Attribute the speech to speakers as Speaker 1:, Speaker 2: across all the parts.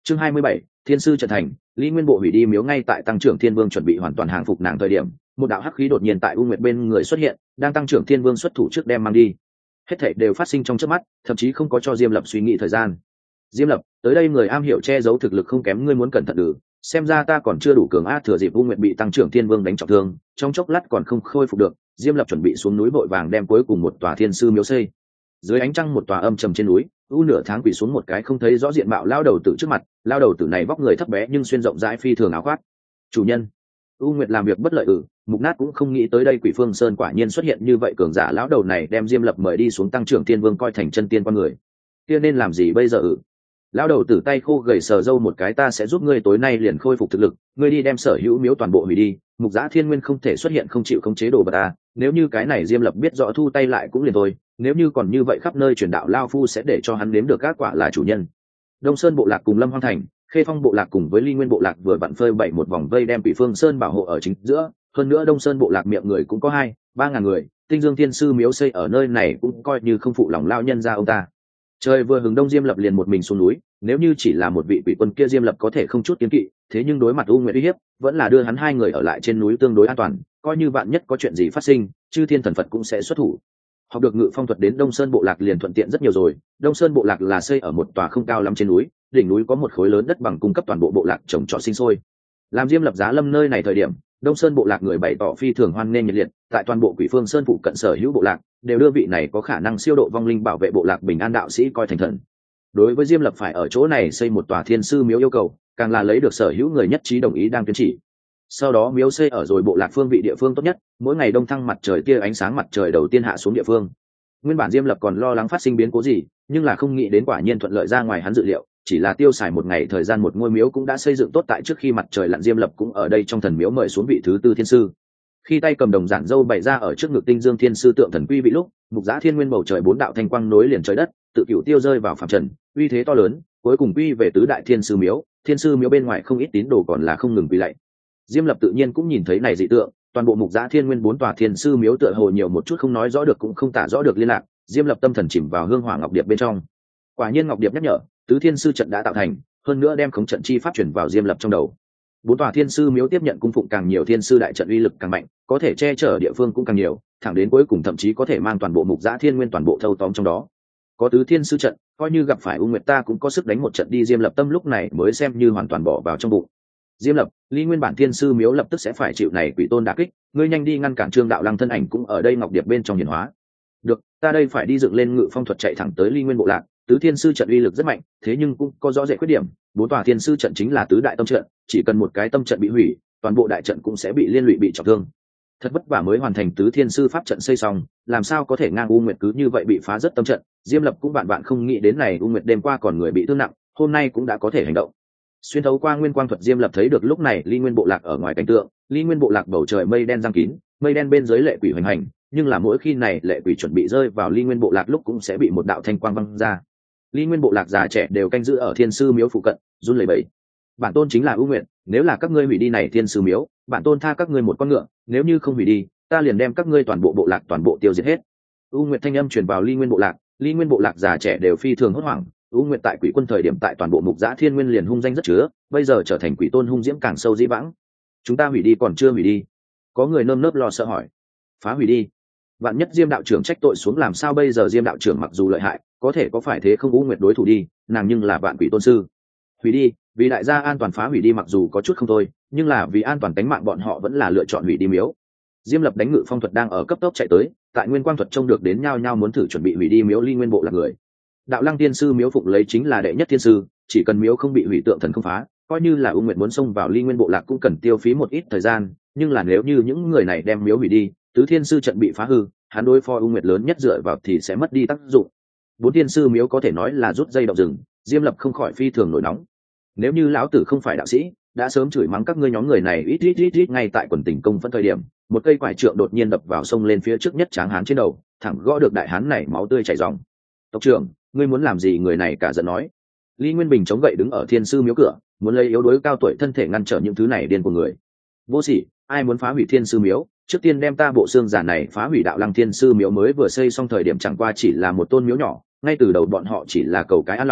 Speaker 1: Chương 27, Thiên sư trận thành, Lý Nguyên Bộ hủy đi miếu. Ngay tại Tăng trưởng Thiên Vương chuẩn bị hoàn toàn hàng phục nàng thời điểm, một đạo hắc khí đột nhiên tại U Nguyệt bên người xuất hiện, đang Tăng trưởng Thiên Vương xuất thủ trước đem mang đi. Hết thảy đều phát sinh trong chớp mắt, thậm chí không có cho Diêm Lập suy nghĩ thời gian. Diêm Lập, tới đây người am hiểu che giấu thực lực không kém ngươi, muốn cẩn thận xem ra ta còn chưa đủ cường a. Thừa dịp U Nguyệt bị Tăng trưởng Thiên Vương đánh trọng thương, trong chốc lát còn không khôi phục được, Diêm Lập chuẩn bị xuống núi vội vàng đem cuối cùng một tòa thiên sư miếu xây. Dưới ánh trăng một tòa âm trầm trên núi, U nửa tháng quỳ xuống một cái không thấy rõ diện mạo lao đầu tử trước mặt. Lao đầu tử này vóc người thấp bé nhưng xuyên rộng rãi phi thường áo khoác. Chủ nhân. U Nguyệt làm việc bất lợi Mục Nát cũng không nghĩ tới đây Quỷ Phương Sơn quả nhiên xuất hiện như vậy cường giả. Lão đầu này đem Diêm Lập mời đi xuống Tăng trưởng Thiên Vương coi thành chân tiên con người, kia nên làm gì bây giờ Lão đầu tử tay khô gầy sờ râu một cái, ta sẽ giúp ngươi tối nay liền khôi phục thực lực, ngươi đi đem sở hữu miếu toàn bộ hủy đi. Mục Giã Thiên Nguyên không thể xuất hiện không chịu khống chế đồ vật ta, nếu như cái này Diêm Lập biết rõ thu tay lại cũng liền thôi, nếu như còn như vậy khắp nơi truyền đạo lao phu sẽ để cho hắn nếm được các quả là chủ nhân. Đông Sơn bộ lạc cùng Lâm Hoang Thành, Khê Phong bộ lạc cùng với Ly Nguyên bộ lạc vừa vặn phơi bày một vòng vây đem Quỷ Phương Sơn bảo hộ ở chính giữa, hơn nữa Đông Sơn bộ lạc miệng người cũng có 2-3 ngàn người, Tinh Dương Thiên sư miếu xây ở nơi này cũng coi như không phụ lòng lao nhân ra ông ta. Trời vừa hừng đông, Diêm Lập liền một mình xuống núi, nếu như chỉ là một vị quỷ quân kia Diêm Lập có thể không chút kiêng kỵ, thế nhưng đối mặt U Nguyệt uy hiếp, vẫn là đưa hắn 2 người ở lại trên núi tương đối an toàn, coi như vạn nhất có chuyện gì phát sinh, chư thiên thần Phật cũng sẽ xuất thủ. Học được ngự phong thuật đến Đông Sơn bộ lạc liền thuận tiện rất nhiều rồi. Đông Sơn bộ lạc là xây ở một tòa không cao lắm trên núi, đỉnh núi có một khối lớn đất bằng cung cấp toàn bộ bộ lạc trồng trọt sinh sôi. Làm Diêm Lập giá lâm nơi này thời điểm, Đông Sơn bộ lạc người bày tỏ phi thường hoan nghênh nhiệt liệt, tại toàn bộ Quỷ Phương Sơn phụ cận sở hữu bộ lạc đều đưa vị này có khả năng siêu độ vong linh bảo vệ bộ lạc bình an đạo sĩ coi thành thần. Đối với Diêm Lập phải ở chỗ này xây một tòa thiên sư miếu yêu cầu, càng là lấy được sở hữu người nhất trí đồng ý đang tuyên chỉ. Sau đó miếu xây ở rồi bộ lạc phương vị địa phương tốt nhất, mỗi ngày đông thăng mặt trời tia ánh sáng mặt trời đầu tiên hạ xuống địa phương. Nguyên bản Diêm Lập còn lo lắng phát sinh biến cố gì, nhưng là không nghĩ đến quả nhiên thuận lợi ra ngoài hắn dự liệu, chỉ là tiêu xài một ngày thời gian một ngôi miếu cũng đã xây dựng tốt. Tại trước khi mặt trời lặn, Diêm Lập cũng ở đây trong thần miếu mời xuống vị thứ 4 thiên sư. Khi tay cầm đồng giản dâu bày ra ở trước ngực Tinh Dương Thiên sư tượng thần quy vị lúc, Mục Giã Thiên Nguyên bầu trời 4 đạo thanh quang nối liền trời đất, tự cửu tiêu rơi vào phàm trần, uy thế to lớn, cuối cùng quy về tứ đại thiên sư miếu. Thiên sư miếu bên ngoài không ít tín đồ còn là không ngừng quỳ lạy. Diêm Lập tự nhiên cũng nhìn thấy này dị tượng, toàn bộ Mục Giã Thiên Nguyên 4 tòa thiên sư miếu tựa hồ nhiều một chút không nói rõ được cũng không tả rõ được liên lạc. Diêm Lập tâm thần chìm vào hương hỏa ngọc điệp bên trong. Quả nhiên ngọc điệp nhắc nhở, tứ thiên sư trận đã tạo thành, hơn nữa đem khống trận chi pháp chuyển vào Diêm Lập trong đầu. 4 tòa thiên sư miếu tiếp nhận cung phụng càng nhiều thiên sư đại trận uy lực càng mạnh, có thể che chở địa phương cũng càng nhiều, thẳng đến cuối cùng thậm chí có thể mang toàn bộ Mục Giã Thiên Nguyên toàn bộ thâu tóm trong đó. Có tứ thiên sư trận, coi như gặp phải U Nguyệt ta cũng có sức đánh một trận đi. Diêm Lập tâm lúc này mới xem như hoàn toàn bỏ vào trong bụng. Diêm Lập, Ly Nguyên bản thiên sư miếu lập tức sẽ phải chịu này quỷ tôn đả kích, ngươi nhanh đi ngăn cản Trương Đạo Lăng thân ảnh cũng ở đây ngọc điệp bên trong hiển hóa. Được, ta đây phải đi dựng lên ngự phong thuật chạy thẳng tới Ly Nguyên bộ lạc. Tứ thiên sư trận uy lực rất mạnh, thế nhưng cũng có rõ rệt khuyết điểm. 4 tòa thiên sư trận chính là tứ đại tâm trận, chỉ cần một cái tâm trận bị hủy, toàn bộ đại trận cũng sẽ bị liên lụy bị trọng thương. Thật vất vả mới hoàn thành tứ thiên sư pháp trận xây xong, làm sao có thể ngang U Nguyệt cứ như vậy bị phá rất tâm trận. Diêm Lập cũng vạn không nghĩ đến này U Nguyệt đêm qua còn người bị thương nặng, hôm nay cũng đã có thể hành động. Xuyên thấu qua nguyên quang thuật, Diêm Lập thấy được lúc này Ly Nguyên bộ lạc ở ngoài cảnh tượng. Ly Nguyên bộ lạc bầu trời mây đen giăng kín, mây đen bên dưới lệ quỷ hoành hành, nhưng là mỗi khi này lệ quỷ chuẩn bị rơi vào Ly Nguyên bộ lạc lúc cũng sẽ bị một đạo thanh quang văng ra. Ly Nguyên bộ lạc già trẻ đều canh giữ ở thiên sư miếu phụ cận, run lẩy bẩy. Bản tôn chính là U Nguyệt, nếu là các ngươi hủy đi này thiên sư miếu, bản tôn tha các ngươi một con ngựa, nếu như không hủy đi, ta liền đem các ngươi toàn bộ bộ lạc toàn bộ tiêu diệt hết. U Nguyệt thanh âm truyền vào Ly Nguyên bộ lạc, Ly Nguyên bộ lạc già trẻ đều phi thường hốt hoảng. U Nguyệt tại quỷ quân thời điểm tại toàn bộ Mục Giã Thiên Nguyên liền hung danh rất chứa, bây giờ trở thành quỷ tôn hung diễm càng sâu dĩ vãng. Chúng ta hủy đi còn chưa hủy đi? Có người nơm nớp lo sợ hỏi. Phá hủy đi. Vạn nhất Diêm đạo trưởng trách tội xuống làm sao bây giờ? Diêm đạo trưởng mặc dù lợi hại, có thể có phải thế không? U Nguyệt đối thủ đi, nàng nhưng là vạn quỷ tôn sư. Hủy đi, vì đại gia an toàn phá hủy đi, mặc dù có chút không thôi, nhưng là vì an toàn tính mạng bọn họ vẫn là lựa chọn hủy đi miếu. Diêm Lập đánh ngự phong thuật đang ở cấp tốc chạy tới, tại nguyên quang thuật trông được đến nhao nhao muốn thử chuẩn bị hủy đi miếu Ly Nguyên bộ lạc người. Đạo Lăng tiên sư miếu phụng lấy chính là đệ nhất thiên sư, chỉ cần miếu không bị hủy, tượng thần không phá, coi như là U Nguyệt muốn xông vào Ly Nguyên bộ lạc cũng cần tiêu phí một ít thời gian. Nhưng là nếu như những người này đem miếu hủy đi, tứ thiên sư trận bị phá hư, hắn đối phó U Nguyệt lớn nhất dựa vào thì sẽ mất đi tác dụng. 4 thiên sư miếu có thể nói là rút dây động rừng. Diêm Lập không khỏi phi thường nổi nóng. Nếu như lão tử không phải đạo sĩ, đã sớm chửi mắng các ngươi nhóm người này ít. Ngay tại quần tình công phân thời điểm, một cây quải trượng đột nhiên đập vào sông lên phía trước nhất tráng hán trên đầu, thẳng gõ được đại hán này máu tươi chảy ròng. Tộc trưởng, ngươi muốn làm gì? Người này cả giận nói. Ly Nguyên Bình chống gậy đứng ở thiên sư miếu cửa, muốn lấy yếu đuối cao tuổi thân thể ngăn trở những thứ này điên của người. Vô sỉ, ai muốn phá hủy thiên sư miếu, trước tiên đem ta bộ xương giả này phá hủy. Đạo Lăng thiên sư miếu mới vừa xây xong thời điểm chẳng qua chỉ là một tôn miếu nhỏ, ngay từ đầu bọn họ chỉ là cầu cái an lòng,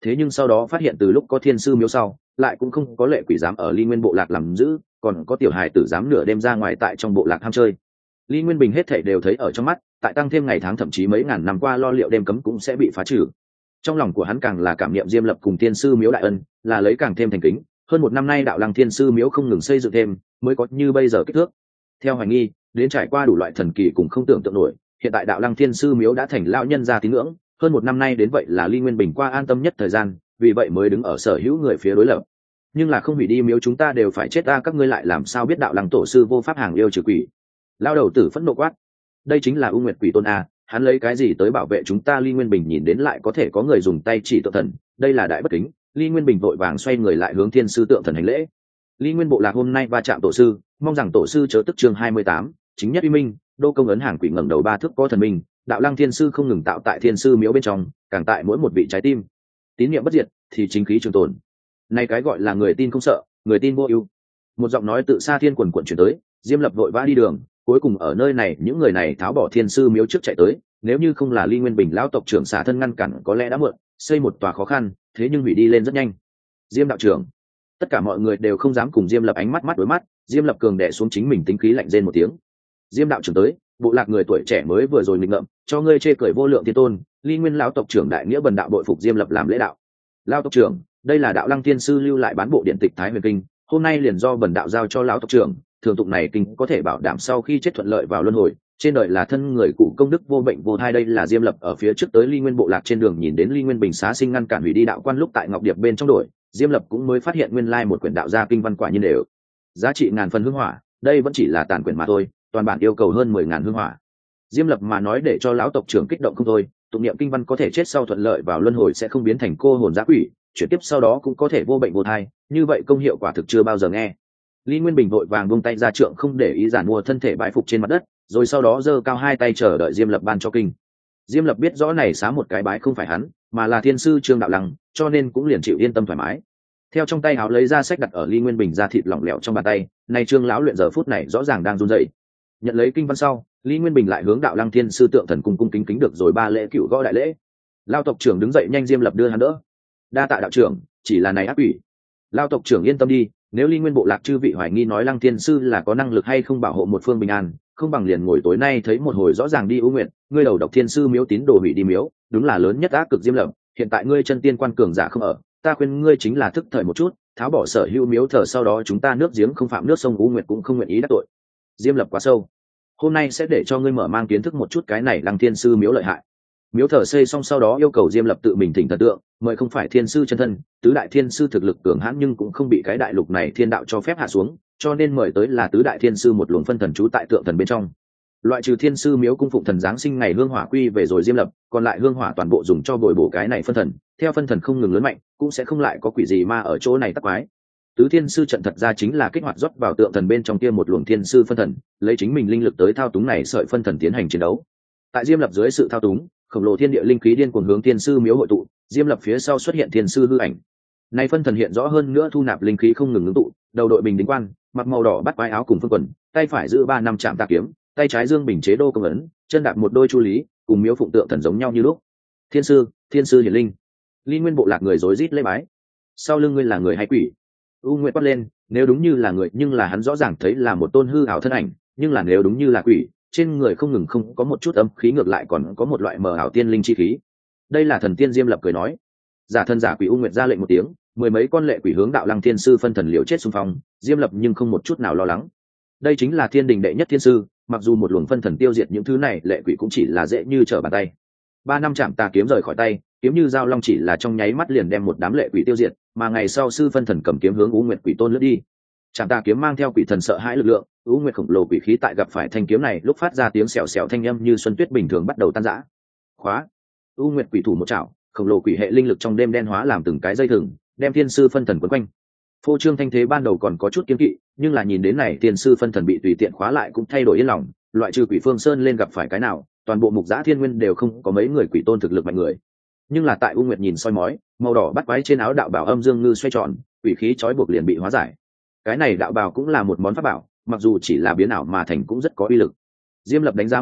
Speaker 1: thế nhưng sau đó phát hiện từ lúc có thiên sư miếu sau lại cũng không có lệ quỷ dám ở ly nguyên bộ lạc làm giữ, còn có tiểu hài tử dám nửa đêm ra ngoài tại trong bộ lạc ham chơi. Ly Nguyên Bình hết thảy đều thấy ở trong mắt, tại tăng thêm ngày tháng thậm chí mấy ngàn năm qua lo liệu đêm cấm cũng sẽ bị phá trừ. Trong lòng của hắn càng là cảm niệm Diêm Lập cùng Thiên sư miếu đại ân, là lấy càng thêm thành kính. Hơn một năm nay đạo lăng Thiên sư miếu không ngừng xây dựng thêm, mới có như bây giờ kích thước. Theo hoài nghi, đến trải qua đủ loại thần kỳ cùng không tưởng tượng nổi, hiện tại đạo lăng Thiên sư miếu đã thành lão nhân gia tín ngưỡng. Hơn một năm nay đến vậy là Ly Nguyên Bình qua an tâm nhất thời gian, vì vậy mới đứng ở sở hữu người phía đối lập. Nhưng là không hủy đi miếu chúng ta đều phải chết ta, các ngươi lại làm sao biết đạo lăng tổ sư vô pháp hàng yêu trừ quỷ? Lao đầu tử phẫn nộ quát. Đây chính là U Nguyệt Quỷ Tôn a, hắn lấy cái gì tới bảo vệ chúng ta? Ly Nguyên Bình nhìn đến lại có thể có người dùng tay chỉ tượng thần, đây là đại bất kính. Ly Nguyên Bình vội vàng xoay người lại hướng Thiên sư tượng thần hành lễ. Ly Nguyên bộ lạc hôm nay va chạm tổ sư, mong rằng tổ sư chớ tức chương 28, chính nhất uy minh, đô công ấn hàng quỷ ngẩng đầu ba thước có thần minh, đạo lăng Thiên sư không ngừng tạo tại Thiên sư miếu bên trong, càng tại mỗi một vị trái tim. Tín niệm bất diệt thì chính khí trường tồn. Này cái gọi là người tin không sợ, người tin vô ưu. Một giọng nói tự xa thiên quần quần chuyển tới, Diêm Lập vội vã đi đường, cuối cùng ở nơi này những người này tháo bỏ Thiên sư miếu trước chạy tới, nếu như không là Ly Nguyên Bình lão tộc trưởng xả thân ngăn cản có lẽ đã muộn, xây một tòa khó khăn, thế nhưng hủy đi lên rất nhanh. Diêm đạo trưởng, tất cả mọi người đều không dám cùng Diêm Lập ánh mắt mắt đối mắt, Diêm Lập cường đè xuống chính mình tính khí lạnh rên một tiếng. Diêm đạo trưởng tới, bộ lạc người tuổi trẻ mới vừa rồi nghịch ngợm, cho ngươi chê cười vô lượng thiên tôn. Ly Nguyên lão tộc trưởng đại nghĩa bần đạo bội phục Diêm Lập làm lễ đạo. Lão tộc trưởng, đây là đạo lăng Thiên sư lưu lại bán bộ điện tịch Thái Huyền Kinh, hôm nay liền do bần đạo giao cho lão tộc trưởng, thường tụng này kinh có thể bảo đảm sau khi chết thuận lợi vào luân hồi, trên đời là thân người cụ công đức vô bệnh vô thai. Đây là Diêm Lập ở phía trước tới Ly Nguyên bộ lạc trên đường nhìn đến Ly Nguyên Bình xá sinh ngăn cản hủy đi đạo quan lúc tại Ngọc Điệp bên trong đổi, Diêm Lập cũng mới phát hiện nguyên lai một quyển đạo gia kinh văn quả nhiên đều giá trị ngàn phần hương hỏa, đây vẫn chỉ là tàn quyển mà thôi, toàn bản yêu cầu hơn 10.000 hương hỏa. Diêm Lập mà nói để cho lão tộc trưởng kích động không thôi, tụng niệm kinh văn có thể chết sau thuận lợi vào luân hồi sẽ không biến thành cô hồn dã quỷ, chuyển tiếp sau đó cũng có thể vô bệnh vô thai, như vậy công hiệu quả thực chưa bao giờ nghe. Lý Nguyên Bình vội vàng buông tay ra trượng không để ý giản mua thân thể bãi phục trên mặt đất, rồi sau đó giơ cao hai tay chờ đợi Diêm Lập ban cho kinh. Diêm Lập biết rõ này xá một cái bái không phải hắn, mà là Thiên sư Trương đạo lăng, cho nên cũng liền chịu yên tâm thoải mái. Theo trong tay áo lấy ra sách đặt ở Lý Nguyên Bình ra thịt lỏng lẻo trong bàn tay, này Trương lão luyện giờ phút này rõ ràng đang run rẩy. Nhận lấy kinh văn sau, Lý Nguyên Bình lại hướng đạo lăng Thiên sư tượng thần cung cung kính kính được rồi 3 lễ cựu gõ đại lễ. Lao tộc trưởng đứng dậy nhanh Diêm Lập đưa hắn đỡ. Đa tạ đạo trưởng, chỉ là này ác quỷ. Lao tộc trưởng yên tâm đi, nếu Ly Nguyên bộ lạc chư vị hoài nghi nói lăng Thiên sư là có năng lực hay không bảo hộ một phương bình an, không bằng liền ngồi tối nay thấy một hồi rõ ràng đi. U Nguyện, ngươi đầu độc Thiên sư miếu tín đồ hủy đi miếu, đúng là lớn nhất ác cực Diêm Lập. Hiện tại ngươi chân tiên quan cường giả không ở, ta khuyên ngươi chính là thức thời một chút, tháo bỏ sở hữu miếu thờ, sau đó chúng ta nước giếng không phạm nước sông. U Nguyệt cũng không nguyện ý đắc tội. Diêm Lập quá sâu, hôm nay sẽ để cho ngươi mở mang kiến thức một chút cái này lăng Thiên sư miếu lợi hại. Miếu thờ xây xong sau đó yêu cầu Diêm Lập tự mình thỉnh thần tượng, mời không phải thiên sư chân thân, tứ đại thiên sư thực lực cường hãn nhưng cũng không bị cái đại lục này thiên đạo cho phép hạ xuống, cho nên mời tới là tứ đại thiên sư một luồng phân thần trú tại tượng thần bên trong. Loại trừ thiên sư miếu cung phụng thần giáng sinh ngày hương hỏa quy về rồi Diêm Lập, còn lại hương hỏa toàn bộ dùng cho bồi bổ cái này phân thần, theo phân thần không ngừng lớn mạnh, cũng sẽ không lại có quỷ gì ma ở chỗ này tắc quái. Tứ thiên sư trận thật ra chính là kích hoạt rót vào tượng thần bên trong kia một luồng thiên sư phân thần, lấy chính mình linh lực tới thao túng này sợi phân thần tiến hành chiến đấu. Tại Diêm Lập dưới sự thao túng, khổng lồ thiên địa linh khí điên cuồng hướng thiên sư miếu hội tụ, Diêm Lập phía sau xuất hiện thiên sư hư ảnh. Nay phân thần hiện rõ hơn nữa thu nạp linh khí không ngừng ngưng tụ, đầu đội bình đính quan, mặc màu đỏ bắt quái áo cùng phương quần, tay phải giữ 3 năm chạm tà kiếm, tay trái dương bình chế đô công ấn, chân đạp một đôi chu lý, cùng miếu phụng tượng thần giống nhau như lúc. Thiên sư hiển linh. Ly Nguyên bộ lạc người rối rít lễ bái. Sau lưng ngươi là người hay quỷ? U Nguyệt quát lên, nếu đúng như là người nhưng là hắn rõ ràng thấy là một tôn hư ảo thân ảnh, nhưng là nếu đúng như là quỷ, trên người không ngừng không có một chút âm khí, ngược lại còn có một loại mờ ảo tiên linh chi khí. Đây là thần tiên. Diêm Lập cười nói. Giả thân giả quỷ. U Nguyệt ra lệnh một tiếng, 10 mấy con lệ quỷ hướng đạo lăng thiên sư phân thần liều chết xung phong. Diêm Lập nhưng không một chút nào lo lắng, đây chính là thiên đình đệ nhất thiên sư, mặc dù một luồng phân thần tiêu diệt những thứ này lệ quỷ cũng chỉ là dễ như trở bàn tay. 3 năm chạm tà kiếm rời khỏi tay, kiếm như dao long chỉ là trong nháy mắt liền đem một đám lệ quỷ tiêu diệt, mà ngày sau sư phân thần cầm kiếm hướng U Nguyệt quỷ tôn lướt đi. Chạm tà kiếm mang theo quỷ thần sợ hãi lực lượng, U Nguyệt khổng lồ quỷ khí tại gặp phải thanh kiếm này lúc phát ra tiếng xèo xèo thanh âm như xuân tuyết bình thường bắt đầu tan rã. Khóa. U Nguyệt quỷ thủ một chảo, khổng lồ quỷ hệ linh lực trong đêm đen hóa làm từng cái dây thừng, đem thiên sư phân thần quấn quanh. Phô Trương thanh thế ban đầu còn có chút kiêng kỵ, nhưng là nhìn đến này thiên sư phân thần bị tùy tiện khóa lại cũng thay đổi yên lòng, loại trừ Quỷ Phương Sơn lên gặp phải cái nào, toàn bộ Mục Giã Thiên Nguyên đều không có mấy người quỷ tôn thực lực mạnh người. Nhưng là tại U Nguyệt nhìn soi mói, màu đỏ bắt quái trên áo đạo bào âm dương ngư xoay tròn, quỷ khí trói buộc liền bị hóa giải. Cái này đạo bào cũng là một món pháp bảo, mặc dù chỉ là biến ảo mà thành cũng rất có uy lực. Diêm Lập đánh giá một chút,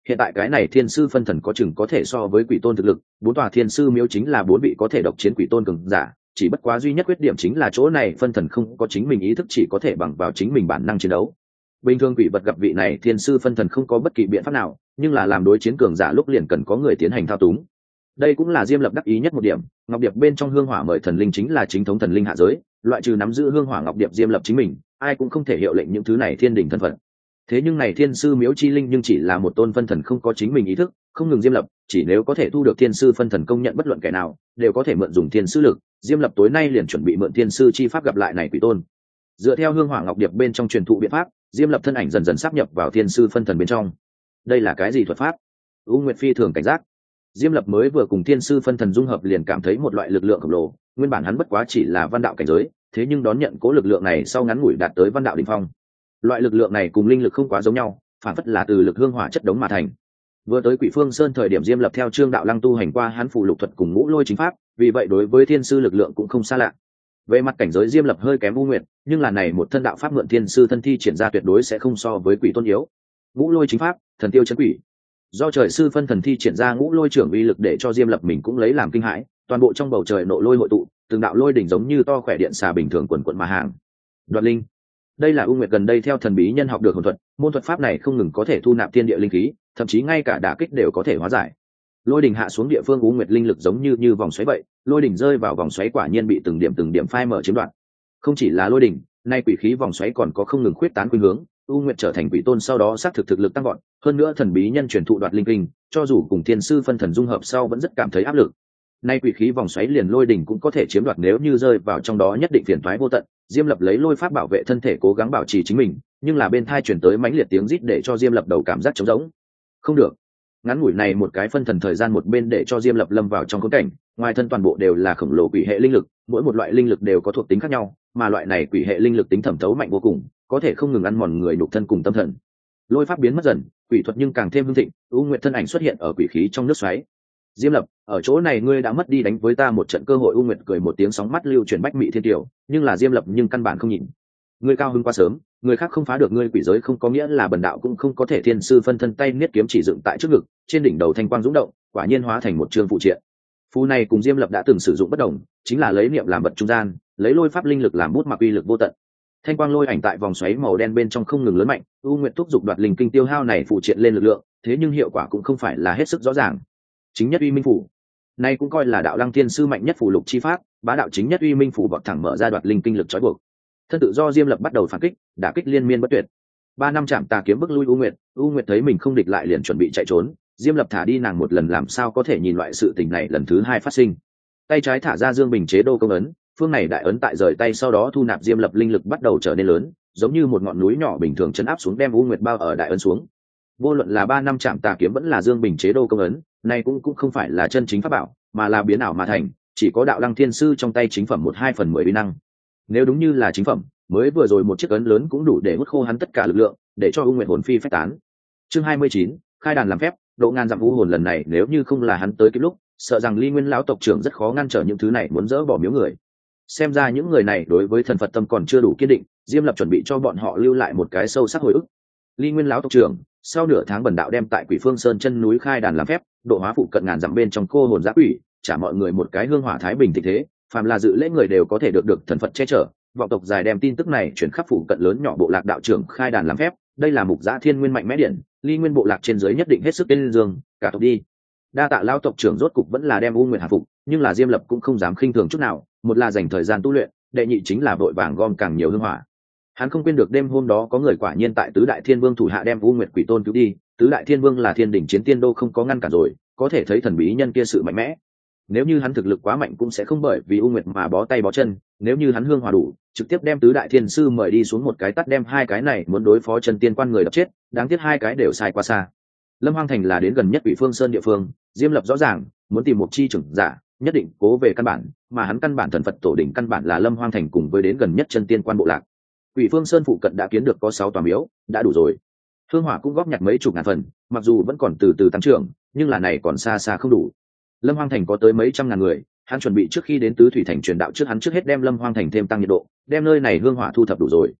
Speaker 1: hiện tại cái này thiên sư phân thần có chừng có thể so với quỷ tôn thực lực, 4 tòa thiên sư miếu chính là 4 vị có thể độc chiến quỷ tôn cường giả, chỉ bất quá duy nhất khuyết điểm chính là chỗ này phân thần không có chính mình ý thức, chỉ có thể bằng vào chính mình bản năng chiến đấu. Bình thường quỷ vật gặp vị này thiên sư phân thần không có bất kỳ biện pháp nào, nhưng là làm đối chiến cường giả lúc liền cần có người tiến hành thao túng. Đây cũng là Diêm Lập đắc ý nhất một điểm, ngọc điệp bên trong hương hỏa mời thần linh chính là chính thống thần linh hạ giới, loại trừ nắm giữ hương hỏa ngọc điệp Diêm Lập chính mình, ai cũng không thể hiệu lệnh những thứ này thiên đình thân phận. Thế nhưng này thiên sư miếu chi linh nhưng chỉ là một tôn phân thần không có chính mình ý thức, không ngừng Diêm Lập, chỉ nếu có thể thu được thiên sư phân thần công nhận, bất luận kẻ nào đều có thể mượn dùng thiên sư lực. Diêm Lập tối nay liền chuẩn bị mượn thiên sư chi pháp gặp lại này quỷ tôn. Dựa theo hương hỏa ngọc điệp bên trong truyền thụ biện pháp, Diêm Lập thân ảnh dần dần sáp nhập vào thiên sư phân thần bên trong. Đây là cái gì thuật pháp? U Nguyệt phi thường cảnh giác. Diêm Lập mới vừa cùng thiên sư phân thần dung hợp liền cảm thấy một loại lực lượng khổng lồ, nguyên bản hắn bất quá chỉ là văn đạo cảnh giới, thế nhưng đón nhận cố lực lượng này sau ngắn ngủi đạt tới văn đạo đỉnh phong. Loại lực lượng này cùng linh lực không quá giống nhau, phản phất là từ lực hương hỏa chất đống mà thành. Vừa tới Quỷ Phương Sơn thời điểm Diêm Lập theo Trương đạo lăng tu hành qua hắn phù lục thuật cùng ngũ lôi chính pháp, vì vậy đối với thiên sư lực lượng cũng không xa lạ. Về mặt cảnh giới Diêm Lập hơi kém U Nguyệt, nhưng là này một thân đạo pháp mượn thiên sư thân thi triển ra tuyệt đối sẽ không so với quỷ tôn yếu. Ngũ lôi chính pháp, thần tiêu chấn quỷ. Do trời sư phân thần thi triển ra ngũ lôi trưởng uy lực để cho Diêm Lập mình cũng lấy làm kinh hãi, toàn bộ trong bầu trời nộ lôi hội tụ, từng đạo lôi đỉnh giống như to khỏe điện xà bình thường quần quần mà hàng. Đoạt linh. Đây là U Nguyệt gần đây theo thần bí nhân học được hồn thuật, môn thuật pháp này không ngừng có thể thu nạp thiên địa linh khí, thậm chí ngay cả đả kích đều có thể hóa giải. Lôi đỉnh hạ xuống địa phương U Nguyệt linh lực giống như vòng xoáy vậy, lôi đỉnh rơi vào vòng xoáy quả nhiên bị từng điểm phai mở chiếm đoạt. Không chỉ là lôi đỉnh, nay quỷ khí vòng xoáy còn có không ngừng khuyết tán khuynh hướng, U Nguyệt trở thành quỷ tôn sau đó xác thực lực tăng vọt, hơn nữa thần bí nhân truyền thụ đoạt linh kinh, cho dù cùng thiên sư phân thần dung hợp sau vẫn rất cảm thấy áp lực. Nay quỷ khí vòng xoáy liền lôi đỉnh cũng có thể chiếm đoạt, nếu như rơi vào trong đó nhất định phiền toái vô tận. Diêm Lập lấy lôi pháp bảo vệ thân thể, cố gắng bảo trì chính mình, nhưng là bên tai truyền tới mãnh liệt tiếng rít để cho Diêm Lập đầu cảm giác trống rỗng. Không được. Ngắn ngủi này một cái phân thần thời gian một bên để cho Diêm Lập lâm vào trong khốn cảnh, ngoài thân toàn bộ đều là khổng lồ quỷ hệ linh lực, mỗi một loại linh lực đều có thuộc tính khác nhau, mà loại này quỷ hệ linh lực tính thẩm thấu mạnh vô cùng, có thể không ngừng ăn mòn người nhục thân cùng tâm thần. Lôi pháp biến mất dần, quỷ thuật nhưng càng thêm hưng thịnh, U Nguyệt thân ảnh xuất hiện ở quỷ khí trong nước xoáy. Diêm Lập, ở chỗ này ngươi đã mất đi đánh với ta một trận cơ hội. U Nguyệt cười một tiếng, sóng mắt lưu chuyển bách mị thiên tiểu, nhưng là Diêm Lập nhưng căn bản không nhìn. Ngươi cao hứng quá sớm, người khác không phá được ngươi quỷ giới không có nghĩa là bần đạo cũng không có thể. Thiên sư phân thân tay niết kiếm chỉ dựng tại trước ngực, trên đỉnh đầu thanh quang dũng động, quả nhiên hóa thành một chương phụ triện. Phù này cùng Diêm Lập đã từng sử dụng bất đồng, chính là lấy niệm làm vật trung gian, lấy lôi pháp linh lực làm bút mặc uy lực vô tận. Thanh quang lôi ảnh tại vòng xoáy màu đen bên trong không ngừng lớn mạnh, U Nguyệt thúc giục đoạt linh kinh tiêu hao này phụ triện lên lực lượng, thế nhưng hiệu quả cũng không phải là hết sức rõ ràng. Chính nhất uy minh phủ, nay cũng coi là đạo lăng thiên sư mạnh nhất phù lục chi pháp, bá đạo chính nhất uy minh phủ bọt thẳng mở ra đoạt linh kinh lực trói buộc. Thân tự do Diêm Lập bắt đầu phản kích, đả kích liên miên bất tuyệt. 3 năm chạm tà kiếm bức lui U Nguyệt, U Nguyệt thấy mình không địch lại liền chuẩn bị chạy trốn, Diêm Lập thả đi nàng một lần làm sao có thể nhìn loại sự tình này lần thứ hai phát sinh. Tay trái thả ra Dương Bình chế đô công ấn, phương này đại ấn tại rời tay sau đó thu nạp Diêm Lập linh lực bắt đầu trở nên lớn, giống như một ngọn núi nhỏ bình thường chấn áp xuống đem U Nguyệt bao ở đại ấn xuống. Vô luận là 3 năm chạm tà kiếm vẫn là Dương Bình chế đô công ấn, này cũng không phải là chân chính pháp bảo, mà là biến ảo mà thành, chỉ có đạo lăng thiên sư trong tay chính phẩm 1/2/10 uy năng. Nếu đúng như là chính phẩm, mới vừa rồi một chiếc ấn lớn cũng đủ để hút khô hắn tất cả lực lượng, để cho U Nguyệt hồn phi phách tán. Chương 29, khai đàn làm phép, độ ngàn dặm vũ hồn. Lần này nếu như không là hắn tới kịp lúc, sợ rằng Ly Nguyên lão tộc trưởng rất khó ngăn trở những thứ này muốn dỡ bỏ miếu người. Xem ra những người này đối với thần Phật tâm còn chưa đủ kiên định, Diêm Lập chuẩn bị cho bọn họ lưu lại một cái sâu sắc hồi ức. Ly Nguyên lão tộc trưởng, sau nửa tháng bần đạo đem tại Quỷ Phương Sơn chân núi khai đàn làm phép, độ hóa phụ cận ngàn dặm bên trong cô hồn giã quỷ, trả mọi người một cái hương hỏa thái bình thịnh thế, phàm là dự lễ người đều có thể được thần Phật che chở. Vọng tộc dài đem tin tức này chuyển khắp phụ cận lớn nhỏ bộ lạc đạo trưởng khai đàn làm phép, đây là mục giã thiên nguyên mạnh mẽ điển, Ly Nguyên bộ lạc trên dưới nhất định hết sức tên dương, cả tộc đi. Đa tạ lão tộc trưởng rốt cục vẫn là đem U Nguyệt hạ phục, nhưng là Diêm Lập cũng không dám khinh thường chút nào, một là dành thời gian tu luyện, đệ nhị chính là vội vàng gom càng nhiều hương hỏa. Hắn không quên được đêm hôm đó có người quả nhiên tại Tứ Đại Thiên Vương thủ hạ đem U Nguyệt quỷ tôn cứu đi, Tứ Đại Thiên Vương là thiên đỉnh chiến tiên đô không có ngăn cản rồi, có thể thấy thần bí nhân kia sự mạnh mẽ. Nếu như hắn thực lực quá mạnh cũng sẽ không bởi vì U Nguyệt mà bó tay bó chân, nếu như hắn hương hỏa đủ, trực tiếp đem Tứ Đại Thiên Sư mời đi xuống một cái tát đem hai cái này muốn đối phó chân tiên quan người đập chết, đáng tiếc hai cái đều sai quá xa. Lâm Hoang Thành là đến gần nhất Quỷ Phương Sơn địa phương, Diêm Lập rõ ràng muốn tìm một chi trưởng giả, nhất định cố về căn bản, mà hắn căn bản thần Phật tổ đỉnh căn bản là Lâm Hoang Thành cùng với đến gần nhất chân tiên quan bộ lạc. Quỷ Phương Sơn phụ cận đã kiến được có 6 tòa miếu, đã đủ rồi. Hương hỏa cũng góp nhặt mấy chục ngàn phần, mặc dù vẫn còn từ từ tăng trưởng, nhưng là này còn xa xa không đủ. Lâm Hoang Thành có tới mấy trăm ngàn người, hắn chuẩn bị trước khi đến Tứ Thủy Thành truyền đạo trước, hắn trước hết đem Lâm Hoang Thành thêm tăng nhiệt độ, đem nơi này hương hỏa thu thập đủ rồi.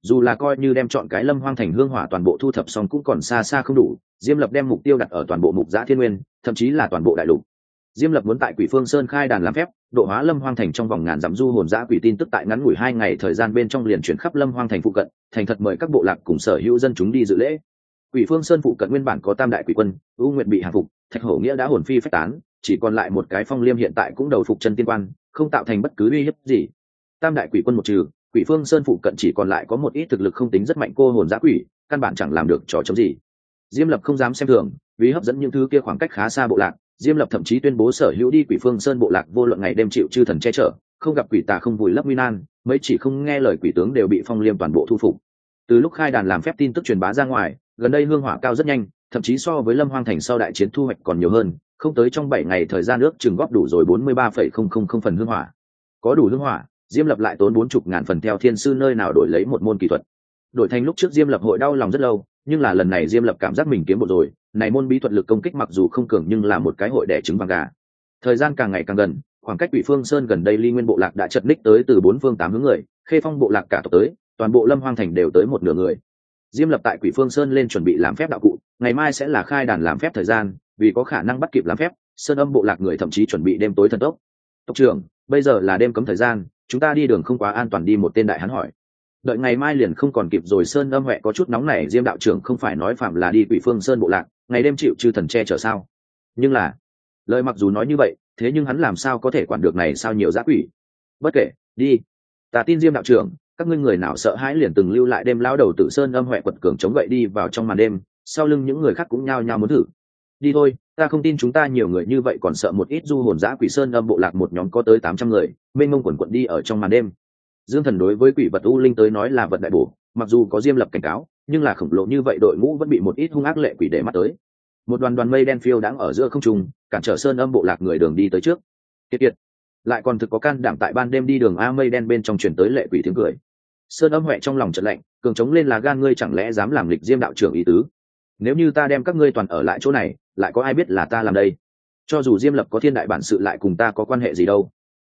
Speaker 1: dù là coi như đem chọn cái lâm hoang thành hương hỏa toàn bộ thu thập xong cũng còn xa xa không đủ. Diêm Lập đem mục tiêu đặt ở toàn bộ Mục Giã Thiên Nguyên, thậm chí là toàn bộ đại lục. Diêm Lập muốn tại Quỷ Phương Sơn khai đàn làm phép, độ hóa lâm hoang thành trong vòng ngàn dặm du hồn dã quỷ tin tức tại ngắn ngủi 2 ngày thời gian bên trong liền chuyển khắp lâm hoang thành phụ cận, thành thật mời các bộ lạc cùng sở hữu dân chúng đi dự lễ. Quỷ Phương Sơn phụ cận nguyên bản có tam đại quỷ quân, U Nguyệt bị hàng phục, Thạch Hổ Nghĩa đã hồn phi phách tán, chỉ còn lại một cái Phong Liêm hiện tại cũng đầu phục chân tiên quan, không tạo thành bất cứ uy hiếp gì. Tam đại quỷ quân một trừ, Quỷ Phương Sơn phụ cận chỉ còn lại có một ít thực lực không tính rất mạnh cô hồn dã quỷ, căn bản chẳng làm được trò chống gì. Diêm Lập không dám xem thường, vì hấp dẫn những thứ kia khoảng cách khá xa bộ lạc, Diêm Lập thậm chí tuyên bố sở hữu đi Quỷ Phương Sơn bộ lạc vô luận ngày đêm chịu chư thần che chở, không gặp quỷ tà không vùi lấp nguy nan, mấy chỉ không nghe lời quỷ tướng đều bị Phong Liêm toàn bộ thu phục. Từ lúc khai đàn làm phép tin tức truyền bá ra ngoài, gần đây hương hỏa cao rất nhanh, thậm chí so với lâm hoang thành sau đại chiến thu hoạch còn nhiều hơn, không tới trong 7 ngày thời gian ước chừng góp đủ rồi 43,000 phần hương hỏa. Có đủ hương hỏa, Diêm Lập lại tốn 40.000 phần theo thiên sư nơi nào đổi lấy một môn kỹ thuật. Đổi thành lúc trước Diêm Lập hội đau lòng rất lâu, nhưng là lần này Diêm Lập cảm giác mình kiếm bộ rồi, này môn bí thuật lực công kích mặc dù không cường nhưng là một cái hội đẻ trứng vàng gà. Thời gian càng ngày càng gần, khoảng cách Quỷ Phương Sơn gần đây Ly Nguyên bộ lạc đã chật ních tới từ 4 phương 8 hướng người, Khê Phong bộ lạc cả tộc tới, toàn bộ lâm hoang thành đều tới một nửa người. Diêm Lập tại Quỷ Phương Sơn lên chuẩn bị làm phép đạo cụ, ngày mai sẽ là khai đàn làm phép thời gian, vì có khả năng bắt kịp làm phép, Sơn Âm bộ lạc người thậm chí chuẩn bị đêm tối thần tốc. Tộc trưởng, bây giờ là đêm cấm thời gian, chúng ta đi đường không quá an toàn đi, một tên đại hán hỏi. Đợi ngày mai liền không còn kịp rồi. Sơn Âm Huệ có chút nóng nảy, Diêm đạo trưởng không phải nói phạm là đi Quỷ Phương Sơn bộ lạc, ngày đêm chịu chư thần che chở sao? Nhưng là, lời mặc dù nói như vậy, thế nhưng hắn làm sao có thể quản được này sao nhiều dã quỷ? Bất kể, đi. Ta tin Diêm đạo trưởng, các ngươi người nào sợ hãi liền từng lưu lại đêm lão đầu tử. Sơn Âm Huệ quật cường chống gậy đi vào trong màn đêm, sau lưng những người khác cũng nhao nhao muốn thử. Đi thôi, ta không tin chúng ta nhiều người như vậy còn sợ một ít du hồn dã quỷ. Sơn Âm bộ lạc một nhóm có tới 800 người, mênh mông quần quận đi ở trong màn đêm. Dương Thần đối với quỷ vật u linh tới nói là vật đại bổ, mặc dù có Diêm Lập cảnh cáo, nhưng là khổng lồ như vậy đội ngũ vẫn bị một ít hung ác lệ quỷ để mắt tới. Một đoàn đoàn mây đen phiêu đãng ở giữa không trung, cản trở Sơn Âm bộ lạc người đường đi tới trước. Kiệt, lại còn thực có can đảm tại ban đêm đi đường a. Mây đen bên trong truyền tới lệ quỷ tiếng cười. Sơn Âm Huệ trong lòng chợt lạnh, cường chống lên là gan, ngươi chẳng lẽ dám làm lịch Diêm đạo trưởng ý tứ? Nếu như ta đem các ngươi toàn ở lại chỗ này, lại có ai biết là ta làm đây? Cho dù Diêm Lập có thiên đại bản sự lại cùng ta có quan hệ gì đâu?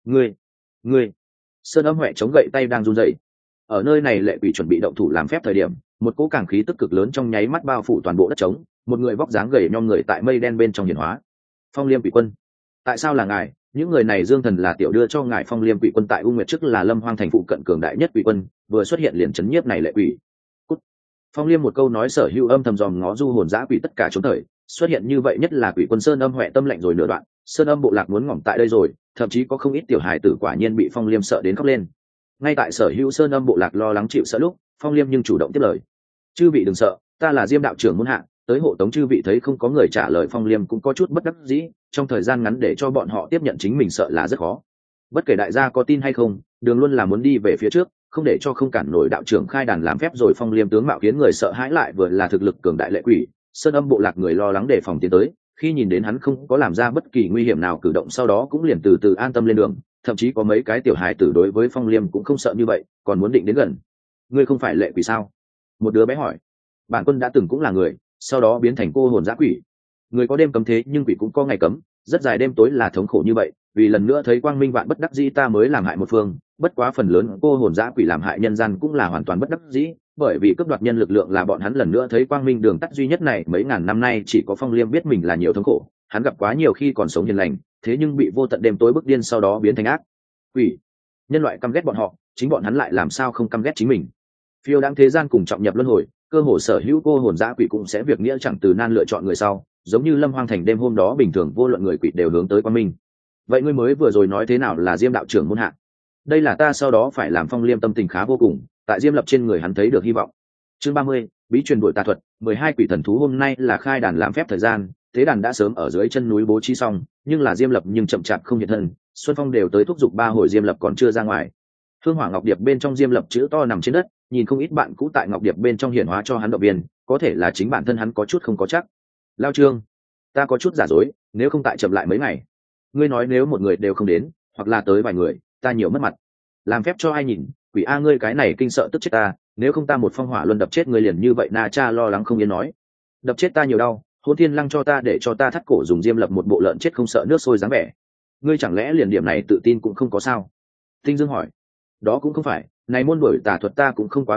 Speaker 1: Ngươi. Sơn Âm Huệ chống gậy tay đang run rẩy. Ở nơi này lệ quỷ chuẩn bị động thủ làm phép thời điểm, một cỗ càng khí tức cực lớn trong nháy mắt bao phủ toàn bộ đất trống, một người vóc dáng gầy nhom người tại mây đen bên trong hiển hóa. Phong Liêm quỷ quân. Tại sao là ngài? Những người này Dương Thần là tiểu đưa cho ngài Phong Liêm quỷ quân tại U Nguyệt trước là lâm hoang thành phụ cận cường đại nhất quỷ quân, vừa xuất hiện liền chấn nhiếp này lệ quỷ. Cút. Phong Liêm một câu nói sở hữu âm thầm dòm ngó du hồn dã quỷ tất cả chống thời, xuất hiện như vậy nhất là quỷ quân. Sơn Âm Huệ tâm lạnh rồi nửa đoạn, Sơn Âm bộ lạc muốn ngỏm tại đây rồi, thậm chí có không ít tiểu hài tử quả nhiên bị Phong Liêm sợ đến khóc lên. Ngay tại sở hữu Sơn Âm bộ lạc lo lắng chịu sợ lúc, Phong Liêm nhưng chủ động tiếp lời. Chư vị đừng sợ, ta là Diêm đạo trưởng muôn hạ, tới hộ tống chư vị. Thấy không có người trả lời, Phong Liêm cũng có chút bất đắc dĩ, trong thời gian ngắn để cho bọn họ tiếp nhận chính mình sợ là rất khó. Bất kể đại gia có tin hay không, đường luôn là muốn đi về phía trước, không để cho không cản nổi đạo trưởng khai đàn làm phép rồi. Phong Liêm tướng mạo khiến người sợ hãi, lại vừa là thực lực cường đại lệ quỷ, Sơn Âm bộ lạc người lo lắng đề phòng tiến tới, khi nhìn đến hắn không có làm ra bất kỳ nguy hiểm nào cử động, sau đó cũng liền từ từ an tâm lên đường. Thậm chí có mấy cái tiểu hài tử đối với Phong Liêm cũng không sợ như vậy, còn muốn định đến gần. Ngươi không phải lệ quỷ sao? Một đứa bé hỏi. Bản quân đã từng cũng là người, sau đó biến thành cô hồn dã quỷ. Người có đêm cấm thế nhưng quỷ cũng có ngày cấm, rất dài đêm tối là thống khổ như vậy, vì lần nữa thấy quang minh vạn bất đắc dĩ ta mới làm hại một phương. Bất quá phần lớn cô hồn dã quỷ làm hại nhân gian cũng là hoàn toàn bất đắc dĩ, bởi vì cướp đoạt nhân lực lượng là bọn hắn lần nữa thấy quang minh đường tắt duy nhất này. Mấy ngàn năm nay chỉ có Phong Liêm biết mình là nhiều thống khổ, hắn gặp quá nhiều khi còn sống hiền lành, thế nhưng bị vô tận đêm tối bức điên, sau đó biến thành ác quỷ. Nhân loại căm ghét bọn họ, chính bọn hắn lại làm sao không căm ghét chính mình? Phiêu đáng thế gian cùng trọng nhập luân hồi, cơ hồ sở hữu cô hồn dã quỷ cũng sẽ việc nghĩa chẳng từ nan lựa chọn người sau, giống như lâm hoang thành đêm hôm đó bình thường, vô luận người quỷ đều hướng tới quang minh. Vậy ngươi mới vừa rồi nói thế nào là Diêm đạo trưởng muôn hạ? Đây là ta sau đó phải làm. Phong Liêm tâm tình khá vô cùng, tại Diêm Lập trên người hắn thấy được hy vọng. Chương 30, bí truyền đuổi tà thuật. 12 quỷ thần thú. Hôm nay là khai đàn làm phép thời gian, tế đàn đã sớm ở dưới chân núi bố trí xong, nhưng là Diêm Lập nhưng chậm chạp không hiện thân. Xuân Phong đều tới thúc giục 3 hồi, Diêm Lập còn chưa ra ngoài. Hương hỏa ngọc điệp bên trong Diêm Lập chữ to nằm trên đất, nhìn không ít bạn cũ tại ngọc điệp bên trong hiển hóa cho hắn động viên, có thể là chính bản thân hắn có chút không có chắc. Lao Trương, ta có chút giả dối, nếu không tại chậm lại mấy ngày. Ngươi nói nếu một người đều không đến, hoặc là tới vài người, ta nhiều mất mặt. Làm phép cho ai nhìn? Quỷ a, ngươi cái này kinh sợ tức chết ta, nếu không ta một phong hỏa luân đập chết ngươi liền như vậy. Na Cha lo lắng không yên nói. Đập chết ta nhiều đau, Hôn Thiên Lăng cho ta để cho ta thắt cổ dùng. Diêm Lập một bộ lợn chết không sợ nước sôi dáng vẻ. Ngươi chẳng lẽ liền điểm này tự tin cũng không có sao? Tinh Dương hỏi. Đó cũng không phải, này môn đuổi tà thuật ta cũng không quá thuần thục,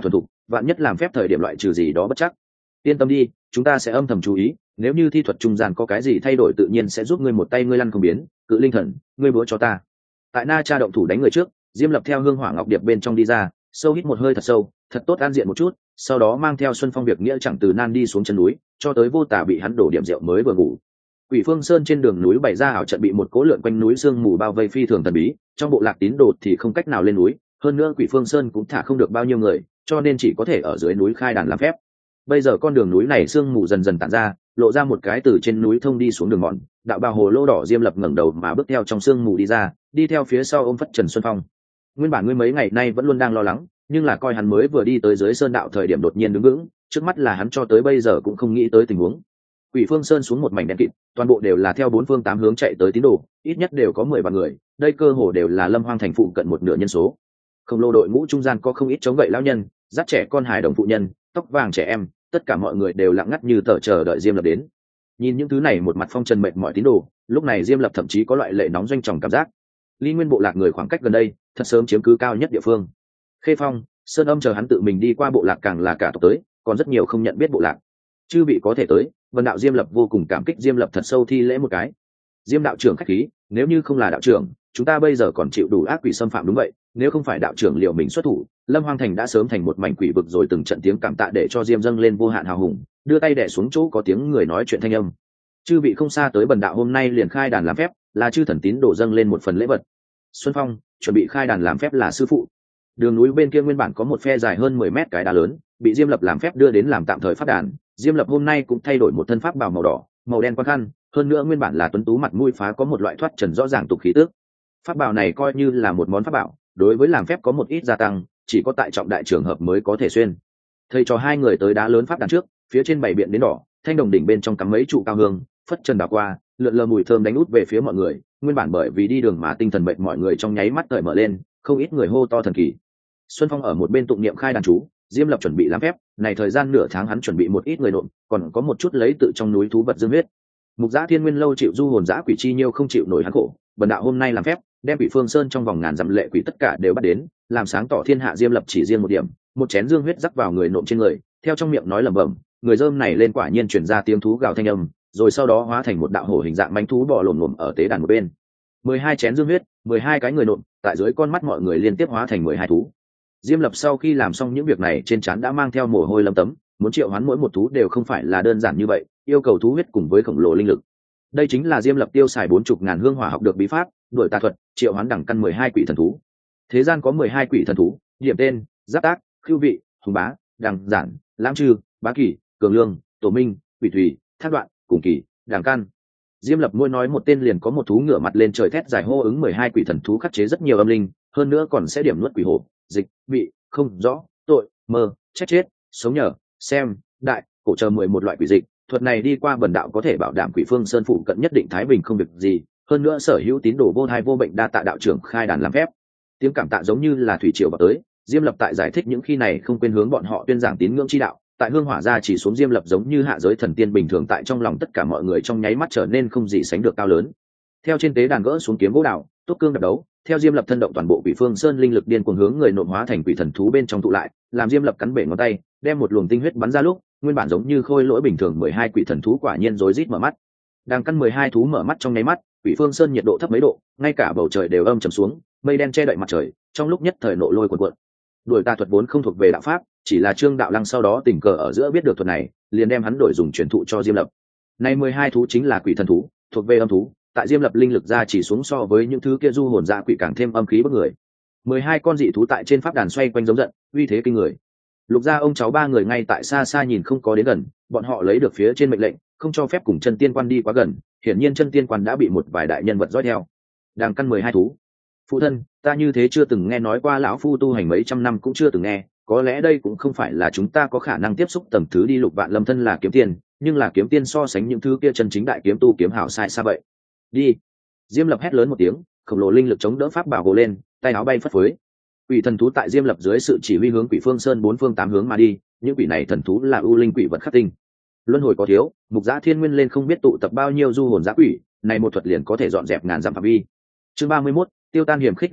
Speaker 1: vạn nhất làm phép thời điểm loại trừ gì đó bất chắc. Yên tâm đi, chúng ta sẽ âm thầm chú ý, nếu như thi thuật trung gian có cái gì thay đổi tự nhiên sẽ giúp ngươi một tay ngươi lăn không biến. Cự linh thần, ngươi búa cho ta. Tại Na Cha động thủ đánh người trước, Diêm Lập theo hương hỏa ngọc điệp bên trong đi ra, sâu hít một hơi thật sâu, thật tốt an diện một chút, sau đó mang theo Xuân Phong việc nghĩa chẳng từ nan đi xuống chân núi, cho tới Vô Tà bị hắn đổ điểm rượu mới vừa ngủ. Quỷ Phương Sơn trên đường núi bày ra ảo trận bị một cố lượn quanh núi sương mù bao vây phi thường thần bí, trong bộ lạc tín đồ thì không cách nào lên núi, hơn nữa Quỷ Phương Sơn cũng thả không được bao nhiêu người, cho nên chỉ có thể ở dưới núi khai đàn làm phép. Bây giờ con đường núi này sương mù dần dần tản ra, lộ ra một cái từ trên núi thông đi xuống đường mòn, đạo bào hồ lô đỏ Diêm Lập ngẩng đầu mà bước theo trong sương mù đi ra, đi theo phía sau ôm phất Trần Xuân Phong. Nguyên bản ngươi mấy ngày nay vẫn luôn đang lo lắng, nhưng là coi hắn mới vừa đi tới dưới sơn đạo thời điểm đột nhiên đứng vững, trước mắt là hắn cho tới bây giờ cũng không nghĩ tới tình huống. Quỷ Phương Sơn xuống một mảnh đen kịt, toàn bộ đều là theo bốn phương tám hướng chạy tới tín đồ, ít nhất đều có 10 vạn người, đây cơ hồ đều là Lâm Hoang thành phụ cận một nửa nhân số. Không lô đội ngũ trung gian có không ít chống gậy lão nhân, dắt trẻ con hài đồng phụ nhân, tóc vàng trẻ em, tất cả mọi người đều lặng ngắt như tờ chờ đợi Diêm Lập đến. Nhìn những thứ này một mặt phong trần mệt mỏi tín đồ, lúc này Diêm Lập thậm chí có loại lệ nóng doanh tròng cảm giác. Ly Nguyên bộ lạc người khoảng cách gần đây, thật sớm chiếm cứ cao nhất địa phương. Khê Phong, Sơn Âm chờ hắn tự mình đi qua bộ lạc càng là cả tộc tới, còn rất nhiều không nhận biết bộ lạc. Chư vị có thể tới, Vân đạo Diêm Lập vô cùng cảm kích Diêm Lập thật sâu thi lễ một cái. Diêm đạo trưởng khách khí, nếu như không là đạo trưởng, chúng ta bây giờ còn chịu đủ ác quỷ xâm phạm đúng vậy, nếu không phải đạo trưởng liệu mình xuất thủ, Lâm Hoang thành đã sớm thành một mảnh quỷ vực rồi. Từng trận tiếng cảm tạ để cho Diêm dâng lên vô hạn hào hùng, đưa tay đè xuống chỗ có tiếng người nói chuyện thanh âm. Chư vị không xa tới Bần đạo hôm nay liền khai đàn làm phép, là chư thần tín đồ dâng lên một phần lễ vật. Xuân Phong chuẩn bị khai đàn làm phép là sư phụ. Đường núi bên kia nguyên bản có một phe dài hơn 10 mét cái đá lớn, bị Diêm Lập làm phép đưa đến làm tạm thời pháp đàn. Diêm Lập hôm nay cũng thay đổi một thân pháp bào màu đỏ, màu đen quan khăn, hơn nữa nguyên bản là tuấn tú mặt mũi phá có một loại thoát trần rõ ràng tục khí tước. Pháp bào này coi như là một món pháp bảo, đối với làm phép có một ít gia tăng, chỉ có tại trọng đại trường hợp mới có thể xuyên. Thầy trò hai người tới đá lớn pháp đàn trước, phía trên bảy biện đến đỏ, thanh đồng đỉnh bên trong cắm mấy trụ cao hương, phất trần đảo qua, lượn lờ mùi thơm đánh út về phía mọi người. Nguyên bản bởi vì đi đường mà tinh thần mệt mọi người trong nháy mắt cởi mở lên, không ít người hô to thần kỳ. Xuân Phong ở một bên tụng niệm khai đàn chú, Diêm Lập chuẩn bị làm phép, này thời gian nửa tháng hắn chuẩn bị một ít người nộm, còn có một chút lấy tự trong núi thú vật dương huyết. Mục Giã Thiên Nguyên lâu chịu du hồn dã quỷ chi nhiêu không chịu nổi hắn khổ, Bần đạo hôm nay làm phép, đem Quỷ Phương Sơn trong vòng ngàn dặm lệ quỷ tất cả đều bắt đến, làm sáng tỏ thiên hạ. Diêm Lập chỉ riêng một điểm, một chén dương huyết rắc vào người nộm trên người, theo trong miệng nói lẩm bẩm, người rơm này lên quả nhiên truyền ra tiếng thú gào thanh âm, rồi sau đó hóa thành một đạo hổ hình dạng manh thú bò lổm lổm ở tế đàn một bên. 12 chén dương huyết, 12 cái người nộm, tại dưới con mắt mọi người liên tiếp hóa thành 12 thú. Diêm Lập sau khi làm xong những việc này trên trán đã mang theo mồ hôi lấm tấm, muốn triệu hoán mỗi một thú đều không phải là đơn giản như vậy, yêu cầu thú huyết cùng với khổng lồ linh lực. Đây chính là Diêm Lập tiêu xài 40.000 hương hỏa học được bí pháp, đổi tà thuật, triệu hoán đẳng căn 12 quỷ thần thú. Thế gian có 12 quỷ thần thú, điểm tên: Giáp Tác, Khưu Vị, Hùng Bá, Đằng Giản, Lãng Trư, Bá Kỳ, Cường Lương, Tổ Minh, Quỷ Thủy, Thác Đoạn, Cùng Kỳ, Đằng Căn. Diêm Lập mỗi nói một tên liền có một thú ngửa mặt lên trời thét dài hô ứng 12 quỷ thần thú khắc chế rất nhiều âm linh, hơn nữa còn sẽ điểm nuốt quỷ hổ, dịch, vị, không rõ, tội, mơ, chết, sống nhờ, xem, đại, cổ chờ 11 loại quỷ dịch. Thuật này đi qua Bần đạo có thể bảo đảm Quỷ Phương Sơn phụ cận nhất định thái bình không việc gì, hơn nữa sở hữu tín đồ vô thai vô bệnh đa tạ đạo trưởng khai đàn làm phép. Tiếng cảm tạ giống như là thủy triều vào tới. Diêm Lập tại giải thích những khi này không quên hướng bọn họ tuyên giảng tín ngưỡng chi đạo, tại hương hỏa ra chỉ xuống Diêm Lập giống như hạ giới thần tiên bình thường, tại trong lòng tất cả mọi người trong nháy mắt trở nên không gì sánh được cao lớn. Theo trên tế đàn gỡ xuống kiếm gỗ đạo, tốt cương đập đấu, theo Diêm Lập thân động toàn bộ Quỷ Phương Sơn linh lực điên cuồng hướng người nộm hóa thành quỷ thần thú bên trong tụ lại, làm Diêm Lập cắn bể ngón tay, đem một luồng tinh huyết bắn ra lúc, nguyên bản giống như khôi lỗi bình thường 12 quỷ thần thú quả nhiên rối rít mở mắt. Đang căn 12 thú mở mắt trong nháy mắt, Quỷ Phương Sơn nhiệt độ thấp mấy độ, ngay cả bầu trời đều âm trầm xuống, mây đen che đậy mặt trời, trong lúc nhất thời nộ lôi cuồn cuộn. Đuổi tà thuật vốn không thuộc về đạo pháp, chỉ là Trương Đạo Lăng sau đó tình cờ ở giữa biết được thuật này, liền đem hắn đổi dùng truyền thụ cho Diêm Lập. Nay 12 thú chính là quỷ thần thú, thuộc về âm thú, tại Diêm Lập linh lực ra chỉ xuống so với những thứ kia du hồn dã quỷ càng thêm âm khí bức người. 12 con dị thú tại trên pháp đàn xoay quanh giống giận, uy thế kinh người. Lục gia ông cháu ba người ngay tại xa xa nhìn không có đến gần, bọn họ lấy được phía trên mệnh lệnh, không cho phép cùng chân tiên quan đi quá gần, hiển nhiên chân tiên quan đã bị một vài đại nhân vật dõi theo. Đàng căn 12 thú. Phụ thân, ta như thế chưa từng nghe nói qua, lão phu tu hành mấy trăm năm cũng chưa từng nghe, có lẽ đây cũng không phải là chúng ta có khả năng tiếp xúc tầng thứ đi. Lục Vạn Lâm thân là kiếm tiên, nhưng là kiếm tiên so sánh những thứ kia chân chính đại kiếm tu kiếm hảo sai xa vậy. Đi. Diêm Lập hét lớn một tiếng, khổng lồ linh lực chống đỡ pháp bảo gồ lên, tay áo bay phất phới. Quỷ thần thú tại Diêm Lập dưới sự chỉ huy hướng Quỷ Phương Sơn bốn phương tám hướng mà đi, những quỷ này thần thú là ưu linh quỷ vật khắc tinh. Luân hồi có thiếu, Mục Giã Thiên Nguyên lên không biết tụ tập bao nhiêu du hồn dã quỷ, này một thuật liền có thể dọn dẹp ngàn dặm phạm vi. Chương 31, tiêu tan hiểm khích. Lúc trước,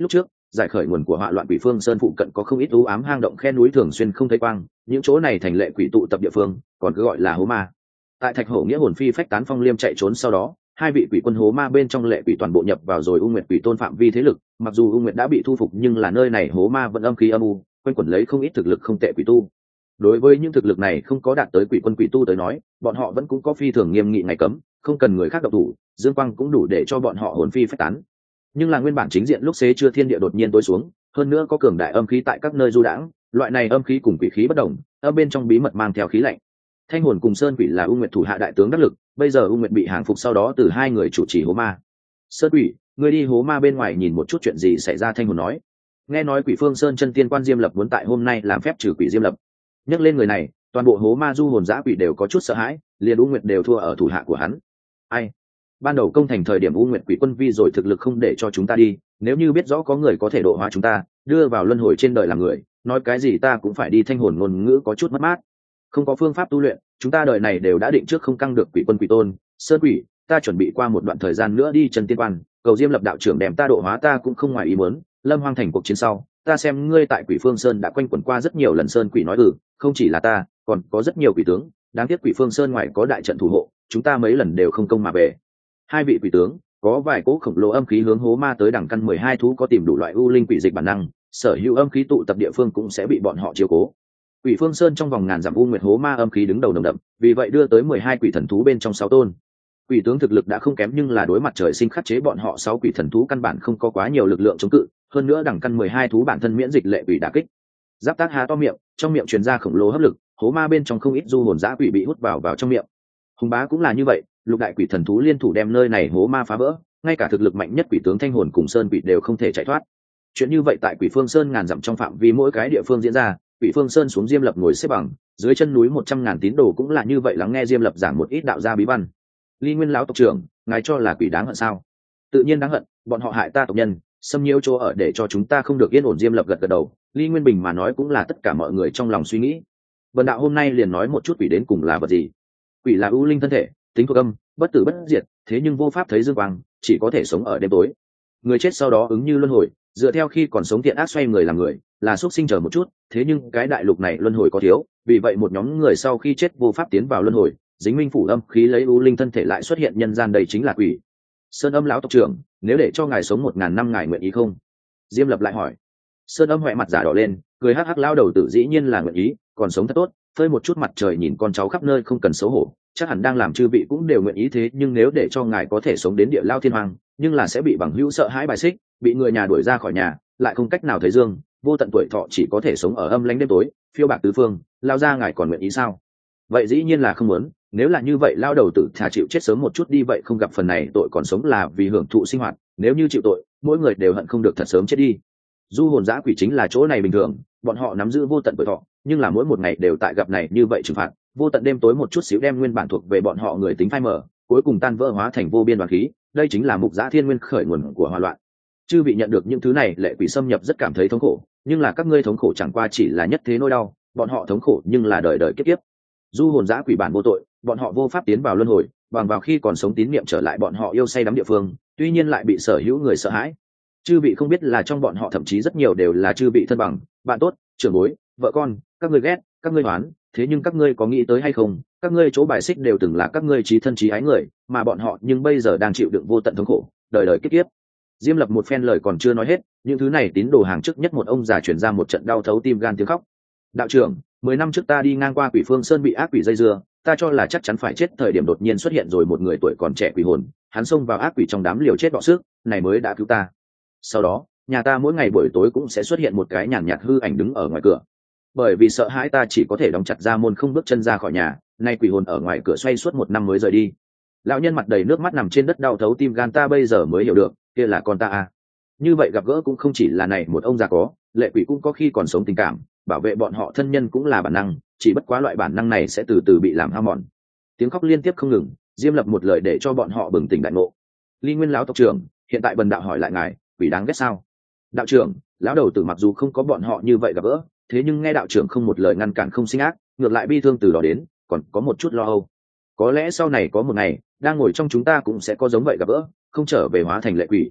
Speaker 1: giải khởi nguồn của họa loạn quỷ phương sơn phụ cận có không ít u ám hang động khe núi thường xuyên không thấy quang, những chỗ này thành lệ quỷ tụ tập địa phương, còn cứ gọi là hố ma. Tại Thạch Hổ nghĩa hồn phi phách tán phong liêm chạy trốn sau đó, hai vị quỷ quân hố ma bên trong lệ quỷ toàn bộ nhập vào rồi U Nguyệt quỷ tôn phạm vi thế lực, mặc dù U Nguyệt đã bị thu phục nhưng là nơi này hố ma vẫn âm khí âm u, quanh quẩn lấy không ít thực lực không tệ quỷ tu. Đối với những thực lực này không có đạt tới quỷ quân quỷ tu tới nói, bọn họ vẫn cũng có phi thường nghiêm nghị ngày cấm, không cần người khác động thủ, dương quang cũng đủ để cho bọn họ hồn phi phách tán. Nhưng là nguyên bản chính diện lúc xế trưa thiên địa đột nhiên tối xuống, hơn nữa có cường đại âm khí tại các nơi du đãng, loại này âm khí cùng quỷ khí bất đồng, ở bên trong bí mật mang theo khí lạnh. Thanh hồn cùng Sơn Quỷ là U Nguyệt thủ hạ đại tướng đắc lực, bây giờ U Nguyệt bị hàng phục sau đó từ hai người chủ trì hố ma. Sơn Quỷ, ngươi đi hố ma bên ngoài nhìn một chút chuyện gì xảy ra. Thanh hồn nói. Nghe nói Quỷ Phương Sơn chân tiên quan Diêm Lập muốn tại hôm nay làm phép trừ quỷ Diêm Lập. Nhắc lên người này, toàn bộ hố ma du hồn dã quỷ đều có chút sợ hãi, liền U Nguyệt đều thua ở thủ hạ của hắn. Ai? Ban đầu công thành thời điểm U Nguyệt quỷ quân vi rồi thực lực không để cho chúng ta đi, nếu như biết rõ có người có thể độ hóa chúng ta, đưa vào luân hồi trên đời làm người, nói cái gì ta cũng phải đi. Thanh hồn ngôn ngữ có chút mất mát. Không có phương pháp tu luyện, chúng ta đời này đều đã định trước không căng được quỷ quân quỷ tôn. Sơn Quỷ, ta chuẩn bị qua một đoạn thời gian nữa đi chân tiên quan, cầu Diêm Lập đạo trưởng đem ta độ hóa, ta cũng không ngoài ý muốn. Lâm Hoang thành cuộc chiến sau, ta xem ngươi tại Quỷ Phương Sơn đã quanh quẩn qua rất nhiều lần. Sơn Quỷ nói không chỉ là ta, còn có rất nhiều quỷ tướng, đáng tiếc Quỷ Phương Sơn ngoài có đại trận thủ hộ, chúng ta mấy lần đều không công mà về. Hai vị quỷ tướng, có vài cỗ khổng lồ âm khí hướng hố ma tới, đẳng căn 12 thú có tìm đủ loại u linh quỷ dịch bản năng, sở hữu âm khí tụ tập địa phương cũng sẽ bị bọn họ chiếu cố. Quỷ Phương Sơn trong vòng ngàn dặm U Nguyệt hố ma âm khí đứng đầu nồng đậm, vì vậy đưa tới 12 quỷ thần thú bên trong 6 tôn. Quỷ tướng thực lực đã không kém nhưng là đối mặt trời sinh khắc chế bọn họ 6 quỷ thần thú căn bản không có quá nhiều lực lượng chống cự, hơn nữa đẳng căn 12 thú bản thân miễn dịch lệ quỷ đả kích. Giáp Tác há to miệng, trong miệng truyền ra khổng lồ hấp lực, hố ma bên trong không ít du hồn dã quỷ bị hút vào trong miệng. Hùng Bá cũng là như vậy, lục đại quỷ thần thú liên thủ đem nơi này hố ma phá vỡ, ngay cả thực lực mạnh nhất quỷ tướng Thanh hồn cùng Sơn Quỷ đều không thể chạy thoát. Chuyện như vậy tại Quỷ Phương Sơn ngàn dặm trong phạm vi mỗi cái địa phương diễn ra. Quỷ Phương Sơn xuống Diêm Lập ngồi xếp bằng, dưới chân núi 100.000 tín đồ cũng là như vậy, lắng nghe Diêm Lập giảng một ít đạo gia bí văn. Ly Nguyên lão tộc trưởng, ngài cho là quỷ đáng hận sao? Tự nhiên đáng hận, bọn họ hại ta tộc nhân, xâm nhiễu chỗ ở để cho chúng ta không được yên ổn. Diêm Lập gật gật đầu, Ly Nguyên Bình mà nói cũng là tất cả mọi người trong lòng suy nghĩ. Vân đạo hôm nay liền nói một chút quỷ đến cùng là vật gì. Quỷ là ưu linh thân thể, tính thuộc âm, bất tử bất diệt, thế nhưng vô pháp thấy dương quang, chỉ có thể sống ở đêm tối. Người chết sau đó ứng như luân hồi, dựa theo khi còn sống thiện ác xoay người làm người, là xuất sinh chờ một chút, thế nhưng cái đại lục này luân hồi có thiếu, vì vậy một nhóm người sau khi chết vô pháp tiến vào luân hồi, dính minh phủ âm khí lấy u linh thân thể lại xuất hiện nhân gian, đây chính là quỷ. Sơn Âm lão tộc trưởng, nếu để cho ngài sống 1000 năm ngài nguyện ý không? Diêm Lập lại hỏi. Sơn Âm hoẹ mặt giả đỏ lên, cười hắc hắc, lao đầu tử dĩ nhiên là nguyện ý, còn sống thật tốt, phơi một chút mặt trời nhìn con cháu khắp nơi không cần xấu hổ, chắc hẳn đang làm chư vị cũng đều nguyện ý. Thế nhưng nếu để cho ngài có thể sống đến địa lao thiên hoàng, nhưng là sẽ bị bằng hữu sợ hãi bài xích, bị người nhà đuổi ra khỏi nhà, lại không cách nào thấy dương, vô tận tuổi thọ chỉ có thể sống ở âm lãnh đêm tối, phiêu bạc tứ phương, lao ra ngài còn nguyện ý sao? Vậy dĩ nhiên là không muốn, nếu là như vậy lao đầu tử thà chịu chết sớm một chút đi, vậy không gặp phần này tội, còn sống là vì hưởng thụ sinh hoạt, nếu như chịu tội, mỗi người đều hận không được thật sớm chết đi. Du hồn dã quỷ chính là chỗ này bình thường, bọn họ nắm giữ vô tận tuổi thọ, nhưng là mỗi một ngày đều tại gặp này như vậy trừng phạt, vô tận đêm tối một chút xíu đem nguyên bản thuộc về bọn họ người tính phai mờ, cuối cùng tan vỡ hóa thành vô biên đoàn khí, đây chính là mục dã thiên nguyên khởi nguồn của hòa loạn. Chư vị nhận được những thứ này, lệ quỷ xâm nhập rất cảm thấy thống khổ, nhưng là các ngươi thống khổ chẳng qua chỉ là nhất thế nỗi đau, bọn họ thống khổ nhưng là đời đời kiếp kiếp. Du hồn dã quỷ bản vô tội, bọn họ vô pháp tiến vào luân hồi, bằng vào khi còn sống tín niệm trở lại bọn họ yêu say đắm địa phương, tuy nhiên lại bị sở hữu người sợ hãi. Chư vị không biết là trong bọn họ thậm chí rất nhiều đều là chư vị thân bằng, bạn tốt, trưởng bối, vợ con, các ngươi ghét, các ngươi oán, thế nhưng các ngươi có nghĩ tới hay không, các ngươi chỗ bài xích đều từng là các ngươi chí thân chí ái người, mà bọn họ nhưng bây giờ đang chịu đựng vô tận thống khổ, đời đời kiếp kiếp. Diêm Lập một phen lời còn chưa nói hết, những thứ này tín đồ hàng trước nhất một ông già chuyển ra một trận đau thấu tim gan tiếng khóc. Đạo trưởng, 10 năm trước ta đi ngang qua Quỷ Phương Sơn bị ác quỷ dây dưa, ta cho là chắc chắn phải chết, thời điểm đột nhiên xuất hiện rồi một người tuổi còn trẻ quỷ hồn, hắn xông vào ác quỷ trong đám liều chết bọ sức, này mới đã cứu ta. Sau đó, nhà ta mỗi ngày buổi tối cũng sẽ xuất hiện một cái nhàn nhạt hư ảnh đứng ở ngoài cửa. Bởi vì sợ hãi ta chỉ có thể đóng chặt ra môn không bước chân ra khỏi nhà, nay quỷ hồn ở ngoài cửa xoay suốt 1 năm mới rời đi. Lão nhân mặt đầy nước mắt nằm trên đất đau thấu tim gan, ta bây giờ mới hiểu được, kia là con ta à. Như vậy gặp gỡ cũng không chỉ là này một ông già có, lệ quỷ cũng có khi còn sống tình cảm, bảo vệ bọn họ thân nhân cũng là bản năng, chỉ bất quá loại bản năng này sẽ từ từ bị làm hao mòn. Tiếng khóc liên tiếp không ngừng, Diêm Lập một lời để cho bọn họ bừng tỉnh đại ngộ. Ly Nguyên lão tộc trưởng, hiện tại bần đạo hỏi lại ngài, quỷ đáng ghét sao? Đạo trưởng, lão đầu tử mặc dù không có bọn họ như vậy gặp gỡ, thế nhưng nghe đạo trưởng không một lời ngăn cản không sinh ác, ngược lại bi thương từ đó đến, còn có một chút lo âu. Có lẽ sau này có một ngày, đang ngồi trong chúng ta cũng sẽ có giống vậy gặp gỡ, không trở về hóa thành lệ quỷ.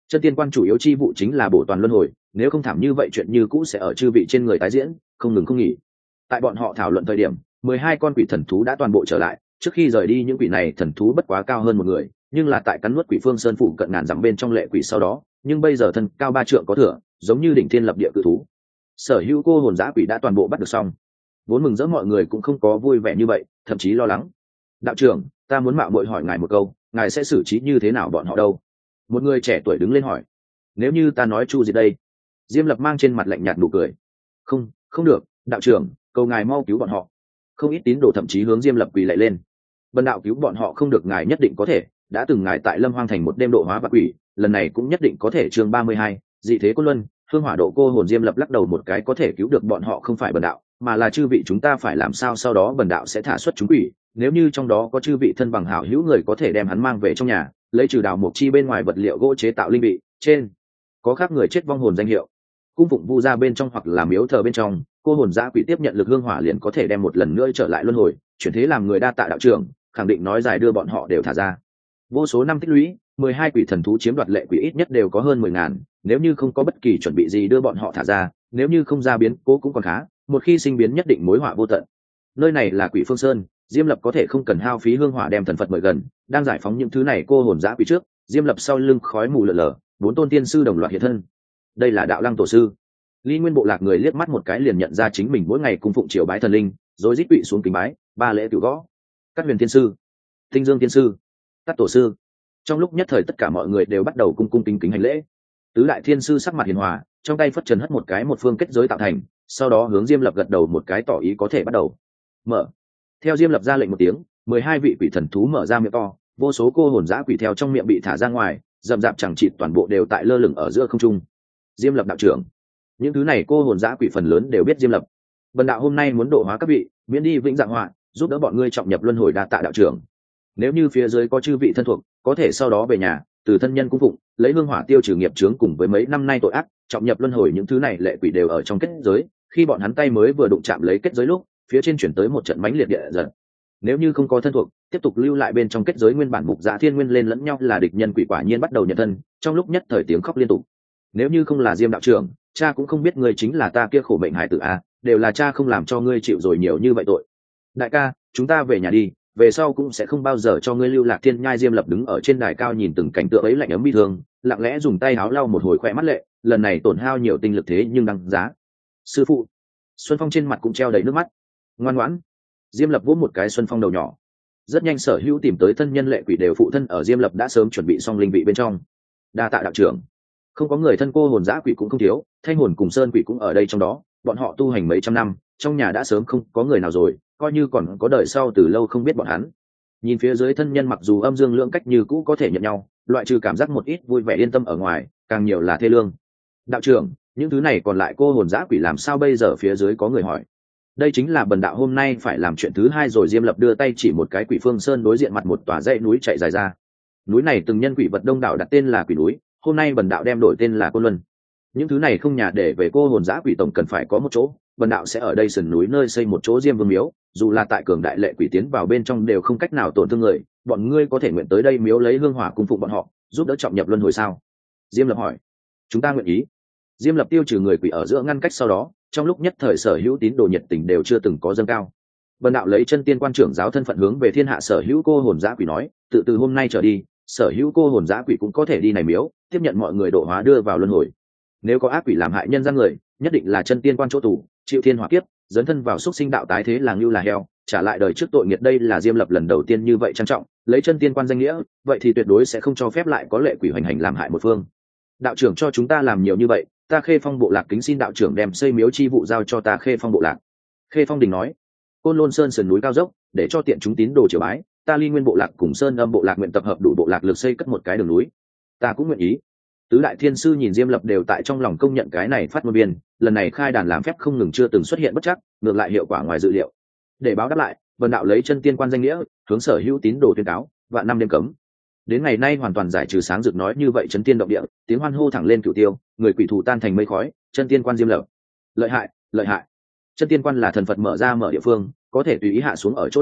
Speaker 1: Chân tiên quan chủ yếu chi vụ chính là bổ toàn luân hồi, nếu không thảm như vậy chuyện như cũ sẽ ở chư vị trên người tái diễn, không ngừng không nghỉ. Tại bọn họ thảo luận thời điểm, 12 con quỷ thần thú đã toàn bộ trở lại. Trước khi rời đi, những quỷ này thần thú bất quá cao hơn một người, nhưng là tại cắn nuốt quỷ phương sơn phủ cận ngàn dặm bên trong lệ quỷ sau đó, nhưng bây giờ thân cao 3 trượng có thừa, giống như đỉnh thiên lập địa cự thú. Sở hữu cô hồn dã quỷ đã toàn bộ bắt được xong. Vốn mừng rỡ mọi người cũng không có vui vẻ như vậy, thậm chí lo lắng. Đạo trưởng, ta muốn mạo muội hỏi ngài một câu, ngài sẽ xử trí như thế nào bọn họ đâu? Một người trẻ tuổi đứng lên hỏi. Nếu như ta nói chu diệt đây? Diêm Lập mang trên mặt lạnh nhạt nụ cười. Không, không được, đạo trưởng, cầu ngài mau cứu bọn họ. Không ít tín đồ thậm chí hướng Diêm Lập quỳ lạy lên. Bần đạo cứu bọn họ không được, ngài nhất định có thể, đã từng ngài tại Lâm Hoang thành một đêm độ hóa vạn quỷ, lần này cũng nhất định có thể. Chương 32, dị thế côn luân, hương hỏa độ cô hồn. Diêm Lập lắc đầu một cái, có thể cứu được bọn họ không phải bần đạo, mà là chư vị chúng ta phải làm sao sau đó bần đạo sẽ thả xuất chúng quỷ. Nếu như trong đó có chư vị thân bằng hảo hữu người có thể đem hắn mang về trong nhà, lấy trừ đào mộc chi bên ngoài vật liệu gỗ chế tạo linh vị, trên có khác người chết vong hồn danh hiệu, cung phụng vu ra bên trong hoặc là miếu thờ bên trong, cô hồn dã quỷ tiếp nhận lực hương hỏa liền có thể đem một lần nữa trở lại luân hồi, chuyển thế làm người đa tạ đạo trưởng, khẳng định nói dài đưa bọn họ đều thả ra. Vô số năm tích lũy, 12 quỷ thần thú chiếm đoạt lệ quỷ ít nhất đều có hơn 10.000, nếu như không có bất kỳ chuẩn bị gì đưa bọn họ thả ra, nếu như không ra biến cố cũng còn khá, một khi sinh biến nhất định mối họa vô tận. Nơi này là Quỷ Phương Sơn, Diêm Lập có thể không cần hao phí hương hỏa đem thần Phật mời gần, đang giải phóng những thứ này cô hồn dã quỷ trước, Diêm Lập sau lưng khói mù lờ lờ, 4 tôn tiên sư đồng loạt hiện thân. Đây là Đạo Lăng tổ sư. Ly Nguyên bộ lạc người liếc mắt một cái liền nhận ra chính mình mỗi ngày cung phụng triều bái thần linh, rồi rít quỵ xuống kính bái, ba lễ cửu gõ. Các huyền tiên sư, Tinh Dương tiên sư, Tát tổ sư. Trong lúc nhất thời tất cả mọi người đều bắt đầu cung cung kính kính hành lễ. Tứ đại thiên sư sắc mặt hiền hòa, trong tay phất trần hất một cái một phương kết giới tạo thành, sau đó hướng Diêm Lập gật đầu một cái tỏ ý có thể bắt đầu. Mở. Theo Diêm Lập ra lệnh một tiếng, 12 vị quỷ thần thú mở ra miệng to, vô số cô hồn dã quỷ theo trong miệng bị thả ra ngoài, rậm rạp chẳng chịt toàn bộ đều tại lơ lửng ở giữa không trung. Diêm Lập đạo trưởng, những thứ này cô hồn dã quỷ phần lớn đều biết Diêm Lập. Bần đạo hôm nay muốn độ hóa các vị, miễn đi vĩnh dạng họa, giúp đỡ bọn ngươi trọng nhập luân hồi, đa tạ đạo trưởng. Nếu như phía dưới có chư vị thân thuộc, có thể sau đó về nhà, từ thân nhân cung phụng, lấy hương hỏa tiêu trừ nghiệp chướng cùng với mấy năm nay tội ác, trọng nhập luân hồi. Những thứ này lệ quỷ đều ở trong kết giới, khi bọn hắn tay mới vừa đụng chạm lấy kết giới lúc, phía trên chuyển tới một trận mãnh liệt địa giật. Nếu như không có thân thuộc, tiếp tục lưu lại bên trong kết giới, nguyên bản mục dạ thiên nguyên lên lẫn nhau là địch nhân, quỷ quả nhiên bắt đầu nhận thân, trong lúc nhất thời tiếng khóc liên tục. Nếu như không là Diêm đạo trưởng, cha cũng không biết ngươi chính là ta kia khổ mệnh hải tử a, đều là cha không làm cho ngươi chịu rồi nhiều như vậy tội. Đại ca, chúng ta về nhà đi, về sau cũng sẽ không bao giờ cho ngươi lưu lạc thiên nhai. Diêm Lập đứng ở trên đài cao nhìn từng cảnh tượng ấy lạnh ấm bi thương, lặng lẽ dùng tay áo lau một hồi khỏe mắt lệ, lần này tổn hao nhiều tinh lực thế nhưng đăng giá. Sư phụ. Xuân Phong trên mặt cũng treo đầy nước mắt. Ngoan ngoãn. Diêm Lập vỗ một cái Xuân Phong đầu nhỏ. Rất nhanh sở hữu tìm tới thân nhân lệ quỷ đều phụ thân ở Diêm Lập đã sớm chuẩn bị xong linh vị bên trong. Đa tạ đạo trưởng. Không có người thân cô hồn dã quỷ cũng không thiếu, thanh hồn cùng sơn quỷ cũng ở đây trong đó, bọn họ tu hành mấy trăm năm, trong nhà đã sớm không có người nào rồi, coi như còn có đời sau từ lâu không biết bọn hắn. Nhìn phía dưới thân nhân mặc dù âm dương lưỡng cách như cũ có thể nhận nhau, loại trừ cảm giác một ít vui vẻ yên tâm ở ngoài, càng nhiều là thê lương. Đạo trưởng, những thứ này còn lại cô hồn dã quỷ làm sao bây giờ? Phía dưới có người hỏi. Đây chính là bần đạo hôm nay phải làm chuyện thứ hai rồi. Diêm Lập đưa tay chỉ một cái Quỷ Phương Sơn đối diện mặt một tòa dãy núi chạy dài ra. Núi này từng nhân quỷ vật đông đảo đặt tên là Quỷ núi, hôm nay bần đạo đem đổi tên là Côn Luân. Những thứ này không nhà để về cô hồn dã quỷ tổng cần phải có một chỗ, bần đạo sẽ ở đây sườn núi nơi xây một chỗ Diêm Vương miếu, dù là tại cường đại lệ quỷ tiến vào bên trong đều không cách nào tổn thương người. Bọn ngươi có thể nguyện tới đây miếu lấy hương hỏa cung phụng bọn họ, giúp đỡ trọng nhập luân hồi sao? Diêm Lập hỏi. Chúng ta nguyện ý. Diêm Lập tiêu trừ người quỷ ở giữa ngăn cách sau đó, trong lúc nhất thời sở hữu tín đồ nhiệt tình đều chưa từng có dâng cao. Bần đạo lấy chân tiên quan trưởng giáo thân phận hướng về thiên hạ sở hữu cô hồn dã quỷ nói, từ hôm nay trở đi, sở hữu cô hồn dã quỷ cũng có thể đi này miếu, tiếp nhận mọi người độ hóa đưa vào luân hồi. Nếu có ác quỷ làm hại nhân gian người, nhất định là chân tiên quan chỗ tù, chịu thiên hỏa kiếp, dấn thân vào xúc sinh đạo tái thế là ngưu là heo, trả lại đời trước tội nghiệt. Đây là Diêm Lập lần đầu tiên như vậy trang trọng, lấy chân tiên quan danh nghĩa, vậy thì tuyệt đối sẽ không cho phép lại có lệ quỷ hoành hành làm hại một phương. Đạo trưởng cho chúng ta làm nhiều như vậy, ta Khê Phong bộ lạc kính xin đạo trưởng đem xây miếu chi vụ giao cho ta Khê Phong bộ lạc. Khê Phong đình nói. Côn Lôn Sơn sườn núi cao dốc, để cho tiện chúng tín đồ triều bái, ta Ly Nguyên bộ lạc cùng Sơn Âm bộ lạc nguyện tập hợp đủ bộ lạc lực xây cất một cái đường núi. Ta cũng nguyện ý. Tứ đại thiên sư nhìn Diêm Lập đều tại trong lòng công nhận cái này phát ngôn viên, lần này khai đàn làm phép không ngừng chưa từng xuất hiện bất chắc, ngược lại hiệu quả ngoài dự liệu. Để báo đáp lại, vần đạo lấy chân tiên quan danh nghĩa, hướng sở hữu tín đồ tuyên cáo, vạn năm đêm cấm. Đến ngày nay hoàn toàn giải trừ. Sáng rực nói như vậy chấn tiên động địa, tiếng hoan hô thẳng lên cửu tiêu, người quỷ thù tan thành mây khói. Chân tiên quan Diêm Lập, lợi hại, lợi hại. Chân tiên quan là thần Phật mở ra mở địa phương, có thể tùy ý hạ xuống ở chỗ này,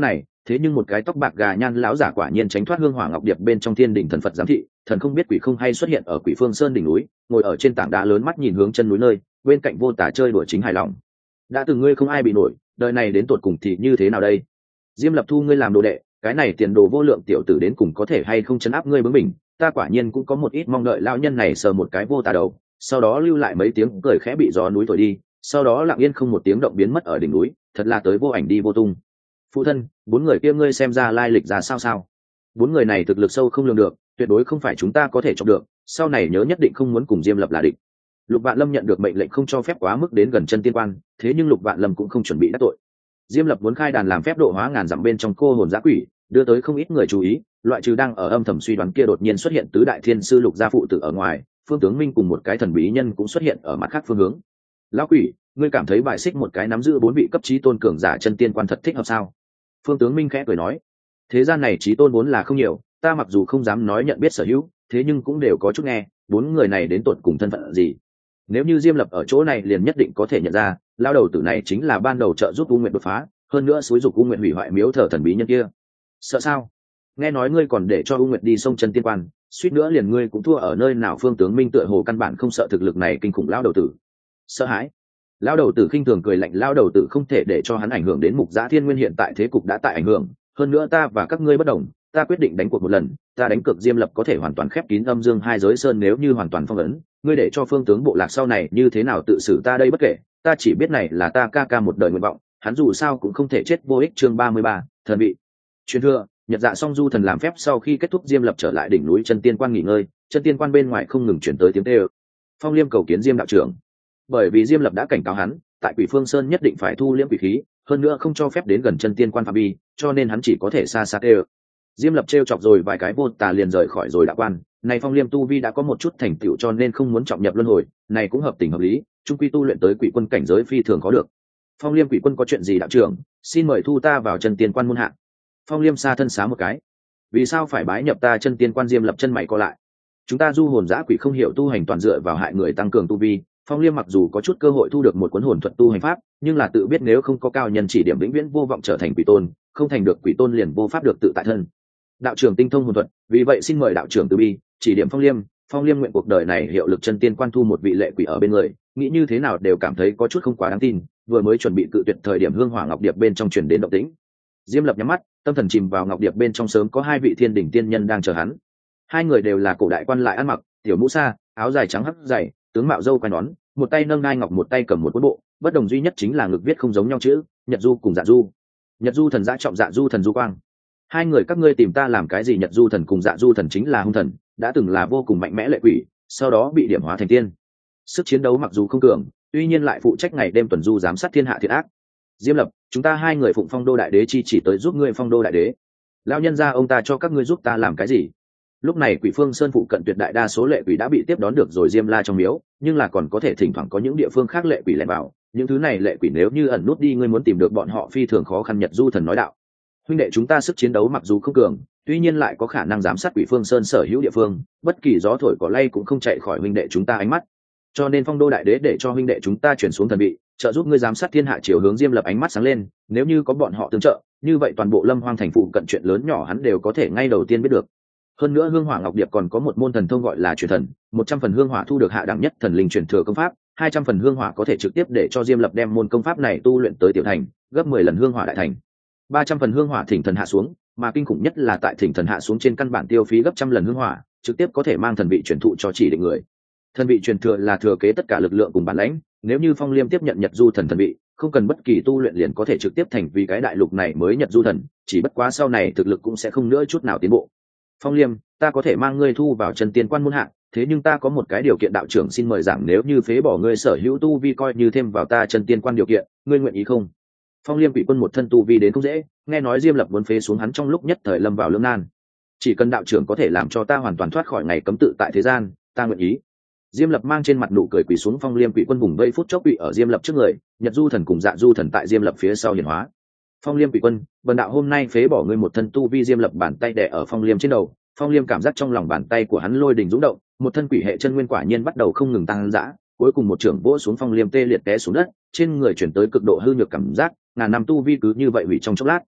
Speaker 1: thế nhưng một cái tóc bạc gà nhan lão giả quả nhiên tránh thoát hương hỏa ngọc điệp bên trong thiên đỉnh thần Phật giám thị, thần không biết quỷ không hay xuất hiện ở Quỷ Phương Sơn đỉnh núi, ngồi ở trên tảng đá lớn mắt nhìn hướng chân núi nơi, bên cạnh vô tả chơi đùa chính hài lòng. Đã từng ngươi không ai bị nổi, đời này đến tột cùng thì như thế nào đây? Diêm Lập thu ngươi làm đồ đệ, cái này tiền đồ vô lượng tiểu tử đến cùng có thể hay không chấn áp ngươi bướng mình, ta quả nhiên cũng có một ít mong đợi. Lão nhân này sờ một cái vô tả đầu, sau đó lưu lại mấy tiếng cười khẽ bị gió núi thổi đi, sau đó lặng yên không một tiếng động biến mất ở đỉnh núi, thật là tới vô ảnh đi vô tung. Phụ thân, bốn người kia ngươi xem ra lai lịch ra sao? Bốn người này thực lực sâu không lường được, tuyệt đối không phải chúng ta có thể chọc được, sau này nhớ nhất định không muốn cùng Diêm Lập là địch. Lục Vạn Lâm nhận được mệnh lệnh không cho phép quá mức đến gần chân tiên quan, thế nhưng Lục Vạn Lâm cũng không chuẩn bị đắc tội. Diêm Lập muốn khai đàn làm phép độ hóa ngàn dặm bên trong cô hồn dã quỷ, đưa tới không ít người chú ý, loại trừ đang ở âm thầm suy đoán kia đột nhiên xuất hiện tứ đại thiên sư Lục gia phụ tử ở ngoài, Phương Tướng Minh cùng một cái thần bí nhân cũng xuất hiện ở mặt khác phương hướng. Lão quỷ, ngươi cảm thấy bài xích một cái nắm giữ 4 vị cấp chí tôn cường giả chân tiên quan thật thích hợp sao? Phương Tướng Minh khẽ cười nói, thế gian này chí tôn vốn là không nhiều, ta mặc dù không dám nói nhận biết sở hữu, thế nhưng cũng đều có chút nghe, 4 người này đến tột cùng thân phận gì. Nếu như Diêm Lập ở chỗ này liền nhất định có thể nhận ra, lao đầu tử này chính là ban đầu trợ giúp U Nguyệt đột phá, hơn nữa xúi dục U Nguyệt hủy hoại miếu thờ thần bí nhân kia. Sợ sao? Nghe nói ngươi còn để cho U Nguyệt đi sông chân tiên quan, suýt nữa liền ngươi cũng thua ở nơi nào. Phương Tướng Minh tựa hồ căn bản không sợ thực lực này kinh khủng lao đầu tử. Sợ hãi? Lao đầu tử khinh thường cười lạnh, lao đầu tử không thể để cho hắn ảnh hưởng đến Mục Giã Thiên Nguyên hiện tại thế cục đã tại ảnh hưởng, hơn nữa ta và các ngươi bất đồng, ta quyết định đánh cuộc một lần, ta đánh cược Diêm Lập có thể hoàn toàn khép kín âm dương hai giới sơn, nếu như hoàn toàn phong ấn, ngươi để cho Phương tướng bộ lạc sau này như thế nào tự xử ta đây bất kể, ta chỉ biết này là ta ca ca một đời nguyện vọng, hắn dù sao cũng không thể chết vô ích. Chương 33, thần vị. Truyền thừa. Nhật Dạ Song Du thần làm phép sau khi kết thúc, Diêm Lập trở lại đỉnh núi chân tiên quan nghỉ ngơi, chân tiên quan bên ngoài không ngừng chuyển tới tiếng kêu. Phong Liêm cầu kiến Diêm đạo trưởng. Bởi vì Diêm Lập đã cảnh cáo hắn, tại Quỷ Phương Sơn nhất định phải thu liễm quỷ khí, hơn nữa không cho phép đến gần chân tiên quan phạm vi, cho nên hắn chỉ có thể xa xa kêu. Diêm Lập trêu chọc rồi vài cái vô tà liền rời khỏi rồi đạo quan. Này Phong Liêm tu vi đã có một chút thành tựu cho nên không muốn trọng nhập luân hồi, này cũng hợp tình hợp lý, trung quy tu luyện tới quỷ quân cảnh giới phi thường có được. Phong Liêm quỷ quân có chuyện gì đạo trưởng, xin mời thu ta vào chân tiên quan môn hạ. Phong Liêm xa thân xá một cái. Vì sao phải bái nhập ta chân tiên quan? Diêm Lập chân mày co lại. Chúng ta du hồn dã quỷ không hiểu tu hành toàn dựa vào hại người tăng cường tu vi. Phong Liêm mặc dù có chút cơ hội thu được một cuốn hồn thuật tu hành pháp, nhưng là tự biết nếu không có cao nhân chỉ điểm vĩnh viễn vô vọng trở thành quỷ tôn, không thành được quỷ tôn liền vô pháp được tự tại thân. Đạo trưởng tinh thông hồn thuật, vì vậy xin mời đạo trưởng từ bi chỉ điểm Phong Liêm. Phong Liêm nguyện cuộc đời này hiệu lực chân tiên quan thu một vị lệ quỷ ở bên người, nghĩ như thế nào đều cảm thấy có chút không quá đáng tin, vừa mới chuẩn bị cự tuyệt thời điểm hương hỏa ngọc điệp bên trong truyền đến động tĩnh. Diêm Lập nhắm mắt, tâm thần chìm vào ngọc điệp bên trong, sớm có 2 vị thiên đỉnh tiên nhân đang chờ hắn. 2 người đều là cổ đại quan lại, ăn mặc tiểu mũ sa, áo dài trắng hắc dày, tướng mạo râu quai nón, một tay nâng ngai ngọc, một tay cầm một cuốn bộ, bất đồng duy nhất chính là ngực viết không giống nhau chữ, Nhật Du cùng Dạ Du. Nhật Du thần Dã trọng, Dạ Du thần Du quang. 2 người các ngươi tìm ta làm cái gì? Nhật Du thần cùng Dạ Du thần chính là hung thần, đã từng là vô cùng mạnh mẽ lệ quỷ, sau đó bị điểm hóa thành tiên. Sức chiến đấu mặc dù không cường, tuy nhiên lại phụ trách ngày đêm tuần du giám sát thiên hạ thiện ác. Diêm Lập, chúng ta 2 người phụng Phong Đô đại đế chi chỉ tới giúp ngươi. Phong Đô đại đế? Lão nhân gia ông ta cho các ngươi giúp ta làm cái gì? Lúc này Quỷ Phương Sơn phụ cận tuyệt đại đa số lệ quỷ đã bị tiếp đón được rồi Diêm La trong miếu, nhưng là còn có thể thỉnh thoảng có những địa phương khác lệ quỷ lẻn vào, những thứ này lệ quỷ nếu như ẩn nút đi, ngươi muốn tìm được bọn họ phi thường khó khăn. Nhật Du thần nói đạo. Huynh đệ chúng ta sức chiến đấu mặc dù không cường, tuy nhiên lại có khả năng giám sát Quỷ Phương Sơn sở hữu địa phương, bất kỳ gió thổi cỏ lay cũng không chạy khỏi huynh đệ chúng ta ánh mắt, cho nên Phong Đô đại đế để cho huynh đệ chúng ta chuyển xuống thần vị, trợ giúp ngươi giám sát thiên hạ. Chiều hướng Diêm Lập ánh mắt sáng lên, nếu như có bọn họ tương trợ, như vậy toàn bộ Lâm Hoang thành phụ cận chuyện lớn nhỏ hắn đều có thể ngay đầu tiên biết được. Hơn nữa hương hỏa ngọc điệp còn có một môn thần thông gọi là truyền thần, 100 phần hương hỏa thu được hạ đẳng nhất thần linh truyền thừa công pháp, 200 phần hương hỏa có thể trực tiếp để cho Diêm Lập đem môn công pháp này tu luyện tới tiểu thành, gấp 10 lần hương hỏa đại thành. 300 phần hương hỏa thỉnh thần hạ xuống, mà kinh khủng nhất là tại thỉnh thần hạ xuống trên căn bản tiêu phí gấp trăm lần hương hỏa, trực tiếp có thể mang thần vị truyền thụ cho chỉ định người. Thần vị truyền thừa là thừa kế tất cả lực lượng cùng bản lãnh, nếu như Phong Liêm tiếp nhận Nhật Du thần thần vị, không cần bất kỳ tu luyện liền có thể trực tiếp thành vì cái đại lục này mới Nhật Du thần, chỉ bất quá sau này thực lực cũng sẽ không nữa chút nào tiến bộ. Phong Liêm, ta có thể mang ngươi thu vào chân tiên quan môn hạ, thế nhưng ta có một cái điều kiện, đạo trưởng xin mời giảng, nếu như phế bỏ ngươi sở hữu tu vi coi như thêm vào ta chân tiên quan điều kiện, ngươi nguyện ý không? Phong Liêm Quỷ quân một thân tu vi đến không dễ, nghe nói Diêm Lập muốn phế xuống hắn trong lúc nhất thời lâm vào lưỡng nan. Chỉ cần đạo trưởng có thể làm cho ta hoàn toàn thoát khỏi ngày cấm tự tại thế gian, ta nguyện ý. Diêm Lập mang trên mặt nụ cười quỳ xuống. Phong Liêm Quỷ quân vùng vây phút chốc quỳ ở Diêm Lập trước người, Nhật Du thần cùng Dạ Du thần tại Diêm Lập phía sau hiển hóa. Phong Liêm Quỷ quân, bần đạo hôm nay phế bỏ ngươi một thân tu vi. Diêm Lập bàn tay đè ở Phong Liêm trên đầu, Phong Liêm cảm giác trong lòng bàn tay của hắn lôi đình dũng động, một thân quỷ hệ chân nguyên quả nhiên bắt đầu không ngừng tăng dã, cuối cùng một trưởng vỗ xuống, Phong Liêm tê liệt té xuống đất, trên người chuyển tới cực độ hư nhược cảm giác, ngàn năm tu vi cứ như vậy hủy trong chốc lát.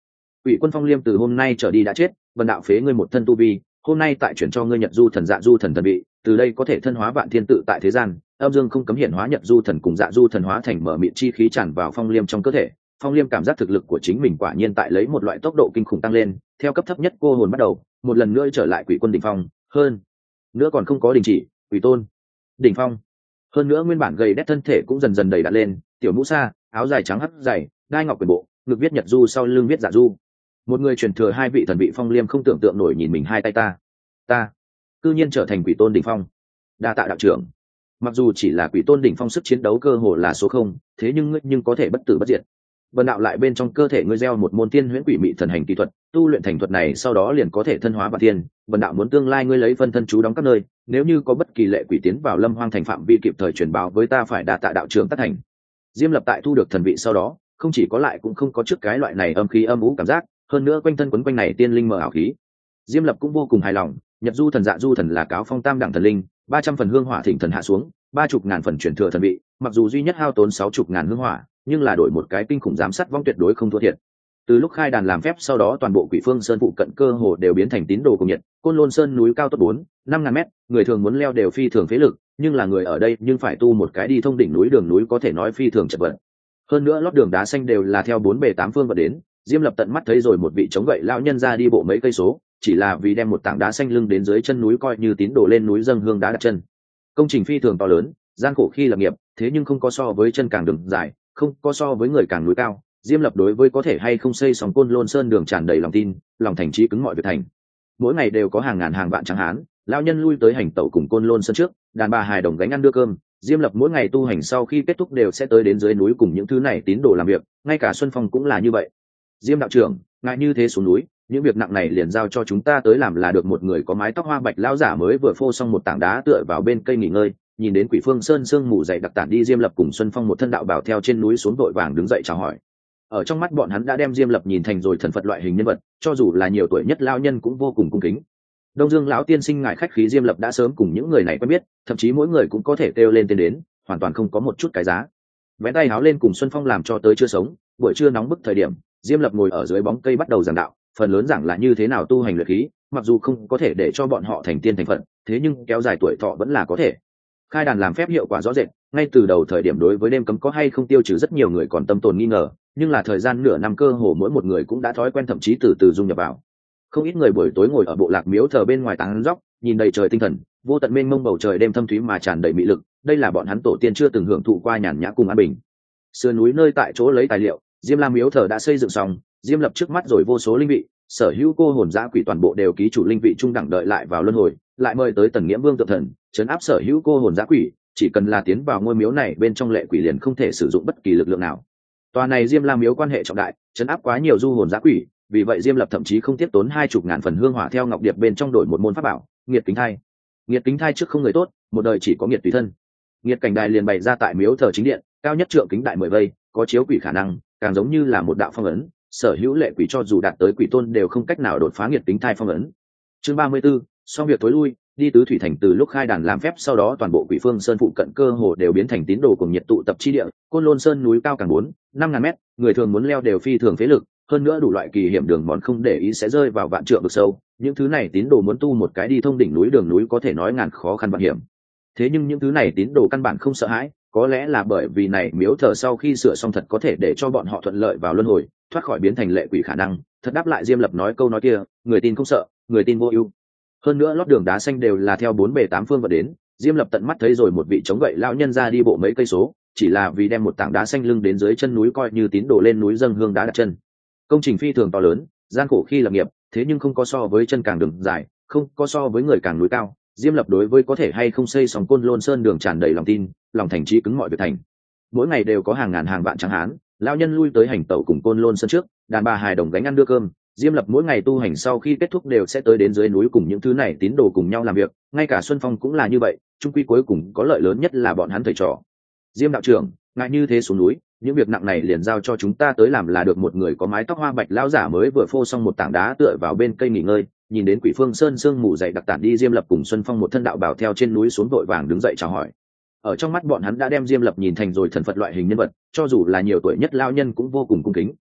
Speaker 1: Quỷ quân Phong Liêm từ hôm nay trở đi đã chết, vần đạo phế ngươi một thân tu vi, hôm nay tại chuyển cho ngươi Nhật Du Thần Dạ Du Thần thần vị, từ đây có thể thân hóa vạn thiên tự tại thế gian. Âm dương không cấm hiển hóa Nhật Du Thần cùng Dạ Du Thần hóa thành mở mịn chi khí tràn vào Phong Liêm trong cơ thể. Phong Liêm cảm giác thực lực của chính mình quả nhiên tại lấy một loại tốc độ kinh khủng tăng lên, theo cấp thấp nhất cô hồn bắt đầu, một lần nữa trở lại Quỷ quân đỉnh phong, hơn nữa còn không có đình chỉ. Quỷ tôn đỉnh phong, hơn nữa nguyên bản gầy đét thân thể cũng dần dần đầy đặn lên, tiểu mũ sa, áo dài trắng hấp dày, đai ngọc quyền bộ, ngực viết Nhật Du, sau lưng viết Dạ Du. Một người truyền thừa hai vị thần vị. Phong Liêm không tưởng tượng nổi nhìn mình hai tay, ta cư nhiên trở thành quỷ tôn đỉnh phong. Đa tạ đạo trưởng. Mặc dù chỉ là quỷ tôn đỉnh phong, sức chiến đấu cơ hồ là số không, thế nhưng có thể bất tử bất diệt. Vân đạo lại bên trong cơ thể ngươi gieo một môn tiên huyễn quỷ mị thần hành kỹ thuật, tu luyện thành thuật này sau đó liền có thể thân hóa vạn tiên. Vân đạo muốn tương lai ngươi lấy phân thân chú đóng các nơi, nếu như có bất kỳ lệ quỷ tiến vào Lâm Hoang thành phạm vi kịp thời truyền báo với ta, phải đa tạ đạo trưởng tất thành. Diêm Lập tại thu được thần vị sau đó, không chỉ có lại cũng không có trước cái loại này âm khí âm ú cảm giác, hơn nữa quanh thân quấn quanh này tiên linh mờ ảo khí. Diêm Lập cũng vô cùng hài lòng. Nhật Du Thần Dạ Du Thần là cáo phong tam đẳng thần linh, 300 phần hương hỏa thỉnh thần hạ xuống, 30.000 phần chuyển thừa thần vị, mặc dù duy nhất hao tốn 60.000 hương hỏa, nhưng là đổi một cái kinh khủng giám sát vong tuyệt đối không thua thiệt. Từ lúc khai đàn làm phép sau đó, toàn bộ Quỷ Phương Sơn phụ cận cơ hồ đều biến thành tín đồ cùng nhiệt. Côn Lôn Sơn núi cao tốt 4-5 ngàn mét, người thường muốn leo đều phi thường phế lực, nhưng là người ở đây nhưng phải tu một cái đi thông đỉnh núi, đường núi có thể nói phi thường chật vật. Hơn nữa lót đường đá xanh đều là theo 4 bề 8 phương vật đến. Diêm Lập tận mắt thấy rồi một vị chống gậy lão nhân ra đi bộ mấy cây số, chỉ là vì đem một tảng đá xanh lưng đến dưới chân núi, coi như tín đồ lên núi dâng hương đá đặt chân. Công trình phi thường to lớn, gian khổ khi lập nghiệp, thế nhưng không có so với chân càng đường dài, không có so với người càng núi cao. Diêm Lập đối với có thể hay không xây xong Côn Lôn Sơn đường tràn đầy lòng tin, lòng thành chí cứng mọi việc thành. Mỗi ngày đều có hàng ngàn hàng vạn tráng hán, lão nhân lui tới hành tẩu cùng Côn Lôn Sơn trước, đàn bà hài đồng gánh ăn đưa cơm. Diêm Lập mỗi ngày tu hành sau khi kết thúc đều sẽ tới đến dưới núi cùng những thứ này tín đồ làm việc, ngay cả Xuân Phong cũng là như vậy. Diêm đạo trưởng, ngại như thế xuống núi, những việc nặng này liền giao cho chúng ta tới làm là được. Một người có mái tóc hoa bạch lão giả mới vừa phô xong một tảng đá tựa vào bên cây nghỉ ngơi, nhìn đến Quỷ Phương Sơn sương mù dày đặc tản đi, Diêm Lập cùng Xuân Phong một thân đạo bảo theo trên núi xuống, vội vàng đứng dậy chào hỏi. Ở trong mắt bọn hắn đã đem Diêm Lập nhìn thành rồi thần Phật loại hình nhân vật, cho dù là nhiều tuổi nhất lão nhân cũng vô cùng cung kính. Đông Dương lão tiên sinh ngại khách khí, Diêm Lập đã sớm cùng những người này quen biết, thậm chí mỗi người cũng có thể kêu lên tên đến, hoàn toàn không có một chút cái giá. Vẽ tay háo lên cùng Xuân Phong làm cho tới chưa sống. Buổi trưa nóng bức thời điểm, Diêm Lập ngồi ở dưới bóng cây bắt đầu giảng đạo, phần lớn giảng là như thế nào tu hành luyện khí, mặc dù không có thể để cho bọn họ thành tiên thành Phật, thế nhưng kéo dài tuổi thọ vẫn là có thể. Khai đàn làm phép hiệu quả rõ rệt, ngay từ đầu thời điểm đối với đêm cấm có hay không tiêu trừ rất nhiều người còn tâm tồn nghi ngờ, nhưng là thời gian nửa năm cơ hồ mỗi một người cũng đã thói quen, thậm chí từ từ dung nhập vào. Không ít người buổi tối ngồi ở bộ lạc miếu thờ bên ngoài tán dóc, nhìn đầy trời tinh thần, vô tận mênh mông bầu trời đêm thâm thúy mà tràn đầy mị lực, đây là bọn hắn tổ tiên chưa từng hưởng thụ qua nhàn nhã cùng an bình. Sườn núi nơi tại chỗ lấy tài liệu, Diêm La miếu thờ đã xây dựng xong, Diêm Lập trước mắt rồi vô số linh vị, sở hữu cô hồn dã quỷ toàn bộ đều ký chủ linh vị trung đẳng đợi lại vào luân hồi, lại mời tới Tần Nghiễm Vương tượng thần, trấn áp sở hữu cô hồn dã quỷ, chỉ cần là tiến vào ngôi miếu này bên trong lệ quỷ liền không thể sử dụng bất kỳ lực lượng nào. Tòa này Diêm La miếu quan hệ trọng đại, trấn áp quá nhiều du hồn dã quỷ, vì vậy Diêm Lập thậm chí không tiếp tốn 20.000 phần hương hỏa theo ngọc điệp bên trong đổi một môn pháp bảo, Nghiệt Kính Thai. Nghiệt Kính Thai trước không người tốt, một đời chỉ có nghiệt tùy thân. Nghiệt cảnh đài liền bày ra tại miếu thờ chính điện, cao nhất trượng kính đại 10 vây, có chiếu quỷ khả năng, càng giống như là một đạo phong ấn, sở hữu lệ quỷ cho dù đạt tới quỷ tôn đều không cách nào đột phá Nghiệt Kính Thai phong ấn. Chương 34, xong việc tối lui, đi tứ thủy thành. Từ lúc khai đàn làm phép sau đó, toàn bộ Quỷ Phương Sơn phụ cận cơ hồ đều biến thành tín đồ cùng nhiệt tụ tập chi địa. Côn Lôn Sơn núi cao càng 4-5 ngàn mét, người thường muốn leo đều phi thường phế lực, hơn nữa đủ loại kỳ hiểm đường mòn không để ý sẽ rơi vào vạn trượng vực sâu. Những thứ này tín đồ muốn tu một cái đi thông đỉnh núi, đường núi có thể nói ngàn khó khăn vạn hiểm. Thế nhưng những thứ này tín đồ căn bản không sợ hãi, có lẽ là bởi vì này miếu thờ sau khi sửa xong thật có thể để cho bọn họ thuận lợi vào luân hồi, thoát khỏi biến thành lệ quỷ khả năng. Thật đáp lại Diêm Lập nói câu nói kia, người tin không sợ, người tin vô ưu. Hơn nữa lót đường đá xanh đều là theo 4 bề 8 phương vật đến. Diêm Lập tận mắt thấy rồi một vị chống gậy lão nhân ra đi bộ mấy cây số, chỉ là vì đem một tảng đá xanh lưng đến dưới chân núi, coi như tín đồ lên núi dâng hương đá đặt chân. Công trình phi thường to lớn, gian khổ khi lập nghiệp, thế nhưng không có so với chân càng đường dài, không có so với người càng núi cao. Diêm Lập đối với có thể hay không xây xong Côn Lôn Sơn đường tràn đầy lòng tin, lòng thành chí cứng mọi việc thành. Mỗi ngày đều có hàng ngàn hàng vạn tráng hán, lão nhân lui tới hành tẩu cùng Côn Lôn Sơn trước, đàn bà hài đồng gánh ăn đưa cơm. Diêm Lập mỗi ngày tu hành sau khi kết thúc đều sẽ tới đến dưới núi cùng những thứ này tín đồ cùng nhau làm việc, ngay cả Xuân Phong cũng là như vậy, chung quy cuối cùng có lợi lớn nhất là bọn hắn thầy trò. Diêm đạo trưởng, ngại như thế xuống núi, những việc nặng này liền giao cho chúng ta tới làm là được. Một người có mái tóc hoa bạch lão giả mới vừa phô xong một tảng đá tựa vào bên cây nghỉ ngơi, nhìn đến Quỷ Phương Sơn sương mù dày đặc tản đi, Diêm Lập cùng Xuân Phong một thân đạo bảo theo trên núi xuống, vội vàng đứng dậy chào hỏi. Ở trong mắt bọn hắn đã đem Diêm Lập nhìn thành rồi thần Phật loại hình nhân vật, cho dù là nhiều tuổi nhất lão nhân cũng vô cùng cung kính.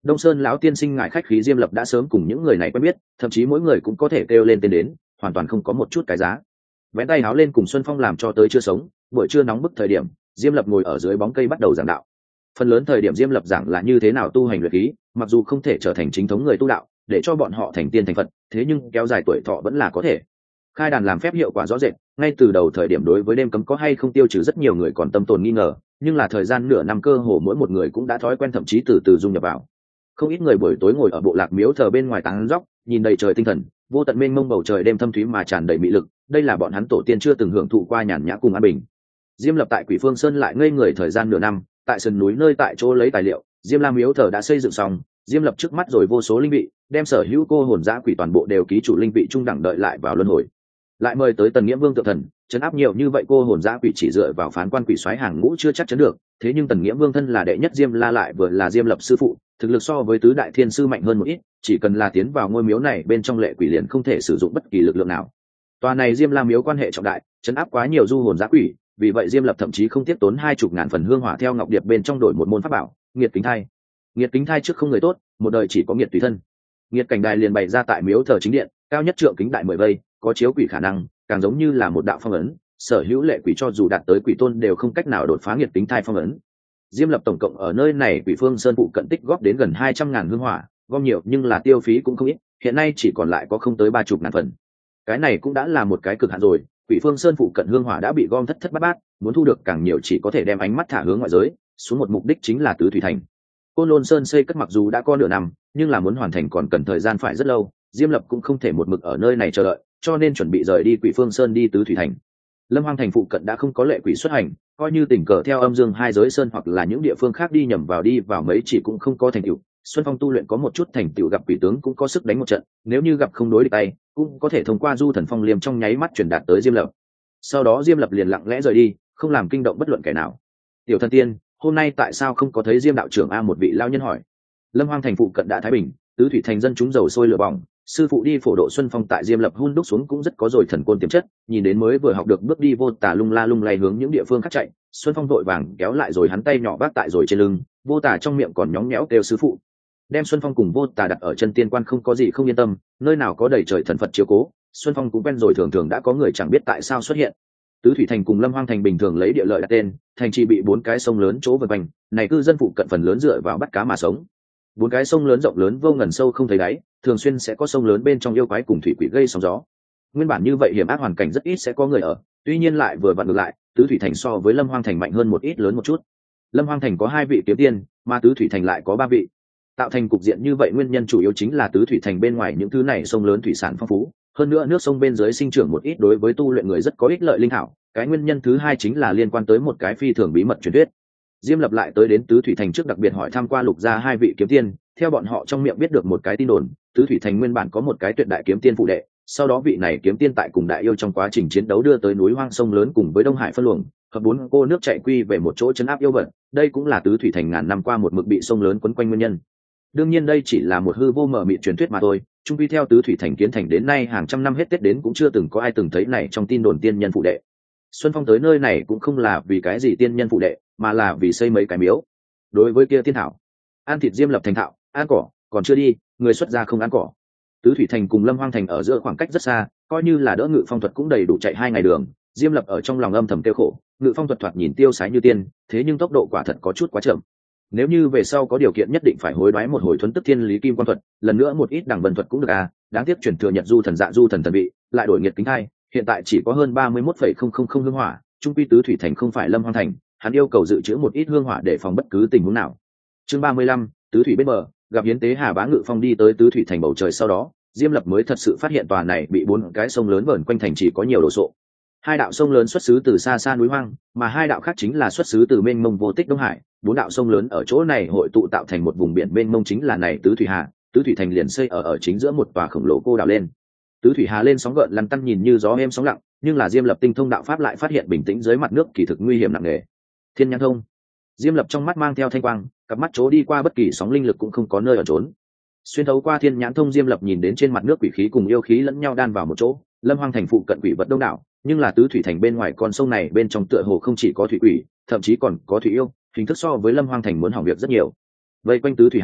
Speaker 1: Đông Sơn lão tiên sinh ngại khách khí, Diêm Lập đã sớm cùng những người này quen biết, thậm chí mỗi người cũng có thể kêu lên tên đến, hoàn toàn không có một chút cái giá. Vén tay áo lên cùng Xuân Phong làm cho tới chưa sống, buổi trưa nóng bức thời điểm, Diêm Lập ngồi ở dưới bóng cây bắt đầu giảng đạo. Phần lớn thời điểm Diêm Lập giảng là như thế nào tu hành luyện khí, mặc dù không thể trở thành chính thống người tu đạo, để cho bọn họ thành tiên thành Phật, thế nhưng kéo dài tuổi thọ vẫn là có thể. Khai đàn làm phép hiệu quả rõ rệt, ngay từ đầu thời điểm đối với đêm cấm có hay không tiêu trừ rất nhiều người còn tâm tồn nghi ngờ, nhưng là thời gian nửa năm cơ hồ mỗi một người cũng đã thói quen, thậm chí từ từ dung nhập vào. Không ít người buổi tối ngồi ở bộ lạc miếu thờ bên ngoài tán dóc, nhìn đầy trời tinh thần, vô tận mênh mông bầu trời đêm thâm thúy mà tràn đầy mị lực, đây là bọn hắn tổ tiên chưa từng hưởng thụ qua nhàn nhã cùng an bình. Diêm Lập tại Quỷ Phương Sơn lại ngây người thời gian nửa năm, tại sườn núi nơi tại chỗ lấy tài liệu, Diêm La miếu thờ đã xây dựng xong, Diêm Lập trước mắt rồi vô số linh vị, đem sở hữu cô hồn dã quỷ toàn bộ đều ký chủ linh vị trung đẳng đợi lại vào luân hồi. Lại mời tới Tần Nghiễm Vương tự thần, trấn áp nhiều như vậy cô hồn dã quỷ chỉ dựa vào phán quan quỷ soái hàng ngũ chưa chắc chấn được, thế nhưng Tần Nghiễm Vương thân là đệ nhất Diêm La lại vừa là Diêm Lập sư phụ, thực lực so với tứ đại thiên sư mạnh hơn một ít, chỉ cần là tiến vào ngôi miếu này bên trong lệ quỷ liền không thể sử dụng bất kỳ lực lượng nào. Tòa này Diêm La miếu quan hệ trọng đại, trấn áp quá nhiều du hồn dã quỷ, vì vậy Diêm Lập thậm chí không tiếc tốn 20.000 phần hương hỏa theo ngọc điệp bên trong đổi một môn pháp bảo, Nghiệt Kính Thai. Nghiệt Kính Thai trước không người tốt, một đời chỉ có nghiệt tùy thân. Nghiệt cảnh đài liền bày ra tại miếu thờ chính điện, cao nhất trượng kính đại 10 vây, có chiếu quỷ khả năng, càng giống như là một đạo phong ấn, sở hữu lệ quỷ cho dù đạt tới quỷ tôn đều không cách nào đột phá Nghiệt Kính Thai phong ấn. Diêm Lập tổng cộng ở nơi này Quỷ Phương Sơn phụ cận tích góp đến gần 200.000 hương hỏa, gom nhiều nhưng là tiêu phí cũng không ít, hiện nay chỉ còn lại có không tới 30.000 phần. Cái này cũng đã là một cái cực hạn rồi, Quỷ Phương Sơn phụ cận hương hỏa đã bị gom thất thất bát bát, muốn thu được càng nhiều chỉ có thể đem ánh mắt thả hướng ngoại giới, xuống một mục đích chính là Tứ Thủy Thành. Côn Lôn Sơn xây cất mặc dù đã có nửa năm, nhưng là muốn hoàn thành còn cần thời gian phải rất lâu, Diêm Lập cũng không thể một mực ở nơi này chờ đợi, cho nên chuẩn bị rời đi Quỷ Phương Sơn đi Tứ Thủy Thành. Lâm Hoang Thành phụ cận đã không có lệ quỷ xuất hành, coi như tình cờ theo âm dương hai giới sơn hoặc là những địa phương khác đi vào mấy chỉ cũng không có thành tựu. Xuân Phong tu luyện có một chút thành tựu, gặp quỷ tướng cũng có sức đánh một trận, nếu như gặp không đối địch tay cũng có thể thông qua du thần phong liêm trong nháy mắt truyền đạt tới Diêm Lập. Sau đó Diêm Lập liền lặng lẽ rời đi, không làm kinh động bất luận kẻ nào. Tiểu Thần Tiên, hôm nay tại sao không có thấy Diêm đạo trưởng a? Một vị lao nhân hỏi. Lâm Hoang Thành phụ cận đã thái bình, Tứ Thủy Thành dân chúng dầu sôi lửa bỏng, sư phụ đi phổ độ Xuân Phong tại Diêm Lập hun đúc xuống cũng rất có rồi thần côn tiềm chất, nhìn đến mới vừa học được bước đi vô tả lung la lung lay hướng những địa phương khác chạy, Xuân Phong vội vàng kéo lại rồi hắn tay nhỏ vác tại rồi trên lưng, vô tả trong miệng còn nhóng nhẽo kêu sư phụ. Đem Xuân Phong cùng vô tả đặt ở chân tiên quan không có gì không yên tâm, nơi nào có đầy trời thần Phật chiếu cố, Xuân Phong cũng quen rồi, thường thường đã có người chẳng biết tại sao xuất hiện. Tứ Thủy Thành cùng Lâm Hoang Thành bình thường lấy địa lợi đặt tên, thành trì bị 4 cái sông lớn chỗ vây quanh, này cư dân phụ cận phần lớn dựa vào bắt cá mà sống. 4 cái sông lớn rộng lớn vô ngần sâu không thấy đáy, thường xuyên sẽ có sông lớn bên trong yêu quái cùng thủy quỷ gây sóng gió. Nguyên bản như vậy hiểm ác hoàn cảnh rất ít sẽ có người ở, tuy nhiên lại vừa vặn ngược lại, Tứ Thủy Thành so với Lâm Hoang Thành mạnh hơn một ít, lớn một chút. Lâm Hoang Thành có 2 vị kiếm tiên, mà Tứ Thủy Thành lại có 3 vị. Tạo thành cục diện như vậy nguyên nhân chủ yếu chính là Tứ Thủy Thành bên ngoài những thứ này sông lớn thủy sản phong phú, hơn nữa nước sông bên dưới sinh trưởng một ít đối với tu luyện người rất có ích lợi linh thảo. Cái nguyên nhân thứ hai chính là liên quan tới một cái phi thường bí mật truyền thuyết. Diêm Lập lại tới đến Tứ Thủy Thành trước đặc biệt hỏi thăm qua Lục gia 2 vị kiếm tiên, theo bọn họ trong miệng biết được một cái tin đồn, Tứ Thủy Thành nguyên bản có một cái tuyệt đại kiếm tiên phụ đệ, sau đó vị này kiếm tiên tại cùng đại yêu trong quá trình chiến đấu đưa tới núi hoang sông lớn cùng với Đông Hải phân luồng, hợp 4 cô nước chạy quy về một chỗ trấn áp yêu vật, đây cũng là Tứ Thủy Thành ngàn năm qua một mực bị sông lớn quấn quanh nguyên nhân. Đương nhiên đây chỉ là một hư vô mờ mịt truyền thuyết mà thôi, chung quy theo Tứ Thủy Thành kiến thành đến nay hàng trăm năm hết Tết đến cũng chưa từng có ai từng thấy này trong tin đồn tiên nhân phụ đệ. Xuân Phong tới nơi này cũng không là vì cái gì tiên nhân phụ đệ, mà là vì xây mấy cái miếu. Đối với kia tiên thảo, ăn thịt Diêm Lập thành thạo, ăn cỏ còn chưa đi, người xuất gia không ăn cỏ. Tứ Thủy Thành cùng Lâm Hoang Thành ở giữa khoảng cách rất xa, coi như là đỡ Ngự Phong thuật cũng đầy đủ chạy 2 ngày đường. Diêm Lập ở trong lòng âm thầm tiêu khổ, Ngự Phong thuật thoạt nhìn tiêu sái như tiên, thế nhưng tốc độ quả thật có chút quá chậm. Nếu như về sau có điều kiện nhất định phải hối đoái một hồi thuấn tức thiên lý kim quan thuật, lần nữa một ít đẳng vân thuật cũng được à, đáng tiếc chuyển thừa Nhật du thần dạ du thần thần vị, lại đổi Nghiệt Kính Thai, hiện tại chỉ có hơn 31,000 hương hỏa, trung quy Tứ Thủy Thành không phải Lâm Hoang Thành, hắn yêu cầu dự trữ một ít hương hỏa để phòng bất cứ tình huống nào. Chương 35, Tứ Thủy bên bờ, gặp hiến tế Hà Bá Ngự Phong đi tới Tứ Thủy Thành bầu trời sau đó, Diêm Lập mới thật sự phát hiện tòa này bị 4 cái sông lớn vờn quanh thành chỉ có nhiều đồ sộ. 2 đạo sông lớn xuất xứ từ xa xa núi hoang, mà 2 đạo khác chính là xuất xứ từ mênh mông vô tích Đông Hải, 4 đạo sông lớn ở chỗ này hội tụ tạo thành một vùng biển mênh mông chính là này Tứ Thủy Hà. Tứ Thủy Thành liền xây ở chính giữa một tòa khổng lồ cô đảo lên. Tứ Thủy Hà lên sóng gợn lăn tăn nhìn như gió êm sóng lặng, nhưng là Diêm Lập tinh thông đạo pháp lại phát hiện bình tĩnh dưới mặt nước kỳ thực nguy hiểm nặng nề. Thiên Nhãn Thông. Diêm Lập trong mắt mang theo thanh quang, cặp mắt chố đi qua bất kỳ sóng linh lực cũng không có nơi ở trốn. Xuyên thấu qua Thiên Nhãn Thông, Diêm Lập nhìn đến trên mặt nước quỷ khí cùng yêu khí lẫn nhau đan vào một chỗ. Lâm Hoang Thành phụ cận quỷ vật đông đảo, nhưng là Tứ Thủy Thành bên ngoài con sông này bên trong tựa hồ không chỉ có thủy quỷ, thậm chí còn có thủy yêu, hình thức so với Lâm Hoang Thành muốn hỏng việc rất nhiều. Vây quanh Tứ Thủy Hà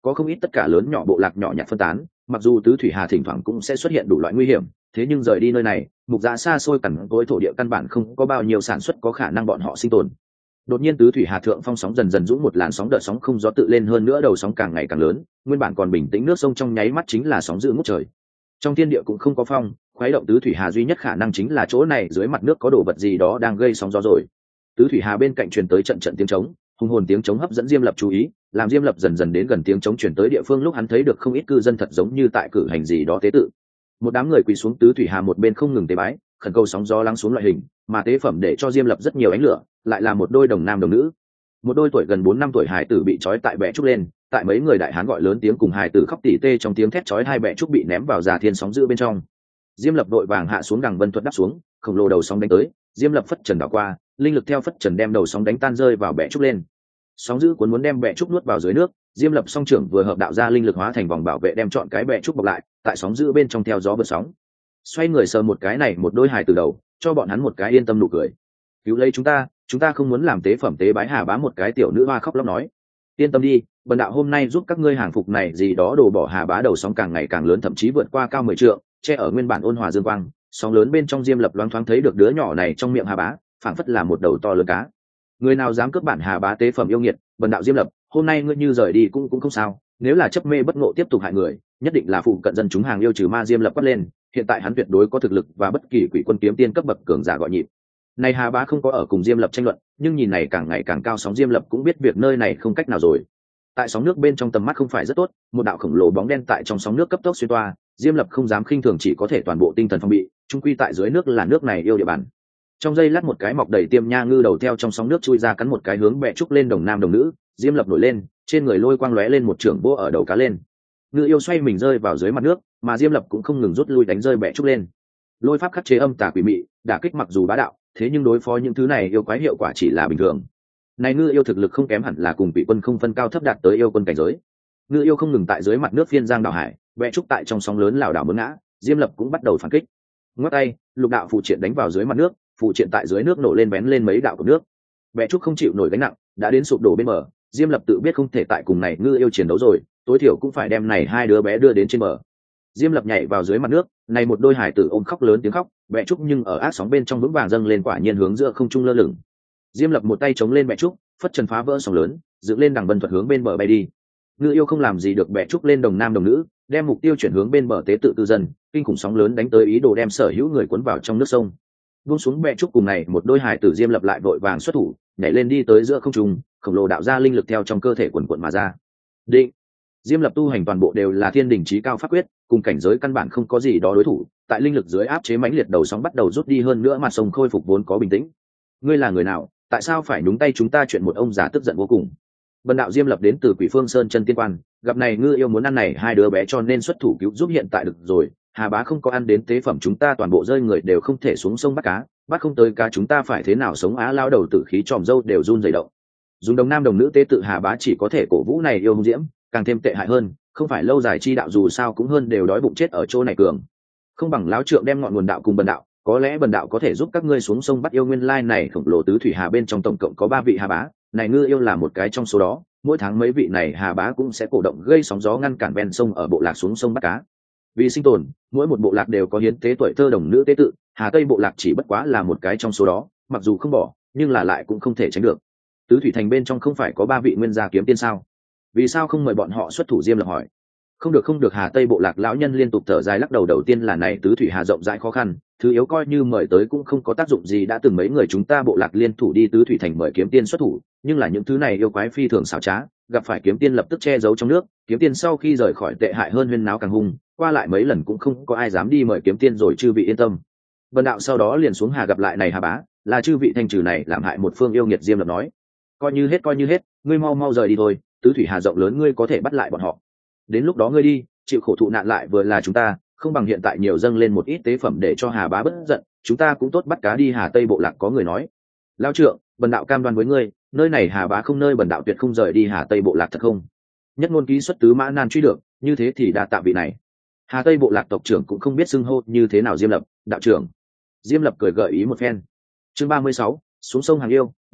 Speaker 1: có không ít tất cả lớn nhỏ bộ lạc nhỏ nhặt phân tán, mặc dù tứ thủy hà thỉnh thoảng cũng sẽ xuất hiện đủ loại nguy hiểm, thế nhưng rời đi nơi này, mục dạ xa xôi cằn cỗi thổ địa căn bản không có bao nhiêu sản xuất có khả năng bọn họ sinh tồn. Đột nhiên tứ thủy hà thượng phong sóng dần dần dũng một làn sóng, đợt sóng không gió tự lên, hơn nữa đầu sóng càng ngày càng lớn, nguyên bản còn bình tĩnh nước sông trong nháy mắt chính là sóng dữ ngút trời. Trong thiên địa cũng không có phong, khuấy động tứ thủy hà duy nhất khả năng chính là chỗ này dưới mặt nước có đồ vật gì đó đang gây sóng gió rồi. Tứ thủy hà bên cạnh truyền tới trận trận tiếng trống, hùng hồn tiếng trống hấp dẫn Diêm Lập chú ý, làm Diêm Lập dần dần đến gần tiếng trống truyền tới địa phương lúc hắn thấy được không ít cư dân thật giống như tại cử hành gì đó tế tự. Một đám người quỳ xuống tứ thủy hà một bên không ngừng tế bái, khẩn cầu sóng gió lắng xuống loại hình, mà tế phẩm để cho Diêm Lập rất nhiều ánh lửa, lại là một đôi đồng nam đồng nữ. Một đôi tuổi gần 4 năm tuổi hài tử bị trói tại bệ trúc lên, tại mấy người đại hán gọi lớn tiếng cùng hài tử khóc tỉ tê trong tiếng thét chói hai, bệ trúc bị ném vào già thiên sóng dữ bên trong. Diêm Lập đội vàng hạ xuống đằng vân thuật đáp xuống, khổng lồ đầu sóng đánh tới, Diêm Lập phất trần đảo qua, linh lực theo phất trần đem đầu sóng đánh tan rơi vào bệ trúc lên. Sóng dữ cuốn muốn đem bệ trúc nuốt vào dưới nước, Diêm Lập song trưởng vừa hợp đạo ra linh lực hóa thành vòng bảo vệ đem chọn cái bệ trúc bọc lại, tại sóng dữ bên trong theo gió vượt sóng. Xoay người sờ một cái này một đôi hài từ đầu, cho bọn hắn một cái yên tâm nụ cười. Cứu lấy chúng ta không muốn làm tế phẩm tế bái. Hà Bá một cái tiểu nữ hoa khóc lóc nói. Yên tâm đi, bần đạo hôm nay giúp các ngươi hàng phục này gì đó đổ bỏ. Hà Bá đầu sóng càng ngày càng lớn, thậm chí vượt qua cao 10 trượng, che ở nguyên bản ôn hòa dương quang. Sóng lớn bên trong Diêm Lập loáng thoáng thấy được đứa nhỏ này trong miệng Hà Bá, phảng phất là một đầu to lớn cá. Người nào dám cướp bản Hà Bá tế phẩm yêu nghiệt, bần đạo Diêm Lập hôm nay ngươi như rời đi cũng không sao, nếu là chấp mê bất ngộ tiếp tục hại người, nhất định là phụ cận dân chúng hàng yêu trừ ma. Diêm Lập quát lên, hiện tại hắn tuyệt đối có thực lực và bất kỳ quỷ quân kiếm tiên cấp bậc cường giả gọi nhịp. Này Hà Bá không có ở cùng Diêm Lập tranh luận, nhưng nhìn này càng ngày càng cao sóng, Diêm Lập cũng biết việc nơi này không cách nào rồi. Tại sóng nước bên trong tầm mắt không phải rất tốt, một đạo khổng lồ bóng đen tại trong sóng nước cấp tốc xuyên toa, Diêm Lập không dám khinh thường, chỉ có thể toàn bộ tinh thần phòng bị, trung quy tại dưới nước là nước này yêu địa bàn. Trong giây lát một cái mọc đầy tiêm nha ngư đầu theo trong sóng nước chui ra, cắn một cái hướng bẹ trúc lên đồng nam đồng nữ. Diêm Lập nổi lên, trên người lôi quang lóe lên, một trưởng vô ở đầu cá lên. Ngư yêu xoay mình rơi vào dưới mặt nước, mà Diêm Lập cũng không ngừng rút lui đánh rơi bẹ trúc lên. Lôi pháp khắc chế âm tà quỷ mị, đả kích mặc dù bá đạo, thế nhưng đối phó những thứ này yêu quái hiệu quả chỉ là bình thường. Này ngư yêu thực lực không kém hẳn là cùng quỷ quân không phân cao thấp, đạt tới yêu quân cảnh giới. Ngư yêu không ngừng tại dưới mặt nước phiên giang đảo hải, bẹ trúc tại trong sóng lớn lảo đảo muốn ngã, Diêm Lập cũng bắt đầu phản kích. Ngoắc tay, lục đạo phụ triện đánh vào dưới mặt nước, phụ triện tại dưới nước nổ lên bén lên mấy đạo của nước. Bẹ trúc không chịu nổi gánh nặng, đã đến sụp đổ bên bờ. Diêm Lập tự biết không thể tại cùng này ngư yêu chiến đấu rồi, tối thiểu cũng phải đem này hai đứa bé đưa đến trên bờ. Diêm Lập nhảy vào dưới mặt nước, này một đôi hải tử ôm khóc lớn tiếng khóc, bẹ trúc nhưng ở ác sóng bên trong vững vàng dâng lên, quả nhiên hướng giữa không trung lơ lửng. Diêm Lập một tay chống lên bẹ trúc, phất trần phá vỡ sóng lớn, dựng lên đằng vân thuật hướng bên bờ bay đi. Ngư yêu không làm gì được bẹ trúc lên đồng nam đồng nữ, đem mục tiêu chuyển hướng bên bờ tế tự cư dân, kinh khủng sóng lớn đánh tới, ý đồ đem sở hữu người cuốn vào trong nước sông. Buông xuống bẹ trúc cùng này một đôi hải tử, Diêm Lập lại vội vàng xuất thủ, nhảy lên đi tới giữa không trung, khổng lồ đạo ra linh lực theo trong cơ thể quần quần mà ra. Định. Diêm Lập tu hành toàn bộ đều là thiên đỉnh chí cao pháp quyết, cùng cảnh giới căn bản không có gì đó đối thủ, tại linh lực dưới áp chế mãnh liệt, đầu sóng bắt đầu rút đi, hơn nữa mặt sông khôi phục vốn có bình tĩnh. Ngươi là người nào, tại sao phải nhúng tay chúng ta chuyện? Một ông già tức giận vô cùng. Bần đạo Diêm Lập đến từ Quỷ Phương Sơn chân tiên quan, gặp này ngư yêu muốn ăn này hai đứa bé cho nên xuất thủ cứu giúp, hiện tại được rồi, Hà Bá không có ăn đến tế phẩm, chúng ta toàn bộ rơi người đều không thể xuống sông bắt cá, bắt không tới cá chúng ta phải thế nào sống? Á lao đầu tử khí tròm dâu đều run rẩy động. Dùng đồng nam đồng nữ tế tự Hà Bá chỉ có thể cổ vũ này yêu hung diễm, càng thêm tệ hại hơn, không phải lâu dài chi đạo, dù sao cũng hơn đều đói bụng chết ở chỗ này cường. Không bằng láo trượng đem ngọn nguồn đạo cùng bần đạo, có lẽ bần đạo có thể giúp các ngươi xuống sông bắt yêu. Nguyên lai này khổng lồ tứ thủy hà bên trong tổng cộng có 3 vị Hà Bá, này ngư yêu là một cái trong số đó, mỗi tháng mấy vị này Hà Bá cũng sẽ cổ động gây sóng gió ngăn cản ven sông ở bộ lạc xuống sông bắt cá. Vì sinh tồn, mỗi một bộ lạc đều có hiến tế tuổi thơ đồng nữ tế tự, Hà Tây bộ lạc chỉ bất quá là một cái trong số đó, mặc dù không bỏ, nhưng là lại cũng không thể tránh được. Tứ thủy thành bên trong không phải có 3 vị nguyên gia kiếm tiên sao? Vì sao không mời bọn họ xuất thủ? Diêm Lập hỏi. Không được, Hà Tây bộ lạc lão nhân liên tục thở dài lắc đầu. Đầu tiên là này tứ thủy hà rộng rãi khó khăn, thứ yếu coi như mời tới cũng không có tác dụng gì, đã từng mấy người chúng ta bộ lạc liên thủ đi tứ thủy thành mời kiếm tiên xuất thủ, nhưng là những thứ này yêu quái phi thường xảo trá, gặp phải kiếm tiên lập tức che giấu trong nước, kiếm tiên sau khi rời khỏi tệ hại hơn, huyên náo càng hung, qua lại mấy lần cũng không có ai dám đi mời kiếm tiên rồi. Chư vị yên tâm, bần đạo sau đó liền xuống hà gặp lại này Hà Bá, là chư vị thanh trừ này làm hại một phương yêu nghiệt. Diêm Lập nói. Coi như hết, ngươi mau rời đi thôi, tứ thủy hà rộng lớn, ngươi có thể bắt lại bọn họ, đến lúc đó ngươi đi chịu khổ thụ nạn lại vừa là chúng ta, không bằng hiện tại nhiều dâng lên một ít tế phẩm để cho Hà Bá bất giận, chúng ta cũng tốt bắt cá đi. Hà Tây bộ lạc có người nói. Lao trượng, bần đạo cam đoan với ngươi, nơi này Hà Bá không nơi bần đạo tuyệt không rời đi Hà Tây bộ lạc, thật không? Nhất ngôn ký xuất tứ mã nan truy được, như thế thì đã tạ vị này. Hà Tây bộ lạc tộc trưởng cũng không biết xưng hô như thế nào. Diêm Lập, đạo trưởng. Diêm Lập cười gợi ý một phen. Chương 36, xuống sông hàng yêu.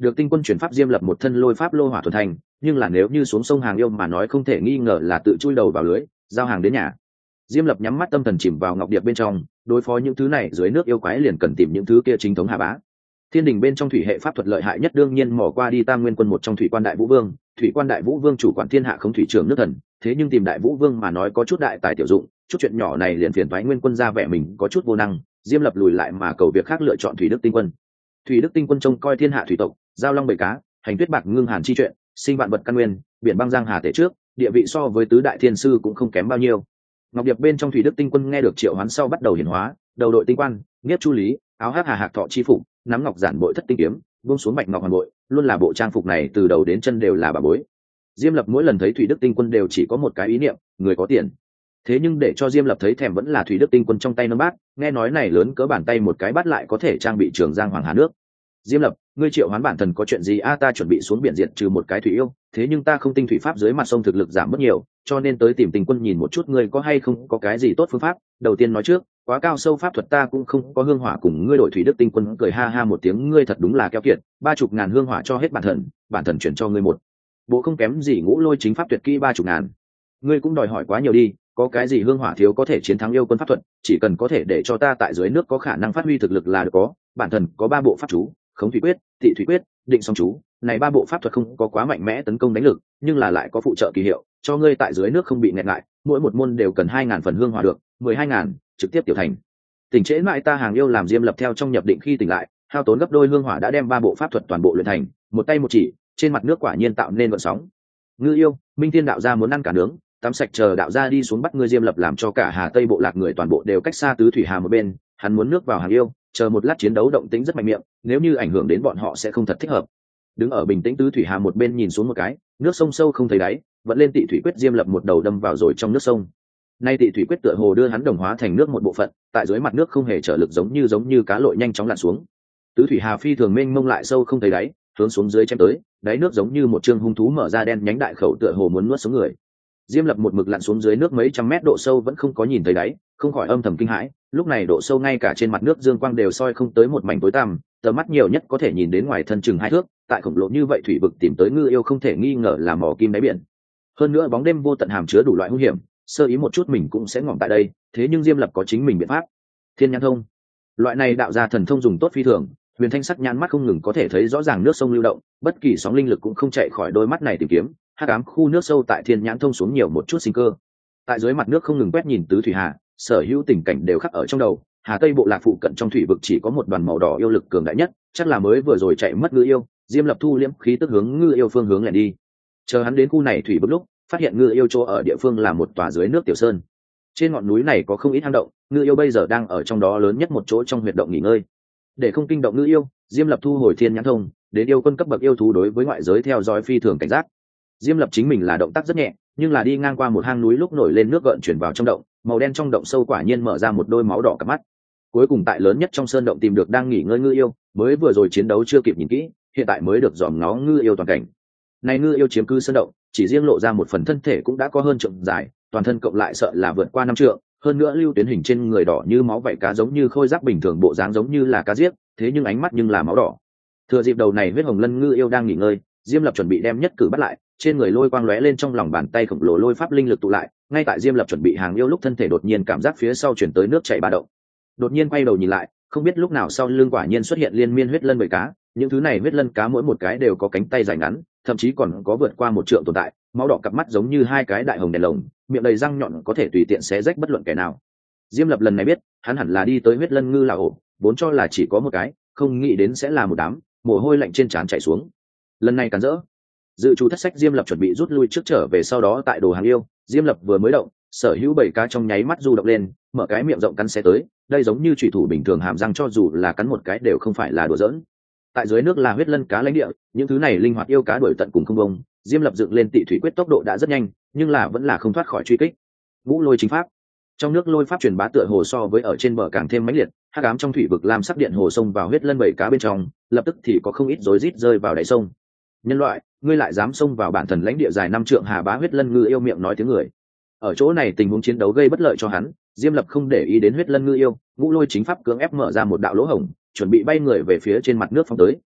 Speaker 1: được tinh quân chuyển pháp diêm lập một thân lôi pháp lô hỏa thuần thành, nhưng là nếu như xuống sông hàng yêu mà nói không thể nghi ngờ là tự chui đầu vào lưới, giao hàng đến nhà. Diêm lập nhắm mắt tâm thần chìm vào ngọc điệp bên trong, đối phó những thứ này dưới nước yêu quái liền cần tìm những thứ kia chính thống hà bá. Thiên đình bên trong thủy hệ pháp thuật lợi hại nhất đương nhiên mò qua đi Tam Nguyên quân một trong thủy quan đại vũ vương. Thủy quan đại vũ vương chủ quản thiên hạ không thủy trưởng nước thần, thế nhưng tìm đại vũ vương mà nói có chút đại tài tiểu dụng, chút chuyện nhỏ này liền phiền toái Nguyên quân ra vẻ mình có chút vô năng. Diêm lập lùi lại mà cầu việc khác, lựa chọn thủy đức tinh quân. Thủy đức tinh quân trông coi thiên hạ thủy tộc, giao long bầy cá, hành tuyết bạc ngưng hàn chi chuyện, sinh vạn vật căn nguyên, biển băng giang hà tể trước, địa vị so với tứ đại thiên sư cũng không kém bao nhiêu. Ngọc điệp bên trong thủy đức tinh quân nghe được triệu hoán sau bắt đầu hiển hóa, đầu đội tinh quan, nghiếp chu lý, áo hắc hà hạc thọ chi phục, nắm ngọc giản bội thất tinh kiếm, buông xuống bạch ngọc hoàn bội, luôn là bộ trang phục này từ đầu đến chân đều là bà bối. Diêm lập mỗi lần thấy thủy đức tinh quân đều chỉ có một cái ý niệm, người có tiền. Thế nhưng để cho Diêm lập thấy thèm vẫn là thủy đức tinh quân trong tay nâng bát, nghe nói này lớn cỡ bàn tay một cái bát lại có thể trang bị trường giang hoàng hà nước. Diêm lập, ngươi triệu hoán bản thần có chuyện gì? Ta chuẩn bị xuống biển diệt trừ một cái thủy yêu, thế nhưng ta không tinh thủy pháp dưới mặt sông thực lực giảm mất nhiều, cho nên tới tìm tinh quân nhìn một chút ngươi có hay không có cái gì tốt phương pháp. Đầu tiên nói trước, quá cao sâu pháp thuật ta cũng không có hương hỏa cùng ngươi đổi. Thủy đức tinh quân cười ha ha một tiếng, ngươi thật đúng là keo kiệt, 30.000 hương hỏa cho hết bản thần chuyển cho ngươi một bộ không kém gì ngũ lôi chính pháp tuyệt kỹ 30.000. Ngươi cũng đòi hỏi quá nhiều đi, có cái gì hương hỏa thiếu có thể chiến thắng yêu quân pháp thuật, chỉ cần có thể để cho ta tại dưới nước có khả năng phát huy thực lực là được. Có, bản thần có 3 bộ pháp chú, khống thủy quyết, tị thủy quyết, định song chú. Này 3 bộ pháp thuật không có quá mạnh mẽ tấn công đánh lực, nhưng là lại có phụ trợ kỳ hiệu, cho ngươi tại dưới nước không bị nghẹn lại. Mỗi một môn đều cần 2.000 phần hương hỏa được, 12.000 trực tiếp tiểu thành. Tỉnh trễ mãi ta hàng yêu làm Diêm lập theo trong nhập định, khi tỉnh lại hao tốn gấp đôi hương hỏa đã đem 3 bộ pháp thuật toàn bộ luyện thành, một tay một chỉ, trên mặt nước quả nhiên tạo nên gợn sóng. Ngư yêu, Minh Thiên đạo gia muốn ăn cả nướng, tắm sạch chờ đạo gia đi xuống bắt ngươi. Diêm lập làm cho cả Hà Tây bộ lạc người toàn bộ đều cách xa tứ thủy hà một bên, hắn muốn nước vào hàng yêu, chờ một lát chiến đấu động tĩnh rất mạnh miệng, nếu như ảnh hưởng đến bọn họ sẽ không thật thích hợp. Đứng ở bình tĩnh tứ thủy hà một bên nhìn xuống một cái, nước sông sâu không thấy đáy, vẫn lên tị thủy quyết. Diêm lập một đầu đâm vào rồi trong nước sông. Nay tị thủy quyết tựa hồ đưa hắn đồng hóa thành nước một bộ phận, tại dưới mặt nước không hề trở lực, giống như cá lội nhanh chóng lặn xuống. Tứ thủy hà phi thường mênh mông lại sâu không thấy đáy, hướng xuống dưới chém tới, đáy nước giống như một trương hung thú mở ra đen nhánh đại khẩu, tựa hồ muốn nuốt sống người. Diêm lập một mực lặn xuống dưới nước mấy trăm mét độ sâu vẫn không có nhìn thấy đáy, không khỏi âm thầm kinh hãi. Lúc này độ sâu ngay cả trên mặt nước dương quang đều soi không tới một mảnh tối tăm, tầm mắt nhiều nhất có thể nhìn đến ngoài thân chừng 2 thước. Tại khổng lồ như vậy thủy vực tìm tới ngư yêu không thể nghi ngờ là mò kim đáy biển. Hơn nữa bóng đêm vô tận hàm chứa đủ loại hung hiểm, sơ ý một chút mình cũng sẽ ngỏm tại đây. Thế nhưng Diêm lập có chính mình biện pháp. Thiên nhãn thông, loại này đạo gia thần thông dùng tốt phi thường. Huyền thanh sắc nhãn mắt không ngừng có thể thấy rõ ràng nước sông lưu động, bất kỳ sóng linh lực cũng không chạy khỏi đôi mắt này tìm kiếm. Hắc ám khu nước sâu tại thiên nhãn thông xuống nhiều một chút sinh cơ. Tại dưới mặt nước không ngừng quét nhìn tứ thủy hà, sở hữu tình cảnh đều khắc ở trong đầu. Hà Tây bộ lạc phụ cận trong thủy vực chỉ có một đoàn màu đỏ yêu lực cường đại nhất, chắc là mới vừa rồi chạy mất ngư yêu. Diêm lập thu liễm khí tức hướng ngư yêu phương hướng lẻn đi. Chờ hắn đến khu này thủy vực lúc, phát hiện ngư yêu chỗ ở địa phương là một tòa dưới nước tiểu sơn. Trên ngọn núi này có không ít hang động, ngư yêu bây giờ đang ở trong đó lớn nhất một chỗ trong huyệt động nghỉ ngơi. Để không kinh động ngư yêu, Diêm lập thu hồi thiên nhãn thông, đến yêu quân cấp bậc yêu thú đối với ngoại giới theo dõi phi thường cảnh giác. Diêm lập chính mình là động tác rất nhẹ, nhưng là đi ngang qua một hang núi lúc nổi lên nước gợn chuyển vào trong động, màu đen trong động sâu quả nhiên mở ra một đôi máu đỏ cặp mắt. Cuối cùng tại lớn nhất trong sơn động tìm được đang nghỉ ngơi ngư yêu, mới vừa rồi chiến đấu chưa kịp nhìn kỹ, hiện tại mới được dòm ngó ngư yêu toàn cảnh. Này ngư yêu chiếm cứ sơn động, chỉ riêng lộ ra một phần thân thể cũng đã có hơn trượng dài, toàn thân cộng lại sợ là vượt qua 5 trượng, hơn nữa lưu tuyến hình trên người đỏ như máu vảy cá, giống như khôi giáp bình thường, bộ dáng giống như là cá giết, thế nhưng ánh mắt nhưng là máu đỏ. Thừa dịp đầu này huyết hồng lân ngư yêu đang nghỉ ngơi, Diêm lập chuẩn bị đem nhất cử bắt lại, trên người lôi quang lóe lên, trong lòng bàn tay khổng lồ lôi pháp linh lực tụ lại. Ngay tại Diêm lập chuẩn bị hàng yêu lúc, thân thể đột nhiên cảm giác phía sau chuyển tới nước chảy ba động, đột nhiên quay đầu nhìn lại, không biết lúc nào sau lưng quả nhiên xuất hiện liên miên huyết lân bầy cá. Những thứ này huyết lân cá mỗi một cái đều có cánh tay dài ngắn, thậm chí còn có vượt qua 1 trượng tồn tại, máu đỏ cặp mắt giống như 2 cái đại hồng đèn lồng, miệng đầy răng nhọn có thể tùy tiện xé rách bất luận kẻ nào. Diêm lập lần này biết hắn hẳn là đi tới huyết lân ngư là ổ, vốn cho là chỉ có một cái, không nghĩ đến sẽ là một đám, mồ hôi lạnh trên trán chảy xuống. Lần này cản rỡ, dự trù thất sách, Diêm lập chuẩn bị rút lui trước trở về. Sau đó tại đồ hàng yêu, Diêm lập vừa mới động, sở hữu bầy cá trong nháy mắt du động lên, mở cái miệng rộng cắn xé tới. Đây giống như chủy thủ bình thường, hàm răng cho dù là cắn một cái đều không phải là đùa giỡn. Tại dưới nước là huyết lân cá lãnh địa, những thứ này linh hoạt yêu cá đuổi tận cùng không bông. Diêm lập dựng lên tị thủy quyết tốc độ đã rất nhanh, nhưng là vẫn là không thoát khỏi truy kích. Ngũ lôi chính pháp, trong nước lôi pháp truyền bá tựa hồ so với ở trên bờ càng thêm mãnh liệt. Hắc ám trong thủy vực lam sắc điện hồ xông vào huyết lân bầy cá bên trong, lập tức thì có không ít rối rít rơi vào đáy sông. Nhân loại, ngươi lại dám xông vào bản thần lãnh địa dài 5 trượng? Hà bá huyết lân ngư yêu miệng nói tiếng người. Ở chỗ này tình huống chiến đấu gây bất lợi cho hắn, Diêm lập không để ý đến huyết lân ngư yêu, ngũ lôi chính pháp cưỡng ép mở ra một đạo lỗ hổng, chuẩn bị bay người về phía trên mặt nước phóng tới.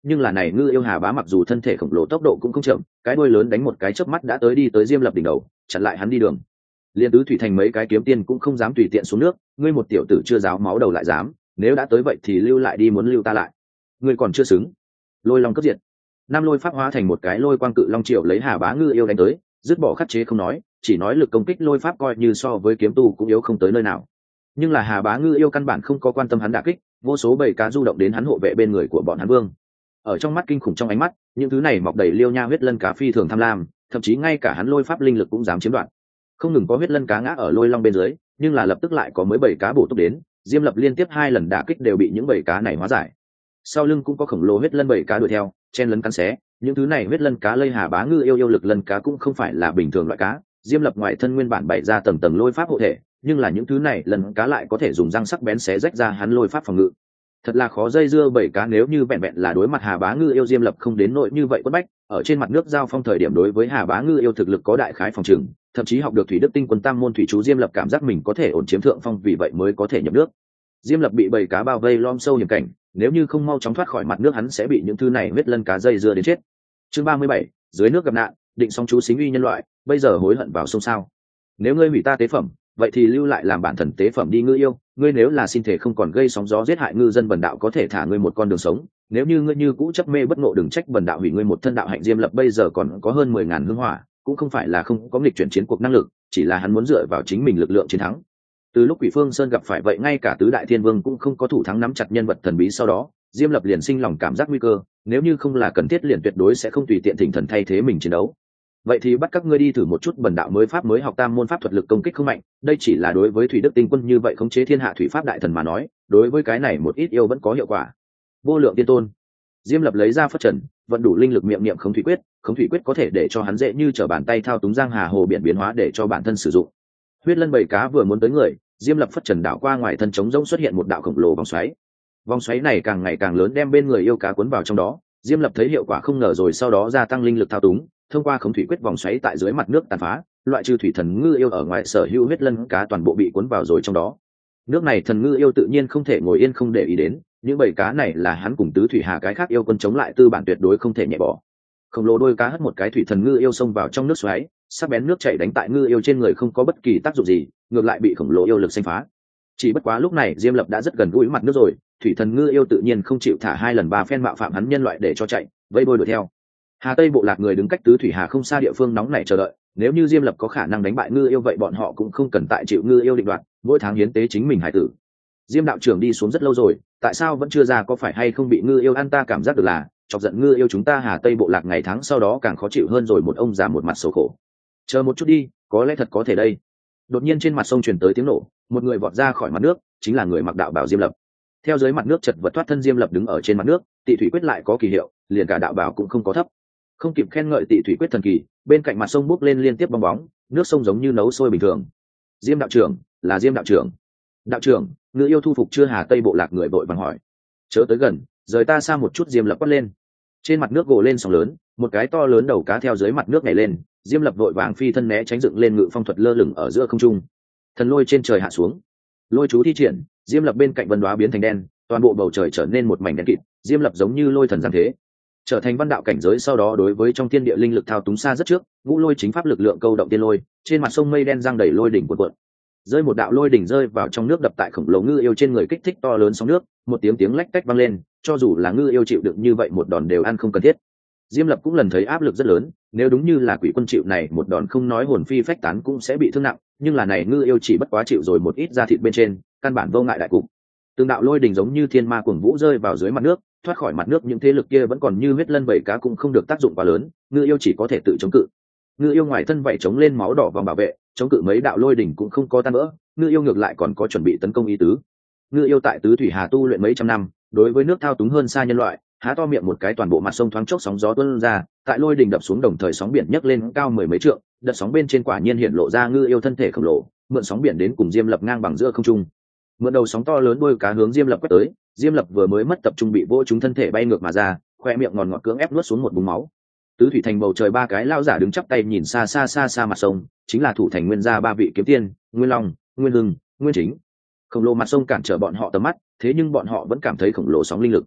Speaker 1: nhưng là này ngư yêu hà bá mặc dù thân thể khổng lồ tốc độ cũng không chậm, cái đuôi lớn đánh một cái chớp mắt đã đi tới Diêm Lập đỉnh đầu, chặn lại hắn đi đường. Liên tứ thủy thành mấy cái kiếm tiên cũng không dám tùy tiện xuống nước, ngươi một tiểu tử chưa giáo máu đầu lại dám, nếu đã tới vậy thì lưu lại đi, muốn lưu ta lại, ngươi còn chưa xứng. Lôi long cấp diệt, năm lôi pháp hóa thành một cái lôi quang cự long triệu lấy hà bá ngư yêu đánh tới, dứt bỏ khắc chế không nói, chỉ nói lực công kích lôi pháp coi như so với kiếm tu cũng yếu không tới nơi nào. Nhưng là hà bá ngư yêu căn bản không có quan tâm hắn đả kích, vô số bầy cá du động đến hắn hộ vệ bên người của bọn hắn vương. Ở trong mắt kinh khủng trong ánh mắt, những thứ này mọc đầy liêu nha huyết lân cá phi thường tham lam, thậm chí ngay cả hắn lôi pháp linh lực cũng dám chiếm đoạt. Không ngừng có huyết lân cá ngã ở lôi long bên dưới, nhưng là lập tức lại có mấy bầy cá bổ túc đến, Diêm Lập liên tiếp 2 lần đả kích đều bị những bầy cá này hóa giải. Sau lưng cũng có khổng lồ huyết lân bầy cá đuổi theo, chen lấn cắn xé, những thứ này huyết lân cá lây hà bá ngư yêu lực lân cá cũng không phải là bình thường loại cá. Diêm Lập ngoại thân nguyên bản bày ra tầng tầng lôi pháp hộ thể, nhưng là những thứ này lần cá lại có thể dùng răng sắc bén xé rách ra hắn lôi pháp phòng ngự. Thật là khó dây dưa bầy cá, nếu như vẹn vẹn là đối mặt hà bá ngư yêu Diêm Lập không đến nội như vậy quất bách, ở trên mặt nước giao phong thời điểm đối với hà bá ngư yêu thực lực có đại khái phòng trừng, thậm chí học được thủy đức tinh quân tam môn thủy chú, Diêm Lập cảm giác mình có thể ổn chiếm thượng phong, vì vậy mới có thể nhập nước. Diêm Lập bị bầy cá bao vây lom sâu hiểm cảnh, nếu như không mau chóng thoát khỏi mặt nước hắn sẽ bị những thứ này huyết lân cá dây dưa đến chết. Chương 37, dưới nước gặp nạn, định song chú xính uy nhân loại, bây giờ hối hận vào sông sao? Nếu ngươi hủy ta tế phẩm, vậy thì lưu lại làm bản thần tế phẩm đi ngư yêu, ngươi nếu là xin thể không còn gây sóng gió giết hại ngư dân, bần đạo có thể thả ngươi một con đường sống, nếu như ngươi như cũ chấp mê bất ngộ đừng trách bần đạo hủy ngươi một thân đạo hạnh. Diêm Lập bây giờ còn có hơn 10.000 hương hỏa, cũng không phải là không có nghịch chuyển chiến cuộc năng lực, chỉ là hắn muốn dựa vào chính mình lực lượng chiến thắng. Từ lúc Quỷ Phương Sơn gặp phải vậy ngay cả tứ đại thiên vương cũng không có thủ thắng nắm chặt nhân vật thần bí, sau đó Diêm Lập liền sinh lòng cảm giác nguy cơ, nếu như không là cần thiết liền tuyệt đối sẽ không tùy tiện thỉnh thần thay thế mình chiến đấu. Vậy thì bắt các ngươi đi thử một chút bần đạo mới pháp mới học tam môn pháp thuật, lực công kích không mạnh, đây chỉ là đối với thủy đức tinh quân như vậy khống chế thiên hạ thủy pháp đại thần mà nói, đối với cái này một ít yêu vẫn có hiệu quả. Vô lượng tiên tôn. Diêm Lập lấy ra phất trần, vận đủ linh lực miệng niệm khống thủy quyết có thể để cho hắn dễ như trở bàn tay thao túng giang hà hồ biển biến hóa để cho bản thân sử dụng. Huyết lân bầy cá vừa muốn tới người, Diêm Lập phất trần đảo qua, ngoài thân trống rỗng xuất hiện một đạo khổng lồ vòng xoáy này càng ngày càng lớn đem bên người yêu cá cuốn vào trong đó. Diêm Lập thấy hiệu quả không ngờ rồi, sau đó gia tăng linh lực thao túng, thông qua khống thủy quyết vòng xoáy tại dưới mặt nước tàn phá, loại trừ thủy thần ngư yêu ở ngoài sở hữu huyết lân cá toàn bộ bị cuốn vào rồi trong đó. Nước này thần ngư yêu tự nhiên không thể ngồi yên không để ý đến, những bầy cá này là hắn cùng tứ thủy hà cái khác yêu quân chống lại tư bản tuyệt đối không thể nhẹ bỏ. Khổng lồ đôi cá hất một cái thủy thần ngư yêu xông vào trong nước xoáy, sắc bén nước chảy đánh tại ngư yêu trên người không có bất kỳ tác dụng gì, ngược lại bị khổng lồ yêu lực xanh phá. Chỉ bất quá lúc này Diêm Lập đã rất gần gũi mặt nước rồi, thủy thần ngư yêu tự nhiên không chịu thả 2 lần 3 phen mạo phạm hắn nhân loại để cho chạy, vây bôi đuổi theo. Hà Tây bộ lạc người đứng cách tứ thủy hà không xa địa phương nóng này chờ đợi, nếu như Diêm Lập có khả năng đánh bại ngư yêu vậy bọn họ cũng không cần tại chịu ngư yêu định đoạt, mỗi tháng hiến tế chính mình hải tử. Diêm đạo trưởng đi xuống rất lâu rồi, tại sao vẫn chưa ra, có phải hay không bị ngư yêu ăn? Ta cảm giác được là chọc giận ngư yêu chúng ta Hà Tây bộ lạc ngày tháng sau đó càng khó chịu hơn rồi. Một ông già một mặt xấu khổ. Chờ một chút đi, có lẽ thật có thể đây. Đột nhiên trên mặt sông truyền tới tiếng nổ, một người vọt ra khỏi mặt nước, chính là người mặc đạo bào Diêm Lập. Theo dưới mặt nước chật vật thoát thân, Diêm Lập đứng ở trên mặt nước, tị thủy quyết lại có kỳ hiệu, liền cả đạo bào cũng không có thấp. Không kịp khen ngợi tị thủy quyết thần kỳ, bên cạnh mặt sông bốc lên liên tiếp bong bóng, nước sông giống như nấu sôi bình thường. Diêm đạo trưởng, là Diêm đạo trưởng. Đạo trưởng, ngư yêu thu phục chưa? Hà Tây bộ lạc người vội vàng hỏi. Chớ tới gần, rời ta xa một chút. Diêm Lập quát lên. Trên mặt nước gồ lên sóng lớn, một cái to lớn đầu cá theo dưới mặt nước nhảy lên, Diêm Lập vội vàng phi thân né tránh, dựng lên ngự phong thuật lơ lửng ở giữa không trung. Thần lôi trên trời hạ xuống, lôi chú thi triển, Diêm Lập bên cạnh vân đoá biến thành đen, toàn bộ bầu trời trở nên một mảnh đen kịt. Diêm Lập giống như lôi thần giáng thế, trở thành văn đạo cảnh giới, sau đó đối với trong thiên địa linh lực thao túng xa rất trước, ngũ lôi chính pháp lực lượng câu động tiên lôi, trên mặt sông mây đen giăng đầy lôi đỉnh cuộn cuộn. Rơi một đạo lôi đỉnh rơi vào trong nước, đập tại khổng lồ ngư yêu trên người, kích thích to lớn sóng nước, một tiếng lách tách vang lên, cho dù là ngư yêu chịu đựng như vậy một đòn đều ăn không cần thiết. Diêm Lập cũng lần thấy áp lực rất lớn, nếu đúng như là quỷ quân chịu này một đòn không nói hồn phi phách tán cũng sẽ bị thương nặng, nhưng là này ngư yêu chỉ bất quá chịu rồi một ít da thịt bên trên, căn bản vô ngại đại cục. Từng đạo lôi đỉnh giống như thiên ma cuồng vũ rơi vào dưới mặt nước, thoát khỏi mặt nước những thế lực kia vẫn còn như huyết lân bầy cá cũng không được tác dụng quá lớn, ngư yêu chỉ có thể tự chống cự. Ngư yêu ngoài thân vảy chống lên máu đỏ vòng bảo vệ, chống cự mấy đạo lôi đỉnh cũng không có tan vỡ, ngư yêu ngược lại còn có chuẩn bị tấn công ý tứ. Ngư yêu tại tứ thủy hà tu luyện mấy trăm năm, đối với nước thao túng hơn xa nhân loại, há to miệng một cái toàn bộ mặt sông thoáng chốc sóng gió tuôn ra, tại lôi đỉnh đập xuống đồng thời sóng biển nhấc lên cao 10 mấy trượng, đợt sóng bên trên quả nhiên hiện lộ ra ngư yêu thân thể khổng lồ, mượn sóng biển đến cùng Diêm Lập ngang bằng giữa không trung. Mượn đầu sóng to lớn đuôi cá hướng Diêm Lập quét tới, Diêm Lập vừa mới mất tập trung bị vỗ trúng thân thể bay ngược mà ra, khoe miệng ngọt ngọt cưỡng ép nuốt xuống một búng máu. Tứ thủy thành bầu trời 3 cái lao giả đứng chắp tay nhìn xa xa mặt sông, chính là thủ thành Nguyên gia 3 vị kiếm tiên, Nguyên Long, Nguyên Hưng, Nguyên Chính. Khổng lồ mặt sông cản trở bọn họ tầm mắt, thế nhưng bọn họ vẫn cảm thấy khổng lồ sóng linh lực.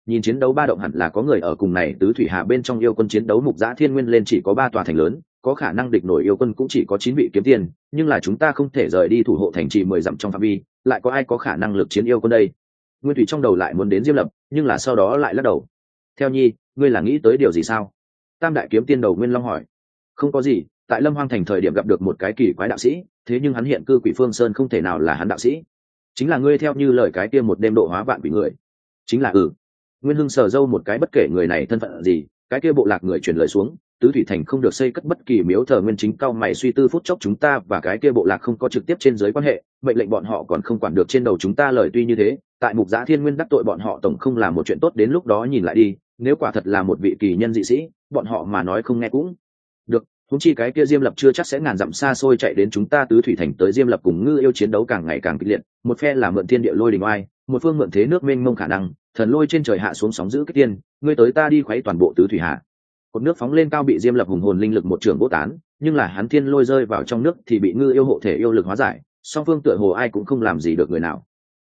Speaker 1: nhìn chiến đấu ba động hẳn là có người ở cùng này tứ thủy hà bên trong yêu quân chiến đấu. Mục Giã Thiên Nguyên lên chỉ có 3 tòa thành lớn, có khả năng địch nổi yêu quân cũng chỉ có 9 vị kiếm tiên, nhưng là chúng ta không thể rời đi thủ hộ thành trì 10 dặm trong phạm vi, lại có ai có khả năng lực chiến yêu quân đây? Nguyên Thủy trong đầu lại muốn đến Diêm Lập, nhưng là sau đó lại lắc đầu. Theo Nhi, ngươi là nghĩ tới điều gì sao? Tam đại kiếm tiên đầu Nguyên Long hỏi. Không có gì, tại Lâm Hoang thành thời điểm gặp được một cái kỳ quái đạo sĩ, thế nhưng hắn hiện cư Quỷ Phương Sơn, không thể nào là hắn đạo sĩ. Chính là ngươi theo như lời cái kia một đêm độ hóa vạn quỷ người. Chính là Nguyên Hưng sờ dâu một cái, bất kể người này thân phận gì, cái kia bộ lạc người truyền lời xuống, tứ thủy thành không được xây cất bất kỳ miếu thờ. Nguyên Chính cao mày suy tư phút chốc, chúng ta và cái kia bộ lạc không có trực tiếp trên dưới quan hệ, mệnh lệnh bọn họ còn không quản được trên đầu chúng ta. Lời tuy như thế, tại Mục Giã Thiên Nguyên đắc tội bọn họ tổng không là một chuyện tốt, đến lúc đó nhìn lại đi, nếu quả thật là một vị kỳ nhân dị sĩ, bọn họ mà nói không nghe cũng được. Huống chi cái kia Diêm Lập chưa chắc sẽ ngàn dặm xa xôi chạy đến chúng ta tứ thủy thành tới. Diêm Lập cùng Ngư Yêu chiến đấu càng ngày càng kịch liệt, một phe là mượn thiên địa lôi đình oai, một phương mượn thế nước mênh mông khả năng, thần lôi trên trời hạ xuống sóng giữ kích tiên, ngươi tới ta đi khuấy toàn bộ tứ thủy hạ. Cột nước phóng lên cao bị Diêm Lập hùng hồn linh lực một trường vỗ tán, nhưng là hắn thiên lôi rơi vào trong nước thì bị Ngư Yêu hộ thể yêu lực hóa giải, song phương tựa hồ ai cũng không làm gì được người nào.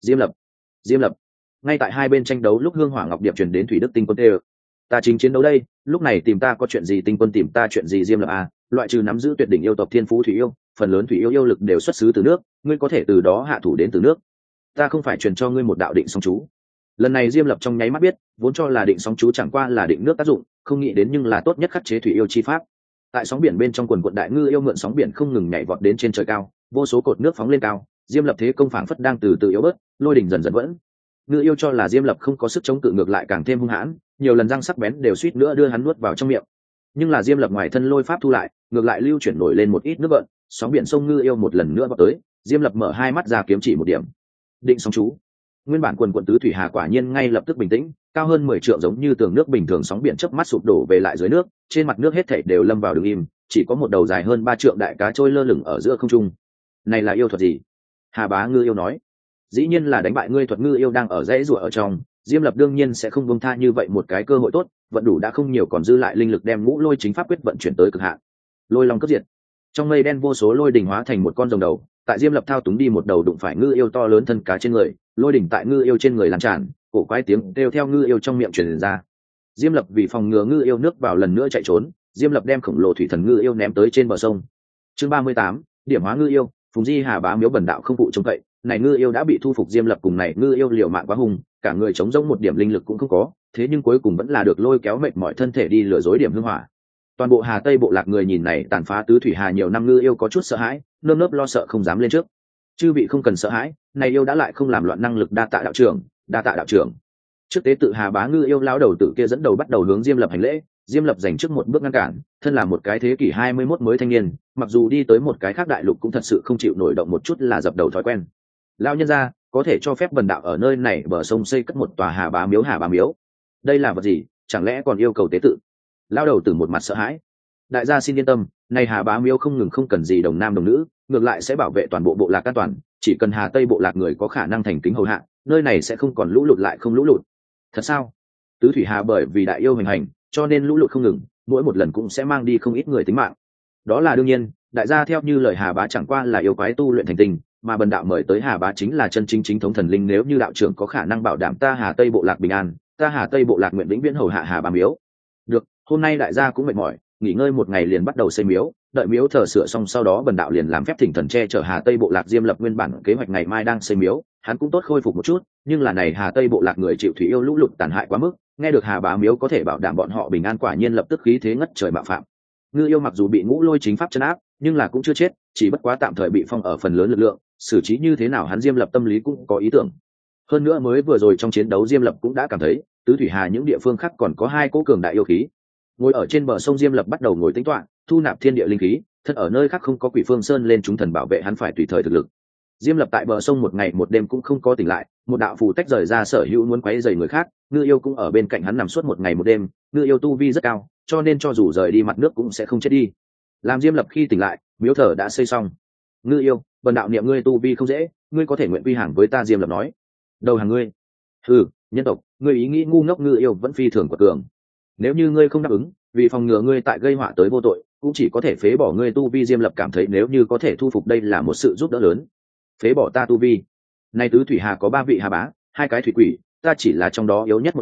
Speaker 1: Diêm Lập. Ngay tại hai bên tranh đấu lúc, hương hỏa ngọc điệp truyền đến Thủy Đức Tinh Quân tê. Ta chính chiến đấu đây, lúc này tìm ta có chuyện gì? Tinh Quân tìm ta chuyện gì? Diêm Lập à, loại trừ nắm giữ tuyệt đỉnh yêu tộc thiên phú thủy yêu, phần lớn thủy yêu yêu lực đều xuất xứ từ nước, ngươi có thể từ đó hạ thủ đến từ nước. Ta không phải truyền cho ngươi một đạo định song chú. Lần này Diêm Lập trong nháy mắt biết, vốn cho là định sóng chú chẳng qua là định nước tác dụng, không nghĩ đến nhưng là tốt nhất khắc chế thủy yêu chi pháp. Tại sóng biển bên trong quần quận đại Ngư Yêu mượn sóng biển không ngừng nhảy vọt đến trên trời cao, vô số cột nước phóng lên cao, Diêm Lập thế công phảng phất đang từ từ yếu bớt, lôi đỉnh dần dần vẫn. Ngư Yêu cho là Diêm Lập không có sức chống cự, ngược lại càng thêm hung hãn, nhiều lần răng sắc bén đều suýt nữa đưa hắn nuốt vào trong miệng. Nhưng là Diêm Lập ngoài thân lôi pháp thu lại, ngược lại lưu chuyển nổi lên một ít nước gợn, sóng biển sông Ngư Yêu một lần nữa vọt tới, Diêm Lập mở hai mắt ra kiếm chỉ một điểm. Định sóng chú. Nguyên bản quần quận tứ thủy hà quả nhiên ngay lập tức bình tĩnh, cao hơn 10 trượng giống như tường nước bình thường, sóng biển chớp mắt sụp đổ về lại dưới nước, trên mặt nước hết thảy đều lâm vào đứng im, chỉ có một đầu dài hơn 3 trượng đại cá trôi lơ lửng ở giữa không trung. Này là yêu thuật gì? Hà Bá Ngư Yêu nói. Dĩ nhiên là đánh bại ngươi thuật. Ngư Yêu đang ở dãy rủa ở trong, Diêm Lập đương nhiên sẽ không buông tha như vậy một cái cơ hội tốt, vận đủ đã không nhiều, còn dư lại linh lực đem Ngũ Lôi chính pháp quyết vận chuyển tới cực hạn. Lôi long cấp diệt. Trong mây đen vô số lôi đỉnh hóa thành một con rồng đầu, tại Diêm Lập thao túng đi một đầu đụng phải Ngư Yêu to lớn thân cá trên người, lôi đỉnh tại Ngư Yêu trên người lan tràn, cổ quái tiếng kêu theo Ngư Yêu trong miệng truyền ra. Diêm Lập vì phòng ngừa Ngư Yêu nước vào lần nữa chạy trốn, Diêm Lập đem khổng lồ thủy thần Ngư Yêu ném tới trên bờ sông. Chương 38, điểm hóa Ngư Yêu. Phùng Di Hà Bá miếu bần đạo không phụ trông cậy, này Ngư Yêu đã bị thu phục. Diêm Lập cùng này Ngư Yêu liều mạng quá hùng, cả người chống rỗng một điểm linh lực cũng không có, thế nhưng cuối cùng vẫn là được lôi kéo mệt mỏi thân thể đi lừa dối điểm hương hỏa. Toàn bộ Hà Tây bộ lạc người nhìn này tàn phá tứ thủy hà nhiều năm Ngư Yêu có chút sợ hãi, nơm nớp lo sợ không dám lên trước. Chư vị không cần sợ hãi, này yêu đã lại không làm loạn, năng lực đa tạ đạo trưởng, đa tạ đạo trưởng. Trước tế tự Hà Bá Ngư Yêu lão đầu tử kia dẫn đầu bắt đầu hướng Diêm Lập hành lễ. Diêm Lập dành trước một bước ngăn cản, thân là một cái thế kỷ 21 mới thanh niên, mặc dù đi tới một cái khác đại lục cũng thật sự không chịu nổi động một chút là dập đầu thói quen. Lão nhân gia, có thể cho phép bần đạo ở nơi này bờ sông xây cất một tòa Hà Bá miếu? Hà Bá miếu? Đây là vật gì, chẳng lẽ còn yêu cầu tế tự? Lão đầu tử một mặt sợ hãi. Đại gia xin yên tâm, này Hà Bá miếu không ngừng không cần gì đồng nam đồng nữ, ngược lại sẽ bảo vệ toàn bộ bộ lạc an toàn, chỉ cần Hà Tây bộ lạc người có khả năng thành kính hầu hạ, nơi này sẽ không còn lũ lụt lại không lũ lụt. Thật sao? Tứ thủy hà bởi vì đại yêu hành hành, cho nên lũ lụt không ngừng, mỗi một lần cũng sẽ mang đi không ít người tính mạng. Đó là đương nhiên, đại gia theo như lời Hà Bá chẳng qua là yêu quái tu luyện thành tình, mà bần đạo mời tới Hà Bá chính là chân chính chính thống thần linh. Nếu như đạo trưởng có khả năng bảo đảm ta Hà Tây bộ lạc bình an, ta Hà Tây bộ lạc nguyện vĩnh viễn hầu hạ Hà Bá miếu. Được, hôm nay đại gia cũng mệt mỏi, nghỉ ngơi một ngày liền bắt đầu xây miếu, đợi miếu thờ sửa xong sau đó bần đạo liền làm phép thỉnh thần che chở Hà Tây bộ lạc. Diêm Lập nguyên bản kế hoạch ngày mai đang xây miếu, hắn cũng tốt khôi phục một chút, nhưng là này Hà Tây bộ lạc người chịu thủy yêu lũ lụt tàn hại quá mức, nghe được Hà Bá miếu có thể bảo đảm bọn họ bình an, quả nhiên lập tức khí thế ngất trời bạo phạm. Ngư Yêu mặc dù bị Ngũ Lôi chính pháp trấn áp, nhưng là cũng chưa chết, chỉ bất quá tạm thời bị phong ở phần lớn lực lượng, xử trí như thế nào hắn Diêm Lập tâm lý cũng có ý tưởng. Hơn nữa mới vừa rồi trong chiến đấu Diêm Lập cũng đã cảm thấy tứ thủy hà những địa phương khác còn có hai cỗ cường đại yêu khí. Ngồi ở trên bờ sông Diêm Lập bắt đầu ngồi tính toán, thu nạp thiên địa linh khí, thân ở nơi khác không có Quỷ Phương Sơn lên chúng thần bảo vệ hắn phải tùy thời thực lực. Diêm Lập tại bờ sông một ngày một đêm cũng không có tỉnh lại, một đạo phù tách rời ra sở hữu muốn quấy rầy người khác. Ngư Yêu cũng ở bên cạnh hắn nằm suốt một ngày một đêm, Ngư Yêu tu vi rất cao, cho nên cho dù rời đi mặt nước cũng sẽ không chết đi. Làm Diêm Lập khi tỉnh lại, miếu thờ đã xây xong. Ngư Yêu, bần đạo niệm ngươi tu vi không dễ, ngươi có thể nguyện quy hàng với ta? Diêm Lập nói. Đầu hàng ngươi? Ừ, nhân tộc, ngươi ý nghĩ ngu ngốc. Ngư Yêu vẫn phi thường quật cường. Nếu như ngươi không đáp ứng, vì phòng ngừa ngươi tại gây họa tới vô tội, cũng chỉ có thể phế bỏ ngươi tu vi. Diêm Lập cảm thấy nếu như có thể thu phục đây là một sự giúp đỡ lớn. Phế bỏ ta tu vi? Nay tứ thủy hà có 3 vị Hà Bá, 2 cái thủy quỷ, ta chỉ là trong đó yếu nhất một cái,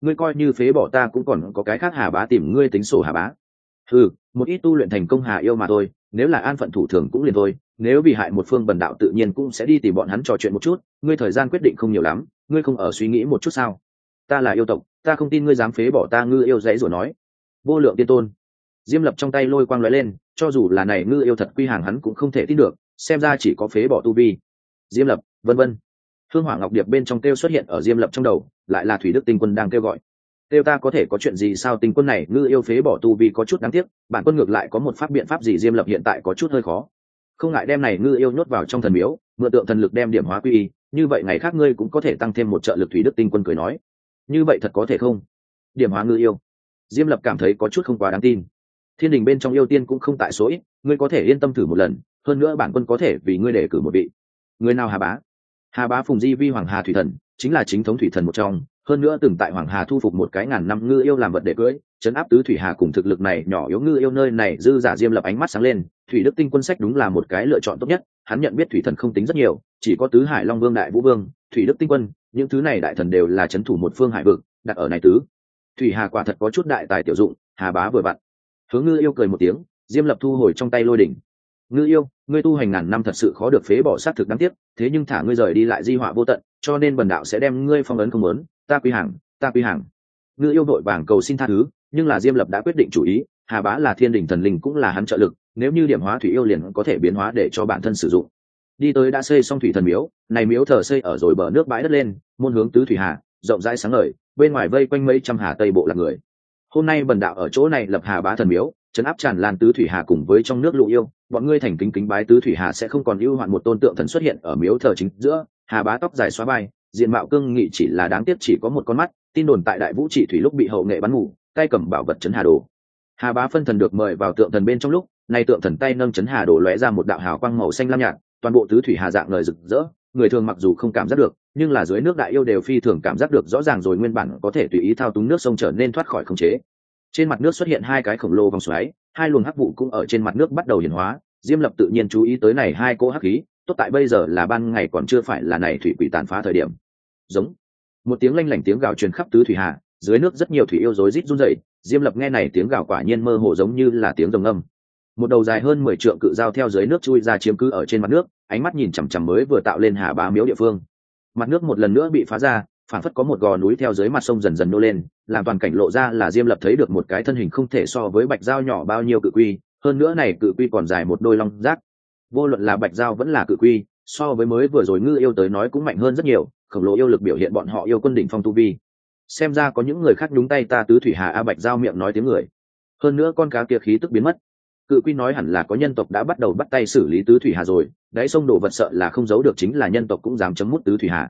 Speaker 1: ngươi coi như phế bỏ ta cũng còn có cái khác Hà Bá tìm ngươi tính sổ Hà Bá. Ừ, một ít tu luyện thành công Hà yêu mà thôi, nếu là an phận thủ thường cũng liền thôi, nếu vì hại một phương bần đạo tự nhiên cũng sẽ đi tìm bọn hắn trò chuyện một chút, ngươi thời gian quyết định không nhiều lắm, ngươi không ở suy nghĩ một chút sao? Ta là yêu tộc, ta không tin ngươi dám phế bỏ ta Ngư yêu dãy rồi nói. Vô lượng tiên tôn. Diêm Lập trong tay lôi quang lóe lên, cho dù là này Ngư yêu thật quy hàng hắn cũng không thể tin được, xem ra chỉ có phế bỏ tu vi. Diêm Lập, vân vân. Hương Hỏa Ngọc Điệp bên trong kêu xuất hiện ở Diêm Lập trong đầu, lại là Thủy Đức Tinh Quân đang kêu gọi. Kêu ta có thể có chuyện gì sao? Tinh Quân này Ngư yêu phế bỏ tu vi có chút đáng tiếc, bản quân ngược lại có một pháp biện pháp gì. Diêm Lập hiện tại có chút hơi khó, không ngại đem này Ngư yêu nhốt vào trong thần miếu, mượn tượng thần lực đem điểm hóa quy y, như vậy ngày khác ngươi cũng có thể tăng thêm một trợ lực. Thủy Đức Tinh Quân cười nói, như vậy thật có thể không? Điểm hóa Ngư yêu. Diêm Lập cảm thấy có chút không quá đáng tin. Thiên đình bên trong yêu tiên cũng không tại số ít, ngươi có thể yên tâm thử một lần, hơn nữa bản quân có thể vì ngươi đề cử một vị. Người nào? Hà Bá. Hà Bá Phùng Di Vi Hoàng Hà thủy thần, chính là chính thống thủy thần một trong, hơn nữa từng tại Hoàng Hà thu phục một cái ngàn năm Ngư yêu làm vật để cưỡi, trấn áp tứ thủy hà. Cùng thực lực này nhỏ yếu Ngư yêu nơi này dư giả. Diêm Lập ánh mắt sáng lên, Thủy Đức Tinh Quân sách đúng là một cái lựa chọn tốt nhất. Hắn nhận biết thủy thần không tính rất nhiều, chỉ có tứ hải Long Vương, Đại Vũ Vương, Thủy Đức Tinh Quân, những thứ này đại thần đều là trấn thủ một phương hải vực, đặt ở này tứ thủy hà quả thật có chút đại tài tiểu dụng. Hà Bá vừa vặn. Hướng Ngư yêu cười một tiếng, Diêm Lập thu hồi trong tay lôi đỉnh. Ngư yêu, ngươi tu hành ngàn năm thật sự khó được, phế bỏ sát thực đáng tiếc, thế nhưng thả ngươi rời đi lại di họa vô tận, cho nên bần đạo sẽ đem ngươi phong ấn không muốn. Ta quy hàng, ta quy hàng. Ngư yêu vội vàng cầu xin tha thứ, nhưng là Diêm Lập đã quyết định chủ ý. Hà Bá là thiên đình thần linh, cũng là hắn trợ lực, nếu như điểm hóa thủy yêu liền có thể biến hóa để cho bản thân sử dụng. Đi tới đã xây xong thủy thần miếu, này miếu thờ xây ở rồi bờ nước bãi đất lên, môn hướng tứ thủy hà, rộng rãi sáng ngời, bên ngoài vây quanh mấy trăm hà tây bộ là người. Hôm nay bần đạo ở chỗ này lập Hà Bá thần miếu, trấn áp tràn lan tứ thủy hà cùng với trong nước lũ yêu, bọn ngươi thành kính kính bái tứ thủy hà sẽ không còn ưu hoạn. Một tôn tượng thần xuất hiện ở miếu thờ chính giữa. Hà Bá tóc dài xóa vai, diện mạo cương nghị, chỉ là đáng tiếc chỉ có một con mắt. Tin đồn tại Đại Vũ Trị Thủy lúc bị hậu nghệ bắn ngủ, tay cầm bảo vật chấn hà đồ. Hà Bá phân thần được mời vào tượng thần bên trong lúc này, tượng thần tay nâng chấn hà đồ lóe ra một đạo hào quang màu xanh lam nhạt, toàn bộ tứ thủy hà dạng ngời rực rỡ. Người thường mặc dù không cảm giác được, nhưng là dưới nước đại yêu đều phi thường cảm giác được rõ ràng rồi. Nguyên bản có thể tùy ý thao túng nước sông trở nên thoát khỏi khống chế. Trên mặt nước xuất hiện hai cái khổng lồ vòng xoáy, hai luồng hắc vụ cũng ở trên mặt nước bắt đầu hiển hóa. Diêm Lập tự nhiên chú ý tới này hai cỗ hắc khí, tốt tại bây giờ là ban ngày, còn chưa phải là này thủy quỷ tàn phá thời điểm. Giống một tiếng lanh lảnh tiếng gào truyền khắp tứ thủy hà, dưới nước rất nhiều thủy yêu rối rít run rẩy. Diêm Lập nghe này tiếng gào quả nhiên mơ hồ giống như là tiếng rồng âm. Một đầu dài hơn 10 trượng cự dao theo dưới nước chui ra, chiếm cứ ở trên mặt nước, ánh mắt nhìn chằm chằm mới vừa tạo lên Hà Bá miếu địa phương. Mặt nước một lần nữa bị phá ra, phản phất có một gò núi theo dưới mặt sông dần dần nô lên, làm toàn cảnh lộ ra là Diêm Lập thấy được một cái thân hình không thể so với bạch dao nhỏ bao nhiêu cự quy, hơn nữa này cự quy còn dài một đôi long giác. Vô luận là bạch dao vẫn là cự quy, so với mới vừa rồi Ngư yêu tới nói cũng mạnh hơn rất nhiều, khổng lồ yêu lực biểu hiện bọn họ yêu quân đỉnh phong tu vi. Xem ra có những người khác nhúng tay ta tứ thủy hà. Bạch dao miệng nói tiếng người, hơn nữa con cá kia khí tức biến mất. Cự quy nói hẳn là có nhân tộc đã bắt đầu bắt tay xử lý tứ thủy hà rồi, đáy sông đổ vật sợ là không giấu được, chính là nhân tộc cũng dám chấm mút tứ thủy hà.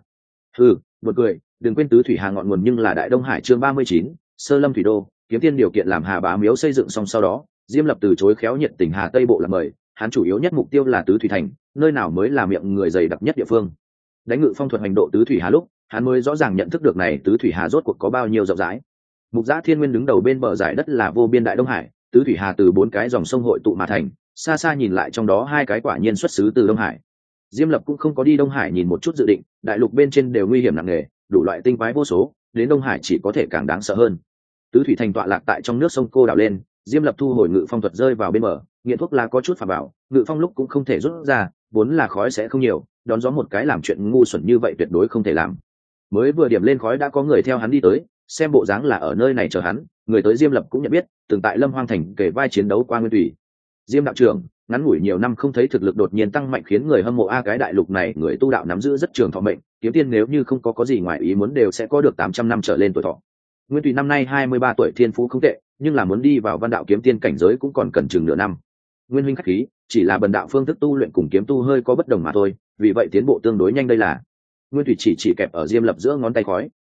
Speaker 1: Một cười, đừng quên tứ thủy hà ngọn nguồn nhưng là Đại Đông Hải. Chương 39, Sơ Lâm thủy đô. Kiếm tiên điều kiện làm Hà Bá miếu xây dựng xong sau đó, Diêm Lập từ chối khéo nhiệt tình Hà Tây bộ là mời, hắn chủ yếu nhất mục tiêu là tứ thủy thành, nơi nào mới là miệng người dày đặc nhất địa phương. Đánh ngự phong thuật hành độ tứ thủy hà lúc, hắn mới rõ ràng nhận thức được này tứ thủy hà rốt cuộc có bao nhiêu rộng rãi. Mục Giã Thiên Nguyên đứng đầu bên bờ giải đất là vô biên Đại Đông Hải, tứ thủy hà từ 4 cái dòng sông hội tụ mà thành, xa xa nhìn lại trong đó 2 cái quả nhiên xuất xứ từ Đông Hải. Diêm Lập cũng không có đi Đông Hải nhìn một chút dự định, đại lục bên trên đều nguy hiểm nặng nề, đủ loại tinh quái vô số, đến Đông Hải chỉ có thể càng đáng sợ hơn. Tứ thủy thành tọa lạc tại trong nước sông cô đảo lên, Diêm Lập thu hồi ngự phong thuật rơi vào bên bờ, nghiện thuốc lá có chút phà bảo, ngự phong lúc cũng không thể rút ra, vốn là khói sẽ không nhiều, đón gió một cái làm chuyện ngu xuẩn như vậy tuyệt đối không thể làm. Mới vừa điểm lên khói đã có người theo hắn đi tới, xem bộ dáng là ở nơi này chờ hắn. Người tới Diêm Lập cũng nhận biết, từng tại Lâm Hoang thành kể vai chiến đấu qua Nguyên Thủy. Diêm đạo trưởng, ngắn ngủi nhiều năm không thấy, thực lực đột nhiên tăng mạnh khiến người hâm mộ. Cái đại lục này người tu đạo nắm giữ rất trường thọ mệnh, kiếm tiên nếu như không có gì ngoài ý muốn đều sẽ có được 800 năm trở lên tuổi thọ. Nguyên Thủy năm nay 23 tuổi, thiên phú không tệ, nhưng là muốn đi vào văn đạo kiếm tiên cảnh giới cũng còn cần chừng nửa năm. Nguyên huynh khách khí, chỉ là bần đạo phương thức tu luyện cùng kiếm tu hơi có bất đồng mà thôi, vì vậy tiến bộ tương đối nhanh. Đây là Nguyên Thủy chỉ kẹp ở Diêm Lập giữa ngón tay khói.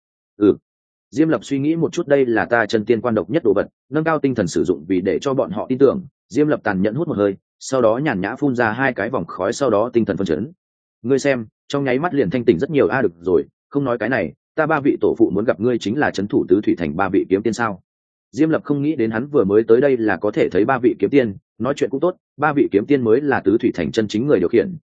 Speaker 1: Diêm Lập suy nghĩ một chút, đây là ta chân tiên quan độc nhất đồ vật, nâng cao tinh thần sử dụng vì để cho bọn họ tin tưởng. Diêm Lập tàn nhẫn hút một hơi, sau đó nhàn nhã phun ra 2 cái vòng khói, sau đó tinh thần phân chấn. Ngươi xem, trong nháy mắt liền thanh tỉnh rất nhiều. Được rồi, không nói cái này, ta 3 vị tổ phụ muốn gặp ngươi, chính là trấn thủ tứ thủy thành 3 vị kiếm tiên sao? Diêm Lập không nghĩ đến hắn vừa mới tới đây là có thể thấy 3 vị kiếm tiên, nói chuyện cũng tốt, 3 vị kiếm tiên mới là tứ thủy thành chân chính người điều khiển,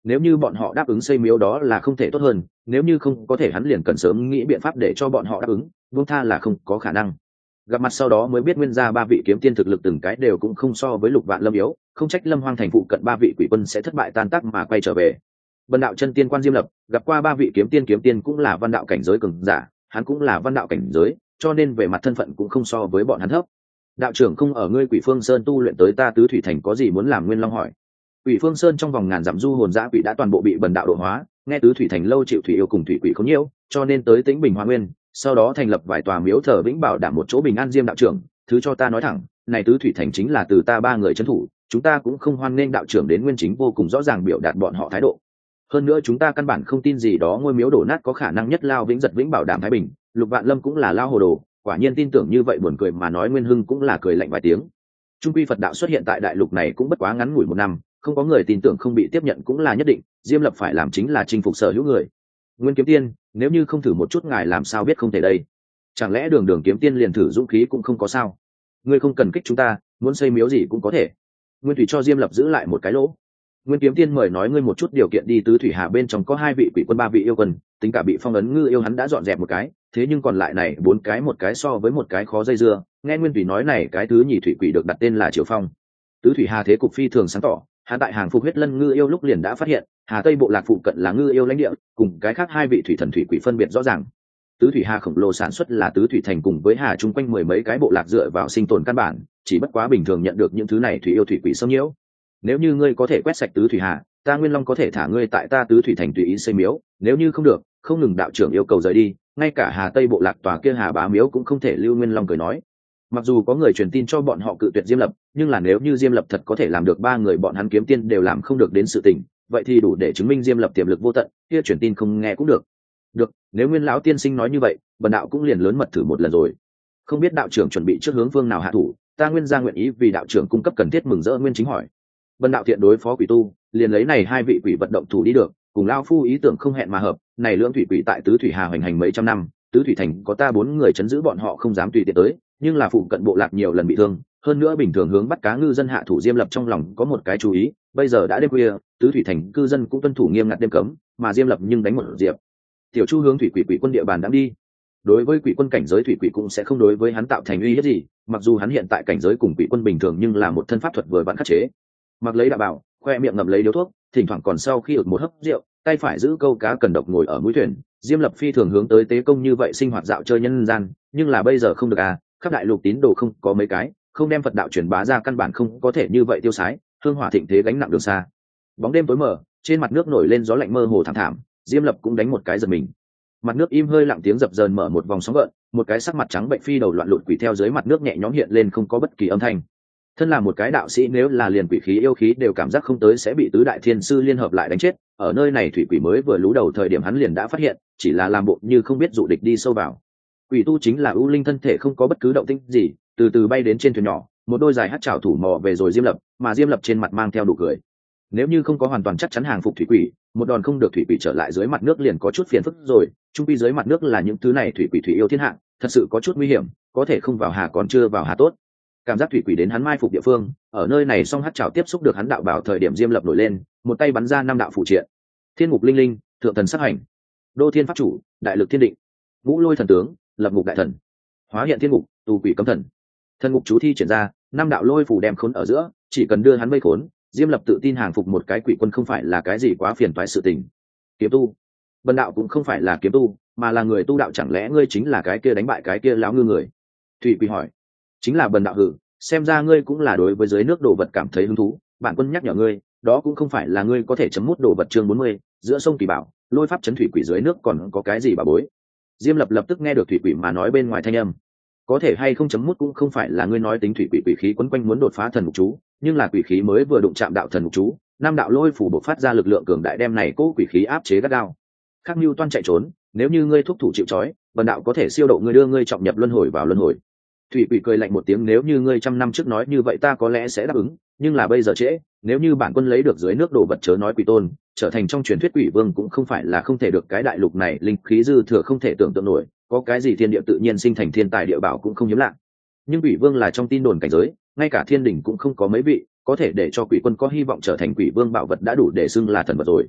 Speaker 1: nếu như bọn họ đáp ứng xây miếu đó là không thể tốt hơn, nếu như không có thể hắn liền cần sớm nghĩ biện pháp để cho bọn họ đáp ứng, buông tha là không có khả năng. Gặp mặt sau đó mới biết nguyên gia ba vị kiếm tiên thực lực từng cái đều cũng không so với Lục Vạn Lâm yếu, không trách Lâm Hoang thành phụ cận ba vị quỷ quân sẽ thất bại tan tác mà quay trở về. Vân đạo chân tiên quan Diêm Lập gặp qua ba vị kiếm tiên cũng là văn đạo cảnh giới cường giả, hắn cũng là văn đạo cảnh giới, cho nên về mặt thân phận cũng không so với bọn hắn thấp. Đạo trưởng không ở ngươi Quỷ Phương Sơn tu luyện tới ta Tứ Thủy Thành có gì muốn làm? Nguyên Long hỏi. Quỷ Phương Sơn trong vòng ngàn dặm du hồn dã quỷ đã toàn bộ bị bần đạo độ hóa, nghe Tứ Thủy Thành lâu chịu thủy yêu cùng thủy quỷ không nhiễu, cho nên tới Tĩnh Bình Hoa Nguyên, sau đó thành lập vài tòa miếu thờ vĩnh bảo đảm một chỗ bình an. Diêm đạo trưởng, thứ cho ta nói thẳng, này Tứ Thủy Thành chính là từ ta ba người trấn thủ, chúng ta cũng không hoan nghênh đạo trưởng đến. Nguyên Chính vô cùng rõ ràng biểu đạt bọn họ thái độ. Hơn nữa chúng ta căn bản không tin gì đó ngôi miếu đổ nát có khả năng nhất lao vĩnh giật vĩnh bảo đảm thái bình. Lục Vạn Lâm cũng là lao hồ đồ, quả nhiên tin tưởng như vậy. Buồn cười mà nói, Nguyên Hưng cũng là cười lạnh vài tiếng. Trung quy Phật đạo xuất hiện tại đại lục này cũng bất quá ngắn ngủi 1 năm, không có người tin tưởng không bị tiếp nhận cũng là nhất định. Diêm Lập phải làm chính là chinh phục sở hữu người. Nguyên kiếm tiên, nếu như không thử một chút ngài làm sao biết không thể đây? Chẳng lẽ đường kiếm tiên liền thử dũng khí cũng không có sao? Ngươi không cần kích chúng ta, muốn xây miếu gì cũng có thể. Nguyên Thủy cho Diêm Lập giữ lại một cái lỗ. Nguyên kiếm tiên mời nói ngươi một chút điều kiện đi. Tứ Thủy Hà bên trong có 2 vị quỷ quân, 3 vị yêu quân, tính cả bị phong ấn ngư yêu hắn đã dọn dẹp một cái, thế nhưng còn lại này 4 cái, một cái so với một cái khó dây dưa. Nghe Nguyên Thủy nói này cái thứ nhì thủy quỷ được đặt tên là Triều Phong. Tứ Thủy Hà thế cục phi thường sáng tỏ, hắn tại hàng phục huyết lân ngư yêu lúc liền đã phát hiện Hà Tây bộ lạc phụ cận là ngư yêu lãnh địa, cùng cái khác 2 vị thủy thần thủy quỷ phân biệt rõ ràng. Tứ Thủy Hà khổng lồ sản xuất là Tứ Thủy Thành cùng với Hà chung quanh 10 mấy cái bộ lạc dựa vào sinh tồn căn bản, chỉ bất quá bình thường nhận được những thứ này thủy yêu thủy quỷ xâm nhiễu. Nếu như ngươi có thể quét sạch Tứ Thủy Hà, ta Nguyên Long có thể thả ngươi tại ta Tứ Thủy Thành tùy ý xây miếu, nếu như không được, không ngừng đạo trưởng yêu cầu rời đi, ngay cả Hà Tây bộ lạc tòa kia Hà Bá miếu cũng không thể lưu. Nguyên Long cười nói. Mặc dù có người truyền tin cho bọn họ cự tuyệt Diêm Lập, nhưng là nếu như Diêm Lập thật có thể làm được 3 người bọn hắn kiếm tiên đều làm không được đến sự tình, vậy thì đủ để chứng minh Diêm Lập tiềm lực vô tận, kia truyền tin không nghe cũng được. Được, nếu Nguyên lão tiên sinh nói như vậy, bần đạo cũng liền lớn mật thử một lần rồi. Không biết đạo trưởng chuẩn bị trước hướng phương nào hạ thủ, ta Nguyên gia nguyện ý vì đạo trưởng cung cấp cần thiết. Mừng rỡ. Nguyên Chính hỏi. Bần đạo thiện đối phó quỷ tu, liền lấy này 2 vị quỷ vận động thủ đi được, cùng lão phu ý tưởng không hẹn mà hợp. Này lưỡng thủy quỷ tại Tứ Thủy Hà hoành hành mấy trăm năm, Tứ Thủy Thành có ta 4 người chấn giữ, bọn họ không dám tùy tiện tới, nhưng là phụ cận bộ lạc nhiều lần bị thương, hơn nữa bình thường hướng bắt cá ngư dân hạ thủ. Diêm Lập trong lòng có một cái chú ý, bây giờ đã đêm khuya, Tứ Thủy Thành cư dân cũng tuân thủ nghiêm ngặt đêm cấm, mà Diêm Lập nhưng đánh một diệp tiểu chu hướng thủy quỷ quân địa bàn đã đi. Đối với quỷ quân cảnh giới thủy quỷ cũng sẽ không đối với hắn tạo thành uy hiếp gì, mặc dù hắn hiện tại cảnh giới cùng quỷ quân bình thường nhưng là một thân pháp thuật vừa vặn khắc chế. Mặc lấy đạo bảo, khoe miệng ngậm lấy điếu thuốc, thỉnh thoảng còn sau khi ực một hớp rượu, tay phải giữ câu cá cần độc ngồi ở mũi thuyền. Diêm Lập phi thường hướng tới tế công như vậy sinh hoạt dạo chơi nhân gian, nhưng là bây giờ không được à, khắp đại lục tín đồ không có mấy cái, không đem Phật đạo truyền bá ra căn bản không có thể như vậy tiêu sái, hương hỏa thịnh thế gánh nặng đường xa. Bóng đêm tối mờ, trên mặt nước nổi lên gió lạnh mơ hồ thảm thảm, Diêm Lập cũng đánh một cái giật mình. Mặt nước im hơi lặng tiếng dập dờn mở một vòng sóng gợn, một cái sắc mặt trắng bệnh phi đầu loạn lụt quỷ theo dưới mặt nước nhẹ nhõm hiện lên, không có bất kỳ âm thanh. Thân là một cái đạo sĩ, nếu là liền quỷ khí yêu khí đều cảm giác không tới sẽ bị tứ đại thiên sư liên hợp lại đánh chết. Ở nơi này thủy quỷ mới vừa lú đầu thời điểm hắn liền đã phát hiện, chỉ là làm bộ như không biết dụ địch đi sâu vào. Quỷ tu chính là ưu linh thân thể không có bất cứ động tĩnh gì, từ từ bay đến trên thuyền nhỏ, một đôi dài hất chảo thủ mò về rồi Diêm Lập, mà Diêm Lập trên mặt mang theo nụ cười. Nếu như không có hoàn toàn chắc chắn hàng phục thủy quỷ, một đòn không được thủy quỷ trở lại dưới mặt nước liền có chút phiền phức rồi. Trung quy dưới mặt nước là những thứ này thủy quỷ thủy yêu thiên hạ, thật sự có chút nguy hiểm, có thể không vào hà còn chưa vào hà tốt. Cảm giác thủy quỷ đến hắn mai phục địa phương, ở nơi này song hất chảo tiếp xúc được hắn đạo bảo thời điểm Diêm Lập nổi lên, một tay bắn ra 5 đạo phụ triện. Thiên ngục linh linh, thượng thần sát hành, đô thiên pháp chủ, đại lực thiên định, ngũ lôi thần tướng, lập ngục đại thần, hóa hiện thiên ngục, tù quỷ cấm thần. Thần ngục chú thi triển ra, 5 đạo lôi phủ đem khốn ở giữa, chỉ cần đưa hắn vây khốn, Diêm Lập tự tin hàng phục một cái quỷ quân không phải là cái gì quá phiền toái sự tình. Kiếm tu, Vân đạo cũng không phải là kiếm tu, mà là người tu đạo, chẳng lẽ ngươi chính là cái kia đánh bại cái kia lão ngư người? Thủy quỷ hỏi. Chính là Bần đạo. Hử, xem ra ngươi cũng là đối với dưới nước đồ vật cảm thấy hứng thú. Bản quân nhắc nhở ngươi, đó cũng không phải là ngươi có thể chấm mút đồ vật. Chương 40, giữa sông kỳ bảo, lôi pháp chấn thủy quỷ dưới nước còn có cái gì bà bối? Diêm Lập lập tức nghe được thủy quỷ mà nói bên ngoài thanh âm. Có thể hay không chấm mút cũng không phải là ngươi nói tính. Thủy quỷ quỷ khí quấn quanh muốn đột phá thần mục chú, nhưng là quỷ khí mới vừa đụng chạm đạo thần mục chú, 5 đạo lôi phủ bộc phát ra lực lượng cường đại đem này cố quỷ khí áp chế gắt gao. Khắc Nưu toan chạy trốn, nếu như ngươi thúc thủ chịu trói, Vân đạo có thể siêu độ ngươi, đưa ngươi trọng nhập luân hồi vào luân hồi. Thủy quỷ cười lạnh một tiếng, nếu như ngươi 100 năm trước nói như vậy ta có lẽ sẽ đáp ứng, nhưng là bây giờ trễ, nếu như bản quân lấy được dưới nước đồ vật, chớ nói quỷ tôn, trở thành trong truyền thuyết quỷ vương cũng không phải là không thể được. Cái đại lục này linh khí dư thừa không thể tưởng tượng nổi, có cái gì thiên địa tự nhiên sinh thành thiên tài địa bảo cũng không hiếm lạ. Nhưng quỷ vương là trong tin đồn cảnh giới, ngay cả thiên đình cũng không có mấy vị, có thể để cho quỷ quân có hy vọng trở thành quỷ vương bảo vật đã đủ để xưng là thần vật rồi.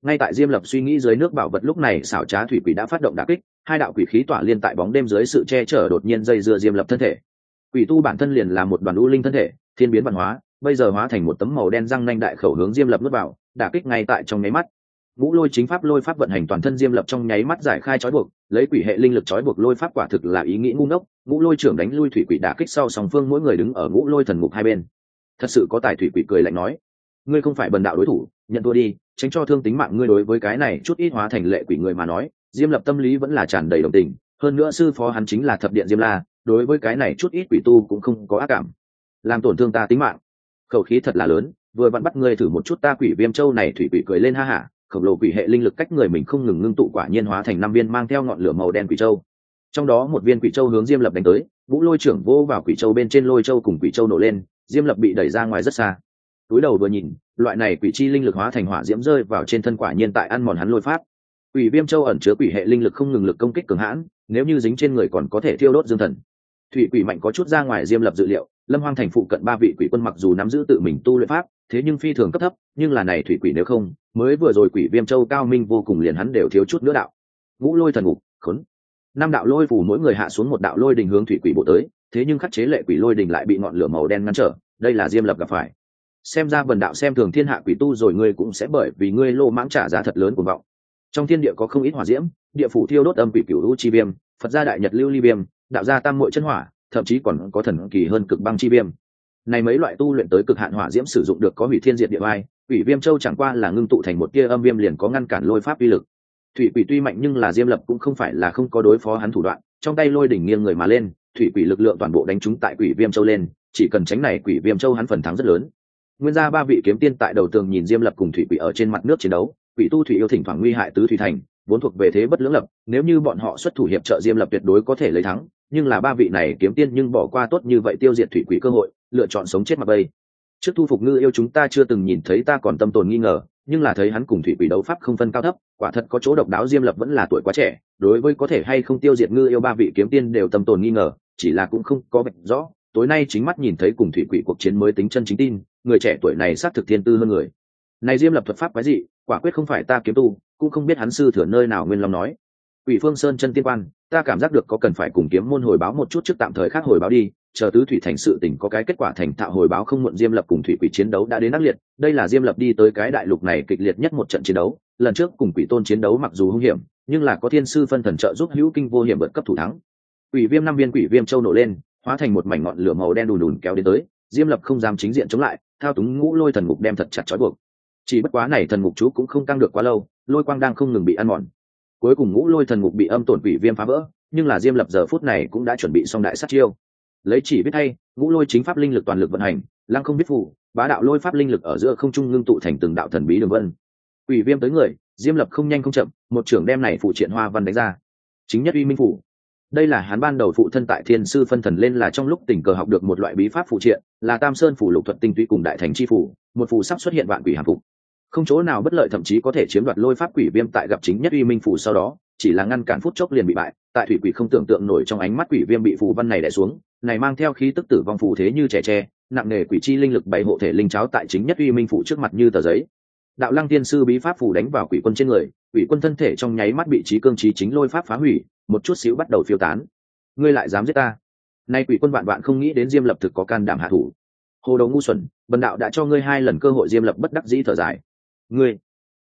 Speaker 1: Ngay tại Diêm Lập suy nghĩ dưới nước bảo vật lúc này xảo trá thủy quỷ đã phát động đả kích, hai đạo quỷ khí tỏa liên tại bóng đêm dưới sự che chở đột nhiên dây dưa Diêm Lập thân thể. Quỷ tu bản thân liền là một đoàn u linh thân thể, thiên biến văn hóa, bây giờ hóa thành một tấm màu đen răng nanh đại khẩu hướng Diêm Lập nuốt vào, đả kích ngay tại trong nháy mắt. Ngũ lôi chính pháp lôi pháp vận hành toàn thân Diêm Lập trong nháy mắt giải khai trói buộc, lấy quỷ hệ linh lực trói buộc lôi pháp quả thực là ý nghĩ ngu ngốc. Ngũ lôi trưởng đánh lui thủy quỷ đả kích sau, song phương mỗi người đứng ở ngũ lôi thần ngục hai bên. Thật sự có tài. Thủy quỷ cười lạnh nói, ngươi không phải bần đạo đối thủ, nhận thua đi, tránh cho thương tính mạng ngươi. Đối với cái này chút ít hóa thành lệ quỷ người mà nói, Diêm Lập tâm lý vẫn là tràn đầy đồng tình, hơn nữa sư phó hắn chính là thập điện Diêm La, đối với cái này chút ít quỷ tu cũng không có ác cảm. Làm tổn thương ta tính mạng, khẩu khí thật là lớn, vừa vặn bắt ngươi thử một chút ta Quỷ Viêm Châu này. Thủy quỷ cười lên ha hả, khổng lồ quỷ hệ linh lực cách người mình không ngừng ngưng tụ, quả nhiên hóa thành 5 viên mang theo ngọn lửa màu đen quỷ châu. Trong đó một viên quỷ châu hướng Diêm Lập đánh tới, Ngũ lôi trưởng vô vào quỷ châu bên trên, lôi châu cùng quỷ châu nổ lên, Diêm Lập bị đẩy ra ngoài rất xa. Túi đầu vừa nhìn, loại này quỷ chi linh lực hóa thành hỏa diễm rơi vào trên thân, quả nhiên tại ăn mòn hắn lôi pháp. Quỷ Viêm Châu ẩn chứa quỷ hệ linh lực không ngừng lực công kích cường hãn, nếu như dính trên người còn có thể thiêu đốt dương thần. Thủy quỷ mạnh có chút ra ngoài Diêm Lập dự liệu, Lâm Hoang thành phụ cận 3 vị quỷ quân mặc dù nắm giữ tự mình tu luyện pháp, thế nhưng phi thường cấp thấp, nhưng là này thủy quỷ nếu không, mới vừa rồi Quỷ Viêm Châu cao minh vô cùng, liền hắn đều thiếu chút nữa đạo. Ngũ lôi thần ngục, khốn. 5 đạo lôi phủ mỗi người hạ xuống một đạo lôi đình hướng thủy quỷ bộ tới, thế nhưng khắc chế lệ quỷ lôi đình lại bị ngọn lửa màu đen ngăn trở, đây là Diêm Lập gặp phải. Xem ra bần đạo xem thường thiên hạ quỷ tu rồi, ngươi cũng sẽ bởi vì ngươi lô mãng trả giá thật lớn của vọng. Trong thiên địa có không ít hỏa diễm, địa phủ thiêu đốt âm quỷ cửu u chi viêm, Phật gia đại nhật lưu ly viêm, đạo gia tam muội chân hỏa, thậm chí còn có thần kỳ hơn cực băng chi viêm. Này mấy loại tu luyện tới cực hạn hỏa diễm sử dụng được có hủy thiên diệt địa vai, Quỷ Viêm Châu chẳng qua là ngưng tụ thành một tia âm viêm liền có ngăn cản lôi pháp uy lực. Thủy quỷ tuy mạnh nhưng là Diêm Lập cũng không phải là không có đối phó hắn thủ đoạn, trong tay lôi đỉnh nghiêng người mà lên, thủy quỷ lực lượng toàn bộ đánh trúng tại Quỷ Viêm Châu lên, chỉ cần tránh này Quỷ Viêm Châu hắn phần thắng rất lớn. Nguyên gia 3 vị kiếm tiên tại đầu tường nhìn Diêm Lập cùng thủy quỷ ở trên mặt nước chiến đấu, quỷ tu thủy yêu thỉnh thoảng nguy hại tứ thủy thành, vốn thuộc về thế bất lưỡng lập, nếu như bọn họ xuất thủ hiệp trợ Diêm Lập tuyệt đối có thể lấy thắng, nhưng là 3 vị này kiếm tiên nhưng bỏ qua tốt như vậy tiêu diệt thủy quỷ cơ hội, lựa chọn sống chết mặc bay. Trước thu phục Ngư Yêu chúng ta chưa từng nhìn thấy, ta còn tâm tồn nghi ngờ, nhưng là thấy hắn cùng thủy quỷ đấu pháp không phân cao thấp, quả thật có chỗ độc đáo. Diêm Lập vẫn là tuổi quá trẻ, đối với có thể hay không tiêu diệt Ngư Yêu 3 vị kiếm tiên đều tâm tồn nghi ngờ, chỉ là cũng không có bệnh rõ. Tối nay chính mắt nhìn thấy cùng thủy quỷ cuộc chiến mới tính chân chính tin, người trẻ tuổi này xác thực thiên tư hơn người. Này Diêm Lập thuật pháp quái dị, quả quyết không phải ta kiếm tu, cũng không biết hắn sư thừa nơi nào. Nguyên Long nói, Quỷ Phương Sơn chân tiên quan, ta cảm giác được có cần phải cùng kiếm môn hồi báo một chút, trước tạm thời khác hồi báo đi, chờ tứ thủy thành sự tình có cái kết quả thành thạo hồi báo không muộn. Diêm Lập cùng thủy quỷ chiến đấu đã đến ác liệt, đây là Diêm Lập đi tới cái đại lục này kịch liệt nhất một trận chiến đấu. Lần trước cùng quỷ tôn chiến đấu mặc dù hung hiểm, nhưng là có thiên sư phân thần trợ giúp, hữu kinh vô hiểm vượt cấp thủ thắng. Quỷ Viêm 5 viên Quỷ Viêm Châu nổ lên, hóa thành một mảnh ngọn lửa màu đen đùn đùn kéo đến tới. Diêm Lập không dám chính diện chống lại, thao túng ngũ lôi thần ngục đem thật chặt trói buộc. Chỉ bất quá này thần ngục chú cũng không căng được quá lâu, lôi quang đang không ngừng bị ăn mòn. Cuối cùng ngũ lôi thần ngục bị âm tổn, Quỷ Viêm phá vỡ, nhưng là Diêm Lập giờ phút này cũng đã chuẩn bị xong đại sát chiêu. Lấy chỉ biết hay, ngũ lôi chính pháp linh lực toàn lực vận hành, lăng không biết phủ, bá đạo lôi pháp linh lực ở giữa không trung ngưng tụ thành từng đạo thần bí đường vân. Quỷ Viêm tới người, Diêm Lập không nhanh không chậm, một trưởng đem này phụ triện hoa văn đánh ra. Chính nhất uy minh phủ. Đây là hắn ban đầu phụ thân tại thiên sư phân thần lên là trong lúc tình cờ học được một loại bí pháp phụ triện, là Tam Sơn phủ lục thuật tinh túy cùng đại thành chi phủ, một phù sắp xuất hiện vạn quỷ hàm phục, không chỗ nào bất lợi, thậm chí có thể chiếm đoạt lôi pháp. Quỷ Viêm tại gặp chính nhất uy minh phủ sau đó, chỉ là ngăn cản phút chốc liền bị bại. Tại thủy quỷ không tưởng tượng nổi trong ánh mắt, Quỷ Viêm bị phù văn này đè xuống, này mang theo khí tức tử vong phù thế như trẻ tre, nặng nề quỷ chi linh lực bày hộ thể linh cháo tại chính nhất uy minh phủ trước mặt như tờ giấy. Đạo Lăng Tiên sư bí pháp phù đánh vào quỷ quân trên người, quỷ quân thân thể trong nháy mắt bị trí cương trí chính lôi pháp phá hủy, một chút xíu bắt đầu phiêu tán. Ngươi lại dám giết ta? Nay quỷ quân vạn vạn không nghĩ đến Diêm Lập thực có can đảm hạ thủ. Hồ đồ ngu xuẩn, bần đạo đã cho ngươi 2 lần cơ hội. Diêm Lập bất đắc dĩ thở dài. Ngươi,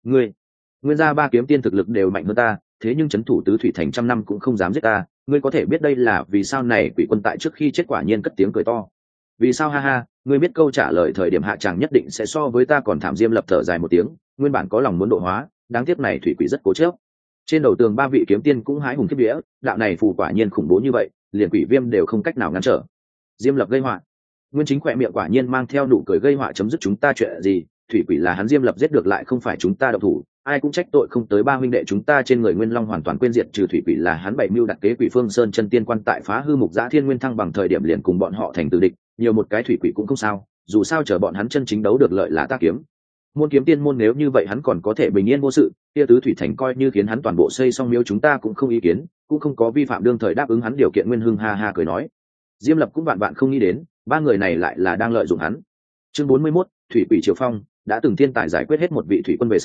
Speaker 1: nguyên gia 3 kiếm tiên thực lực đều mạnh hơn ta, thế nhưng trấn thủ tứ thủy thành trăm năm cũng không dám giết ta. Ngươi có thể biết đây là vì sao? Này quỷ quân tại trước khi chết quả nhiên cất tiếng cười to. Vì sao? Ha ha, ngươi biết câu trả lời thời điểm hạ tràng nhất định sẽ so với ta còn thảm. Diêm Lập thở dài một tiếng, nguyên bản có lòng muốn độ hóa, đáng tiếc này thủy quỷ rất cố chấp. Trên đầu tường 3 vị kiếm tiên cũng hái hùng kiếp vía, đạo này phù quả nhiên khủng bố như vậy, liền Quỷ Viêm đều không cách nào ngăn trở. Diêm Lập gây họa. Nguyên Chính khỏe miệng quả nhiên mang theo nụ cười, gây họa chấm dứt chúng ta chuyện gì? Thủy quỷ là hắn Diêm Lập giết được, lại không phải chúng ta động thủ, ai cũng trách tội không tới 3 huynh đệ chúng ta. Trên người Nguyên Long hoàn toàn quên diệt trừ thủy quỷ là hắn bày mưu đặt kế. Quỷ Phương Sơn chân tiên quan tại phá hư mục giã thiên nguyên thăng bằng thời điểm liền cùng bọn họ thành tử địch, nhiều một cái thủy quỷ cũng không sao, dù sao chờ bọn hắn chân chính đấu được lợi là ta kiếm môn kiếm tiên môn, nếu như vậy hắn còn có thể bình yên vô sự, kia tứ thủy thành coi như khiến hắn toàn bộ xây xong miếu chúng ta cũng không ý kiến, cũng không có vi phạm, đương thời đáp ứng hắn điều kiện. Nguyên Hưng ha ha cười nói. Diêm Lập cũng vạn vạn không nghĩ đến 3 người này lại là đang lợi dụng hắn. Chương 41, thủy quỷ Triều Phong. Đã từng thiên tài giải quyết hết một vị thủy quân về sau,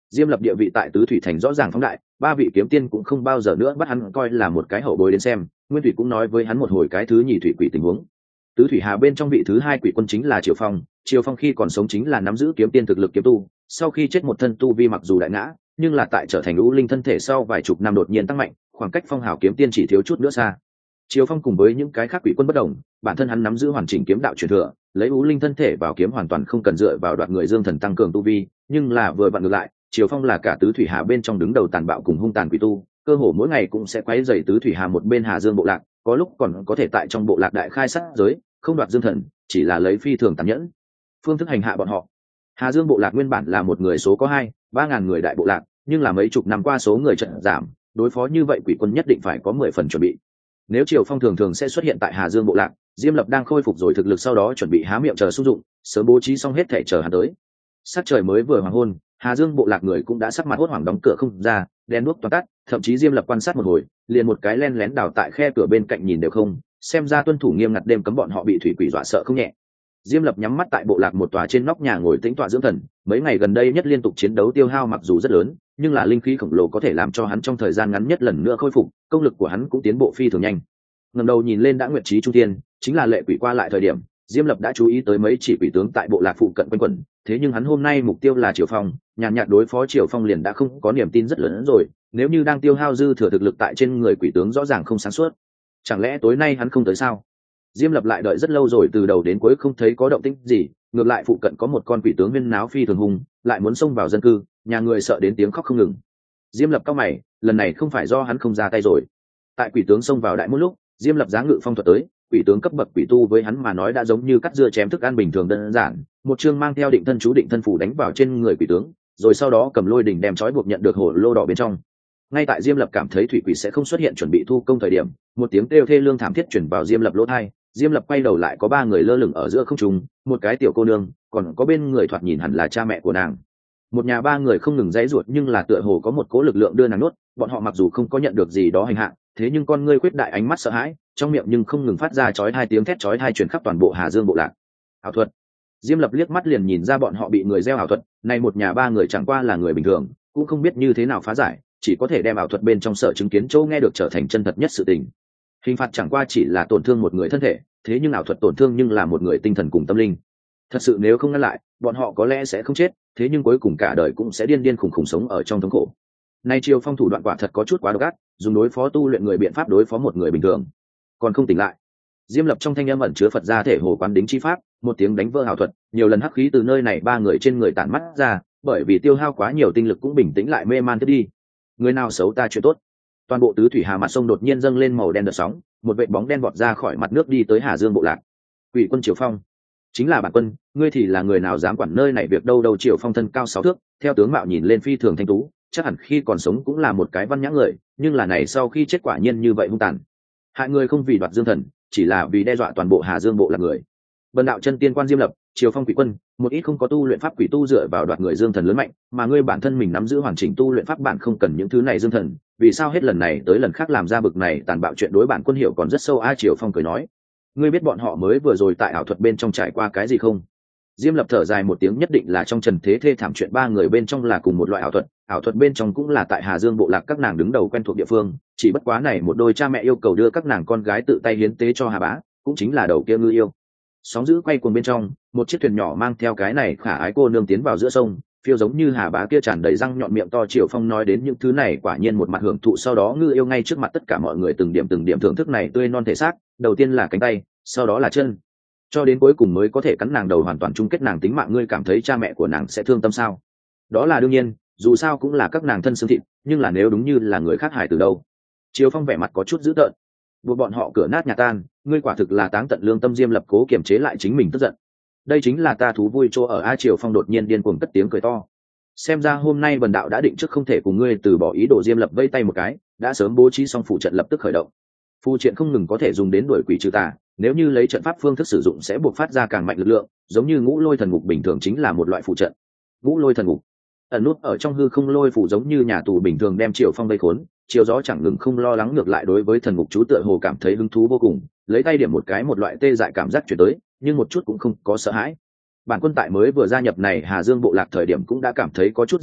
Speaker 1: Diêm Lập địa vị tại tứ thủy thành rõ ràng phóng đại, ba vị kiếm tiên cũng không bao giờ nữa bắt hắn coi là một cái hậu bối đến xem. Nguyên Thủy cũng nói với hắn một hồi cái thứ nhì thủy quỷ tình huống. Tứ thủy hà bên trong vị thứ hai quỷ quân chính là Triều Phong. Triều Phong khi còn sống chính là nắm giữ kiếm tiên thực lực kiếm tu, sau khi chết một thân tu vi mặc dù đại ngã, nhưng là tại trở thành lũ linh thân thể sau vài chục năm đột nhiên tăng mạnh, khoảng cách phong hào kiếm tiên chỉ thiếu chút nữa xa. Triều Phong cùng với những cái khác quỷ quân bất đồng, bản thân hắn nắm giữ hoàn chỉnh kiếm đạo truyền thừa, lấy ú linh thân thể vào kiếm hoàn toàn không cần dựa vào đoạt người dương thần tăng cường tu vi, nhưng là vừa vặn ngược lại, Triều Phong là cả tứ thủy hà bên trong đứng đầu tàn bạo cùng hung tàn quỷ tu, cơ hồ mỗi ngày cũng sẽ quấy rầy tứ thủy hà một bên Hà Dương bộ lạc, có lúc còn có thể tại trong bộ lạc đại khai sát giới, không đoạt dương thần, chỉ là lấy phi thường tàn nhẫn phương thức hành hạ bọn họ. Hà Dương bộ lạc nguyên bản là một người số có 2-3 ngàn người đại bộ lạc, nhưng là mấy chục năm qua số người trận giảm, đối phó như vậy quỷ quân nhất định phải có 10 phần chuẩn bị. Nếu Triều Phong thường thường sẽ xuất hiện tại Hà Dương bộ lạc, Diêm Lập đang khôi phục rồi thực lực sau đó chuẩn bị há miệng chờ xung dụng, sớm bố trí xong hết thể chờ hắn tới. Sắc trời mới vừa hoàng hôn, Hà Dương bộ lạc người cũng đã sắc mặt hốt hoảng đóng cửa không ra, đèn đuốc toàn tắt, thậm chí Diêm Lập quan sát một hồi, liền một cái len lén đào tại khe cửa bên cạnh nhìn đều không, xem ra tuân thủ nghiêm ngặt đêm cấm bọn họ bị thủy quỷ dọa sợ không nhẹ. Diêm Lập nhắm mắt tại bộ lạc một tòa trên nóc nhà ngồi tĩnh tọa dưỡng thần, mấy ngày gần đây nhất liên tục chiến đấu tiêu hao mặc dù rất lớn, nhưng là linh khí khổng lồ có thể làm cho hắn trong thời gian ngắn nhất lần nữa khôi phục, công lực của hắn cũng tiến bộ phi thường nhanh. Ngẩng đầu nhìn lên đã nguyệt trí trung thiên, chính là lệ quỷ qua lại thời điểm, Diêm Lập đã chú ý tới mấy chỉ quỷ tướng tại bộ lạc phụ cận quanh quẩn, thế nhưng hắn hôm nay mục tiêu là Triều Phong, nhàn nhạt đối phó Triều Phong liền đã không có niềm tin rất lớn rồi, nếu như đang tiêu hao dư thừa thực lực tại trên người quỷ tướng rõ ràng không sáng suốt. Chẳng lẽ tối nay hắn không tới sao? Diêm Lập lại đợi rất lâu rồi từ đầu đến cuối không thấy có động tĩnh gì, ngược lại phụ cận có một con quỷ tướng huyên náo phi thường hung, lại muốn xông vào dân cư, nhà người sợ đến tiếng khóc không ngừng. Diêm Lập cau mày, lần này không phải do hắn không ra tay rồi. Tại quỷ tướng xông vào đại môn lúc, Diêm Lập giá ngự phong thuật tới, quỷ tướng cấp bậc quỷ tu với hắn mà nói đã giống như cắt dưa chém thức ăn bình thường đơn giản, một chương mang theo định thân chú định thân phủ đánh vào trên người quỷ tướng, rồi sau đó cầm lôi đỉnh đem trói buộc nhận được hồ lô đỏ bên trong. Ngay tại Diêm Lập cảm thấy thủy quỷ sẽ không xuất hiện chuẩn bị thu công thời điểm, một tiếng kêu thê lương thảm thiết truyền vào Diêm Lập lỗ tai. Diêm Lập quay đầu lại có 3 người lơ lửng ở giữa không trung, một cái tiểu cô nương, còn có bên người thoạt nhìn hẳn là cha mẹ của nàng. Một nhà 3 người không ngừng giãy giụa nhưng là tựa hồ có một cỗ lực lượng đưa nàng nuốt, bọn họ mặc dù không có nhận được gì đó hành hạ, thế nhưng con ngươi khuyết đại ánh mắt sợ hãi, trong miệng nhưng không ngừng phát ra chói tai tiếng thét chói tai truyền khắp toàn bộ Hà Dương bộ lạc. Ảo thuật. Diêm Lập liếc mắt liền nhìn ra bọn họ bị người gieo ảo thuật, này một nhà 3 người chẳng qua là người bình thường, cũng không biết như thế nào phá giải, chỉ có thể đem ảo thuật bên trong sở chứng kiến châu nghe được trở thành chân thật nhất sự tình. Hình phạt chẳng qua chỉ là tổn thương một người thân thể, thế nhưng ảo thuật tổn thương nhưng là một người tinh thần cùng tâm linh. Thật sự nếu không ngăn lại, bọn họ có lẽ sẽ không chết, thế nhưng cuối cùng cả đời cũng sẽ điên điên khủng khủng sống ở trong thống khổ. Nay Triều Phong thủ đoạn quả thật có chút quá độc ác, dùng đối phó tu luyện người biện pháp đối phó một người bình thường, còn không tỉnh lại. Diêm Lập trong thanh âm ẩn chứa Phật gia thể hồ quán đính chi pháp, một tiếng đánh vỡ ảo thuật, nhiều lần hắc khí từ nơi này 3 người trên người tản mắt ra, bởi vì tiêu hao quá nhiều tinh lực cũng bình tĩnh lại mê man tiếp đi. Người nào xấu ta chuyện tốt. Toàn bộ tứ thủy hà mặt sông đột nhiên dâng lên màu đen đợt sóng, một vệt bóng đen vọt ra khỏi mặt nước đi tới Hà Dương bộ lạc. Quỷ quân Triều Phong, chính là bản quân, ngươi thì là người nào dám quản nơi này việc đâu đâu. Triều Phong thân cao 6 thước, theo tướng mạo nhìn lên phi thường thanh tú, chắc hẳn khi còn sống cũng là một cái văn nhã người, nhưng là này sau khi chết quả nhiên như vậy hung tàn. Hại người không vì đoạt dương thần, chỉ là vì đe dọa toàn bộ Hà Dương bộ lạc người. Bần đạo chân tiên quan Diêm Lập, Triều Phong quỷ quân, một ít không có tu luyện pháp quỷ tu dựa vào đoạt người dương thần lớn mạnh, mà ngươi bản thân mình nắm giữ hoàn chỉnh tu luyện pháp bản không cần những thứ này dương thần, vì sao hết lần này tới lần khác làm ra bực này tàn bạo chuyện đối bản quân hiểu còn rất sâu. Triều Phong cười nói, ngươi biết bọn họ mới vừa rồi tại ảo thuật bên trong trải qua cái gì không? Diêm Lập thở dài một tiếng, nhất định là trong trần thế thê thảm chuyện 3 người bên trong là cùng một loại ảo thuật bên trong cũng là tại Hà Dương bộ lạc các nàng đứng đầu quen thuộc địa phương, chỉ bất quá này một đôi cha mẹ yêu cầu đưa các nàng con gái tự tay hiến tế cho Hà Bá, cũng chính là đầu kia ngư yêu. Sóng dữ quay cuồng bên trong, một chiếc thuyền nhỏ mang theo cái này khả ái cô nương tiến vào giữa sông, phiêu giống như Hà Bá kia tràn đầy răng nhọn miệng to. Triều Phong nói đến những thứ này quả nhiên một mặt hưởng thụ, sau đó ngư yêu ngay trước mặt tất cả mọi người từng điểm thưởng thức này tươi non thể xác, đầu tiên là cánh tay, sau đó là chân, cho đến cuối cùng mới có thể cắn nàng đầu, hoàn toàn chung kết nàng tính mạng. Ngươi cảm thấy cha mẹ của nàng sẽ thương tâm sao? Đó là đương nhiên, dù sao cũng là các nàng thân xương thịt, nhưng là nếu đúng như là người khác hại từ đâu. Triều Phong vẻ mặt có chút dữ tợn, buộc bọn họ cửa nát nhà tan, ngươi quả thực là táng tận lương tâm. Diêm Lập cố kiềm chế lại chính mình tức giận, đây chính là ta thú vui chỗ ở. Triều Phong đột nhiên điên cuồng cất tiếng cười to, xem ra hôm nay bần đạo đã định trước không thể cùng ngươi từ bỏ ý đồ. Diêm Lập vây tay một cái, đã sớm bố trí xong phù trận lập tức khởi động. Phù triện không ngừng có thể dùng đến đuổi quỷ trừ tà, nếu như lấy trận pháp phương thức sử dụng sẽ buộc phát ra càng mạnh lực lượng, giống như ngũ lôi thần ngục bình thường chính là một loại phù trận. Ngũ lôi thần ngục ẩn nút ở trong hư không lôi phủ, giống như nhà tù bình thường đem Triều Phong vây khốn. Chiều gió chẳng ngừng không lo lắng, ngược lại đối với thần ngục chú tựa hồ cảm thấy hứng thú vô cùng, lấy tay điểm một cái, một loại tê dại cảm giác chuyển tới, nhưng một chút cũng không có sợ hãi. Bản quân tại mới vừa gia nhập này Hà Dương bộ lạc thời điểm cũng đã cảm thấy có chút dị động,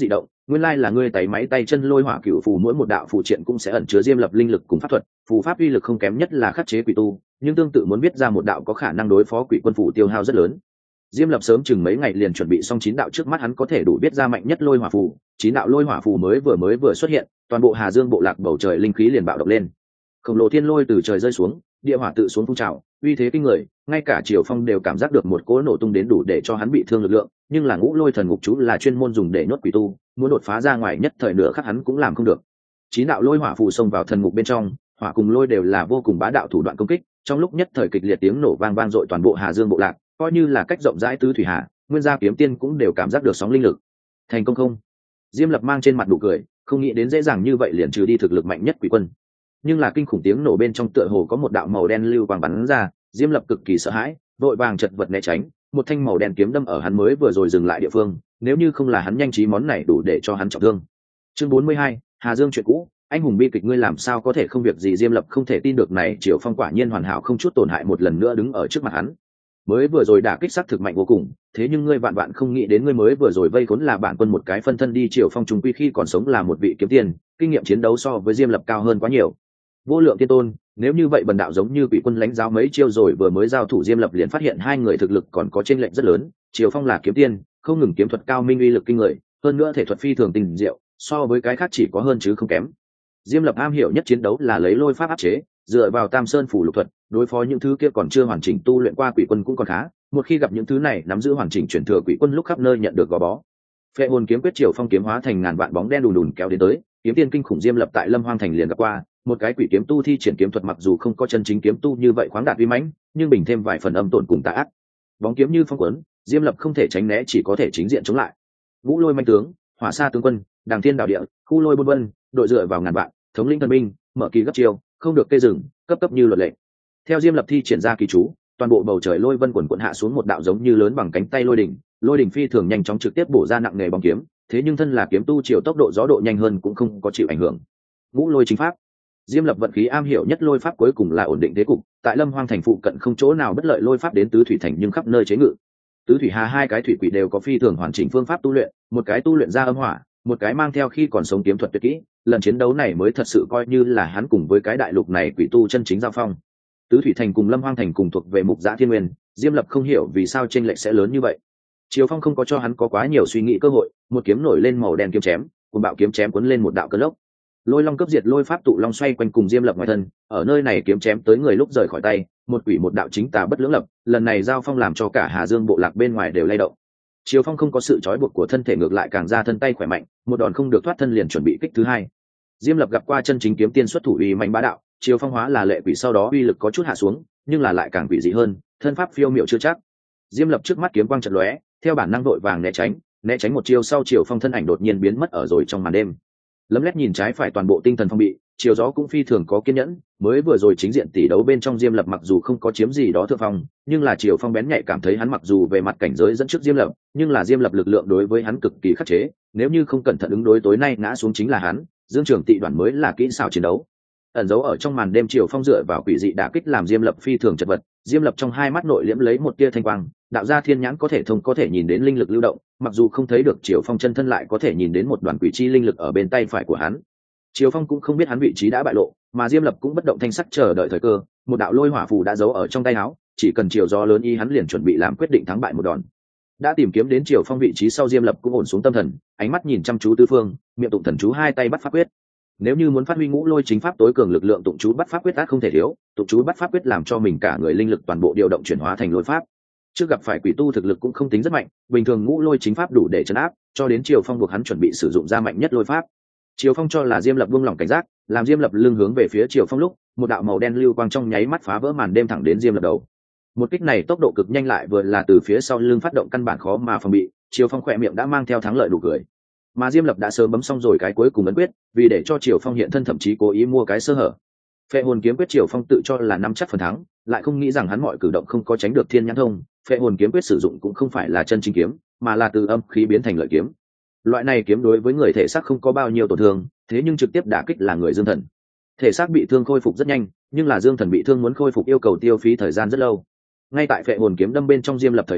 Speaker 1: nguyên lai là ngươi tay máy tay chân lôi hỏa cửu phù, mỗi một đạo phù triện cũng sẽ ẩn chứa diêm lập linh lực cùng pháp thuật, phù pháp uy lực không kém nhất là khắc chế quỷ tu, nhưng tương tự muốn biết ra một đạo có khả năng đối phó quỷ quân phù tiêu hao rất lớn. Diêm lập sớm chừng mấy ngày liền chuẩn bị xong 9 đạo, trước mắt hắn có thể đủ biết ra mạnh nhất lôi hỏa phù. 9 đạo lôi hỏa phù mới vừa xuất hiện, toàn bộ Hà Dương bộ lạc bầu trời linh khí liền bạo động lên. Khổng lồ thiên lôi từ trời rơi xuống, địa hỏa tự xuống phun trào, uy thế kinh người, ngay cả Triều Phong đều cảm giác được một cỗ nổ tung đến đủ để cho hắn bị thương lực lượng, nhưng là Ngũ Lôi Thần Ngục chú là chuyên môn dùng để nhốt quỷ tu, muốn đột phá ra ngoài nhất thời nửa khắc hắn cũng làm không được. 9 đạo lôi hỏa phù xông vào thần ngục bên trong, hỏa cùng lôi đều là vô cùng bá đạo thủ đoạn công kích, trong lúc nhất thời kịch liệt tiếng nổ vang vang dội toàn bộ Hà Dương bộ lạc, coi như là cách rộng rãi tứ thủy hà, Nguyên Gia Kiếm Tiên cũng đều cảm giác được sóng linh lực. Thành công không? Diêm Lập mang trên mặt nụ cười, không nghĩ đến dễ dàng như vậy liền trừ đi thực lực mạnh nhất quỷ quân. Nhưng là kinh khủng tiếng nổ bên trong tựa hồ có một đạo màu đen lưu quang bắn ra, Diêm Lập cực kỳ sợ hãi, vội vàng chật vật né tránh, một thanh màu đen kiếm đâm ở hắn mới vừa rồi dừng lại địa phương, nếu như không là hắn nhanh trí món này đủ để cho hắn trọng thương. Chương 42, Hà Dương chuyện cũ, anh hùng bi kịch, ngươi làm sao có thể không việc gì? Diêm Lập không thể tin được này, Triều Phong quả nhiên hoàn hảo không chút tổn hại một lần nữa đứng ở trước mặt hắn. Mới vừa rồi đả kích sắc thực mạnh vô cùng, thế nhưng ngươi vạn vạn không nghĩ đến ngươi mới vừa rồi vây khốn là bản quân một cái phân thân đi. Triều Phong trùng quy khi còn sống là một vị kiếm tiên, kinh nghiệm chiến đấu so với Diêm Lập cao hơn quá nhiều. Vô lượng tiên tôn, nếu như vậy bần đạo giống như quỷ quân lãnh giáo mấy chiêu rồi vừa mới giao thủ, Diêm Lập liền phát hiện hai người thực lực còn có chênh lệch rất lớn. Triều Phong là kiếm tiên, không ngừng kiếm thuật cao minh, uy lực kinh người, hơn nữa thể thuật phi thường tinh diệu, so với cái khác chỉ có hơn chứ không kém. Diêm Lập am hiểu nhất chiến đấu là lấy lôi pháp áp chế, dựa vào Tam Sơn phủ lục thuật đối phó những thứ kia còn chưa hoàn chỉnh tu luyện qua quỷ quân cũng còn khá, một khi gặp những thứ này nắm giữ hoàn chỉnh truyền thừa quỷ quân lúc khắp nơi nhận được gò bó. Phệ hồn kiếm quyết, Triều Phong kiếm hóa thành ngàn vạn bóng đen đùn đùn kéo đến tới, kiếm tiên kinh khủng Diêm Lập tại Lâm Hoang thành liền gặp qua, một cái quỷ kiếm tu thi triển kiếm thuật mặc dù không có chân chính kiếm tu như vậy khoáng đạt uy mãnh, nhưng bình thêm vài phần âm tổn cùng tà ác. Bóng kiếm như phong cuốn, Diêm Lập không thể tránh né, chỉ có thể chính diện chống lại. Vũ lôi manh tướng, hỏa sa tướng quân, đàng thiên đạo địa, khu lôi buôn vân, đội dựa vào ngàn vạn, thống lĩnh thần binh, mở kỳ gấp chiêu, không được cây rừng, cấp cấp như luật lệ. Theo Diêm Lập thi triển ra kỳ chú, toàn bộ bầu trời lôi vân quần quần hạ xuống một đạo giống như lớn bằng cánh tay lôi đỉnh phi thường nhanh chóng trực tiếp bổ ra nặng nề bóng kiếm, thế nhưng thân là kiếm tu chiều tốc độ gió độ nhanh hơn cũng không có chịu ảnh hưởng. Ngũ lôi chính pháp, Diêm Lập vận khí am hiểu nhất lôi pháp cuối cùng là ổn định thế cục, tại Lâm Hoang thành phụ cận không chỗ nào bất lợi lôi pháp đến tứ thủy thành nhưng khắp nơi chế ngự. Tứ thủy hà hai cái thủy quỷ đều có phi thường hoàn chỉnh phương pháp tu luyện, một cái tu luyện ra âm hỏa, một cái mang theo khi còn sống kiếm thuật tuyệt kỹ, lần chiến đấu này mới thật sự coi như là hắn cùng với cái đại lục này quỷ tu chân chính giao phong. Tứ thủy thành cùng Lâm Hoang thành cùng thuộc về Mục Giã Thiên Nguyên, Diêm Lập không hiểu vì sao chênh lệch sẽ lớn như vậy. Triều Phong không có cho hắn có quá nhiều suy nghĩ cơ hội, một kiếm nổi lên màu đen kiếm chém, cùng bạo kiếm chém cuốn lên một đạo cơn lốc. Lôi long cấp diệt lôi pháp tụ long xoay quanh cùng Diêm Lập ngoài thân, ở nơi này kiếm chém tới người lúc rời khỏi tay, một quỷ một đạo chính tà bất lưỡng lập, lần này giao phong làm cho cả Hà Dương bộ lạc bên ngoài đều lay động. Triều Phong không có sự trói buộc của thân thể, ngược lại càng ra thân tay khỏe mạnh, một đòn không được thoát thân liền chuẩn bị kích thứ hai. Diêm Lập gặp qua chân chính kiếm tiên xuất thủ uy mạnh bá đạo, Triều Phong hóa là lệ quỷ sau đó uy lực có chút hạ xuống, nhưng là lại càng quỷ dị hơn, thân pháp phiêu miệu chưa chắc. Diêm Lập trước mắt kiếm quang chợt lóe, theo bản năng đội vàng né tránh một chiêu sau, Triều Phong thân ảnh đột nhiên biến mất ở rồi trong màn đêm. Lấm lét nhìn trái phải toàn bộ tinh thần phong bị, Triều Gió cũng phi thường có kiên nhẫn, mới vừa rồi chính diện tỷ đấu bên trong Diêm Lập mặc dù không có chiếm gì đó thượng phong, nhưng là Triều Phong bén nhạy cảm thấy hắn mặc dù về mặt cảnh giới dẫn trước Diêm Lập, nhưng là Diêm Lập lực lượng đối với hắn cực kỳ khắc chế, nếu như không cẩn thận ứng đối tối nay ngã xuống chính là hắn. Dương Trường Tị Đoàn mới là kỹ xảo chiến đấu. Ẩn giấu ở trong màn đêm Triều Phong dựa vào quỷ dị đả kích làm Diêm Lập phi thường chật vật, Diêm Lập trong hai mắt nội liễm lấy một tia thanh quang, đạo ra thiên nhãn có thể nhìn đến linh lực lưu động, mặc dù không thấy được Triều Phong chân thân lại có thể nhìn đến một đoàn quỷ chi linh lực ở bên tay phải của hắn. Triều Phong cũng không biết hắn vị trí đã bại lộ, mà Diêm Lập cũng bất động thanh sắc chờ đợi thời cơ, một đạo lôi hỏa phù đã giấu ở trong tay áo, chỉ cần Triều Gió lớn y hắn liền chuẩn bị làm quyết định thắng bại một đòn. Đã tìm kiếm đến Triều Phong vị trí sau, Diêm Lập cũng ổn xuống tâm thần, ánh mắt nhìn chăm chú tứ phương, miệng tụng thần chú, hai tay bắt pháp quyết. Nếu như muốn phát huy ngũ lôi chính pháp tối cường lực lượng, tụng chú bắt pháp quyết át không thể thiếu, tụng chú bắt pháp quyết làm cho mình cả người linh lực toàn bộ điều động chuyển hóa thành lôi pháp. Trước gặp phải quỷ tu thực lực cũng không tính rất mạnh, bình thường ngũ lôi chính pháp đủ để trấn áp, cho đến Triều Phong buộc hắn chuẩn bị sử dụng ra mạnh nhất lôi pháp. Triều Phong cho là Diêm Lập buông lỏng cảnh giác, làm Diêm Lập lưng hướng về phía Triều Phong lúc, một đạo màu đen lưu quang trong nháy mắt phá vỡ màn đêm thẳng đến Diêm Lập đầu. Một kích này tốc độ cực nhanh, lại vừa là từ phía sau lưng phát động, căn bản khó mà phòng bị. Triều Phong khỏe miệng đã mang theo thắng lợi nụ cười, mà Diêm Lập đã sớm bấm xong rồi cái cuối cùng ấn quyết, vì để cho Triều Phong hiện thân thậm chí cố ý mua cái sơ hở. Phệ hồn kiếm quyết, Triều Phong tự cho là nắm chắc phần thắng, lại không nghĩ rằng hắn mọi cử động không có tránh được thiên nhãn thông. Phệ hồn kiếm quyết sử dụng cũng không phải là chân chính kiếm, mà là từ âm khí biến thành lợi kiếm. Loại này kiếm đối với người thể xác không có bao nhiêu tổn thương, thế nhưng trực tiếp đả kích là người dương thần. Thể xác bị thương khôi phục rất nhanh, nhưng là dương thần bị thương muốn khôi phục yêu cầu tiêu phí thời gian rất lâu. Ngay tại phệ hồn kiếm đâm bên trong Diêm Lập thời điểm,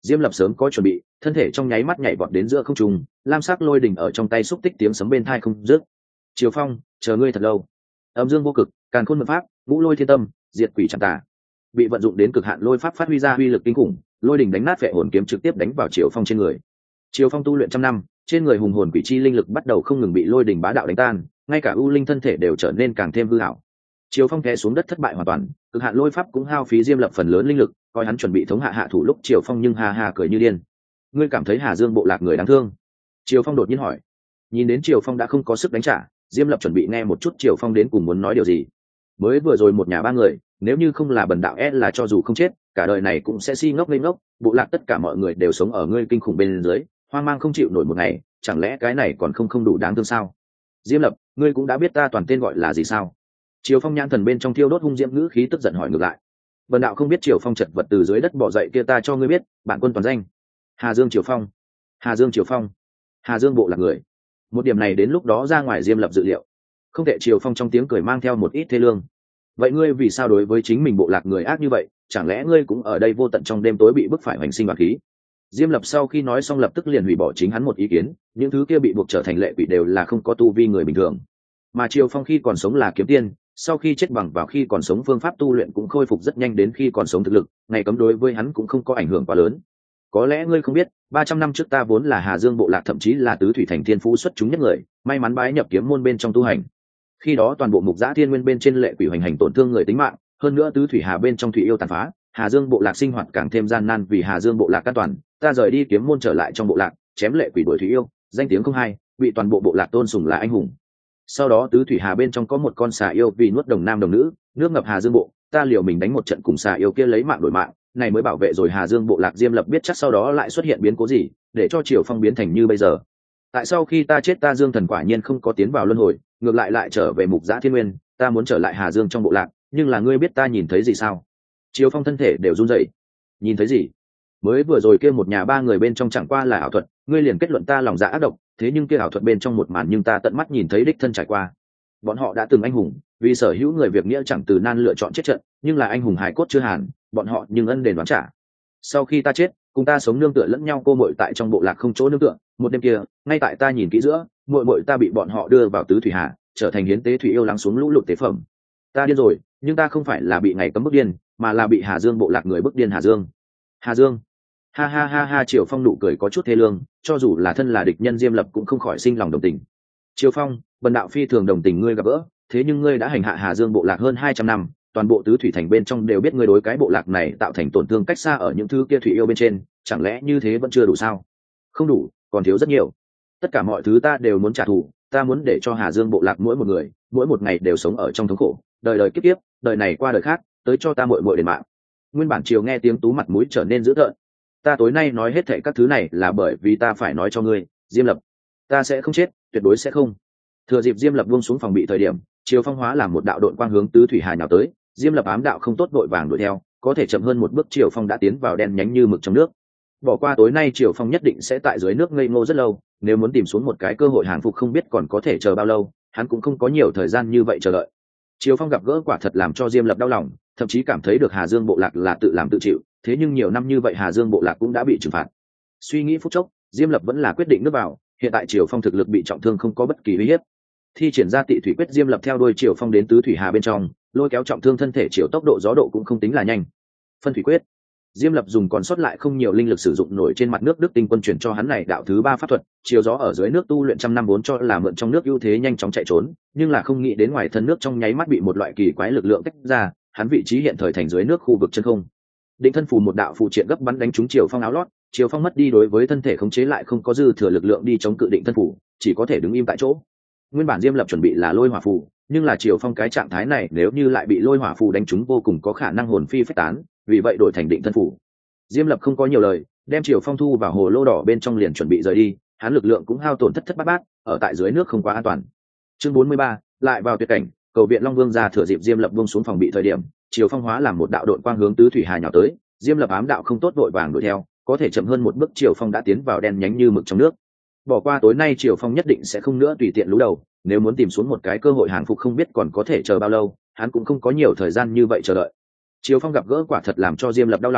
Speaker 1: Diêm Lập sớm có chuẩn bị, thân thể trong nháy mắt nhảy vọt đến giữa không trung, lam sắc lôi đỉnh ở trong tay xúc tích tiếng sấm bên tai không dứt. Triều Phong, chờ ngươi thật lâu. Âm dương vô cực, càn khôn mật pháp, ngũ lôi thiên tâm, diệt quỷ chẳng tà. Bị vận dụng đến cực hạn lôi pháp phát huy ra uy lực kinh khủng, lôi đỉnh đánh nát vệ hồn kiếm trực tiếp đánh vào Triều Phong trên người. Triều Phong tu luyện trăm năm, trên người hùng hồn quỷ chi linh lực bắt đầu không ngừng bị lôi đỉnh bá đạo đánh tan, ngay cả u linh thân thể đều trở nên càng thêm hư ảo. Triều Phong té xuống đất thất bại hoàn toàn, cực hạn lôi pháp cũng hao phí Diêm Lập phần lớn linh lực, coi hắn chuẩn bị thống hạ thủ lúc Triều Phong nhưng ha cười như điên. Ngươi cảm thấy Hà Dương bộ lạc người đáng thương? Triều Phong đột nhiên hỏi. Nhìn đến Triều Phong đã không có sức đánh trả, Diêm Lập chuẩn bị nghe một chút Triều Phong đến cùng muốn nói điều gì. Mới vừa rồi một nhà ba người, nếu như không là bần đạo là cho dù không chết, cả đời này cũng sẽ si ngốc ngây ngốc, bộ lạc tất cả mọi người đều sống ở ngươi kinh khủng bên dưới, hoang mang không chịu nổi một ngày, chẳng lẽ cái này còn không đủ đáng thương sao? Diêm Lập, ngươi cũng đã biết ta toàn tên gọi là gì sao? Triều Phong nhãn thần bên trong thiêu đốt hung diễm ngữ khí tức giận hỏi ngược lại. Bần đạo không biết. Triều Phong chật vật từ dưới đất bò dậy, kia ta cho ngươi biết, bản quân toàn danh Hà Dương Triều Phong. Hà Dương Triều Phong. Hà Dương bộ lạc người. Một điểm này đến lúc đó ra ngoài Diêm Lập dự liệu. Không thể. Triều Phong trong tiếng cười mang theo một ít thê lương. Vậy ngươi vì sao đối với chính mình bộ lạc người ác như vậy? Chẳng lẽ ngươi cũng ở đây vô tận trong đêm tối bị bức phải hoành sinh hoạt khí? Diêm Lập sau khi nói xong lập tức liền hủy bỏ chính hắn một ý kiến, những thứ kia bị buộc trở thành lệ quỷ đều là không có tu vi người bình thường, mà Triều Phong khi còn sống là kiếm tiên, sau khi chết bằng vào khi còn sống phương pháp tu luyện cũng khôi phục rất nhanh đến khi còn sống thực lực, ngày cấm đối với hắn cũng không có ảnh hưởng quá lớn. Có lẽ ngươi không biết, 300 năm trước ta vốn là Hà Dương bộ lạc, thậm chí là tứ thủy thành thiên phú xuất chúng nhất người, may mắn bái nhập kiếm môn bên trong tu hành. Khi đó toàn bộ mục giã thiên nguyên bên trên lệ quỷ hoành hành tổn thương người tính mạng, hơn nữa tứ thủy hà bên trong thủy yêu tàn phá, Hà Dương bộ lạc sinh hoạt càng thêm gian nan. Vì Hà Dương bộ lạc an toàn, ta rời đi kiếm môn trở lại trong bộ lạc, chém lệ quỷ đuổi thủy yêu, danh tiếng không hay, bị toàn bộ bộ lạc tôn sùng là anh hùng. Sau đó tứ thủy hà bên trong có một con xà yêu vì nuốt đồng nam đồng nữ, nước ngập Hà Dương bộ, ta liều mình đánh một trận cùng xà yêu kia lấy mạng đổi mạng, này mới bảo vệ rồi Hà Dương bộ lạc. Diêm Lập biết chắc sau đó lại xuất hiện biến cố gì, để cho Triều Phong biến thành như bây giờ. Tại sao khi ta chết, ta Dương thần quả nhiên không có tiến vào luân hồi, ngược lại trở về mục giã thiên nguyên, ta muốn trở lại Hà Dương trong bộ lạc, nhưng là ngươi biết ta nhìn thấy gì sao? Triều Phong thân thể đều run rẩy. Nhìn thấy gì? Mới vừa rồi kia một nhà ba người bên trong chẳng qua là ảo thuật, ngươi liền kết luận ta lòng dạ ác độc, thế nhưng kia ảo thuật bên trong một màn nhưng ta tận mắt nhìn thấy đích thân trải qua. Bọn họ đã từng anh hùng, vì sở hữu người việc nghĩa chẳng từ nan lựa chọn chết trận, nhưng là anh hùng hài cốt chưa hàn, bọn họ nhưng ân đền đoán trả. Sau khi ta chết, cùng ta sống nương tựa lẫn nhau cô muội tại trong bộ lạc không chỗ nương tựa, một đêm kia, ngay tại ta nhìn kỹ giữa, muội ta bị bọn họ đưa vào tứ thủy hà, trở thành hiến tế thủy yêu lắng xuống lũ lụt tế phẩm. Ta điên rồi, nhưng ta không phải là bị ngày cấm bức điên, mà là bị Hà Dương bộ lạc người bức điên. Hà Dương. Ha, Triều Phong nụ cười có chút thê lương, cho dù là thân là địch nhân Diêm Lập cũng không khỏi sinh lòng đồng tình. Triều Phong, bần đạo phi thường đồng tình ngươi gặp gỡ, thế nhưng ngươi đã hành hạ Hà Dương bộ lạc hơn 200 năm, toàn bộ tứ thủy thành bên trong đều biết ngươi đối cái bộ lạc này tạo thành tổn thương cách xa ở những thứ kia thủy yêu bên trên, chẳng lẽ như thế vẫn chưa đủ sao? Không đủ, còn thiếu rất nhiều. Tất cả mọi thứ ta đều muốn trả thù, ta muốn để cho Hà Dương bộ lạc mỗi một người, mỗi một ngày đều sống ở trong thống khổ, đời đời kiếp kiếp, đời này qua đời khác, tới cho ta muội đền mạng. Nguyên bản Triều nghe tiếng tú mặt mũi trở nên dữ tợn. Ta tối nay nói hết thảy các thứ này là bởi vì ta phải nói cho ngươi, Diêm Lập, ta sẽ không chết, tuyệt đối sẽ không. Thừa dịp Diêm Lập buông xuống phòng bị thời điểm, Triều Phong hóa làm một đạo độn quang hướng tứ thủy hà nhào tới. Diêm Lập ám đạo không tốt vội vàng đuổi theo, có thể chậm hơn một bước Triều Phong đã tiến vào đen nhánh như mực trong nước. Bỏ qua tối nay Triều Phong nhất định sẽ tại dưới nước ngây ngô rất lâu, nếu muốn tìm xuống một cái cơ hội hàng phục không biết còn có thể chờ bao lâu, hắn cũng không có nhiều thời gian như vậy chờ đợi. Triều Phong gặp gỡ quả thật làm cho Diêm Lập đau lòng, thậm chí cảm thấy được Hà Dương bộ lạc là tự làm tự chịu, thế nhưng nhiều năm như vậy Hà Dương bộ lạc cũng đã bị trừng phạt. Suy nghĩ phút chốc, Diêm Lập vẫn là quyết định nước vào, hiện tại Triều Phong thực lực bị trọng thương không có bất kỳ uy hiếp. Thi triển ra Tị Thủy Quyết, Diêm Lập theo đuôi Triều Phong đến tứ thủy hà bên trong, lôi kéo trọng thương thân thể Triều, tốc độ gió độ cũng không tính là nhanh. Phân Thủy Quyết, Diêm Lập dùng còn sót lại không nhiều linh lực sử dụng nổi trên mặt nước Đức Tinh Quân truyền cho hắn này đạo thứ 3 pháp thuật, chiều gió ở dưới nước tu luyện trăm năm vốn cho là mượn trong nước ưu thế nhanh chóng chạy trốn, nhưng là không nghĩ đến ngoài thân nước trong nháy mắt bị một loại kỳ quái lực lượng tách ra, hắn vị trí hiện thời thành dưới nước khu vực chân không. Định thân phù một đạo phù triện gấp bắn đánh trúng Triều Phong áo lót, Triều Phong mất đi đối với thân thể khống chế lại không có dư thừa lực lượng đi chống cự định thân phù, chỉ có thể đứng im tại chỗ. Nguyên bản Diêm Lập chuẩn bị là lôi hỏa phù, nhưng là Triều Phong cái trạng thái này nếu như lại bị lôi hỏa phù đánh trúng vô cùng có khả năng hồn phi phách tán, vì vậy đổi thành định thân phù. Diêm Lập không có nhiều lời, đem Triều Phong thu vào hồ lô đỏ bên trong liền chuẩn bị rời đi, hắn lực lượng cũng hao tổn thất thất bát bát, ở tại dưới nước không quá an toàn. Chương 43, lại vào tuyệt cảnh, cầu viện Long Vương ra thừa dịp Diêm Lập buông xuống phòng bị thời điểm, Triều Phong hóa làm một đạo độn quang hướng tứ thủy hà nhỏ tới, Diêm Lập ám đạo không tốt vội vàng đuổi theo, có thể chậm hơn một bước Triều Phong đã tiến vào đen nhánh như mực trong nước. Bỏ qua tối nay Triều Phong nhất định sẽ không nữa tùy tiện lú đầu, nếu muốn tìm xuống một cái cơ hội hàng phục không biết còn có thể chờ bao lâu, hắn cũng không có nhiều thời gian như vậy chờ đợi. Triều Phong gặp gỡ quả thật làm cho Diêm Lập đau lòng,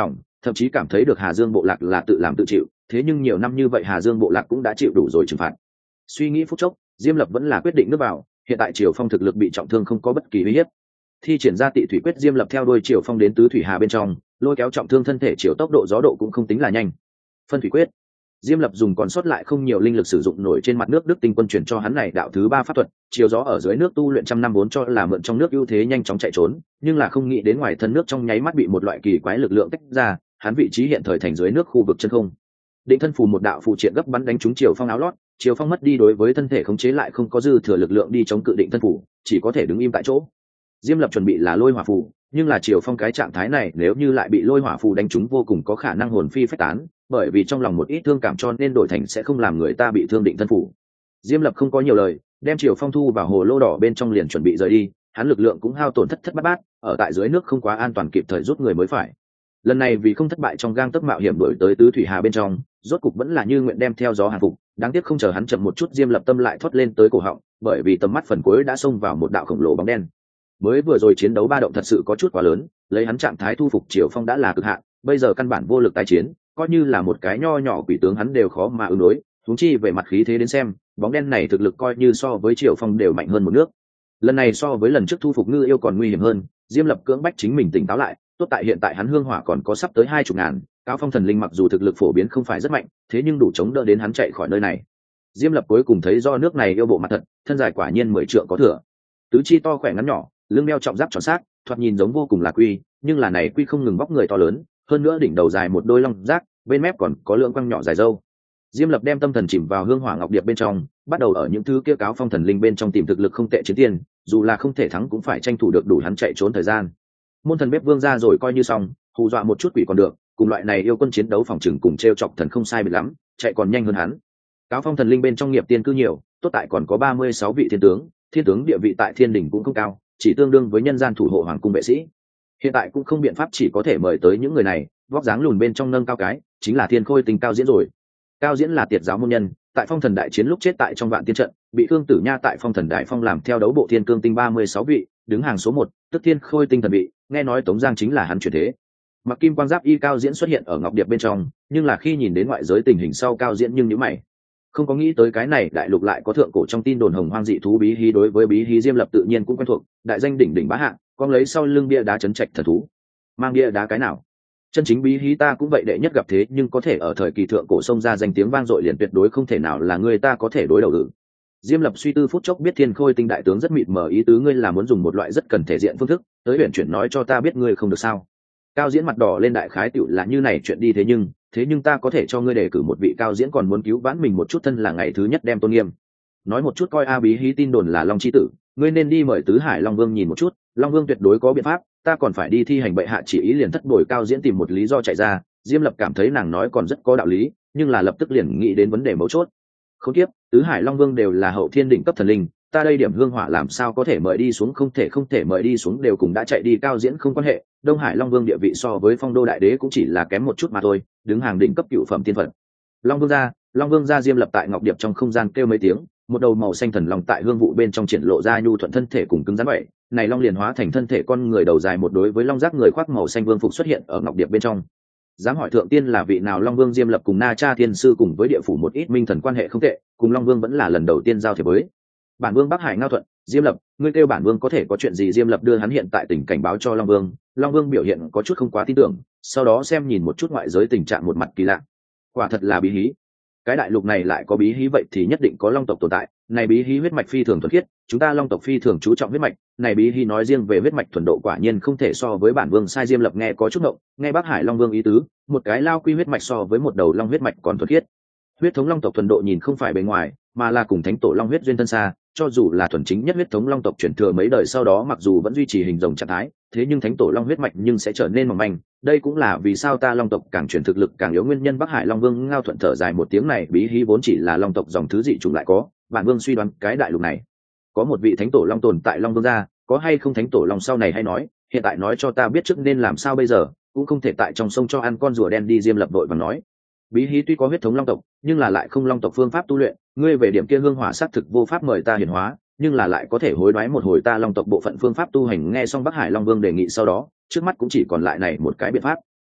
Speaker 1: thậm chí cảm thấy được Hà Dương bộ lạc là tự làm tự chịu, thế nhưng nhiều năm như vậy Hà Dương bộ lạc cũng đã chịu đủ rồi trừng phạt. Suy nghĩ phút chốc, Diêm Lập vẫn là quyết định nước vào, hiện tại Triều Phong thực lực bị trọng thương không có bất kỳ uy hiếp. Thi triển ra Tị Thủy Quyết, Diêm Lập theo đuôi Triều Phong đến Tứ Thủy Hà bên trong, lôi kéo trọng thương thân thể Triều, tốc độ gió độ cũng không tính là nhanh. Phân Thủy Quyết, Diêm Lập dùng còn sót lại không nhiều linh lực sử dụng nổi trên mặt nước Đức Tinh Quân truyền cho hắn này đạo thứ 3 pháp thuật, chiều gió ở dưới nước tu luyện trăm năm vốn cho là mượn trong nước ưu thế nhanh chóng chạy trốn, nhưng là không nghĩ đến ngoài thân nước trong nháy mắt bị một loại kỳ quái lực lượng tách ra, hắn vị trí hiện thời thành dưới nước khu vực chân không. Định thân phù một đạo phù triện gấp bắn đánh trúng Triều Phong áo lót, Triều Phong mất đi đối với thân thể khống chế lại không có dư thừa lực lượng đi chống cự định thân phù, chỉ có thể đứng im tại chỗ. Diêm Lập chuẩn bị là lôi hỏa phù, nhưng là Triều Phong cái trạng thái này nếu như lại bị lôi hỏa phù đánh trúng vô cùng có khả năng hồn phi phách tán, bởi vì trong lòng một ít thương cảm cho nên đổi thành sẽ không làm người ta bị thương định thân phù. Diêm Lập không có nhiều lời, đem Triều Phong thu vào hồ lô đỏ bên trong liền chuẩn bị rời đi, hắn lực lượng cũng hao tổn thất thất bát bát, ở tại dưới nước không quá an toàn, kịp thời rút người mới phải. Lần này vì không thất bại trong gang tấc mạo hiểm đổi tới Tứ Thủy Hà bên trong, rốt cục vẫn là như nguyện đem theo gió hàng phục, đáng tiếc không chờ hắn chậm một chút, Diêm Lập tâm lại thoát lên tới cổ họng, bởi vì tầm mắt phần cuối đã xông vào một đạo khổng lồ bóng đen. Mới vừa rồi chiến đấu ba động thật sự có chút quá lớn, lấy hắn trạng thái thu phục Triều Phong đã là cực hạn, bây giờ căn bản vô lực tái chiến, coi như là một cái nho nhỏ quỷ tướng hắn đều khó mà ứng đối, huống chi về mặt khí thế đến xem, bóng đen này thực lực coi như so với Triều Phong đều mạnh hơn một nước. Lần này so với lần trước thu phục Ngư Yêu còn nguy hiểm hơn, Diêm Lập cưỡng bách chính mình tỉnh táo lại, tốt tại hiện tại hắn hương hỏa còn có sắp tới 20 ngàn, Cao Phong thần linh mặc dù thực lực phổ biến không phải rất mạnh, thế nhưng đủ chống đỡ đến hắn chạy khỏi nơi này. Diêm Lập cuối cùng thấy do nước này yêu bộ mặt thật, thân dài quả nhiên 10 trượng có thừa, tứ chi to khỏe ngắn nhỏ, lưng đeo trọng giáp tròn xác, thoạt nhìn giống vô cùng là quy, nhưng là này quy không ngừng vóc người to lớn, hơn nữa đỉnh đầu dài một đôi long giác, bên mép còn có lượng quăng nhỏ dài râu. Diêm Lập đem tâm thần chìm vào hương hỏa ngọc điệp bên trong, bắt đầu ở những thứ kia Cáo Phong thần linh bên trong tìm thực lực không tệ chiến tiền, dù là không thể thắng cũng phải tranh thủ được đủ hắn chạy trốn thời gian. Môn thần bếp vương ra rồi coi như xong, hù dọa một chút quỷ còn được, cùng loại này yêu quân chiến đấu phòng trừng cùng treo chọc thần không sai biệt lắm, chạy còn nhanh hơn hắn. Cáo Phong thần linh bên trong nghiệp tiên cư nhiều, tốt tại còn có 36 vị thiên tướng địa vị tại thiên đình cũng không cao, chỉ tương đương với nhân gian thủ hộ hoàng cung vệ sĩ. Hiện tại cũng không biện pháp, chỉ có thể mời tới những người này, vóc dáng lùn bên trong nâng cao cái, chính là Thiên Khôi Tinh Cao Diễn rồi. Cao Diễn là Tiệt giáo môn nhân, tại Phong Thần đại chiến lúc chết tại trong Vạn Tiên trận, bị Khương Tử Nha tại Phong Thần đại phong làm theo đấu bộ Thiên Cương Tinh 36 vị, đứng hàng số 1, tức Thiên Khôi Tinh thần vị, nghe nói Tống Giang chính là hắn chuyển thế. Mặc kim quang giáp y Cao Diễn xuất hiện ở ngọc điệp bên trong, nhưng là khi nhìn đến ngoại giới tình hình sau Cao Diễn nhưng nhíu mày. Không có nghĩ tới cái này đại lục lại có thượng cổ trong tin đồn hồng hoang dị thú bí hí, đối với bí hí Diêm Lập tự nhiên cũng quen thuộc, đại danh đỉnh đỉnh bá hạng, con lấy sau lưng bia đá chấn trạch thần thú. Mang bia đá cái nào? Chân chính bí hí ta cũng vậy đệ nhất gặp, thế nhưng có thể ở thời kỳ thượng cổ sông ra danh tiếng vang dội liền tuyệt đối không thể nào là người ta có thể đối đầu được. Diêm Lập suy tư phút chốc biết Thiên Khôi Tinh đại tướng rất mịt mờ ý tứ, ngươi là muốn dùng một loại rất cần thể diện phương thức tới huyền chuyển nói cho ta biết ngươi không được sao? Cao Diễn mặt đỏ lên, đại khái tựu là như này chuyện đi, thế nhưng ta có thể cho ngươi đề cử một vị. Cao Diễn còn muốn cứu vãn mình một chút, thân là ngày thứ nhất đem tôn nghiêm. Nói một chút coi a, bí hí tin đồn là Long chi tử, ngươi nên đi mời Tứ Hải Long Vương nhìn một chút, Long Vương tuyệt đối có biện pháp, ta còn phải đi thi hành bệ hạ chỉ ý. Liền thất bồi Cao Diễn tìm một lý do chạy ra. Diêm Lập cảm thấy nàng nói còn rất có đạo lý, nhưng là lập tức liền nghĩ đến vấn đề mấu chốt. Khốn kiếp, Tứ Hải Long Vương đều là hậu thiên đỉnh cấp thần linh, ta đây điểm hương hỏa làm sao có thể mời đi xuống, không thể mời đi xuống, đều cùng đã chạy đi Cao Diễn không quan hệ. Đông Hải Long Vương địa vị so với Phong Đô đại đế cũng chỉ là kém một chút mà thôi, đứng hàng đỉnh cấp cựu phẩm tiên phật. Long Vương gia. Diêm Lập tại ngọc điệp trong không gian kêu mấy tiếng, một đầu màu xanh thần long tại hương vụ bên trong triển lộ ra nhu thuận thân thể cùng cứng rắn vậy, này long liền hóa thành thân thể con người đầu dài một đối với long giác người khoác màu xanh vương phục xuất hiện ở ngọc điệp bên trong. Dám hỏi thượng tiên là vị nào? Long Vương. Diêm Lập cùng Na Cha Thiên sư cùng với địa phủ một ít minh thần quan hệ không tệ, cùng Long Vương vẫn là lần đầu tiên giao thiệp với. Bản Vương Bắc Hải Ngao Thuận. Diêm Lập, ngươi kêu bản Vương có thể có chuyện gì? Diêm Lập đưa hắn hiện tại tình cảnh báo cho Long Vương. Long Vương biểu hiện có chút không quá tin tưởng, sau đó xem nhìn một chút ngoại giới tình trạng, một mặt kỳ lạ. Quả thật là bí hí, cái đại lục này lại có bí hí, vậy thì nhất định có long tộc tồn tại. Này bí hí huyết mạch phi thường thuần khiết, chúng ta long tộc phi thường chú trọng huyết mạch, này bí hí nói riêng về huyết mạch thuần độ quả nhiên không thể so với bản Vương sai. Diêm Lập nghe có chút ngộng, nghe Bắc Hải Long Vương ý tứ, một cái lao quy huyết mạch so với một đầu long huyết mạch còn thuần khiết. Huyết thống long tộc thuần độ nhìn không phải bề ngoài, mà là cùng thánh tổ long huyết duyên thân xa. Cho dù là thuần chính nhất huyết thống long tộc chuyển thừa mấy đời sau đó, mặc dù vẫn duy trì hình rồng trạng thái, thế nhưng thánh tổ long huyết mạch nhưng sẽ trở nên mỏng manh. Đây cũng là vì sao ta long tộc càng chuyển thực lực càng yếu nguyên nhân. Bắc Hải Long Vương Ngao Thuận thở dài một tiếng, này bí hí vốn chỉ là long tộc dòng thứ dị chủng lại có, bản Vương suy đoán cái đại lục này có một vị thánh tổ long tồn tại. Long Vương gia, có hay không thánh tổ long sau này hay nói, hiện tại nói cho ta biết trước nên làm sao bây giờ, cũng không thể tại trong sông cho ăn con rùa đen đi. Diêm Lập vội vàng nói, bí hí tuy có huyết thống long tộc, nhưng là lại không long tộc phương pháp tu luyện, ngươi về điểm kia hương hỏa xác thực vô pháp mời ta hiển hóa, nhưng là lại có thể hối đoái một hồi ta long tộc bộ phận phương pháp tu hành. Nghe xong Bắc Hải Long Vương đề nghị sau đó, trước mắt cũng chỉ còn lại này một cái biện pháp.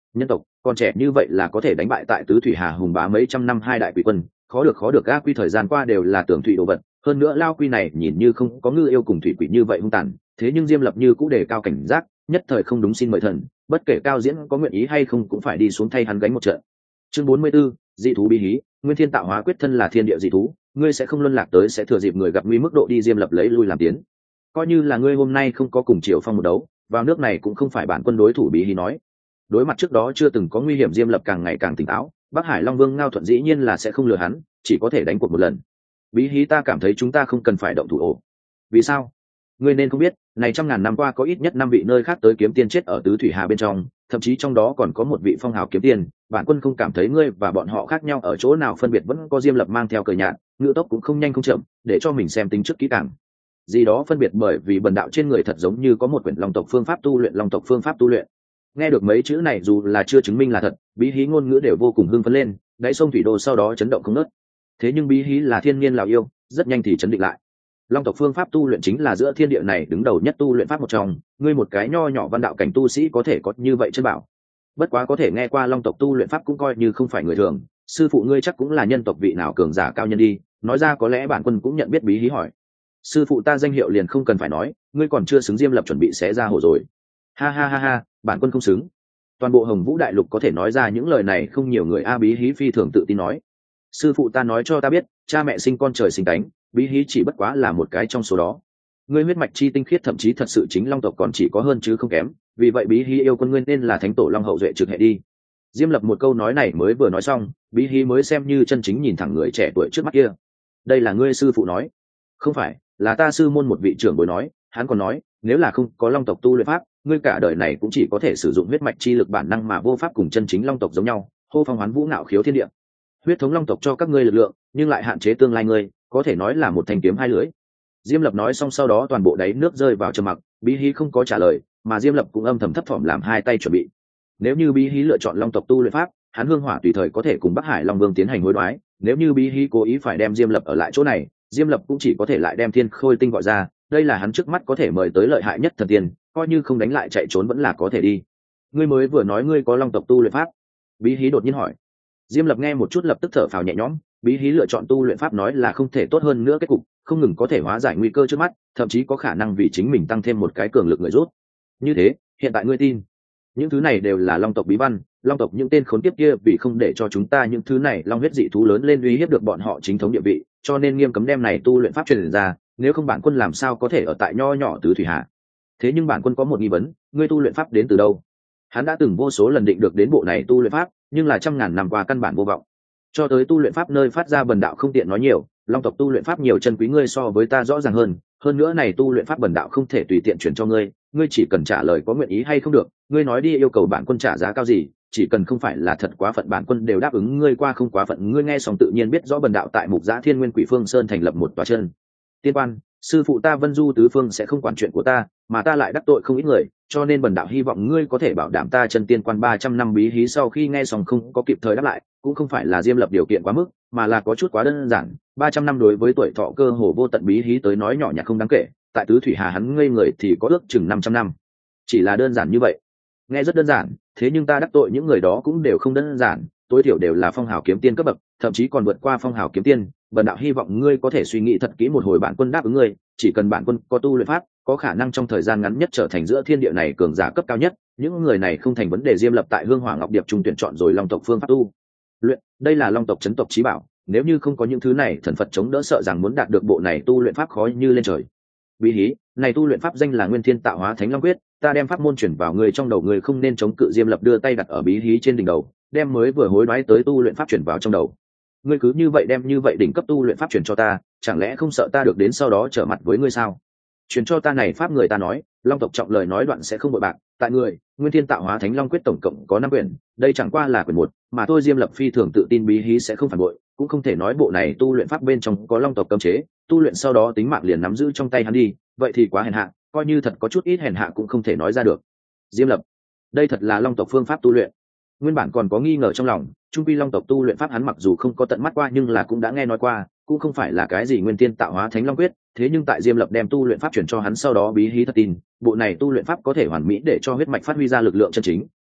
Speaker 1: nhân tộc còn trẻ như vậy là có thể đánh bại tại tứ thủy hà hùng bá mấy trăm năm hai đại quỷ quân, khó được a. Quy thời gian qua đều là tưởng thủy đồ vật, hơn nữa lao quy này nhìn như không có ngư yêu cùng thủy quỷ như vậy hung tàn, thế nhưng Diêm Lập như cũng đề cao cảnh giác, nhất thời không đúng xin mời thần, bất kể Cao Diễn có nguyện ý hay không cũng phải đi xuống thay hắn gánh một trận. Chương 44, dị thú bí hí. Nguyên Thiên tạo hóa quyết thân là thiên địa dị thú, ngươi sẽ không luân lạc tới sẽ thừa dịp người gặp nguy mức độ đi Diêm Lập lấy lui làm tiến. Coi như là ngươi hôm nay không có cùng Triều Phong một đấu, vào nước này cũng không phải bản quân đối thủ. Bí hí nói. Đối mặt trước đó chưa từng có nguy hiểm, Diêm Lập càng ngày càng tỉnh táo, Bắc Hải Long Vương Ngao Thuận dĩ nhiên là sẽ không lừa hắn, chỉ có thể đánh cuộc một lần. Bí hí, ta cảm thấy chúng ta không cần phải động thủ ổ. Vì sao? Ngươi nên không biết, này trăm ngàn năm qua có ít nhất 5 vị nơi khác tới kiếm tiên chết ở tứ thủy hà bên trong, thậm chí trong đó còn có một vị phong hào kiếm tiên. Bản quân không cảm thấy ngươi và bọn họ khác nhau ở chỗ nào, phân biệt vẫn có Diêm Lập mang theo cờ nhạt, ngữ tốc cũng không nhanh không chậm, để cho mình xem tính trước kỹ càng. Gì đó phân biệt bởi vì bần đạo trên người thật giống như có một quyển long tộc phương pháp tu luyện, long tộc phương pháp tu luyện. Nghe được mấy chữ này dù là chưa chứng minh là thật, Bí hí ngôn ngữ đều vô cùng hưng phấn lên, đáy sông thủy đô sau đó chấn động không ngớt. Thế nhưng Bí hí là thiên nhiên lào yêu, rất nhanh thì chấn định lại. Long tộc phương pháp tu luyện chính là giữa thiên địa này đứng đầu nhất tu luyện pháp một trong, ngươi một cái nho nhỏ văn đạo cảnh tu sĩ có thể có như vậy chân bảo. Bất quá có thể nghe qua long tộc tu luyện pháp cũng coi như không phải người thường, sư phụ ngươi chắc cũng là nhân tộc vị nào cường giả cao nhân đi. Nói ra có lẽ bản quân cũng nhận biết. Bí hí hỏi. Sư phụ ta danh hiệu liền không cần phải nói, ngươi còn chưa xứng Diêm Lập chuẩn bị xé ra hổ rồi. Ha ha ha ha, bản quân không xứng. Toàn bộ Hồng Vũ đại lục có thể nói ra những lời này không nhiều người a. Bí hí phi thường tự tin nói. Sư phụ ta nói cho ta biết, cha mẹ sinh con trời sinh cánh, Bí hí chỉ bất quá là một cái trong số đó. Ngươi huyết mạch chi tinh khiết, thậm chí thật sự chính long tộc còn chỉ có hơn chứ không kém, vì vậy Bí hí yêu quân ngươi nên là thánh tổ long hậu duệ trực hệ đi. Diêm Lập một câu nói này mới vừa nói xong, Bí hí mới xem như chân chính nhìn thẳng người trẻ tuổi trước mắt kia. Đây là ngươi sư phụ nói? Không phải, là ta sư môn một vị trưởng bối nói. Hắn còn nói, nếu là không có long tộc tu luyện pháp, ngươi cả đời này cũng chỉ có thể sử dụng huyết mạch chi lực bản năng mà vô pháp cùng chân chính long tộc giống nhau, hô phong hoán vũ ngạo khiếu thiên địa. Huyết thống long tộc cho các ngươi lực lượng, nhưng lại hạn chế tương lai ngươi, có thể nói là một thanh kiếm hai lưỡi. Diêm Lập nói xong sau đó toàn bộ đáy nước rơi vào trầm mặc. Bí hí không có trả lời, mà Diêm Lập cũng âm thầm thấp thỏm làm hai tay chuẩn bị. Nếu như Bí hí lựa chọn long tộc tu luyện pháp, hắn hương hỏa tùy thời có thể cùng Bắc Hải Long Vương tiến hành hối đoái. Nếu như Bí hí cố ý phải đem Diêm Lập ở lại chỗ này, Diêm Lập cũng chỉ có thể lại đem Thiên Khôi Tinh gọi ra, đây là hắn trước mắt có thể mời tới lợi hại nhất thần tiên, coi như không đánh lại chạy trốn vẫn là có thể đi. Ngươi mới vừa nói ngươi có long tộc tu luyện pháp? Bí hí đột nhiên hỏi. Diêm Lập nghe một chút lập tức thở phào nhẹ nhõm. Bí hí lựa chọn tu luyện pháp nói là không thể tốt hơn nữa kết cục, không ngừng có thể hóa giải nguy cơ trước mắt, thậm chí có khả năng vì chính mình tăng thêm một cái cường lực người rút. Như thế, hiện tại ngươi tin? Những thứ này đều là long tộc bí văn, long tộc những tên khốn kiếp kia vì không để cho chúng ta những thứ này long huyết dị thú lớn lên uy hiếp được bọn họ chính thống địa vị, cho nên nghiêm cấm đem này tu luyện pháp truyền ra, nếu không bản quân làm sao có thể ở tại nho nhỏ tứ thủy hạ. Thế nhưng bản quân có một nghi vấn, ngươi tu luyện pháp đến từ đâu? Hắn đã từng vô số lần định được đến bộ này tu luyện pháp, nhưng là trăm ngàn năm qua căn bản vô vọng. Cho tới tu luyện pháp nơi phát ra bần đạo không tiện nói nhiều, long tộc tu luyện pháp nhiều chân quý ngươi so với ta rõ ràng hơn nữa này tu luyện pháp bần đạo không thể tùy tiện chuyển cho ngươi, ngươi chỉ cần trả lời có nguyện ý hay không được, ngươi nói đi yêu cầu bản quân trả giá cao gì, chỉ cần không phải là thật quá phận bản quân đều đáp ứng ngươi qua không quá phận. Ngươi nghe xong tự nhiên biết rõ bần đạo tại Mục Giã Thiên Nguyên Quỷ Phương Sơn thành lập một tòa chân tiên quan, sư phụ ta Vân Du tứ phương sẽ không quản chuyện của ta, mà ta lại đắc tội không ít người, cho nên bần đạo hy vọng ngươi có thể bảo đảm ta chân tiên quan 300 năm. Bí hí sau khi nghe xong không có kịp thời đáp lại, cũng không phải là Diêm Lập điều kiện quá mức, mà là có chút quá đơn giản. 300 năm đối với tuổi thọ cơ hồ vô tận Bí hí tới nói nhỏ nhặt không đáng kể, tại tứ thủy hà hắn ngây người thì có ước chừng 500 năm. Chỉ là đơn giản như vậy, nghe rất đơn giản, thế nhưng ta đắc tội những người đó cũng đều không đơn giản, tối thiểu đều là phong hào kiếm tiên cấp bậc, thậm chí còn vượt qua phong hào kiếm tiên. Bần đạo hy vọng ngươi có thể suy nghĩ thật kỹ một hồi, bản quân đáp ứng ngươi, chỉ cần bản quân có tu luyện pháp, có khả năng trong thời gian ngắn nhất trở thành giữa thiên địa này cường giả cấp cao nhất. Những người này không thành vấn đề. Diêm Lập tại Hương Hỏa Ngọc Điệp trung tuyển chọn rồi long tộc phương pháp tu luyện, đây là long tộc chấn tộc chí bảo, nếu như không có những thứ này thần Phật chống đỡ, sợ rằng muốn đạt được bộ này tu luyện pháp khó như lên trời. Bí hí, này tu luyện pháp danh là Nguyên Thiên Tạo Hóa Thánh Long Quyết, ta đem pháp môn chuyển vào người trong đầu, người không nên chống cự. Diêm Lập đưa tay đặt ở Bí hí trên đỉnh đầu, đem mới vừa hối đoái tới tu luyện pháp chuyển vào trong đầu. Ngươi cứ như vậy đem như vậy đỉnh cấp tu luyện pháp chuyển cho ta, chẳng lẽ không sợ ta được đến sau đó trở mặt với ngươi sao? Chuyển cho ta này pháp, người ta nói long tộc trọng lời nói đoạn sẽ không bội bạc, tại người Nguyên Thiên Tạo Hóa Thánh Long Quyết tổng cộng có 5 quyển, đây chẳng qua là quyển 1 mà thôi. Diêm Lập phi thường tự tin Bí hí sẽ không phản bội, cũng không thể nói bộ này tu luyện pháp bên trong có long tộc cấm chế, tu luyện sau đó tính mạng liền nắm giữ trong tay hắn đi, vậy thì quá hèn hạ, coi như thật có chút ít hèn hạ cũng không thể nói ra được. Diêm Lập, đây thật là long tộc phương pháp tu luyện? Nguyên bản còn có nghi ngờ trong lòng, trung quy long tộc tu luyện pháp hắn mặc dù không có tận mắt qua nhưng là cũng đã nghe nói qua, cũng không phải là cái gì Nguyên Thiên Tạo Hóa Thánh Long Quyết. Thế nhưng tại Diêm Lập đem tu luyện pháp chuyển cho hắn sau đó, Bí hí thật tin bộ này tu luyện pháp có thể hoàn mỹ để cho huyết mạch phát huy ra lực lượng chân chính,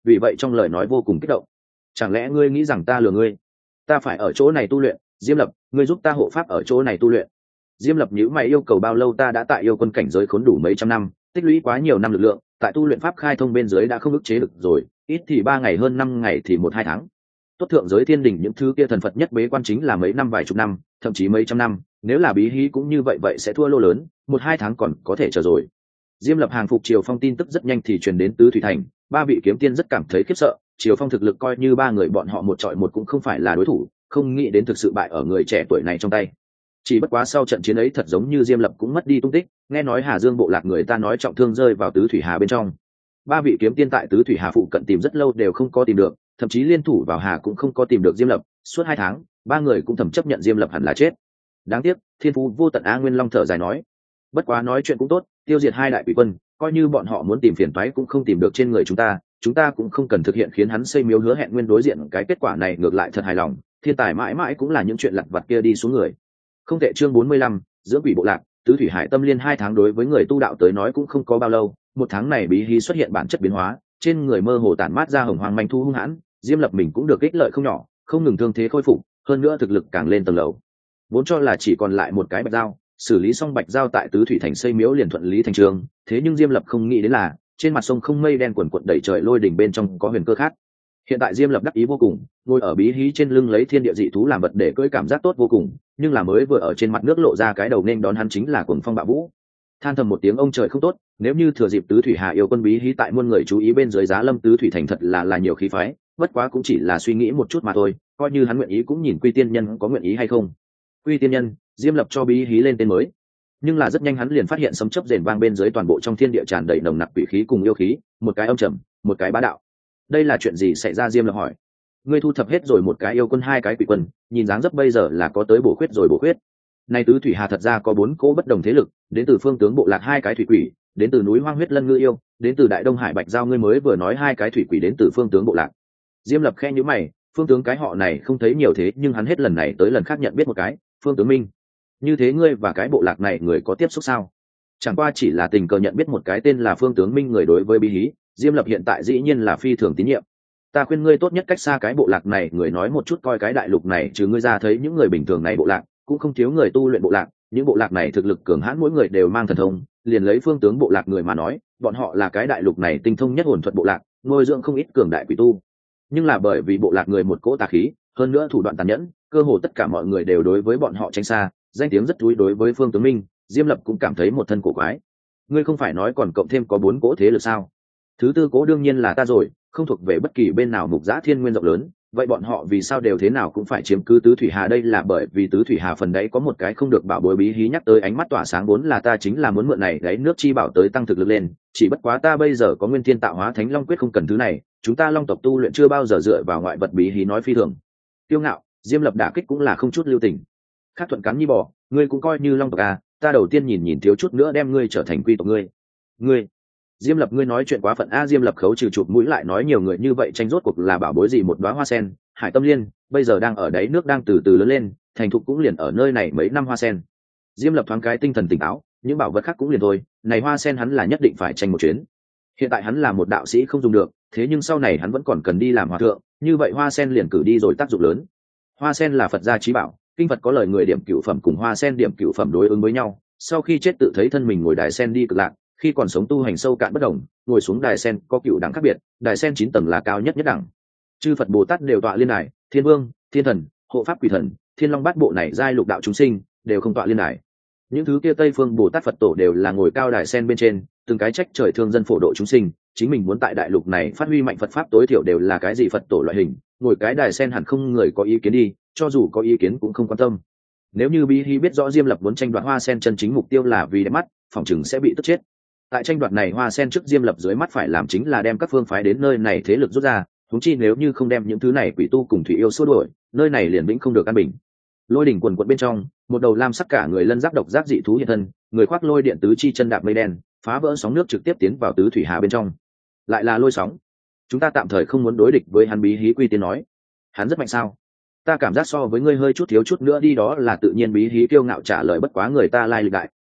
Speaker 1: vì vậy trong lời nói vô cùng kích động. Chẳng lẽ ngươi nghĩ rằng ta lừa ngươi? Ta phải ở chỗ này tu luyện, Diêm Lập, ngươi giúp ta hộ pháp ở chỗ này tu luyện. Diêm Lập nhíu mày, yêu cầu bao lâu? Ta đã tại yêu quân cảnh giới khốn đủ mấy trăm năm, tích lũy quá nhiều năm lực lượng, tại tu luyện pháp khai thông bên dưới đã không ức chế được rồi, ít thì 3 ngày, hơn 5 ngày thì 1-2 tháng. Tốt thượng giới thiên đình những thứ kia thần Phật nhất bế quan chính là mấy năm, vài chục năm, thậm chí mấy trăm năm, nếu là bí hí cũng như vậy sẽ thua lô lớn, 1-2 tháng còn có thể chờ rồi. Diêm Lập hàng phục Triều Phong tin tức rất nhanh thì truyền đến Tứ Thủy Thành, 3 vị kiếm tiên rất cảm thấy khiếp sợ, Triều Phong thực lực coi như 3 người bọn họ một chọi một cũng không phải là đối thủ, không nghĩ đến thực sự bại ở người trẻ tuổi này trong tay. Chỉ bất quá sau trận chiến ấy thật giống như Diêm Lập cũng mất đi tung tích, nghe nói Hà Dương bộ lạc người ta nói trọng thương rơi vào Tứ Thủy Hà bên trong. 3 vị kiếm tiên tại Tứ Thủy Hà phụ cận tìm rất lâu đều không có tìm được, thậm chí liên thủ vào Hà cũng không có tìm được Diêm Lập, suốt 2 tháng, 3 người cũng thầm chấp nhận Diêm Lập hẳn là chết. Đáng tiếc, Thiên Phú vô tận A Nguyên Long thở dài nói, bất quá nói chuyện cũng tốt, tiêu diệt 2 đại quỷ quân, coi như bọn họ muốn tìm phiền toái cũng không tìm được trên người chúng ta cũng không cần thực hiện khiến hắn xây miếu hứa hẹn nguyên đối diện cái kết quả này ngược lại thật hài lòng, thiên tài mãi mãi cũng là những chuyện lặt vặt kia đi xuống người. Không tệ. Chương 45, giữa quỷ bộ lạc, Tứ Thủy Hải tâm liên 2 tháng đối với người tu đạo tới nói cũng không có bao lâu, 1 tháng này bí hí xuất hiện bản chất biến hóa, trên người mơ hồ tản mát ra hồng hoàng manh thu hung hãn, Diêm Lập mình cũng được ích lợi không nhỏ, không ngừng thương thế khôi phục, hơn nữa thực lực càng lên tầng lầu. Vốn cho là chỉ còn lại một cái bạch dao, xử lý xong bạch dao tại Tứ Thủy Thành xây miếu liền thuận lý thành trường, thế nhưng Diêm Lập không nghĩ đến là trên mặt sông không mây đen quần quật đẩy trời lôi đỉnh bên trong có huyền cơ khác. Hiện tại Diêm Lập đắc ý vô cùng, ngồi ở bí hí trên lưng lấy thiên địa dị thú làm vật để cưỡi, cảm giác tốt vô cùng, nhưng là mới vừa ở trên mặt nước lộ ra cái đầu nên đón hắn chính là cuồng phong bạo vũ. Than thầm một tiếng ông trời không tốt, nếu như thừa dịp Tứ Thủy Hà yêu quân bí hí tại muôn người chú ý bên dưới giá lâm Tứ Thủy Thành thật là nhiều khí phái, bất quá cũng chỉ là suy nghĩ một chút mà thôi, coi như hắn nguyện ý cũng nhìn Quy Tiên Nhân có nguyện ý hay không. Quy Tiên Nhân, Diêm Lập cho bí hí lên tên mới, nhưng là rất nhanh hắn liền phát hiện sấm chớp rền vang bên dưới toàn bộ trong thiên địa tràn đầy nồng nặc quỷ khí cùng yêu khí, một cái âm trầm, một cái bá đạo. Đây là chuyện gì xảy ra? Diêm Lập hỏi. Ngươi thu thập hết rồi một cái yêu quân, 2 cái quỷ quân, nhìn dáng dấp bây giờ là có tới bổ khuyết rồi bổ khuyết. Nay Tứ Thủy Hà thật ra có 4 cỗ bất đồng thế lực, đến từ Phương Tướng bộ lạc 2 cái thủy quỷ, đến từ núi Hoang Huyết Lân Ngư yêu, đến từ Đại Đông Hải Bạch Giao. Ngươi mới vừa nói 2 cái thủy quỷ đến từ Phương Tướng bộ lạc. Diêm Lập khẽ nhíu mày, Phương Tướng cái họ này không thấy nhiều thế nhưng hắn hết lần này tới lần khác nhận biết một cái, Phương Tướng Minh. Như thế ngươi và cái bộ lạc này người có tiếp xúc sao? Chẳng qua chỉ là tình cờ nhận biết một cái tên là Phương Tướng Minh người. Đối với bí hí, Diêm Lập hiện tại dĩ nhiên là phi thường tín nhiệm. Ta khuyên ngươi tốt nhất cách xa cái bộ lạc này người, nói một chút coi cái đại lục này trừ ngươi ra thấy những người bình thường này bộ lạc cũng không thiếu người tu luyện bộ lạc, những bộ lạc này thực lực cường hãn, mỗi người đều mang thần thông, liền lấy Phương Tướng bộ lạc người mà nói, bọn họ là cái đại lục này tinh thông nhất hồn thuật bộ lạc, nuôi dưỡng không ít cường đại quỷ tu. Nhưng là bởi vì bộ lạc người một cỗ tà khí, hơn nữa thủ đoạn tàn nhẫn, cơ hồ tất cả mọi người đều đối với bọn họ tránh xa, danh tiếng rất túi. Đối với Phương Tướng Minh, Diêm Lập cũng cảm thấy một thân cổ quái. Ngươi không phải nói còn cộng thêm có 4 cỗ thế lực sao? Thứ tư cỗ đương nhiên là ta rồi, không thuộc về bất kỳ bên nào. Mục Giã Thiên Nguyên rộng lớn, vậy bọn họ vì sao đều thế nào cũng phải chiếm cứ Tứ Thủy Hà? Đây là bởi vì Tứ Thủy Hà phần đấy có một cái không được bảo bối bí hí. Nhắc tới ánh mắt tỏa sáng, vốn là ta chính là muốn mượn này đấy nước chi bảo tới tăng thực lực lên, chỉ bất quá ta bây giờ có Nguyên Thiên Tạo Hóa Thánh Long Quyết, không cần thứ này, chúng ta Long tộc tu luyện chưa bao giờ dựa vào ngoại vật bí hí. Nói phi thường tiêu ngạo, Diêm Lập đả kích cũng là không chút lưu tình. Khác thuận cắn như bò, ngươi cũng coi như Long tộc à? Ta đầu tiên nhìn thiếu chút nữa đem ngươi trở thành quy tộc. Ngươi Diêm Lập, ngươi nói chuyện quá phận a. Diêm Lập khấu trừ chụp mũi lại nói, nhiều người như vậy tranh rốt cuộc là bảo bối gì? Một đóa hoa sen, Hải Tâm Liên, bây giờ đang ở đáy nước, đang từ từ lớn lên, thành thục cũng liền ở nơi này mấy năm. Hoa sen. Diêm Lập thoáng cái tinh thần tỉnh táo, những bảo vật khác cũng liền thôi, này hoa sen hắn là nhất định phải tranh một chuyến. Hiện tại hắn là một đạo sĩ không dùng được, thế nhưng sau này hắn vẫn còn cần đi làm hòa thượng, như vậy hoa sen liền cử đi rồi tác dụng lớn. Hoa sen là Phật gia chí bảo, kinh Phật có lời người điểm cửu phẩm cùng hoa sen điểm cửu phẩm đối ứng với nhau, sau khi chết tự thấy thân mình ngồi đài sen đi cực lạc, khi còn sống tu hành sâu cạn bất đồng, ngồi xuống đài sen có cựu đẳng khác biệt, đài sen 9 tầng là cao nhất đẳng. Chư Phật Bồ Tát đều tọa liên đài, Thiên Vương, Thiên Thần, Hộ Pháp Quỷ Thần, Thiên Long Bát Bộ này giai lục đạo chúng sinh đều không tọa liên đài. Những thứ kia Tây Phương Bồ Tát Phật tổ đều là ngồi cao đài sen bên trên, từng cái trách trời thương dân phổ độ chúng sinh, chính mình muốn tại đại lục này phát huy mạnh Phật pháp tối thiểu đều là cái gì Phật tổ loại hình, ngồi cái đài sen hẳn không người có ý kiến đi, cho dù có ý kiến cũng không quan tâm. Nếu như Bí Hí biết rõ Diêm Lập muốn tranh đoạt hoa sen chân chính mục tiêu là vì đẹp mắt, phỏng chừng sẽ bị tức chết. Tại tranh đoạt này hoa sen trước, Diêm Lập dưới mắt phải làm chính là đem các phương phái đến nơi này thế lực rút ra, huống chi nếu như không đem những thứ này quỷ tu cùng thủy yêu xua đuổi, nơi này liền vĩnh không được an bình. Lôi đỉnh quần quật bên trong, một đầu lam sắc cả người lân giáp độc giác dị thú hiện thân, người khoác lôi điện tứ chi chân đạp mây đen, phá vỡ sóng nước trực tiếp tiến vào Tứ Thủy Hà bên trong. Lại là lôi sóng. Chúng ta tạm thời không muốn đối địch với hắn. Bí Hí Quy Tiên nói. Hắn rất mạnh sao? Ta cảm giác so với ngươi hơi chút thiếu chút nữa đi. Đó là tự nhiên. Bí Hí kiêu ngạo trả lời, bất quá người ta lai lịch đại,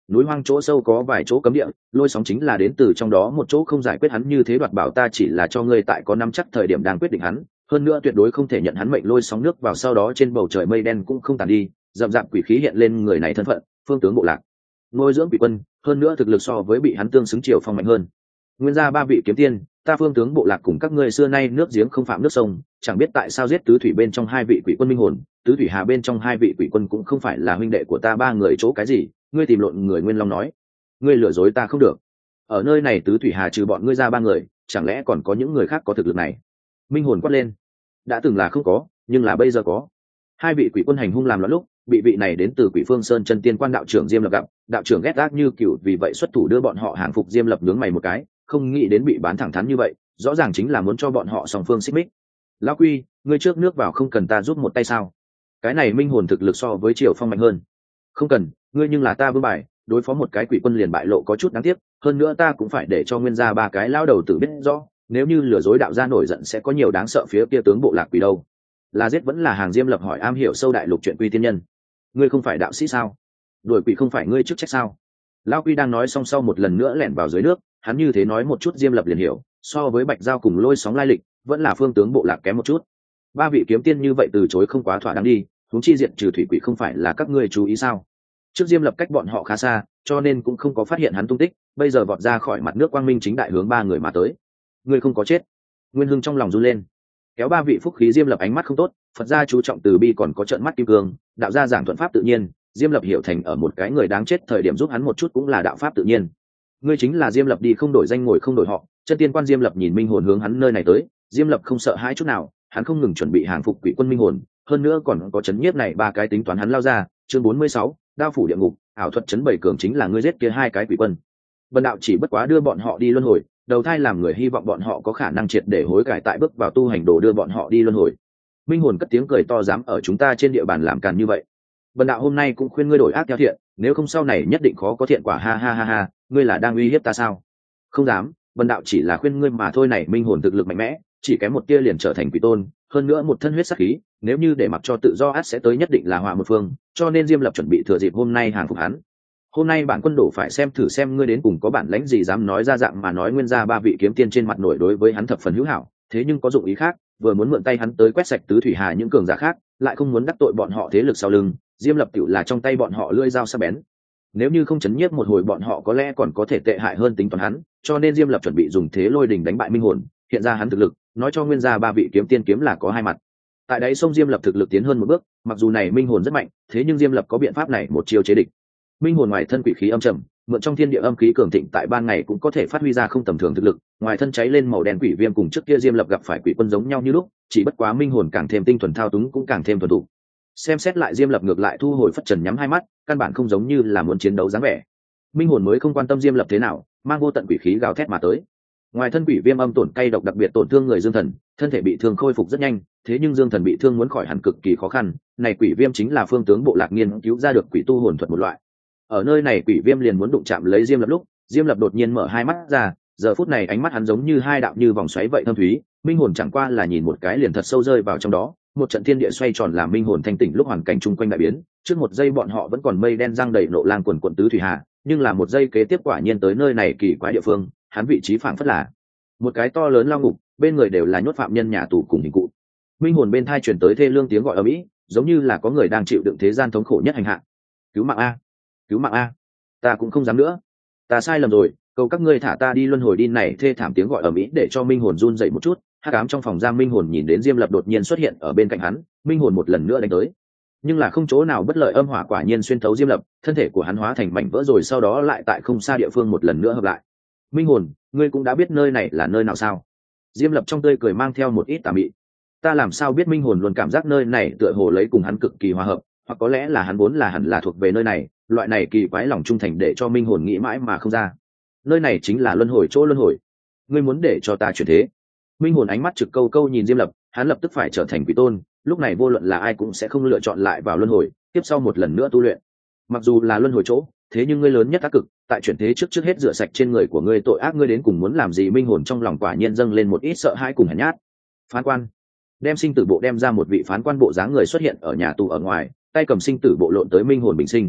Speaker 1: núi hoang chỗ sâu có vài chỗ cấm địa, lôi sóng chính là đến từ trong đó một chỗ không giải quyết hắn như thế đoạt bảo ta chỉ là cho ngươi tại có nắm chắc thời điểm đang quyết định hắn, hơn nữa tuyệt đối không thể nhận hắn mệnh lôi sóng nước vào sau đó trên bầu trời mây đen cũng không tàn đi, rậm rạp quỷ khí hiện lên người này thân phận, phương tướng bộ lạc, nuôi dưỡng quỷ quân, hơn nữa thực lực so với bị hắn tương xứng triều phong mạnh hơn. Nguyên gia ba vị kiếm tiên, ta phương tướng bộ lạc cùng các ngươi xưa nay nước giếng không phạm nước sông, chẳng biết tại sao giết tứ thủy bên trong hai vị quỷ quân minh hồn, tứ thủy hà bên trong hai vị quỷ quân cũng không phải là huynh đệ của ta ba người chỗ cái gì, ngươi tìm lộn người. Nguyên Long nói, ngươi lừa dối ta không được, ở nơi này tứ thủy hà trừ bọn ngươi ra ba người, chẳng lẽ còn có những người khác có thực lực này? Minh hồn quát lên, đã từng là không có, nhưng là bây giờ có. Hai vị quỷ quân hành hung làm loạn lúc, bị vị này đến từ Quỷ Phương Sơn chân tiên quan đạo trưởng Diêm Lập gặp, đạo trưởng ghét gác như cựu, vì vậy xuất thủ đưa bọn họ hàng phục. Diêm Lập nhướng mày một cái, không nghĩ đến bị bán thẳng thắn như vậy, rõ ràng chính là muốn cho bọn họ song phương xích mích. Lão Quy, ngươi trước nước vào không cần ta giúp một tay sao? Cái này minh hồn thực lực so với Triều Phong mạnh hơn. Không cần, ngươi nhưng là ta vương bài, đối phó một cái quỷ quân liền bại lộ có chút đáng tiếc, hơn nữa ta cũng phải để cho Nguyên gia ba cái lão đầu tử biết rõ, nếu như lừa dối đạo gia nổi giận sẽ có nhiều đáng sợ phía kia tướng bộ lạc quỷ đâu. Là giết vẫn là hàng? Diêm Lập hỏi, am hiểu sâu đại lục chuyện quy tiên nhân. Ngươi không phải đạo sĩ sao? Đuổi quỷ không phải ngươi chức trách sao? Lão Quy đang nói xong sau một lần nữa lẻn vào dưới nước, hắn như thế nói một chút Diêm Lập liền hiểu, so với Bạch Giao cùng lôi sóng lai lịch, vẫn là phương tướng bộ lạc kém một chút. Ba vị kiếm tiên như vậy từ chối không quá thỏa đáng đi, huống chi diện trừ thủy quỷ không phải là các ngươi chú ý sao? Trước Diêm Lập cách bọn họ khá xa, cho nên cũng không có phát hiện hắn tung tích, bây giờ vọt ra khỏi mặt nước quang minh chính đại hướng ba người mà tới. Ngươi không có chết. Nguyên Hưng trong lòng run lên, kéo ba vị phúc khí. Diêm Lập ánh mắt không tốt, Phật gia chú trọng từ bi còn có trợn mắt kim cương, đạo gia giảng thuận pháp tự nhiên, Diêm Lập hiểu thành ở một cái người đáng chết thời điểm giúp hắn một chút cũng là đạo pháp tự nhiên. Ngươi chính là Diêm Lập đi không đổi danh ngồi không đổi họ, chân tiên quan. Diêm Lập nhìn minh hồn hướng hắn nơi này tới, Diêm Lập không sợ hãi chút nào, hắn không ngừng chuẩn bị hàng phục quỷ quân minh hồn, hơn nữa còn có chấn nhiếp này ba cái tính toán hắn lao ra. Chương 46, đao phủ địa ngục, ảo thuật chấn bảy cường chính là ngươi giết kia hai cái quỷ quân. Bần đạo chỉ bất quá đưa bọn họ đi luân hồi, đầu thai làm người, hy vọng bọn họ có khả năng triệt để hối cải tại bước vào tu hành đồ đưa bọn họ đi luân hồi. Minh hồn cất tiếng cười to, dám ở chúng ta trên địa bàn làm càn như vậy, bần đạo hôm nay cũng khuyên ngươi đổi ác theo thiện, nếu không sau này nhất định khó có thiện quả. Ha ha ha ha, ngươi là đang uy hiếp ta sao? Không dám, bần đạo chỉ là khuyên ngươi mà thôi. Này minh hồn thực lực mạnh mẽ, chỉ kém một tia liền trở thành quỷ tôn, hơn nữa một thân huyết sắc khí, nếu như để mặc cho tự do ắt sẽ tới, nhất định là họa một phương, cho nên Diêm Lập chuẩn bị thừa dịp hôm nay hàng phục hắn. Hôm nay bản quân đổ phải xem thử xem ngươi đến cùng có bản lãnh gì dám nói ra dạng mà nói. Nguyên gia ba vị kiếm tiên trên mặt nổi đối với hắn thập phần hữu hảo, thế nhưng có dụng ý khác, vừa muốn mượn tay hắn tới quét sạch tứ thủy hà những cường giả khác, lại không muốn đắc tội bọn họ thế lực sau lưng. Diêm Lập tựu là trong tay bọn họ lưỡi dao sắc bén, nếu như không chấn nhiếp một hồi bọn họ có lẽ còn có thể tệ hại hơn tính toán hắn, cho nên Diêm Lập chuẩn bị dùng thế lôi đình đánh bại minh hồn, hiện ra hắn thực lực, nói cho Nguyên gia ba vị kiếm tiên kiếm là có hai mặt. Tại đáy sông Diêm Lập thực lực tiến hơn một bước, mặc dù này minh hồn rất mạnh, thế nhưng Diêm Lập có biện pháp này một chiêu chế địch. Minh hồn ngoài thân quỷ khí âm trầm, mượn trong thiên địa âm khí cường thịnh, tại ban ngày cũng có thể phát huy ra không tầm thường thực lực, ngoài thân cháy lên màu đen quỷ viêm cùng trước kia Diêm Lập gặp phải quỷ quân giống nhau như lúc, chỉ bất quá minh hồn càng thêm tinh thuần thao túng cũng càng thêm thuần thủ. Xem xét lại Diêm Lập ngược lại thu hồi phất trần nhắm hai mắt, căn bản không giống như là muốn chiến đấu dáng vẻ. Minh hồn mới không quan tâm Diêm Lập thế nào, mang vô tận quỷ khí gào thét mà tới. Ngoài thân quỷ viêm âm tổn cay độc đặc biệt tổn thương người Dương Thần, thân thể bị thương khôi phục rất nhanh, thế nhưng Dương Thần bị thương muốn khỏi hẳn cực kỳ khó khăn. Này quỷ viêm chính là phương tướng bộ lạc nghiên cứu ra được quỷ tu hồn thuật một loại. Ở nơi này quỷ viêm liền muốn đụng chạm lấy Diêm Lập lúc, Diêm Lập đột nhiên mở hai mắt ra, giờ phút này ánh mắt hắn giống như hai đạo như vòng xoáy vậy thâm thúy, minh hồn chẳng qua là nhìn một cái liền thật sâu rơi vào trong đó. Một trận thiên địa xoay tròn làm minh hồn thanh tỉnh lúc hoàn cảnh chung quanh đại biến, trước một giây bọn họ vẫn còn mây đen giăng đầy nộ lang quần quận tứ thủy hà, nhưng là một giây kế tiếp quả nhiên tới nơi này kỳ quái địa phương, hắn vị trí phảng phất là một cái to lớn lao ngục, bên người đều là nhốt phạm nhân nhà tù cùng hình cụ. Minh hồn bên thai truyền tới thê lương tiếng gọi ầm ĩ, giống như là có người đang chịu đựng thế gian thống khổ nhất hành hạ. Cứu mạng a, cứu mạng a, ta cũng không dám nữa, ta sai lầm rồi, cầu các ngươi thả ta đi luân hồi đi. Này thê thảm tiếng gọi ầm ĩ để cho minh hồn run dậy một chút. Hắc ám trong phòng giam, minh hồn nhìn đến Diêm Lập đột nhiên xuất hiện ở bên cạnh hắn, minh hồn một lần nữa đánh tới, nhưng là không chỗ nào bất lợi, âm hỏa quả nhiên xuyên thấu Diêm Lập, thân thể của hắn hóa thành mảnh vỡ rồi sau đó lại tại không xa địa phương một lần nữa hợp lại. Minh hồn, ngươi cũng đã biết nơi này là nơi nào sao? Diêm Lập trong tươi cười mang theo một ít tà mị. Ta làm sao biết? Minh hồn luôn cảm giác nơi này tựa hồ lấy cùng hắn cực kỳ hòa hợp, hoặc có lẽ là hắn vốn là hẳn là thuộc về nơi này, loại này kỳ quái lòng trung thành để cho minh hồn nghĩ mãi mà không ra. Nơi này chính là luân hồi, chỗ luân hồi. Ngươi muốn để cho ta chuyển thế? Minh hồn ánh mắt trực câu câu nhìn Diêm Lập, hắn lập tức phải trở thành quỷ tôn, lúc này vô luận là ai cũng sẽ không lựa chọn lại vào luân hồi, tiếp sau một lần nữa tu luyện. Mặc dù là luân hồi chỗ, thế nhưng ngươi lớn nhất ác cực, tại chuyển thế trước hết rửa sạch trên người của ngươi tội ác, ngươi đến cùng muốn làm gì? Minh hồn trong lòng quả nhiên dâng lên một ít sợ hãi cùng hèn nhát. Phán quan, đem sinh tử bộ đem ra. Một vị phán quan bộ dáng người xuất hiện ở nhà tù ở ngoài, tay cầm sinh tử bộ lộn tới minh hồn bình sinh.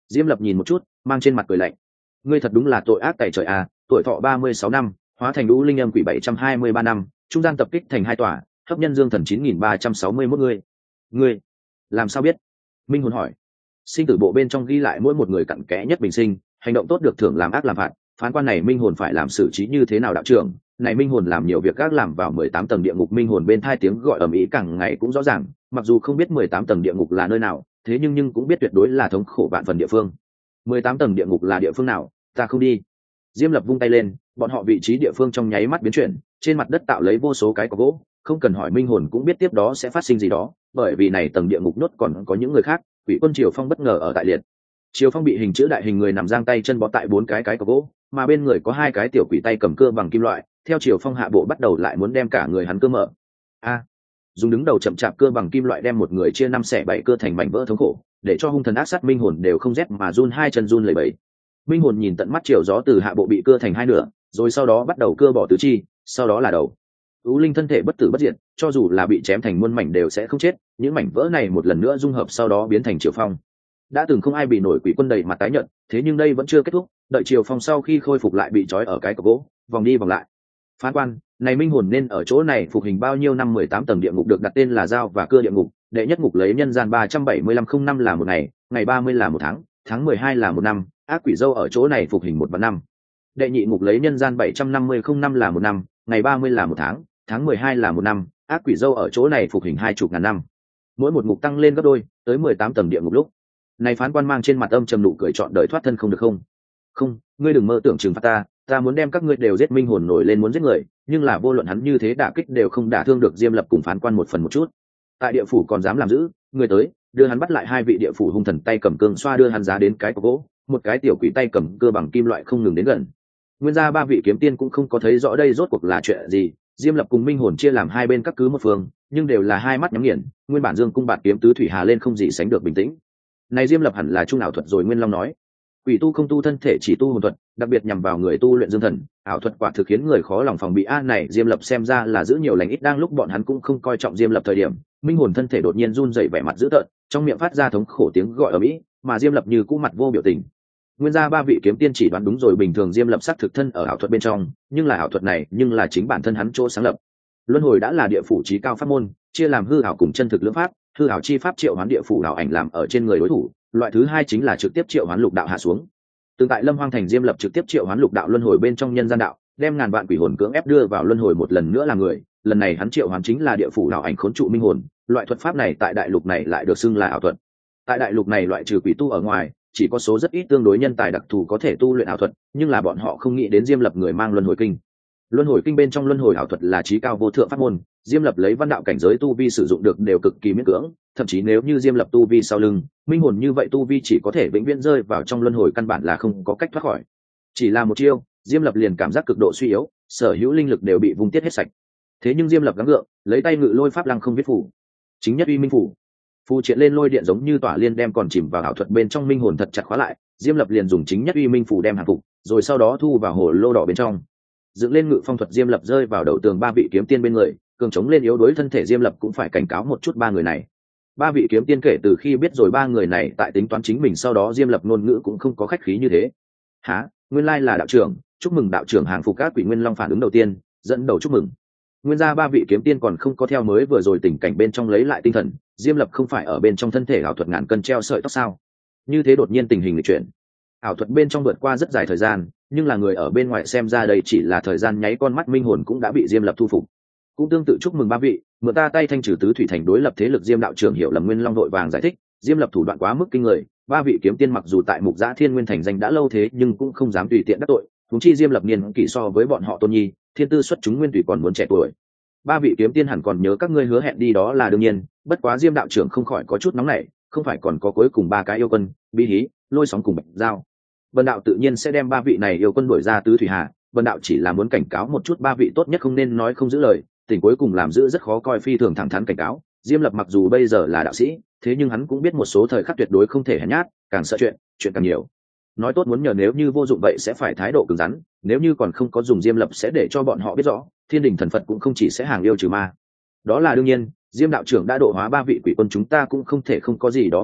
Speaker 1: Diêm Lập nhìn một chút, mang trên mặt cười lạnh. Ngươi thật đúng là tội ác tày trời à, tuổi thọ 36 năm, hóa thành lũ linh âm quỷ 723 năm, trung gian tập kích thành 2 tòa, hấp nhân dương thần 9361 người. Ngươi làm sao biết? Minh hồn hỏi. Sinh tử bộ bên trong ghi lại mỗi một người cặn kẽ nhất bình sinh, hành động tốt được thưởng, làm ác làm phạt, phán quan này minh hồn phải làm xử trí như thế nào đạo trưởng? Này minh hồn làm nhiều việc ác, làm vào 18 tầng địa ngục. Minh hồn bên thai tiếng gọi ầm ĩ càng ngày cũng rõ ràng, mặc dù không biết 18 tầng địa ngục là nơi nào, thế nhưng cũng biết tuyệt đối là thống khổ vạn phần địa phương. 18 tầng địa ngục là địa phương nào? Ta không đi. Diêm Lập vung tay lên, bọn họ vị trí địa phương trong nháy mắt biến chuyển, trên mặt đất tạo lấy vô số cái cọc gỗ, không cần hỏi minh hồn cũng biết tiếp đó sẽ phát sinh gì đó, bởi vì này tầng địa ngục nhốt còn có những người khác. Quỷ quân Triều Phong bất ngờ ở tại liệt. Triều Phong bị hình chữ đại hình người nằm giang tay chân bó tại 4 cái cọc gỗ, mà bên người có 2 cái tiểu quỷ tay cầm cưa bằng kim loại, theo Triều Phong hạ bộ bắt đầu lại muốn đem cả người hắn cưa mở. Dùng đứng đầu chậm chạp cưa bằng kim loại đem một người chia 5 xẻ 7 cưa thành mảnh vỡ thống khổ, để cho hung thần ác sát minh hồn đều không rét mà run, 2 chân run lẩy bẩy. Minh hồn nhìn tận mắt chiều gió từ hạ bộ bị cưa thành 2 nửa, rồi sau đó bắt đầu cưa bỏ tứ chi, sau đó là đầu. U linh thân thể bất tử bất diệt, cho dù là bị chém thành muôn mảnh đều sẽ không chết, những mảnh vỡ này một lần nữa dung hợp sau đó biến thành Triều Phong. Đã từng không ai bị nổi quỷ quân đầy mặt tái nhợt, thế nhưng đây vẫn chưa kết thúc, đợi Triều Phong sau khi khôi phục lại bị trói ở cái cọc gỗ, vòng đi vòng lại. Phán quan, này minh hồn nên ở chỗ này phục hình bao nhiêu năm? 18 tầng địa ngục được đặt tên là dao và cưa địa ngục, đệ nhất ngục lấy nhân gian 375 năm là một ngày, ngày 30 là một tháng 12 là một năm, ác quỷ dâu ở chỗ này phục hình 1 và 5. Đệ nhị ngục lấy nhân gian 750 năm là một năm, ngày 30 là một tháng 12 là một năm, ác quỷ dâu ở chỗ này phục hình 20.000 năm. Mỗi một ngục tăng lên gấp đôi, tới 18 tầng địa ngục lúc. Này phán quan mang trên mặt âm trầm nụ cười, chọn đời thoát thân không được không? Không, ngươi đừng mơ tưởng trừng phạt ta muốn đem các ngươi đều giết. Minh hồn nổi lên muốn giết người, nhưng là vô luận hắn như thế đả kích đều không đả thương được Diêm Lập cùng phán quan một phần một chút. Tại địa phủ còn dám làm giữ, người tới, đưa hắn bắt lại. 2 vị địa phủ hung thần tay cầm cương xoa đưa hắn giá đến cái cọc gỗ, một cái tiểu quỷ tay cầm cưa bằng kim loại không ngừng đến gần. Nguyên gia 3 vị kiếm tiên cũng không có thấy rõ đây rốt cuộc là chuyện gì. Diêm Lập cùng minh hồn chia làm 2 bên các cứ một phương, nhưng đều là 2 mắt nhắm nghiền. Nguyên bản dương cung bạt kiếm tứ thủy hà lên không gì sánh được bình tĩnh. Này Diêm Lập hẳn là trung ảo thuật rồi. Nguyên Long nói, quỷ tu không tu thân thể, chỉ tu hồn thuật, đặc biệt nhằm vào người tu luyện dương thần. Ảo thuật quả thực khiến người khó lòng phòng bị. Này Diêm Lập xem ra là giữ nhiều lành ít. Đang lúc bọn hắn cũng không coi trọng Diêm Lập thời điểm, minh hồn thân thể đột nhiên run rẩy, vẻ mặt dữ tợn, trong miệng phát ra thống khổ tiếng gọi ở mỹ, mà Diêm Lập như cũ mặt vô biểu tình. Nguyên gia 3 vị kiếm tiên chỉ đoán đúng rồi, bình thường Diêm Lập xác thực thân ở ảo thuật bên trong, nhưng là ảo thuật này nhưng là chính bản thân hắn chỗ sáng lập. Luân hồi đã là địa phủ chí cao pháp môn, chia làm hư ảo cùng chân thực lưỡng pháp. Hư ảo chi pháp triệu hoán địa phủ ảo ảnh làm ở trên người đối thủ, loại thứ 2 chính là trực tiếp triệu hoán lục đạo hạ xuống. Tương tại Lâm Hoang thành, Diêm Lập trực tiếp triệu hoán lục đạo luân hồi bên trong nhân gian đạo, đem ngàn vạn quỷ hồn cưỡng ép đưa vào luân hồi một lần nữa là người. Lần này hắn triệu hoán chính là địa phủ ảo ảnh khốn trụ minh hồn. Loại thuật pháp này tại đại lục này lại được xưng là ảo thuật. Tại đại lục này loại trừ quỷ tu ở ngoài, chỉ có số rất ít tương đối nhân tài đặc thù có thể tu luyện ảo thuật, nhưng là bọn họ không nghĩ đến Diêm Lập người mang luân hồi kinh. Luân hồi kinh bên trong luân hồi ảo thuật là chí cao vô thượng pháp môn, Diêm Lập lấy văn đạo cảnh giới tu vi sử dụng được đều cực kỳ miễn cưỡng, thậm chí nếu như Diêm Lập tu vi sau lưng minh hồn như vậy tu vi chỉ có thể vĩnh viễn rơi vào trong luân hồi, căn bản là không có cách thoát khỏi. Chỉ là một chiêu, Diêm Lập liền cảm giác cực độ suy yếu, sở hữu linh lực đều bị vung tiết hết sạch. Thế nhưng Diêm Lập gắng gượng, lấy tay ngự lôi pháp lăng không viết phủ, chính nhất uy minh phủ. Phù triện lên lôi điện giống như tỏa liên đem còn chìm vào ảo thuật bên trong minh hồn thật chặt khóa lại. Diêm Lập liền dùng chính nhất uy minh phủ đem hàng phục, rồi sau đó thu vào hồ lô đỏ bên trong. Dựng lên ngự phong thuật, Diêm Lập rơi vào đầu tường 3 vị kiếm tiên bên người, cường chống lên yếu đuối thân thể. Diêm Lập cũng phải cảnh cáo một chút 3 người này. 3 vị kiếm tiên kể từ khi biết rồi 3 người này tại tính toán chính mình, sau đó Diêm Lập ngôn ngữ cũng không có khách khí như thế. Hả, nguyên lai là đạo trưởng, chúc mừng đạo trưởng hàng phục các quỷ. Nguyên Long phản ứng đầu tiên, dẫn đầu chúc mừng. Nguyên gia 3 vị kiếm tiên còn không có theo mới vừa rồi tình cảnh bên trong lấy lại tinh thần. Diêm Lập không phải ở bên trong thân thể ảo thuật ngàn cân treo sợi tóc sao? Như thế đột nhiên tình hình lịch chuyển, ảo thuật bên trong vượt qua rất dài thời gian, nhưng là người ở bên ngoài xem ra đây chỉ là thời gian nháy con mắt, minh hồn cũng đã bị Diêm Lập thu phục. Cũng tương tự chúc mừng 3 vị, mượn ta tay thanh trừ tứ thủy thành đối lập thế lực. Diêm đạo trưởng hiểu lầm. Nguyên Long đội vàng giải thích, Diêm Lập thủ đoạn quá mức kinh người, 3 vị kiếm tiên mặc dù tại Mục Giã Thiên Nguyên thành danh đã lâu thế nhưng cũng không dám tùy tiện đắc tội, huống chi Diêm Lập niên kỷ so với bọn họ tôn nhi, thiên tư xuất chúng, nguyên thủy còn muốn trẻ tuổi. 3 vị kiếm tiên hẳn còn nhớ các ngươi hứa hẹn đi, đó là đương nhiên, bất quá Diêm đạo trưởng không khỏi có chút nóng nảy, không phải còn có cuối cùng 3 cái yêu quân, Bi Hí, Lôi Sóng cùng Bạch Giao. Vân đạo tự nhiên sẽ đem 3 vị này yêu quân đuổi ra tứ thủy hà. Vân đạo chỉ là muốn cảnh cáo một chút 3 vị tốt nhất không nên nói không giữ lời, tình cuối cùng làm giữ rất khó coi, phi thường thẳng thắn cảnh cáo. Diêm Lập mặc dù bây giờ là đạo sĩ, thế nhưng hắn cũng biết một số thời khắc tuyệt đối không thể hèn nhát, càng sợ chuyện càng nhiều. Nói tốt muốn nhờ, nếu như vô dụng vậy sẽ phải thái độ cứng rắn, nếu như còn không có dùng, Diêm Lập sẽ để cho bọn họ biết rõ, thiên đình thần Phật cũng không chỉ sẽ hàng yêu trừ ma. Đó là đương nhiên, Diêm đạo trưởng đã độ hóa 3 vị quỷ quân, chúng ta cũng không thể không có gì đó biểu thị,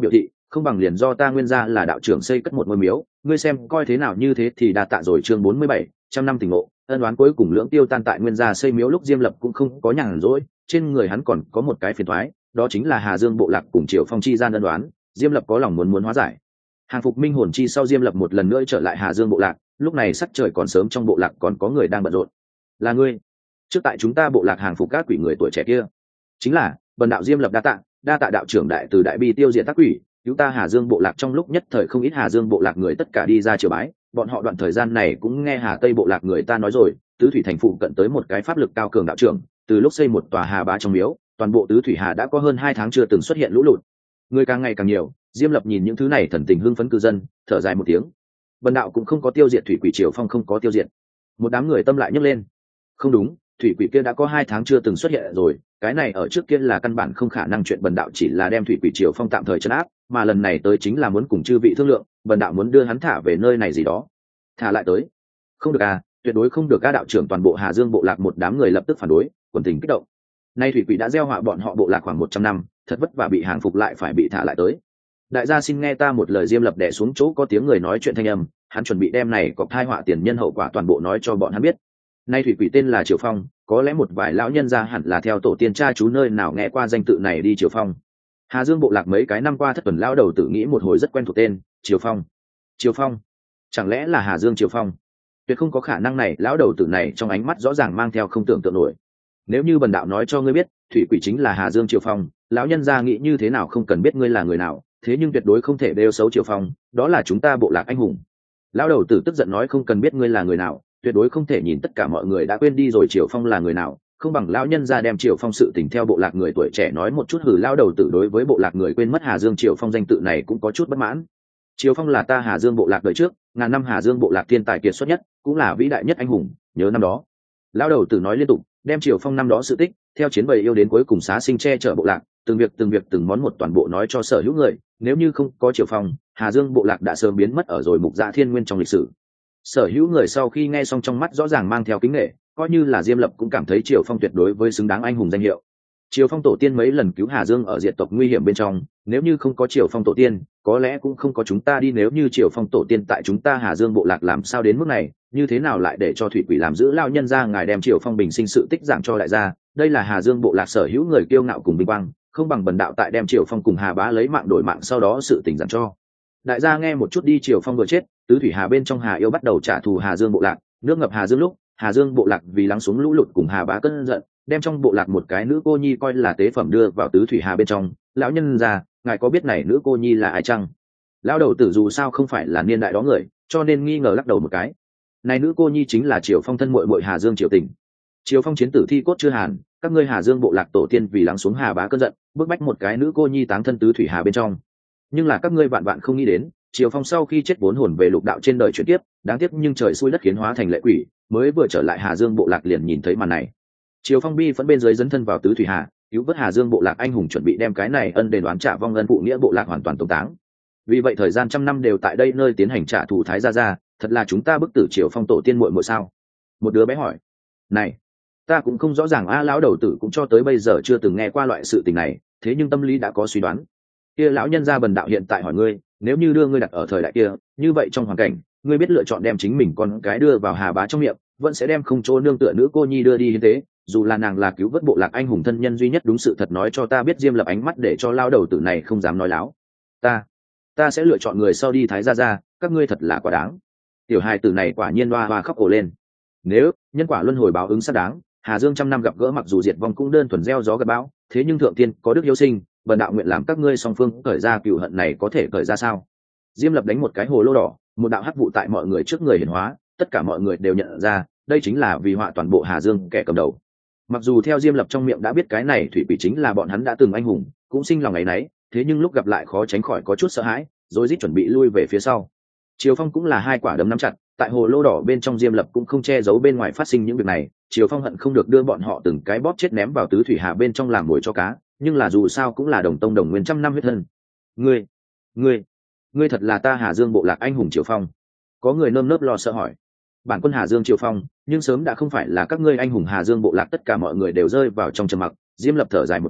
Speaker 1: không bằng liền do ta nguyên gia là đạo trưởng xây cất một ngôi miếu, ngươi xem coi thế nào, như thế thì đa tạ rồi. Chương 47, trăm năm tình ngộ. Ân oán cuối cùng lưỡng tiêu tan. Tại nguyên gia xây miếu lúc, Diêm Lập cũng không có nhàn rỗi, trên người hắn còn có một cái phiền toái, đó chính là Hà Dương bộ lạc cùng Triều Phong chi gian ân oán. Diêm Lập có lòng muốn hóa giải. Hàng phục minh hồn chi sau, Diêm Lập một lần nữa trở lại Hà Dương bộ lạc. Lúc này sắc trời còn sớm, trong bộ lạc còn có người đang bận rộn. Là ngươi? Trước tại chúng ta bộ lạc hàng phục các quỷ người tuổi trẻ kia? Chính là. Bần đạo Diêm Lập đa tạ đạo trưởng đại từ đại bi tiêu diệt tác quỷ, cứu ta Hà Dương bộ lạc. Trong lúc nhất thời không ít Hà Dương bộ lạc người tất cả đi ra triều bái. Bọn họ đoạn thời gian này cũng nghe Hà Tây bộ lạc người ta nói rồi, tứ thủy thành phụ cận tới một cái pháp lực cao cường đạo trưởng, từ lúc xây một tòa hà bá trong miếu, toàn bộ tứ thủy hà đã có hơn 2 tháng chưa từng xuất hiện lũ lụt. Người càng ngày càng nhiều. Diêm Lập nhìn những thứ này thần tình hưng phấn cư dân, thở dài một tiếng. Bần đạo cũng không có tiêu diệt thủy quỷ, Triều Phong không có tiêu diệt. Một đám người tâm lại nhấc lên. Không đúng, thủy quỷ kia đã có 2 tháng chưa từng xuất hiện rồi, cái này ở trước kia là căn bản không khả năng chuyện. Bần đạo chỉ là đem thủy quỷ Triều Phong tạm thời trấn áp, mà lần này tới chính là muốn cùng chư vị thương lượng, bần đạo muốn đưa hắn thả về nơi này gì đó. Thả lại tới? Không được à, tuyệt đối không được. Các đạo trưởng toàn bộ Hà Dương bộ lạc một đám người lập tức phản đối, quần tình kích động. Nay thủy quỷ đã gieo họa bọn họ bộ lạc khoảng 100 năm, thật vất vả bị hàng phục lại phải bị thả lại tới. Đại gia xin nghe ta một lời. Diêm Lập đè xuống chỗ có tiếng người nói chuyện thanh âm, hắn chuẩn bị đem này cọc thai họa tiền nhân hậu quả toàn bộ nói cho bọn hắn biết. Nay thủy quỷ tên là Triều Phong, có lẽ một vài lão nhân gia hẳn là theo tổ tiên cha chú nơi nào nghe qua danh tự này đi. Triều Phong, Hà Dương bộ lạc mấy cái năm qua thất tuần lão đầu tự nghĩ một hồi rất quen thuộc tên Triều Phong. Triều Phong, chẳng lẽ là Hà Dương Triều Phong? Tuyệt không có khả năng này. Lão đầu tử này trong ánh mắt rõ ràng mang theo không tưởng tượng nổi. Nếu như bần đạo nói cho ngươi biết thủy quỷ chính là Hà Dương Triều Phong, lão nhân gia nghĩ như thế nào không cần biết ngươi là người nào, thế nhưng tuyệt đối không thể đeo xấu Triều Phong, đó là chúng ta bộ lạc anh hùng. Lão đầu tử tức giận nói, không cần biết ngươi là người nào, tuyệt đối không thể. Nhìn tất cả mọi người đã quên đi rồi Triều Phong là người nào, không bằng lão nhân gia đem Triều Phong sự tình theo bộ lạc người tuổi trẻ nói một chút. Hử, lão đầu tử đối với bộ lạc người quên mất Hà Dương Triều Phong danh tự này cũng có chút bất mãn. Triều Phong là ta Hà Dương bộ lạc đời trước, ngàn năm Hà Dương bộ lạc thiên tài kiệt xuất nhất, cũng là vĩ đại nhất anh hùng, nhớ năm đó. Lão đầu tử nói liên tục, đem Triều Phong năm đó sự tích, theo chiến bầy yêu đến cuối cùng xá sinh che chở bộ lạc, từng việc từng món một toàn bộ nói cho sở hữu người. Nếu như không có Triều Phong, Hà Dương bộ lạc đã sớm biến mất ở rồi Mục Dạ Thiên Nguyên trong lịch sử. Sở hữu người sau khi nghe xong trong mắt rõ ràng mang theo kính nể, coi như là Diêm Lập cũng cảm thấy Triều Phong tuyệt đối với xứng đáng anh hùng danh hiệu. Triều Phong tổ tiên mấy lần cứu Hà Dương ở diệt tộc nguy hiểm bên trong, nếu như không có Triều Phong tổ tiên, có lẽ cũng không có chúng ta đi. Nếu như Triều Phong tổ tiên tại chúng ta Hà Dương bộ lạc làm sao đến mức này, như thế nào lại để cho thủy quỷ làm giữ lao nhân ra? Ngài đem Triều Phong bình sinh sự tích giảng cho đại gia, đây là Hà Dương bộ lạc sở hữu người kiêu ngạo cùng vinh quang, không bằng bần đạo tại đem Triều Phong cùng Hà Bá lấy mạng đổi mạng, sau đó sự tình giảng cho đại gia nghe một chút đi. Triều Phong vừa chết, tứ thủy hà bên trong Hà yêu bắt đầu trả thù Hà Dương bộ lạc, nước ngập Hà Dương lúc, Hà Dương bộ lạc vì lắng xuống lũ lụt cùng Hà Bá cơn giận, đem trong bộ lạc một cái nữ cô nhi coi là tế phẩm đưa vào tứ thủy hà bên trong. Lão nhân già, ngài có biết này nữ cô nhi là ai chăng? Lão đầu tử dù sao không phải là niên đại đó người, cho nên nghi ngờ lắc đầu một cái. Này nữ cô nhi chính là Triều Phong thân muội muội Hà Dương Triều Tình. Triều Phong chiến tử thi cốt chưa hàn, các ngươi Hà Dương bộ lạc tổ tiên vì lắng xuống Hà Bá cơn giận, bức bách một cái nữ cô nhi táng thân tứ thủy hà bên trong. Nhưng là các ngươi vạn vạn không nghĩ đến, Triều Phong sau khi chết vốn hồn về lục đạo trên đời chuyển tiếp, đáng tiếc nhưng trời xui đất khiến hóa thành lệ quỷ, mới vừa trở lại Hà Dương bộ lạc liền nhìn thấy màn này. Triều Phong bi vẫn bên dưới dấn thân vào tứ thủy hà, cứu vớt Hà Dương bộ lạc anh hùng, chuẩn bị đem cái này ân đền oán trả vong ân phụ nghĩa bộ lạc hoàn toàn tống táng. Vì vậy thời gian trăm năm đều tại đây nơi tiến hành trả thù Thái gia. Thật là chúng ta bức tử Triều Phong tổ tiên muội muội sao? Một đứa bé hỏi. Này, ta cũng không rõ ràng a. Lão đầu tử cũng cho tới bây giờ chưa từng nghe qua loại sự tình này, thế nhưng tâm lý đã có suy đoán. Kia lão nhân gia, bần đạo hiện tại hỏi ngươi, nếu như đưa ngươi đặt ở thời đại kia, như vậy trong hoàn cảnh, ngươi biết lựa chọn đem chính mình con cái đưa vào Hà Bá trong miệng, vẫn sẽ đem không chỗ nương tựa nữ cô nhi đưa đi hiến tế, dù là nàng là cứu vớt bộ lạc anh hùng thân nhân duy nhất? Đúng sự thật nói cho ta biết. Diêm Lập ánh mắt để cho lao đầu tử này không dám nói láo. Ta sẽ lựa chọn người sau đi Thái gia, các ngươi thật là quá đáng. Tiểu hài tử này quả nhiên hoa khóc ồ lên. Nếu nhân quả luân hồi báo ứng xác đáng, Hà Dương trăm năm gặp gỡ mặc dù diệt vong cũng đơn thuần gieo gió gặt bão, thế nhưng thượng tiên có đức hiếu sinh, bần đạo nguyện làm các ngươi song phương cởi ra cừu hận này. Có thể cởi ra sao? Diêm Lập đánh một cái hồ lô đỏ, một đạo hắc vụ tại mọi người trước người hiển hóa, tất cả mọi người đều nhận ra đây chính là vì họa toàn bộ Hà Dương kẻ cầm đầu. Mặc dù theo Diêm Lập trong miệng đã biết cái này thủy quỷ chính là bọn hắn đã từng anh hùng, cũng sinh lòng áy náy, thế nhưng lúc gặp lại khó tránh khỏi có chút sợ hãi, rồi rít chuẩn bị lui về phía sau. Triều Phong cũng là hai quả đấm nắm chặt, tại hồ lô đỏ bên trong Diêm Lập cũng không che giấu bên ngoài phát sinh những việc này. Triều Phong hận không được đưa bọn họ từng cái bóp chết ném vào tứ thủy hà bên trong làm mồi cho cá, nhưng là dù sao cũng là đồng tông đồng nguyên trăm năm huyết thân. Ngươi thật là ta Hà Dương bộ lạc anh hùng Triều Phong? Có người nơm nớp lo sợ hỏi. Bản quân Hà Dương Triều Phong, nhưng sớm đã không phải là các ngươi anh hùng Hà Dương bộ lạc. Tất cả mọi người đều rơi vào trong trầm mặc. Diêm Lập thở dài một tiếng,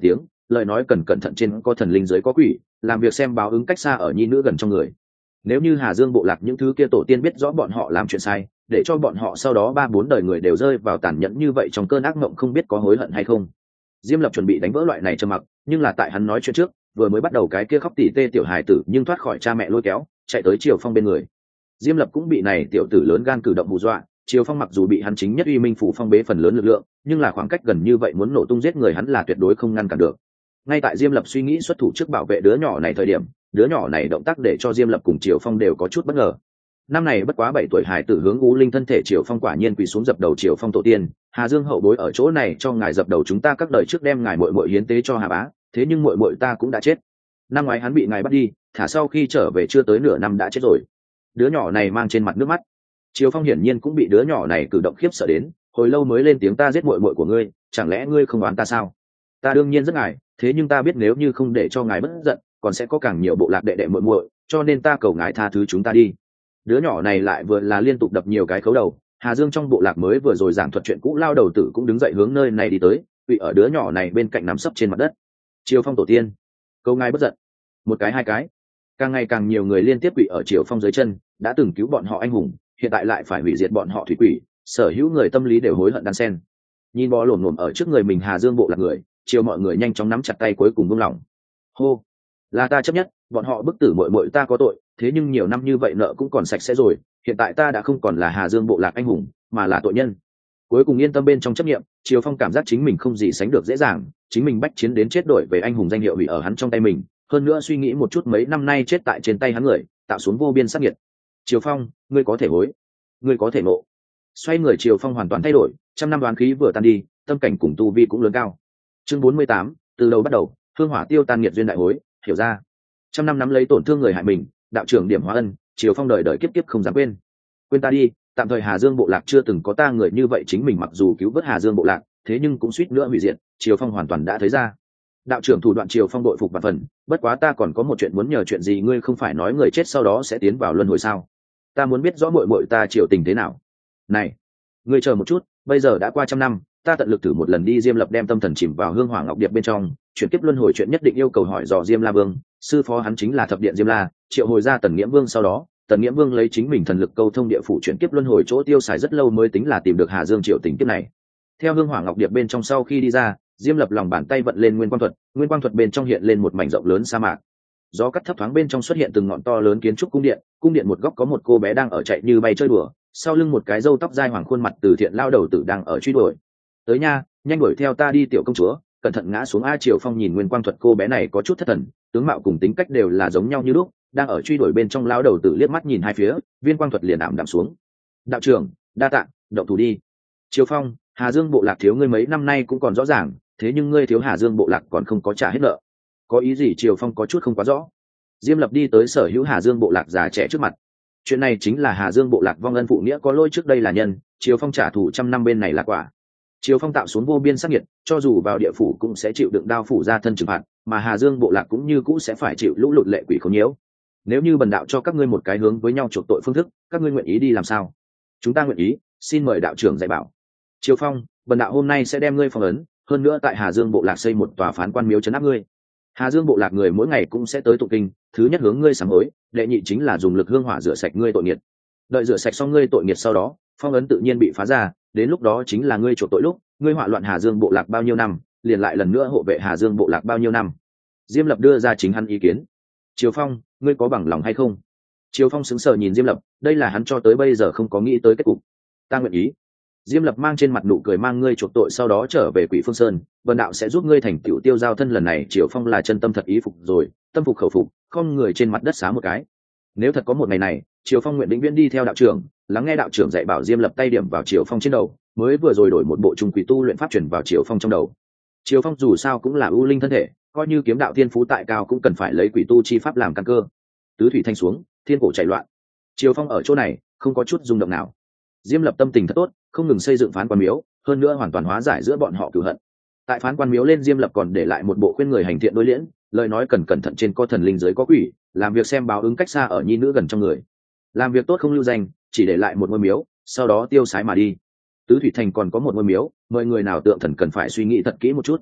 Speaker 1: lời nói cần cẩn thận, trên có thần linh dưới có quỷ, làm việc xem báo ứng cách xa ở nhi nữ gần trong người. Nếu như Hà Dương bộ lạc những thứ kia tổ tiên biết rõ bọn họ làm chuyện sai, để cho bọn họ sau đó 3-4 đời người đều rơi vào tàn nhẫn như vậy trong cơn ác mộng, không biết có hối hận hay không. Diêm Lập chuẩn bị đánh vỡ loại này trầm mặc, nhưng là tại hắn nói chuyện trước, vừa mới bắt đầu cái kia khóc tỉ tê tiểu hài tử nhưng thoát khỏi cha mẹ lôi kéo, chạy tới Triều Phong bên người. Diêm Lập cũng bị này tiểu tử lớn gan cử động hù dọa. Triều Phong mặc dù bị hắn chính nhất uy minh phủ phong bế phần lớn lực lượng, nhưng là khoảng cách gần như vậy muốn nổ tung giết người hắn là tuyệt đối không ngăn cản được. Ngay tại Diêm Lập suy nghĩ xuất thủ trước bảo vệ đứa nhỏ này thời điểm, đứa nhỏ này động tác để cho Diêm Lập cùng Triều Phong đều có chút bất ngờ. Năm này bất quá 7 tuổi hải tử hướng U Linh thân thể Triều Phong quả nhiên quỳ xuống dập đầu Triều Phong tổ tiên, Hà Dương hậu bối ở chỗ này cho ngài dập đầu, chúng ta các đời trước đem ngài muội muội hiến tế cho Hà bá, thế nhưng muội muội ta cũng đã chết. Năm ngoái hắn bị ngài bắt đi, thả sau khi trở về chưa tới nửa năm đã chết rồi. Đứa nhỏ này mang trên mặt nước mắt. Triều Phong hiển nhiên cũng bị đứa nhỏ này cử động khiếp sợ đến, hồi lâu mới lên tiếng, ta giết muội muội của ngươi, chẳng lẽ ngươi không oán ta sao? Ta đương nhiên rất ngài, thế nhưng ta biết nếu như không để cho ngài bất giận, còn sẽ có càng nhiều bộ lạc đệ đệ muội muội, cho nên ta cầu ngài tha thứ chúng ta đi. Đứa nhỏ này lại vừa là liên tục đập nhiều cái khấu đầu. Hà Dương trong bộ lạc mới vừa rồi giảng thuật chuyện cũ lao đầu tử cũng đứng dậy hướng nơi này đi tới, quỳ ở đứa nhỏ này bên cạnh nằm sấp trên mặt đất. Triều Phong tổ tiên, cầu ngài bất giận. Một cái hai cái, càng ngày càng nhiều người liên tiếp quỳ ở Triều Phong dưới chân, đã từng cứu bọn họ anh hùng, hiện tại lại phải hủy diệt bọn họ thủy quỷ, sở hữu người tâm lý đều hối hận đan sen. Nhìn bò lổm lổm ở trước người mình Hà Dương bộ lạc người, Triều mọi người nhanh chóng nắm chặt tay cuối cùng buông lỏng. Hô, là ta chấp nhất, bọn họ bức tử muội muội ta có tội, thế nhưng nhiều năm như vậy nợ cũng còn sạch sẽ rồi, hiện tại ta đã không còn là Hà Dương bộ lạc anh hùng, mà là tội nhân. Cuối cùng yên tâm bên trong chấp niệm, Triều Phong cảm giác chính mình không gì sánh được dễ dàng, chính mình bách chiến đến chết đổi về anh hùng danh hiệu hủy ở hắn trong tay mình, hơn nữa suy nghĩ một chút mấy năm nay chết tại trên tay hắn người, tạo xuống vô biên sát nghiệt. Triều Phong, ngươi có thể hối, ngươi có thể nộ. Xoay người Triều Phong hoàn toàn thay đổi, trăm năm đoán khí vừa tan đi, tâm cảnh cùng tu vi cũng lớn cao. Chương 48, từ đầu bắt đầu, hương hỏa tiêu tan nghiệt duyên đại hối, hiểu ra. Trăm năm nắm lấy tổn thương người hại mình, đạo trưởng điểm hóa ân, Triều Phong đời đời kiếp kiếp không dám quên. Quên ta đi, tạm thời Hà Dương bộ lạc chưa từng có ta người như vậy, chính mình mặc dù cứu vớt Hà Dương bộ lạc, thế nhưng cũng suýt nữa hủy diệt, Triều Phong hoàn toàn đã thấy ra. Đạo trưởng thủ đoạn Triều Phong đội phục vạn phần, bất quá ta còn có một chuyện muốn nhờ, chuyện gì? Ngươi không phải nói người chết sau đó sẽ tiến vào luân hồi sao? Ta muốn biết rõ muội muội ta Triều tình thế nào. Này, ngươi chờ một chút, bây giờ đã qua trăm năm, ta tận lực thử một lần đi. Diêm Lập đem tâm thần chìm vào hương hỏa ngọc điệp bên trong, chuyển kiếp luân hồi chuyện nhất định yêu cầu hỏi dò Diêm La Vương, sư phó hắn chính là thập điện Diêm La, triệu hồi ra Tần Nghiễm Vương. Sau đó Tần Nghiễm Vương lấy chính mình thần lực câu thông địa phủ chuyển kiếp luân hồi chỗ, tiêu xài rất lâu mới tính là tìm được Hà Dương Triều tình kiếp này. Theo hương hỏa ngọc điệp bên trong sau khi đi ra, Diêm Lập lòng bàn tay vận lên nguyên quang thuật bên trong hiện lên một mảnh rộng lớn sa mạc. Gió cắt thấp thoáng bên trong xuất hiện từng ngọn to lớn kiến trúc cung điện một góc có một cô bé đang ở chạy như bay chơi đùa, sau lưng một cái râu tóc dai hoàng khuôn mặt từ thiện lao đầu tử đang ở truy đuổi. Tới nha, nhanh đuổi theo ta đi tiểu công chúa, cẩn thận ngã xuống. A Triều Phong nhìn nguyên quang thuật cô bé này có chút thất thần, tướng mạo cùng tính cách đều là giống nhau như lúc, đang ở truy đuổi bên trong lao đầu tử liếc mắt nhìn hai phía, viên quang thuật liền ảm đạm xuống. Đạo trưởng, đa tạ, động thủ đi. Triều Phong, Hà Dương bộ lạc thiếu ngươi mấy năm nay cũng còn rõ ràng, thế nhưng ngươi thiếu Hà Dương bộ lạc còn không có trả hết nợ. Có ý gì? Triều Phong có chút không quá rõ. Diêm Lập đi tới sở hữu Hà Dương bộ lạc già trẻ trước mặt. Chuyện này chính là Hà Dương bộ lạc vong ân phụ nghĩa, có lỗi trước đây là nhân, Triều Phong trả thù trăm năm bên này là quả. Triều Phong tạo xuống vô biên sát nghiệt, cho dù vào địa phủ cũng sẽ chịu đựng đao phủ ra thân trừng phạt, mà Hà Dương bộ lạc cũng như cũ sẽ phải chịu lũ lụt lệ quỷ khốn nhiễu. Nếu như bần đạo cho các ngươi một cái hướng với nhau chuộc tội phương thức, các ngươi nguyện ý đi làm sao? Chúng ta nguyện ý, xin mời đạo trưởng dạy bảo. Triều Phong, bần đạo hôm nay sẽ đem ngươi phong ấn, hơn nữa tại Hà Dương bộ lạc xây một tòa phán quan miếu trấn áp ngươi. Hà Dương bộ lạc người mỗi ngày cũng sẽ tới tụng kinh, thứ nhất hướng ngươi sám hối, đệ nhị chính là dùng lực hương hỏa rửa sạch ngươi tội nghiệt. Đợi rửa sạch xong ngươi tội nghiệt sau đó, phong ấn tự nhiên bị phá ra, đến lúc đó chính là ngươi chuộc tội lúc, ngươi họa loạn Hà Dương bộ lạc bao nhiêu năm, liền lại lần nữa hộ vệ Hà Dương bộ lạc bao nhiêu năm. Diêm Lập đưa ra chính hắn ý kiến. Triều Phong, ngươi có bằng lòng hay không? Triều Phong sững sờ nhìn Diêm Lập, đây là hắn cho tới bây giờ không có nghĩ tới kết cục. Ta nguyện ý. Diêm Lập mang trên mặt nụ cười, mang ngươi chuộc tội sau đó trở về Quỷ Phương Sơn, vân đạo sẽ giúp ngươi thành tựu tiêu giao thân. Lần này Triều Phong là chân tâm thật ý phục rồi, tâm phục khẩu phục, không người trên mặt đất xá một cái. Nếu thật có một ngày này, Triều Phong nguyện vĩnh viễn đi theo đạo trưởng, lắng nghe đạo trưởng dạy bảo. Diêm Lập tay điểm vào Triều Phong trên đầu, mới vừa rồi đổi một bộ trung quỷ tu luyện pháp chuyển vào Triều Phong trong đầu. Triều Phong dù sao cũng là ưu linh thân thể, coi như kiếm đạo thiên phú tại cao cũng cần phải lấy quỷ tu chi pháp làm căn cơ. Tứ thủy thanh xuống, thiên cổ chạy loạn. Triều Phong ở chỗ này không có chút rung động nào. Diêm Lập tâm tình thật tốt, không ngừng xây dựng phán quan miếu, hơn nữa hoàn toàn hóa giải giữa bọn họ cửu hận. Tại phán quan miếu lên, Diêm Lập còn để lại một bộ khuyên người hành thiện đối liễn, lời nói cần cẩn thận, trên có thần linh dưới có quỷ, làm việc xem báo ứng cách xa ở nhi nữ gần trong người. Làm việc tốt không lưu danh, chỉ để lại một ngôi miếu, sau đó tiêu sái mà đi. Tứ thủy thành còn có một ngôi miếu, mời người nào tượng thần cần phải suy nghĩ thật kỹ một chút.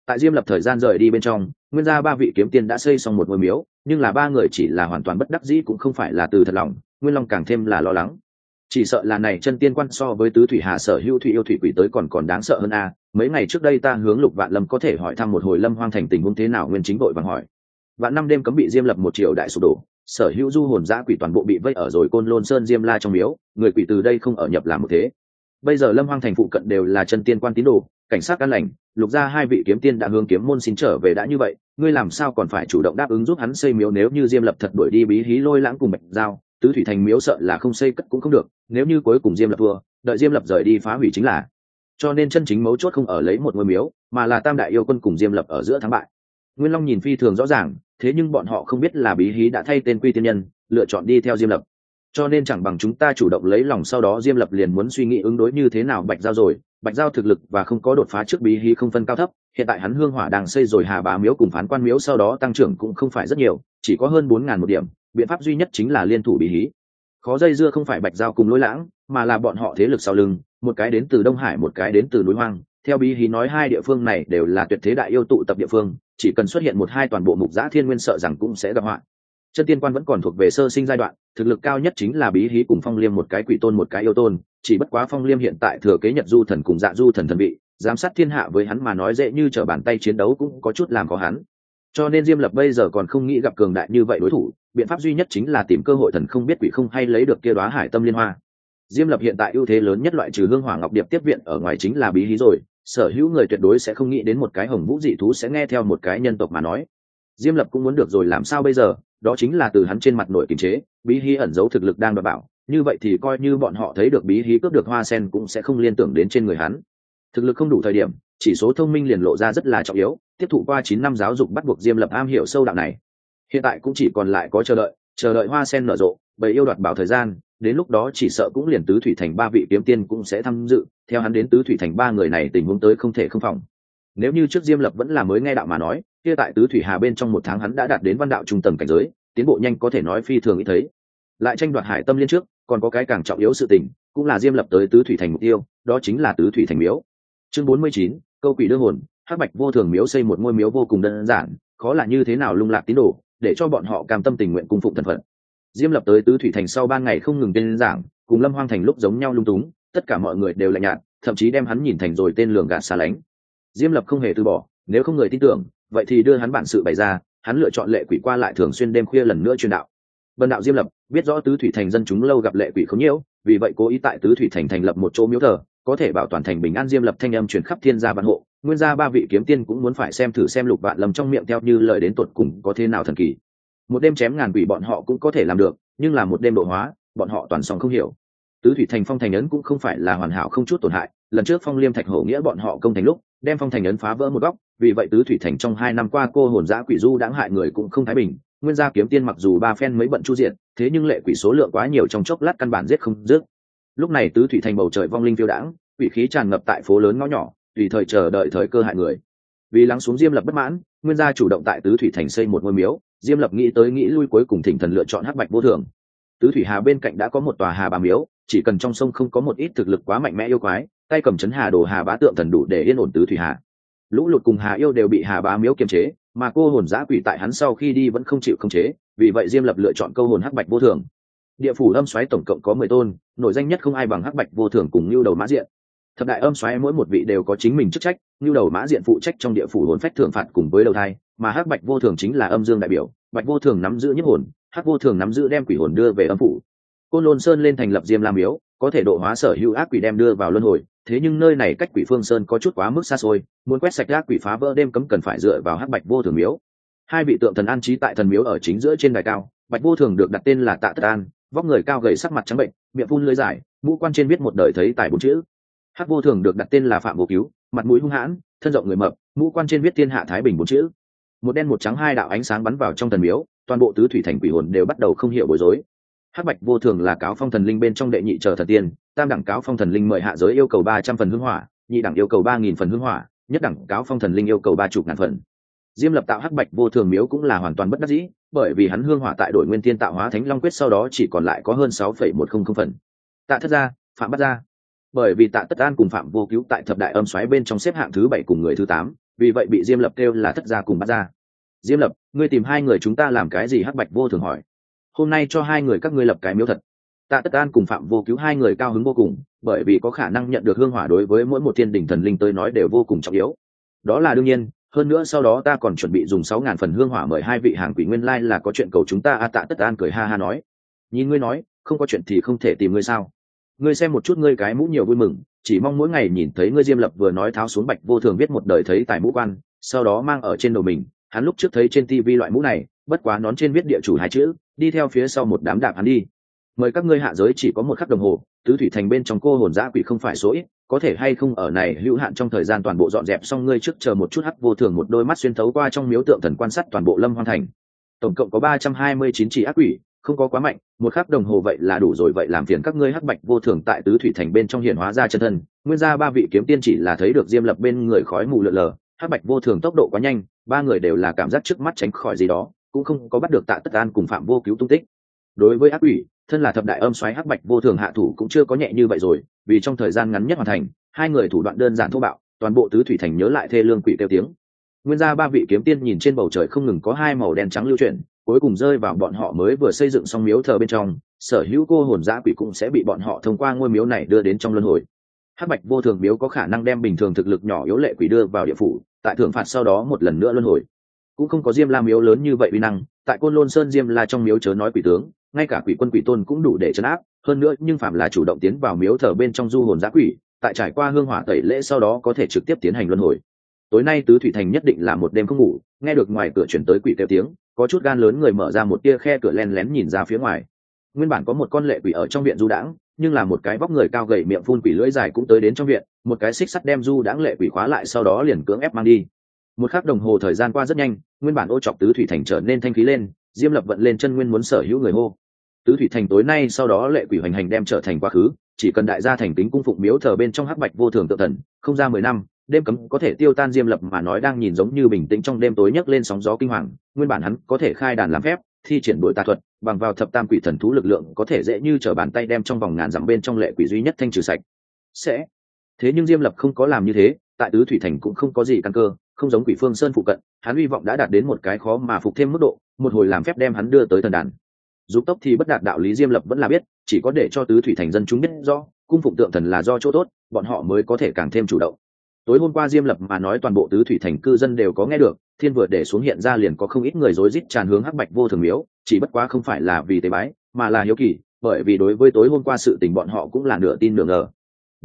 Speaker 1: Tại Diêm Lập thời gian rời đi bên trong, nguyên gia ba vị kiếm tiên đã xây xong một ngôi miếu, nhưng là ba người chỉ là hoàn toàn bất đắc dĩ cũng không phải là từ thật lòng, Nguyên Long càng thêm là lo lắng. Chỉ sợ là này chân tiên quan so với tứ thủy hà sở hữu thủy yêu thủy quỷ tới còn đáng sợ hơn a. Mấy ngày trước đây ta hướng Lục Vạn Lâm có thể hỏi thăm một hồi Lâm Hoang thành tình huống thế nào, Nguyên Chính vội vàng hỏi. Vạn năm đêm cấm bị Diêm Lập một triều đại sụp đổ, sở hữu du hồn dã quỷ toàn bộ bị vây ở rồi Côn Lôn Sơn Diêm La trong miếu, người quỷ từ đây không ở nhập làm một thế. Bây giờ Lâm Hoang thành phụ cận đều là chân tiên quan tín đồ, cảnh sát an lành, Lục gia hai vị kiếm tiên đã hướng kiếm môn xin trở về đã như vậy, ngươi làm sao còn phải chủ động đáp ứng giúp hắn xây miếu? Nếu như Diêm Lập thật đuổi đi Bí Hí Lôi Lãng cùng Bạch Giao, tứ thủy thành miếu sợ là không xây cất cũng không được, nếu như cuối cùng Diêm Lập thua, đợi Diêm Lập rời đi phá hủy chính là. Cho nên chân chính mấu chốt không ở lấy một ngôi miếu, mà là tam đại yêu quân cùng Diêm Lập ở giữa thắng bại. Nguyên Long nhìn phi thường rõ ràng, thế nhưng bọn họ không biết là Bí Hí đã thay tên Quy Tiên Nhân, lựa chọn đi theo Diêm Lập. Cho nên chẳng bằng chúng ta chủ động lấy lòng, sau đó Diêm Lập liền muốn suy nghĩ ứng đối như thế nào Bạch Giao rồi. Bạch Giao thực lực và không có đột phá trước Bí Hí không phân cao thấp, hiện tại hắn hương hỏa đang xây rồi Hà Bá miếu cùng Phán Quan miếu, sau đó tăng trưởng cũng không phải rất nhiều, chỉ có hơn 4.000 một điểm, biện pháp duy nhất chính là liên thủ Bí Hí. Khó dây dưa không phải Bạch Giao cùng Lôi Lãng, mà là bọn họ thế lực sau lưng, một cái đến từ Đông Hải, một cái đến từ núi Hoang. Theo Bí Hí nói, hai địa phương này đều là tuyệt thế đại yêu tụ tập địa phương, chỉ cần xuất hiện một hai toàn bộ Mục Giã Thiên Nguyên sợ rằng cũng sẽ gặp họa. Chân tiên quan vẫn còn thuộc về sơ sinh giai đoạn, thực lực cao nhất chính là Bí Hí cùng Phong Liêm, một cái quỷ tôn một cái yêu tôn, chỉ bất quá Phong Liêm hiện tại thừa kế Nhật Du thần cùng Dạ Du thần thần vị, giám sát thiên hạ với hắn mà nói dễ như trở bàn tay, chiến đấu cũng có chút làm khó hắn. Cho nên Diêm Lập bây giờ còn không nghĩ gặp cường đại như vậy đối thủ, biện pháp duy nhất chính là tìm cơ hội thần không biết quỷ không hay lấy được kia đóa Hải Tâm Liên Hoa. Diêm Lập hiện tại ưu thế lớn nhất loại trừ Hương Hỏa Ngọc Điệp tiếp viện ở ngoài chính là Bí Hí rồi, sở hữu người tuyệt đối sẽ không nghĩ đến một cái hồng vũ dị thú sẽ nghe theo một cái nhân tộc mà nói. Diêm Lập cũng muốn được rồi, làm sao bây giờ? Đó chính là từ hắn trên mặt nổi kiềm chế, Bí Hí ẩn giấu thực lực đang đảm bảo, như vậy thì coi như bọn họ thấy được Bí Hí cướp được hoa sen cũng sẽ không liên tưởng đến trên người hắn. Thực lực không đủ thời điểm, chỉ số thông minh liền lộ ra rất là trọng yếu, tiếp thụ qua 9 năm giáo dục bắt buộc Diêm Lập am hiểu sâu đạo này. Hiện tại cũng chỉ còn lại có chờ đợi hoa sen nở rộ, bầy yêu đoạt bảo thời gian, đến lúc đó chỉ sợ cũng liền tứ thủy thành ba vị kiếm tiên cũng sẽ tham dự, theo hắn đến tứ thủy thành ba người này tình huống tới không thể không phòng. Nếu như trước Diêm Lập vẫn là mới nghe đạo mà nói, kia tại tứ thủy hà bên trong 1 tháng hắn đã đạt đến văn đạo trung tầng cảnh giới, tiến bộ nhanh có thể nói phi thường ít thấy. Lại tranh đoạt Hải Tâm Liên trước, còn có cái càng trọng yếu sự tình, cũng là Diêm Lập tới tứ thủy thành mục tiêu, đó chính là tứ thủy thành miếu. Chương 49, câu quỷ đưa hồn. Hắc Bạch Vô Thường miếu xây một ngôi miếu vô cùng đơn giản, khó là như thế nào lung lạc tín đồ, để cho bọn họ cam tâm tình nguyện cung phụng thần phận. Diêm Lập tới tứ thủy thành sau 3 ngày không ngừng tên giảng, cùng Lâm Hoang thành lúc giống nhau lung túng, tất cả mọi người đều lạnh nhạt, thậm chí đem hắn nhìn thành rồi tên lường gạt xa lánh. Diêm Lập không hề từ bỏ, nếu không người tin tưởng, vậy thì đưa hắn bản sự bày ra. Hắn lựa chọn lệ quỷ qua lại thường xuyên đêm khuya lần nữa truyền đạo. Bần đạo Diêm Lập biết rõ tứ thủy thành dân chúng lâu gặp lệ quỷ không nhiễu, vì vậy cố ý tại tứ thủy thành thành lập một chỗ miếu thờ, có thể bảo toàn thành bình an. Diêm Lập thanh âm truyền khắp thiên gia vạn hộ, nguyên gia ba vị kiếm tiên cũng muốn phải xem thử xem Lục Vạn Lâm trong miệng theo như lời đến tuột cùng có thế nào thần kỳ. Một đêm chém ngàn quỷ bọn họ cũng có thể làm được, nhưng là một đêm độ hóa, bọn họ toàn song không hiểu. Tứ thủy thành phong thành ấn cũng không phải là hoàn hảo không chút tổn hại, lần trước Phong Liêm Thạch Hổ nghĩa bọn họ công thành lúc, đem phong thành ấn phá vỡ một góc, vì vậy tứ thủy thành trong 2 năm qua cô hồn dã quỷ du đãng hại người cũng không thái bình. Nguyên gia kiếm tiên mặc dù 3 phen mới bận chu diện, thế nhưng lệ quỷ số lượng quá nhiều, trong chốc lát căn bản giết không dứt. Lúc này tứ thủy thành bầu trời vong linh phiêu đãng, quỷ khí tràn ngập tại phố lớn ngõ nhỏ, tùy thời chờ đợi thời cơ hại người. Vì lắng xuống Diêm Lập bất mãn, Nguyên gia chủ động tại tứ thủy thành xây một ngôi miếu. Diêm Lập nghĩ tới nghĩ lui, cuối cùng thỉnh thần lựa chọn Hắc Bạch Vô Thường. Tứ thủy hà bên cạnh đã có một tòa Hà Bá miếu, chỉ cần trong sông không có một ít thực lực quá mạnh mẽ yêu quái, tay cầm chấn hà đồ Hà Bá tượng thần đủ để yên ổn tứ thủy hà. Lũ lụt cùng Hà yêu đều bị Hà Bá miếu kiềm chế, mà cô hồn dã quỷ tại hắn sau khi đi vẫn không chịu khống chế, vì vậy Diêm Lập lựa chọn câu hồn Hắc Bạch Vô Thường. Địa phủ âm xoáy tổng cộng có 10 tôn, nổi danh nhất không ai bằng Hắc Bạch Vô Thường cùng Nưu Đầu Mã Diện. Thập đại âm xoáy mỗi một vị đều có chính mình chức trách, Nưu Đầu Mã Diện phụ trách trong địa phủ hồn phách thưởng phạt cùng với đầu thai, mà Hắc Bạch Vô Thường chính là âm dương đại biểu, Bạch Vô Thường nắm giữ nhiếp hồn, Hắc Vô Thường nắm giữ đem quỷ hồn đưa về âm phủ. Côn Lôn Sơn lên thành lập Diêm La miếu, có thể độ hóa sở hữu ác quỷ đem đưa vào luân hồi, thế nhưng nơi này cách Quỷ Phương Sơn có chút quá mức xa xôi, muốn quét sạch ác quỷ phá vỡ đêm cấm cần phải dựa vào Hắc Bạch Vô Thường miếu. 2 vị tượng thần an trí tại thần miếu ở chính giữa trên đài cao, Bạch Vô Thường được đặt tên là Tạ Tất An, vóc người cao gầy, sắc mặt trắng bệnh, miệng phun lưỡi dài, mũ quan trên viết một đời thấy tài 4 chữ. Hắc Vô Thường được đặt tên là Phạm Vô Cứu, mặt mũi hung hãn, thân rộng người mập, mũ quan trên viết thiên hạ thái bình 4 chữ. Một đen một trắng 2 đạo ánh sáng bắn vào trong thần miếu, toàn bộ tứ thủy thành quỷ hồn đều bắt đầu không hiểu bối rối. Hắc Bạch Vô Thường là cáo phong thần linh bên trong đệ nhị chờ thần tiên, tam đẳng cáo phong thần linh mời hạ giới yêu cầu 300 phần hương hỏa, nhị đẳng yêu cầu 3000 phần hương hỏa, nhất đẳng cáo phong thần linh yêu cầu 30.000 phần. Diêm Lập tạo Hắc Bạch Vô Thường miếu cũng là hoàn toàn bất đắc dĩ, bởi vì hắn hương hỏa tại đổi nguyên thiên tạo hóa thánh long quyết sau đó chỉ còn lại có hơn 6,100 phần. Tạ Thất gia, Phạm Bát gia. Bởi vì Tạ Tất An cùng Phạm Vô Cứu tại thập đại âm xoáy bên trong xếp hạng thứ 7 cùng người thứ 8, vì vậy bị Diêm Lập kêu là thất gia cùng bắt gia. Diêm Lập, ngươi tìm hai người chúng ta làm cái gì? Hắc Bạch Vô Thường hỏi. Hôm nay cho hai người các ngươi lập cái miếu thật. Tạ Tất An cùng Phạm Vô Cứu hai người cao hứng vô cùng, bởi vì có khả năng nhận được hương hỏa đối với mỗi một thiên đỉnh thần linh tới nói đều vô cùng trọng yếu. Đó là đương nhiên, hơn nữa sau đó ta còn chuẩn bị dùng 6.000 phần hương hỏa mời hai vị hàng quỷ, nguyên lai là có chuyện cầu chúng ta. Tạ Tất An cười ha ha nói. Nhìn ngươi nói, không có chuyện thì không thể tìm ngươi sao? Ngươi xem một chút ngươi cái mũ nhiều vui mừng, chỉ mong mỗi ngày nhìn thấy ngươi. Diêm Lập vừa nói tháo xuống Bạch Vô Thường viết một đời thấy tài mũ quan, sau đó mang ở trên đầu mình. Hắn lúc trước thấy trên tivi loại mũ này, bất quá nón trên viết địa chủ hai chữ, đi theo phía sau một đám đạp hắn đi. Mời các ngươi hạ giới chỉ có một khắc đồng hồ, tứ thủy thành bên trong cô hồn dã quỷ không phải số ít, có thể hay không ở này hữu hạn trong thời gian toàn bộ dọn dẹp xong. Ngươi trước chờ một chút. Hắc Vô Thường một đôi mắt xuyên thấu qua trong miếu tượng thần quan sát toàn bộ Lâm Hoan thành. Tổng cộng có 329 chỉ ác quỷ, không có quá mạnh, một khắc đồng hồ vậy là đủ rồi. Vậy làm phiền các ngươi. Hắc Bạch Vô Thường tại tứ thủy thành bên trong hiện hóa ra chân thân, nguyên ra ba vị kiếm tiên chỉ là thấy được Diêm Lập bên người khói mù lượn lờ. Hắc Bạch Vô Thường tốc độ quá nhanh, ba người đều là cảm giác trước mắt tránh khỏi gì đó, cũng không có bắt được Tạ Tất An cùng Phạm Vô Cứu tung tích. Đối với ác quỷ, thân là thập đại âm xoáy Hắc Bạch Vô Thường hạ thủ cũng chưa có nhẹ như vậy rồi, vì trong thời gian ngắn nhất hoàn thành, hai người thủ đoạn đơn giản thô bạo, toàn bộ tứ thủy thành nhớ lại thê lương quỷ kêu tiếng. Nguyên ra ba vị kiếm tiên nhìn trên bầu trời không ngừng có hai màu đen trắng lưu chuyển, cuối cùng rơi vào bọn họ mới vừa xây dựng xong miếu thờ bên trong, sở hữu cô hồn dã quỷ cũng sẽ bị bọn họ thông qua ngôi miếu này đưa đến trong luân hồi. Hắc Bạch Vô Thường miếu có khả năng đem bình thường thực lực nhỏ yếu lệ quỷ đưa vào địa phủ, tại thưởng phạt sau đó một lần nữa luân hồi. Cũng không có Diêm La miếu lớn như vậy uy năng, tại Côn Lôn Sơn Diêm La trong miếu chớ nói quỷ tướng, ngay cả quỷ quân quỷ tôn cũng đủ để trấn áp. Hơn nữa, nhưng phạm là chủ động tiến vào miếu thờ bên trong du hồn dã quỷ, tại trải qua hương hỏa tẩy lễ sau đó có thể trực tiếp tiến hành luân hồi. Tối nay tứ thủy thành nhất định là một đêm không ngủ, nghe được ngoài cửa chuyển tới quỷ kêu tiếng, có chút gan lớn người mở ra một tia khe cửa len lén nhìn ra phía ngoài. Nguyên bản có một con lệ quỷ ở trong viện du đãng, nhưng là một cái vóc người cao gầy miệng phun quỷ lưỡi dài cũng tới đến trong viện, một cái xích sắt đem du đãng lệ quỷ khóa lại, sau đó liền cưỡng ép mang đi. Một khắc đồng hồ thời gian qua rất nhanh, nguyên bản ô chọc tứ thủy thành trở nên thanh khí lên. Diêm Lập vận lên chân nguyên muốn sở hữu người hô. Tứ thủy thành tối nay sau đó lệ quỷ hoành hành đem trở thành quá khứ, chỉ cần đại gia thành kính cung phụng miếu thờ bên trong Hắc Bạch Vô Thường tự thần, không ra 10 năm, đêm cấm có thể tiêu tan. Diêm Lập mà nói đang nhìn giống như bình tĩnh trong đêm tối nhấc lên sóng gió kinh hoàng. Nguyên bản hắn có thể khai đàn làm phép, thi triển đội tà thuật, bằng vào thập tam quỷ thần thú lực lượng có thể dễ như trở bàn tay đem trong vòng ngàn dặm bên trong lệ quỷ duy nhất thanh trừ sạch sẽ. Thế nhưng Diêm Lập không có làm như thế, tại tứ thủy thành cũng không có gì căn cơ, không giống Quỷ Phương Sơn phụ cận, hắn hy vọng đã đạt đến một cái khó mà phục thêm mức độ, một hồi làm phép đem hắn đưa tới thần đàn. Dục tốc thì bất đạt, đạo lý Diêm Lập vẫn là biết, chỉ có để cho tứ thủy thành dân chúng biết rõ, cung phụng tượng thần là do chỗ tốt, bọn họ mới có thể càng thêm chủ động. Tối hôm qua Diêm Lập mà nói toàn bộ tứ thủy thành cư dân đều có nghe được, thiên vừa để xuống hiện ra liền có không ít người rối rít tràn hướng Hắc Bạch Vô Thường miếu, chỉ bất quá không phải là vì tế bái, mà là hiếu kỳ, bởi vì đối với tối hôm qua sự tình bọn họ cũng là nửa tin nửa ngờ.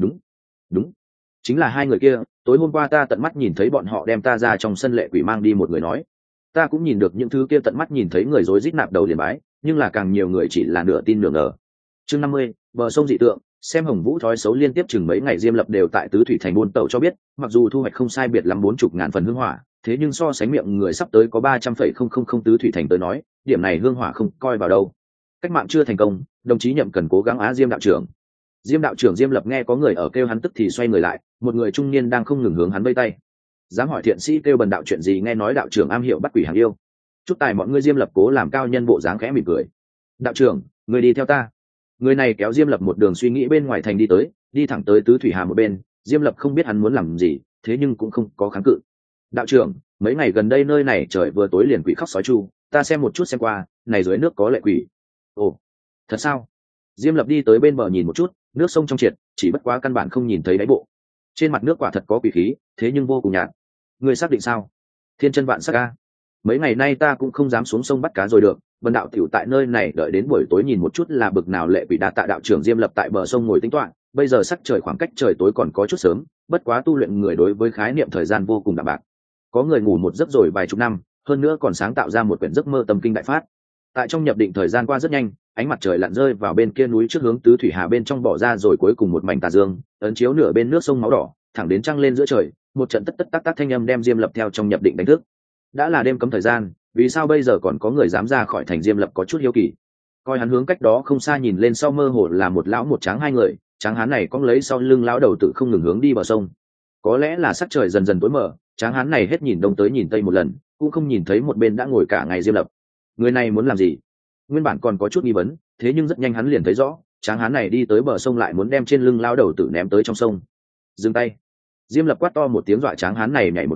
Speaker 1: Đúng, chính là hai người kia, tối hôm qua ta tận mắt nhìn thấy bọn họ đem ta ra trong sân lệ quỷ mang đi. Một người nói, ta cũng nhìn được những thứ kia, tận mắt nhìn thấy người rối rít nạp đầu liền bái, nhưng là càng nhiều người chỉ là nửa tin nửa ngờ. Chương 50, bờ sông dị tượng. Xem Hồng Vũ thói xấu liên tiếp chừng mấy ngày, Diêm Lập đều tại tứ thủy thành buôn tẩu cho biết, mặc dù thu hoạch không sai biệt lắm 40.000 phần hương hỏa, thế nhưng so sánh miệng người sắp tới có 300,000 tứ thủy thành tới nói, điểm này hương hỏa không coi vào đâu. Cách mạng chưa thành công, đồng chí Nhậm cần cố gắng á. Diêm đạo trưởng. Diêm đạo trưởng. Diêm Lập nghe có người ở kêu hắn tức thì xoay người lại, một người trung niên đang không ngừng hướng hắn vây tay. Dám hỏi thiện sĩ kêu bần đạo chuyện gì? Nghe nói đạo trưởng am hiểu bắt quỷ hàng yêu. Chúc tài mọi người. Diêm Lập cố làm cao nhân bộ dáng khẽ mỉm cười. Đạo trưởng, người đi theo ta. Người này kéo Diêm Lập một đường suy nghĩ bên ngoài thành đi tới, đi thẳng tới tứ thủy hà một bên. Diêm Lập không biết hắn muốn làm gì, thế nhưng cũng không có kháng cự. Đạo trưởng, mấy ngày gần đây nơi này trời vừa tối liền quỷ khóc sói chu, ta xem một chút xem qua, này dưới nước có lệ quỷ. Ồ, thật sao? Diêm Lập đi tới bên bờ nhìn một chút, nước sông trong triệt, chỉ bất quá căn bản không nhìn thấy đáy bộ. Trên mặt nước quả thật có quỷ khí, thế nhưng vô cùng nhạt. Ngươi xác định sao? Thiên chân vạn sắc a. Mấy ngày nay ta cũng không dám xuống sông bắt cá rồi được, vân đạo tiểu tại nơi này đợi đến buổi tối nhìn một chút là bực nào lệ quỷ. Đa tạ đạo trưởng. Diêm Lập tại bờ sông ngồi tính toán, bây giờ sắc trời khoảng cách trời tối còn có chút sớm, bất quá tu luyện người đối với khái niệm thời gian vô cùng đạm bạc. Có người ngủ một giấc rồi vài chục năm, hơn nữa còn sáng tạo ra một quyển giấc mơ tâm kinh đại phát. Tại trong nhập định thời gian qua rất nhanh, ánh mặt trời lặn rơi vào bên kia núi trước hướng tứ thủy hà bên trong bỏ ra, rồi cuối cùng một mảnh tà dương ấn chiếu nửa bên nước sông máu đỏ, thẳng đến trăng lên giữa trời. Một trận tất tất tác tác thanh âm đem Diêm Lập theo trong nhập định đánh thức. Đã là đêm cấm thời gian, vì sao bây giờ còn có người dám ra khỏi thành? Diêm Lập có chút hiếu kỳ. Coi hắn hướng cách đó không xa nhìn lên, sau mơ hồ là một lão một tráng hai người, tráng hán này cong lấy sau lưng lão đầu tự không ngừng hướng đi bờ sông. Có lẽ là sắc trời dần dần tối mờ, tráng hán này hết nhìn đông tới nhìn tây một lần, cũng không nhìn thấy một bên đã ngồi cả ngày Diêm Lập. Người này muốn làm gì? Nguyên bản còn có chút nghi vấn, thế nhưng rất nhanh hắn liền thấy rõ, tráng hán này đi tới bờ sông lại muốn đem trên lưng lão đầu tử ném tới trong sông. Dừng tay. Diêm Lập quát to một tiếng dọa tráng hán này nhảy một cái,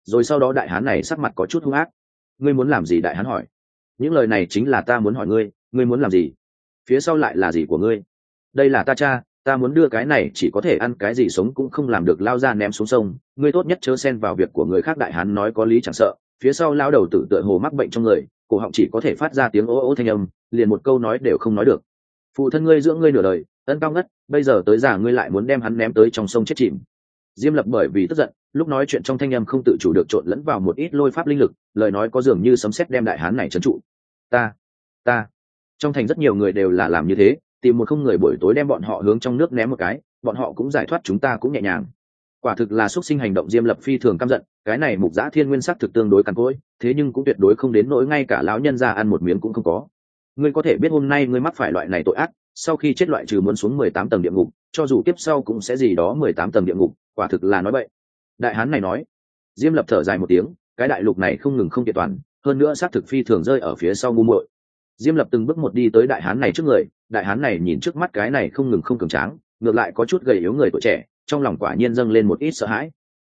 Speaker 1: rồi sau đó đại hán này sắc mặt có chút hung ác. Ngươi muốn làm gì? Đại hán hỏi. Những lời này chính là ta muốn hỏi ngươi, ngươi muốn làm gì? Phía sau lại là gì của ngươi? Đây là ta cha, ta muốn đưa cái này chỉ có thể ăn cái gì sống cũng không làm được lao ra ném xuống sông, ngươi tốt nhất chớ xen vào việc của người khác. Đại hán nói có lý chẳng sợ, phía sau lao đầu tử tựa hồ mắc bệnh trong người, cổ họng chỉ có thể phát ra tiếng ố ố thanh âm, liền một câu nói đều không nói được. Phụ thân ngươi dưỡng ngươi nửa đời, ân cao ngất, bây giờ tới già ngươi lại muốn đem hắn ném tới trong sông chết chìm. Diêm Lập bởi vì tức giận, lúc nói chuyện trong thanh âm không tự chủ được trộn lẫn vào một ít lôi pháp linh lực, lời nói có dường như sấm sét đem đại hán này trấn trụ. Ta trong thành rất nhiều người đều là làm như thế, tìm một không người buổi tối đem bọn họ hướng trong nước ném một cái, bọn họ cũng giải thoát, chúng ta cũng nhẹ nhàng. Quả thực là xuất sinh hành động. Diêm Lập phi thường căm giận, cái này Mục Giã Thiên Nguyên sắc thực tương đối cằn cỗi, thế nhưng cũng tuyệt đối không đến nỗi ngay cả lão nhân ra ăn một miếng cũng không có. Ngươi có thể biết hôm nay ngươi mắc phải loại này tội ác, sau khi chết loại trừ muốn xuống 18 tầng địa ngục, cho dù tiếp sau cũng sẽ gì đó 18 tầng địa ngục, quả thực là nói bậy. Đại hán này nói. Diêm Lập thở dài một tiếng, cái đại lục này không ngừng không kiện toàn, hơn nữa sát thực phi thường rơi ở phía sau ngu muội. Diêm Lập từng bước một đi tới đại hán này trước người, đại hán này nhìn trước mắt cái này không ngừng không cường tráng, ngược lại có chút gầy yếu người tuổi trẻ, trong lòng quả nhiên dâng lên một ít sợ hãi.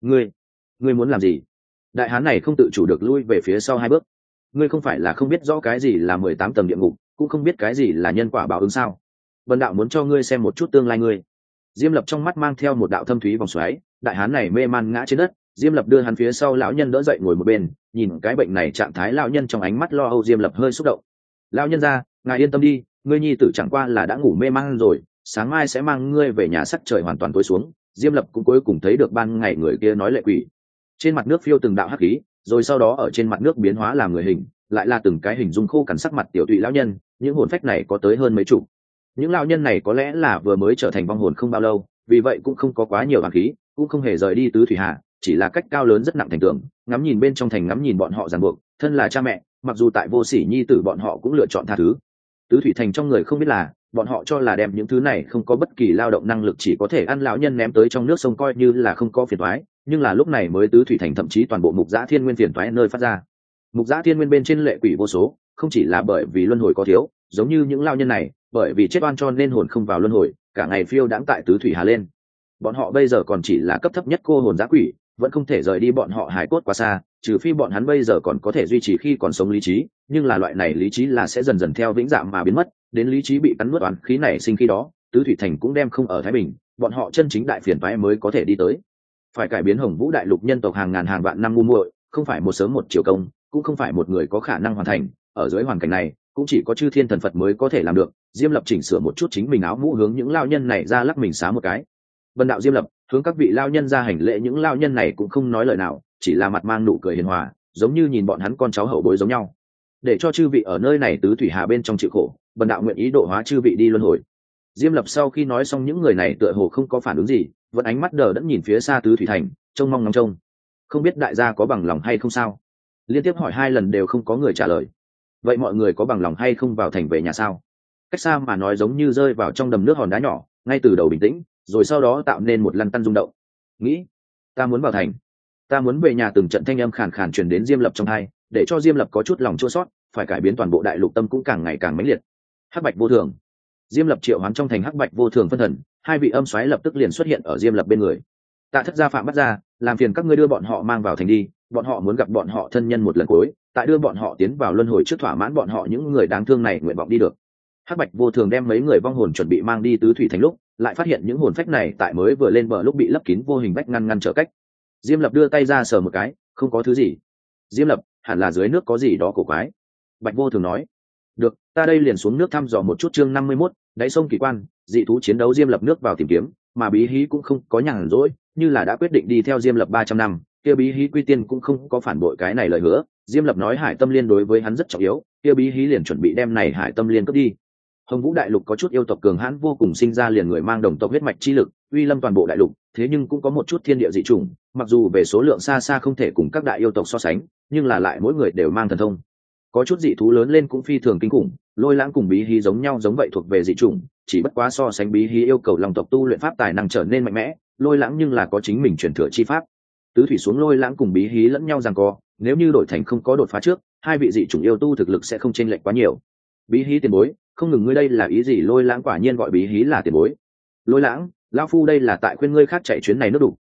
Speaker 1: Ngươi muốn làm gì? Đại hán này không tự chủ được lui về phía sau 2 bước. Ngươi không phải là không biết rõ cái gì là 18 tầng địa ngục, cũng không biết cái gì là nhân quả báo ứng sao? Bần đạo muốn cho ngươi xem một chút tương lai ngươi. Diêm Lập trong mắt mang theo một đạo thâm thúy vòng xoáy, đại hán này mê man ngã trên đất. Diêm Lập đưa hắn phía sau lão nhân đỡ dậy ngồi một bên, nhìn cái bệnh này trạng thái lão nhân trong ánh mắt lo âu. Diêm Lập hơi xúc động. Lão nhân gia, ngài yên tâm đi, ngươi nhi tử chẳng qua là đã ngủ mê man rồi, sáng mai sẽ mang ngươi về nhà. Sắc trời hoàn toàn tối xuống, Diêm Lập cũng cuối cùng thấy được ban ngày người kia nói lệ quỷ. Trên mặt nước phiêu từng đạo hắc khí, rồi sau đó ở trên mặt nước biến hóa làm người hình, lại là từng cái hình dung khô cằn sắc mặt tiểu tụy lão nhân. Những hồn phách này có tới hơn mấy chục. Những lão nhân này có lẽ là vừa mới trở thành vong hồn không bao lâu, vì vậy cũng không có quá nhiều hàn khí, cũng không hề rời đi tứ thủy hà, chỉ là cách cao lớn rất nặng thành tường, ngắm nhìn bên trong thành, ngắm nhìn bọn họ ràng buộc. Thân là cha mẹ, mặc dù tại vô sỉ nhi tử, bọn họ cũng lựa chọn tha thứ. Tứ thủy thành trong người không biết là bọn họ cho là đem những thứ này không có bất kỳ lao động năng lực chỉ có thể ăn lão nhân ném tới trong nước sông coi như là không có phiền toái, nhưng là lúc này mới tứ thủy thành thậm chí toàn bộ Mục Giã Thiên Nguyên phiền toái nơi phát ra. Mục Giã Thiên Nguyên bên trên lệ quỷ vô số, không chỉ là bởi vì luân hồi có thiếu, giống như những lao nhân này bởi vì chết oan cho nên hồn không vào luân hồi, cả ngày phiêu đãng tại tứ thủy hà lên. Bọn họ bây giờ còn chỉ là cấp thấp nhất cô hồn dã quỷ, vẫn không thể rời đi bọn họ hải cốt quá xa, trừ phi bọn hắn bây giờ còn có thể duy trì khi còn sống lý trí, nhưng là loại này lý trí là sẽ dần dần theo vĩnh dạng mà biến mất, đến lý trí bị cắn nuốt oán khí này sinh khi đó, tứ thủy thành cũng đem không ở thái bình, bọn họ chân chính đại phiền toái mới có thể đi tới. Phải cải biến Hồng Vũ đại lục nhân tộc hàng ngàn hàng vạn năm ngu muội, không phải một sớm một chiều công, cũng không phải một người có khả năng hoàn thành, ở dưới hoàn cảnh này, cũng chỉ có chư thiên thần Phật mới có thể làm được. Diêm Lập chỉnh sửa một chút chính mình áo mũ, hướng những lao nhân này ra lắc mình xá một cái. Vân đạo Diêm Lập hướng các vị lao nhân ra hành lễ, những lao nhân này cũng không nói lời nào, chỉ là mặt mang nụ cười hiền hòa, giống như nhìn bọn hắn con cháu hậu bối giống nhau. Để cho chư vị ở nơi này tứ thủy hà bên trong chịu khổ, Vân đạo nguyện ý độ hóa chư vị đi luân hồi. Diêm Lập sau khi nói xong, những người này tựa hồ không có phản ứng gì, vẫn ánh mắt đờ đẫn nhìn phía xa tứ thủy thành, trông mong ngóng trông. Không biết đại gia có bằng lòng hay không sao? Liên tiếp hỏi 2 lần đều không có người trả lời. Vậy mọi người có bằng lòng hay không vào thành về nhà sao? Cách xa mà nói giống như rơi vào trong đầm nước hòn đá nhỏ, ngay từ đầu bình tĩnh, rồi sau đó tạo nên một lăn tăn rung động. Nghĩ, ta muốn vào thành, ta muốn về nhà. Từng trận thanh âm khàn khàn truyền đến Diêm Lập trong tai, để cho Diêm Lập có chút lòng chua xót, phải cải biến toàn bộ đại lục tâm cũng càng ngày càng mãnh liệt. Hắc Bạch Vô Thường. Diêm Lập triệu hoán trong thành Hắc Bạch Vô Thường phân thần, 2 vị âm soái lập tức liền xuất hiện ở Diêm Lập bên người. Tạ Thất gia Phạm bắt ra, làm phiền các ngươi đưa bọn họ mang vào thành đi, bọn họ muốn gặp bọn họ thân nhân một lần cuối, tại đưa bọn họ tiến vào luân hồi trước thỏa mãn bọn họ những người đáng thương này nguyện vọng đi được. Hắc Bạch Vô Thường đem mấy người vong hồn chuẩn bị mang đi tứ thủy thành lúc, lại phát hiện những hồn phách này tại mới vừa lên bờ lúc bị lấp kín vô hình vách ngăn trở cách. Diêm Lập đưa tay ra sờ một cái, không có thứ gì. Diêm Lập, hẳn là dưới nước có gì đó cổ quái. Bạch Vô Thường nói. Được, ta đây liền xuống nước thăm dò một chút. Chương 51, đáy sông kỳ quan, dị thú chiến đấu. Diêm Lập nước vào tìm kiếm, mà Bí Hí cũng không có nhàn rỗi, như là đã quyết định đi theo Diêm Lập 300 năm, kia Bí Hí quy tiên cũng không có phản bội cái này lời hứa. Diêm Lập nói Hải Tâm Liên đối với hắn rất trọng yếu, kia Bí Hí liền chuẩn bị đem này Hải Tâm Liên cướp đi. Hồng Vũ đại lục có chút yêu tộc cường hãn vô cùng, sinh ra liền người mang đồng tộc huyết mạch chi lực, uy lâm toàn bộ đại lục, thế nhưng cũng có một chút thiên địa dị chủng, mặc dù về số lượng xa xa không thể cùng các đại yêu tộc so sánh, nhưng là lại mỗi người đều mang thần thông. Có chút dị thú lớn lên cũng phi thường kinh khủng, Lôi Lãng cùng Bí Hí giống nhau giống vậy thuộc về dị chủng, chỉ bất quá so sánh Bí Hí yêu cầu long tộc tu luyện pháp tài năng trở nên mạnh mẽ, Lôi Lãng nhưng là có chính mình truyền thừa chi pháp. Tứ thủy xuống Lôi Lãng cùng Bí Hí lẫn nhau giằng co, nếu như đổi thành không có đột phá trước, 2 vị dị chủng yêu tu thực lực sẽ không chênh lệch quá nhiều. Bí Hí tiền bối, không ngừng ngươi đây là ý gì? Lôi Lãng quả nhiên gọi Bí Hí là tiền bối. Lôi Lãng, lão phu đây là tại khuyên ngươi khác chạy chuyến này nước đủ,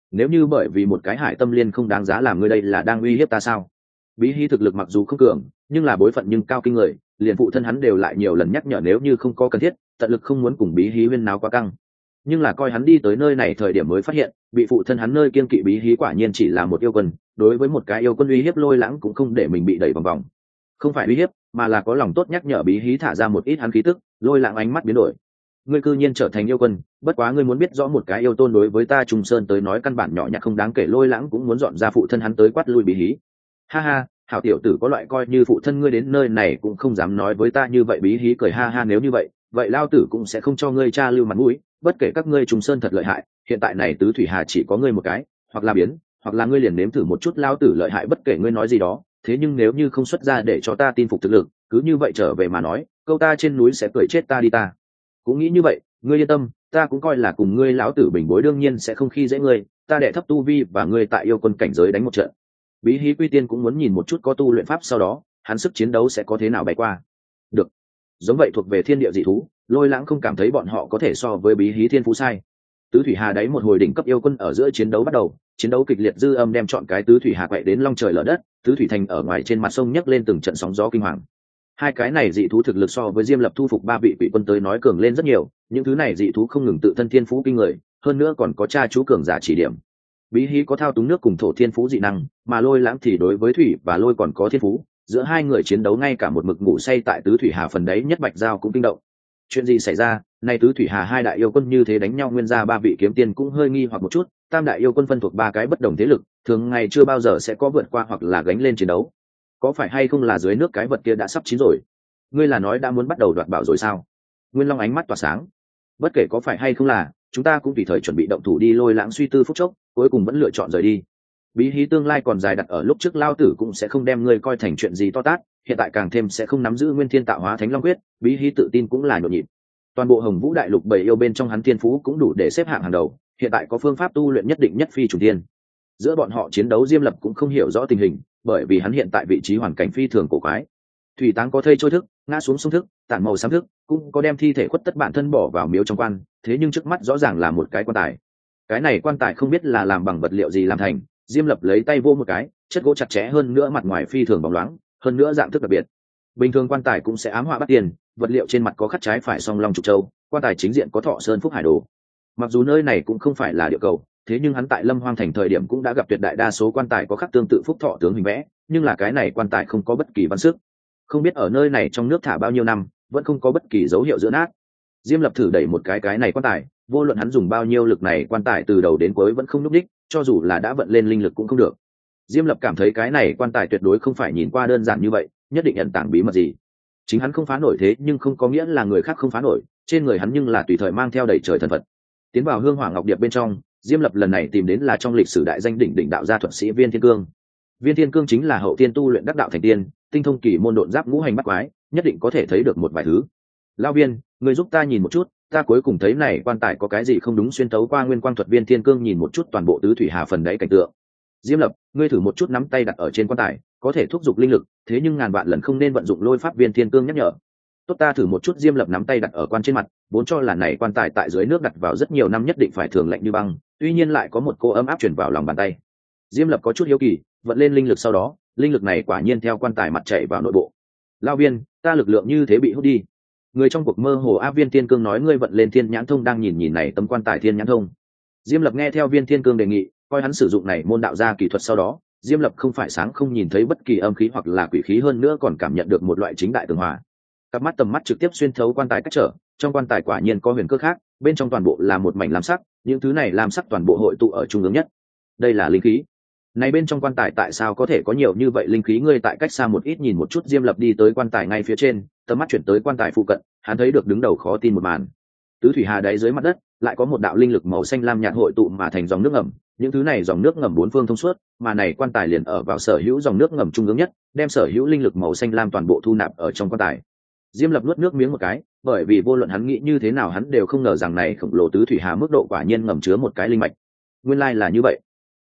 Speaker 1: nếu như bởi vì một cái hải tâm liên không đáng giá làm ngươi đây là đang uy hiếp ta sao? Bí hí thực lực mặc dù không cường, nhưng là bối phận nhưng cao kinh người, liền phụ thân hắn đều lại nhiều lần nhắc nhở nếu như không có cần thiết, tận lực không muốn cùng bí hí huyên náo quá căng. Nhưng là coi hắn đi tới nơi này thời điểm mới phát hiện, bị phụ thân hắn nơi kiên kỵ bí hí quả nhiên chỉ là một yêu quân, đối với một cái yêu quân uy hiếp Lôi Lãng cũng không để mình bị đẩy vòng vòng. Không phải uy hiếp, mà là có lòng tốt nhắc nhở bí hí thả ra một ít hắn khí tức. Lôi Lãng ánh mắt biến đổi. Ngươi cư nhiên trở thành yêu quân, bất quá ngươi muốn biết rõ một cái yêu tôn đối với ta Trung Sơn tới nói căn bản nhỏ nhặt không đáng kể. Lôi Lãng cũng muốn dọn ra phụ thân hắn tới quát lui bí hí. Ha ha, hảo tiểu tử có loại coi như phụ thân ngươi đến nơi này cũng không dám nói với ta như vậy. Bí hí cười ha ha, nếu như vậy, vậy lao tử cũng sẽ không cho ngươi cha lưu mặt mũi. Bất kể các ngươi Trung Sơn thật lợi hại, hiện tại này tứ thủy hà chỉ có ngươi một cái, hoặc là biến, hoặc là ngươi liền nếm thử một chút lao tử lợi hại. Bất kể ngươi nói gì đó, thế nhưng nếu như không xuất ra để cho ta tin phục thực lực, cứ như vậy trở về mà nói, câu ta trên núi sẽ cười chết ta đi. Ta cũng nghĩ như vậy, ngươi yên tâm, ta cũng coi là cùng ngươi lão tử bình bối, đương nhiên sẽ không khi dễ ngươi. Ta đệ thấp tu vi và ngươi tại yêu quân cảnh giới đánh một trận. Bí hí quy tiên cũng muốn nhìn một chút có tu luyện pháp sau đó hắn sức chiến đấu sẽ có thế nào bay qua. Được, giống vậy thuộc về thiên địa dị thú, Lôi Lãng không cảm thấy bọn họ có thể so với bí hí thiên phú sai. Tứ thủy hà đáy một hồi đỉnh cấp yêu quân ở giữa chiến đấu bắt đầu, chiến đấu kịch liệt dư âm đem chọn cái tứ thủy hà quậy đến long trời lở đất, tứ thủy thành ở ngoài trên mặt sông nhấc lên từng trận sóng gió kinh hoàng. Hai cái này dị thú thực lực so với Diêm Lập thu phục 3 vị quỷ quân tới nói cường lên rất nhiều, những thứ này dị thú không ngừng tự thân thiên phú kinh người, hơn nữa còn có cha chú cường giả chỉ điểm. Bí hí có thao túng nước cùng thổ thiên phú dị năng, mà Lôi Lãng thì đối với thủy và lôi còn có thiên phú, giữa hai người chiến đấu ngay cả một mực ngủ say tại tứ thủy hà phần đấy nhất Bạch Giao cũng kinh động. Chuyện gì xảy ra? Nay tứ thủy hà hai đại yêu quân như thế đánh nhau, nguyên ra 3 vị kiếm tiên cũng hơi nghi hoặc một chút. Tam đại yêu quân phân thuộc 3 cái bất đồng thế lực, thường ngày chưa bao giờ sẽ có vượt qua hoặc là gánh lên chiến đấu. Có phải hay không là dưới nước cái vật kia đã sắp chín rồi? Ngươi là nói đã muốn bắt đầu đoạt bảo rồi sao? Nguyên Long ánh mắt tỏa sáng. Bất kể có phải hay không là, chúng ta cũng tùy thời chuẩn bị động thủ đi. Lôi Lãng suy tư phút chốc, cuối cùng vẫn lựa chọn rời đi. Bí hí tương lai còn dài đặt ở lúc trước, lao tử cũng sẽ không đem ngươi coi thành chuyện gì to tát, hiện tại càng thêm sẽ không nắm giữ Nguyên Thiên Tạo Hóa Thánh Long Quyết. Bí hí tự tin cũng là nhộn nhịp. Toàn bộ Hồng Vũ đại lục 7 yêu bên trong hắn thiên phú cũng đủ để xếp hạng hàng đầu, hiện tại có phương pháp tu luyện nhất định nhất phi trùng thiên. Giữa bọn họ chiến đấu, Diêm Lập cũng không hiểu rõ tình hình, bởi vì hắn hiện tại vị trí hoàn cảnh phi thường cổ quái. Thủy táng có thây trôi thức, ngã xuống sông thức, tản màu xám thức, cũng có đem thi thể khuất tất bản thân bỏ vào miếu trong quan, thế nhưng trước mắt rõ ràng là một cái quan tài. Cái này quan tài không biết là làm bằng vật liệu gì làm thành. Diêm Lập lấy tay vô một cái, chất gỗ chặt chẽ hơn nữa, mặt ngoài phi thường bóng loáng, hơn nữa dạng thức đặc biệt. Bình thường quan tài cũng sẽ ám họa bắt tiền, vật liệu trên mặt có khắc trái phải song long trục châu, quan tài chính diện có thọ sơn phúc hải đồ. Mặc dù nơi này cũng không phải là địa cầu, thế nhưng hắn tại Lâm Hoang thành thời điểm cũng đã gặp tuyệt đại đa số quan tài có khắc tương tự phúc thọ tướng hình vẽ, nhưng là cái này quan tài không có bất kỳ văn sức. Không biết ở nơi này trong nước thả bao nhiêu năm, vẫn không có bất kỳ dấu hiệu giữa nát. Diêm Lập thử đẩy một cái này quan tài, vô luận hắn dùng bao nhiêu lực này quan tài từ đầu đến cuối vẫn không nhúc nhích, cho dù là đã vận lên linh lực cũng không được. Diêm Lập cảm thấy cái này quan tài tuyệt đối không phải nhìn qua đơn giản như vậy, nhất định ẩn tàng bí mật gì. Chính hắn không phá nổi thế nhưng không có nghĩa là người khác không phá nổi, trên người hắn nhưng là tùy thời mang theo đầy trời thần vật. Tiến vào Hương Hỏa Ngọc Điệp bên trong, Diêm Lập lần này tìm đến là trong lịch sử đại danh đỉnh đạo gia thuật sĩ Viên Thiên Cương. Viên Thiên Cương chính là hậu tiên tu luyện đắc đạo thành tiên, tinh thông kỳ môn độn giáp ngũ hành bắt quái, nhất định có thể thấy được một vài thứ. Lão Viên, người giúp ta nhìn một chút, ta cuối cùng thấy này quan tài có cái gì không đúng, xuyên tấu qua nguyên quang thuật. Viên Thiên Cương nhìn một chút toàn bộ tứ thủy hà phần đáy cảnh tượng. Diêm Lập, ngươi thử một chút nắm tay đặt ở trên quan tài, có thể thúc giục linh lực, thế nhưng ngàn vạn lần không nên vận dụng lôi pháp. Viên Thiên Cương nhắc nhở. Tốt, ta thử một chút. Diêm Lập nắm tay đặt ở quan trên mặt, vốn cho là này quan tài tại dưới nước đặt vào rất nhiều năm nhất định phải thường lạnh như băng, tuy nhiên lại có một cô ấm áp truyền vào lòng bàn tay. Diêm Lập có chút hiếu kỳ, vận lên linh lực sau đó, linh lực này quả nhiên theo quan tài mặt chạy vào nội bộ. Lao Viên, ta lực lượng như thế bị hút đi. Người trong cuộc mơ hồ áp. Viên Thiên Cương nói, ngươi vận lên Thiên Nhãn Thông đang nhìn này tấm quan tài Thiên Nhãn Thông. Diêm Lập nghe theo Viên Thiên Cương đề nghị, coi hắn sử dụng này môn đạo gia kỳ thuật sau đó, Diêm Lập không phải sáng không nhìn thấy bất kỳ âm khí hoặc là quỷ khí, hơn nữa còn cảm nhận được một loại chính đại tường hòa. Cặp mắt tầm mắt trực tiếp xuyên thấu quan tài cách trở, trong quan tài quả nhiên có huyền cơ khác, bên trong toàn bộ là một mảnh lam sắc, những thứ này lam sắc toàn bộ hội tụ ở trung ương nhất. Đây là linh khí. Này bên trong quan tài tại sao có thể có nhiều như vậy linh khí? Ngươi tại cách xa một ít nhìn một chút. Diêm Lập đi tới quan tài ngay phía trên, tầm mắt chuyển tới quan tài phụ cận, hắn thấy được đứng đầu khó tin một màn. Tứ thủy hà đáy dưới mặt đất lại có một đạo linh lực màu xanh lam nhạt hội tụ mà thành dòng nước ngầm, những thứ này dòng nước ngầm bốn phương thông suốt, mà này quan tài liền ở vào sở hữu dòng nước ngầm trung ương nhất, đem sở hữu linh lực màu xanh lam toàn bộ thu nạp ở trong quan tài. Diêm Lập nuốt nước miếng một cái, bởi vì vô luận hắn nghĩ như thế nào hắn đều không ngờ rằng này khổng lồ tứ thủy hà mức độ quả nhiên ngầm chứa một cái linh mạch. Nguyên lai là như vậy.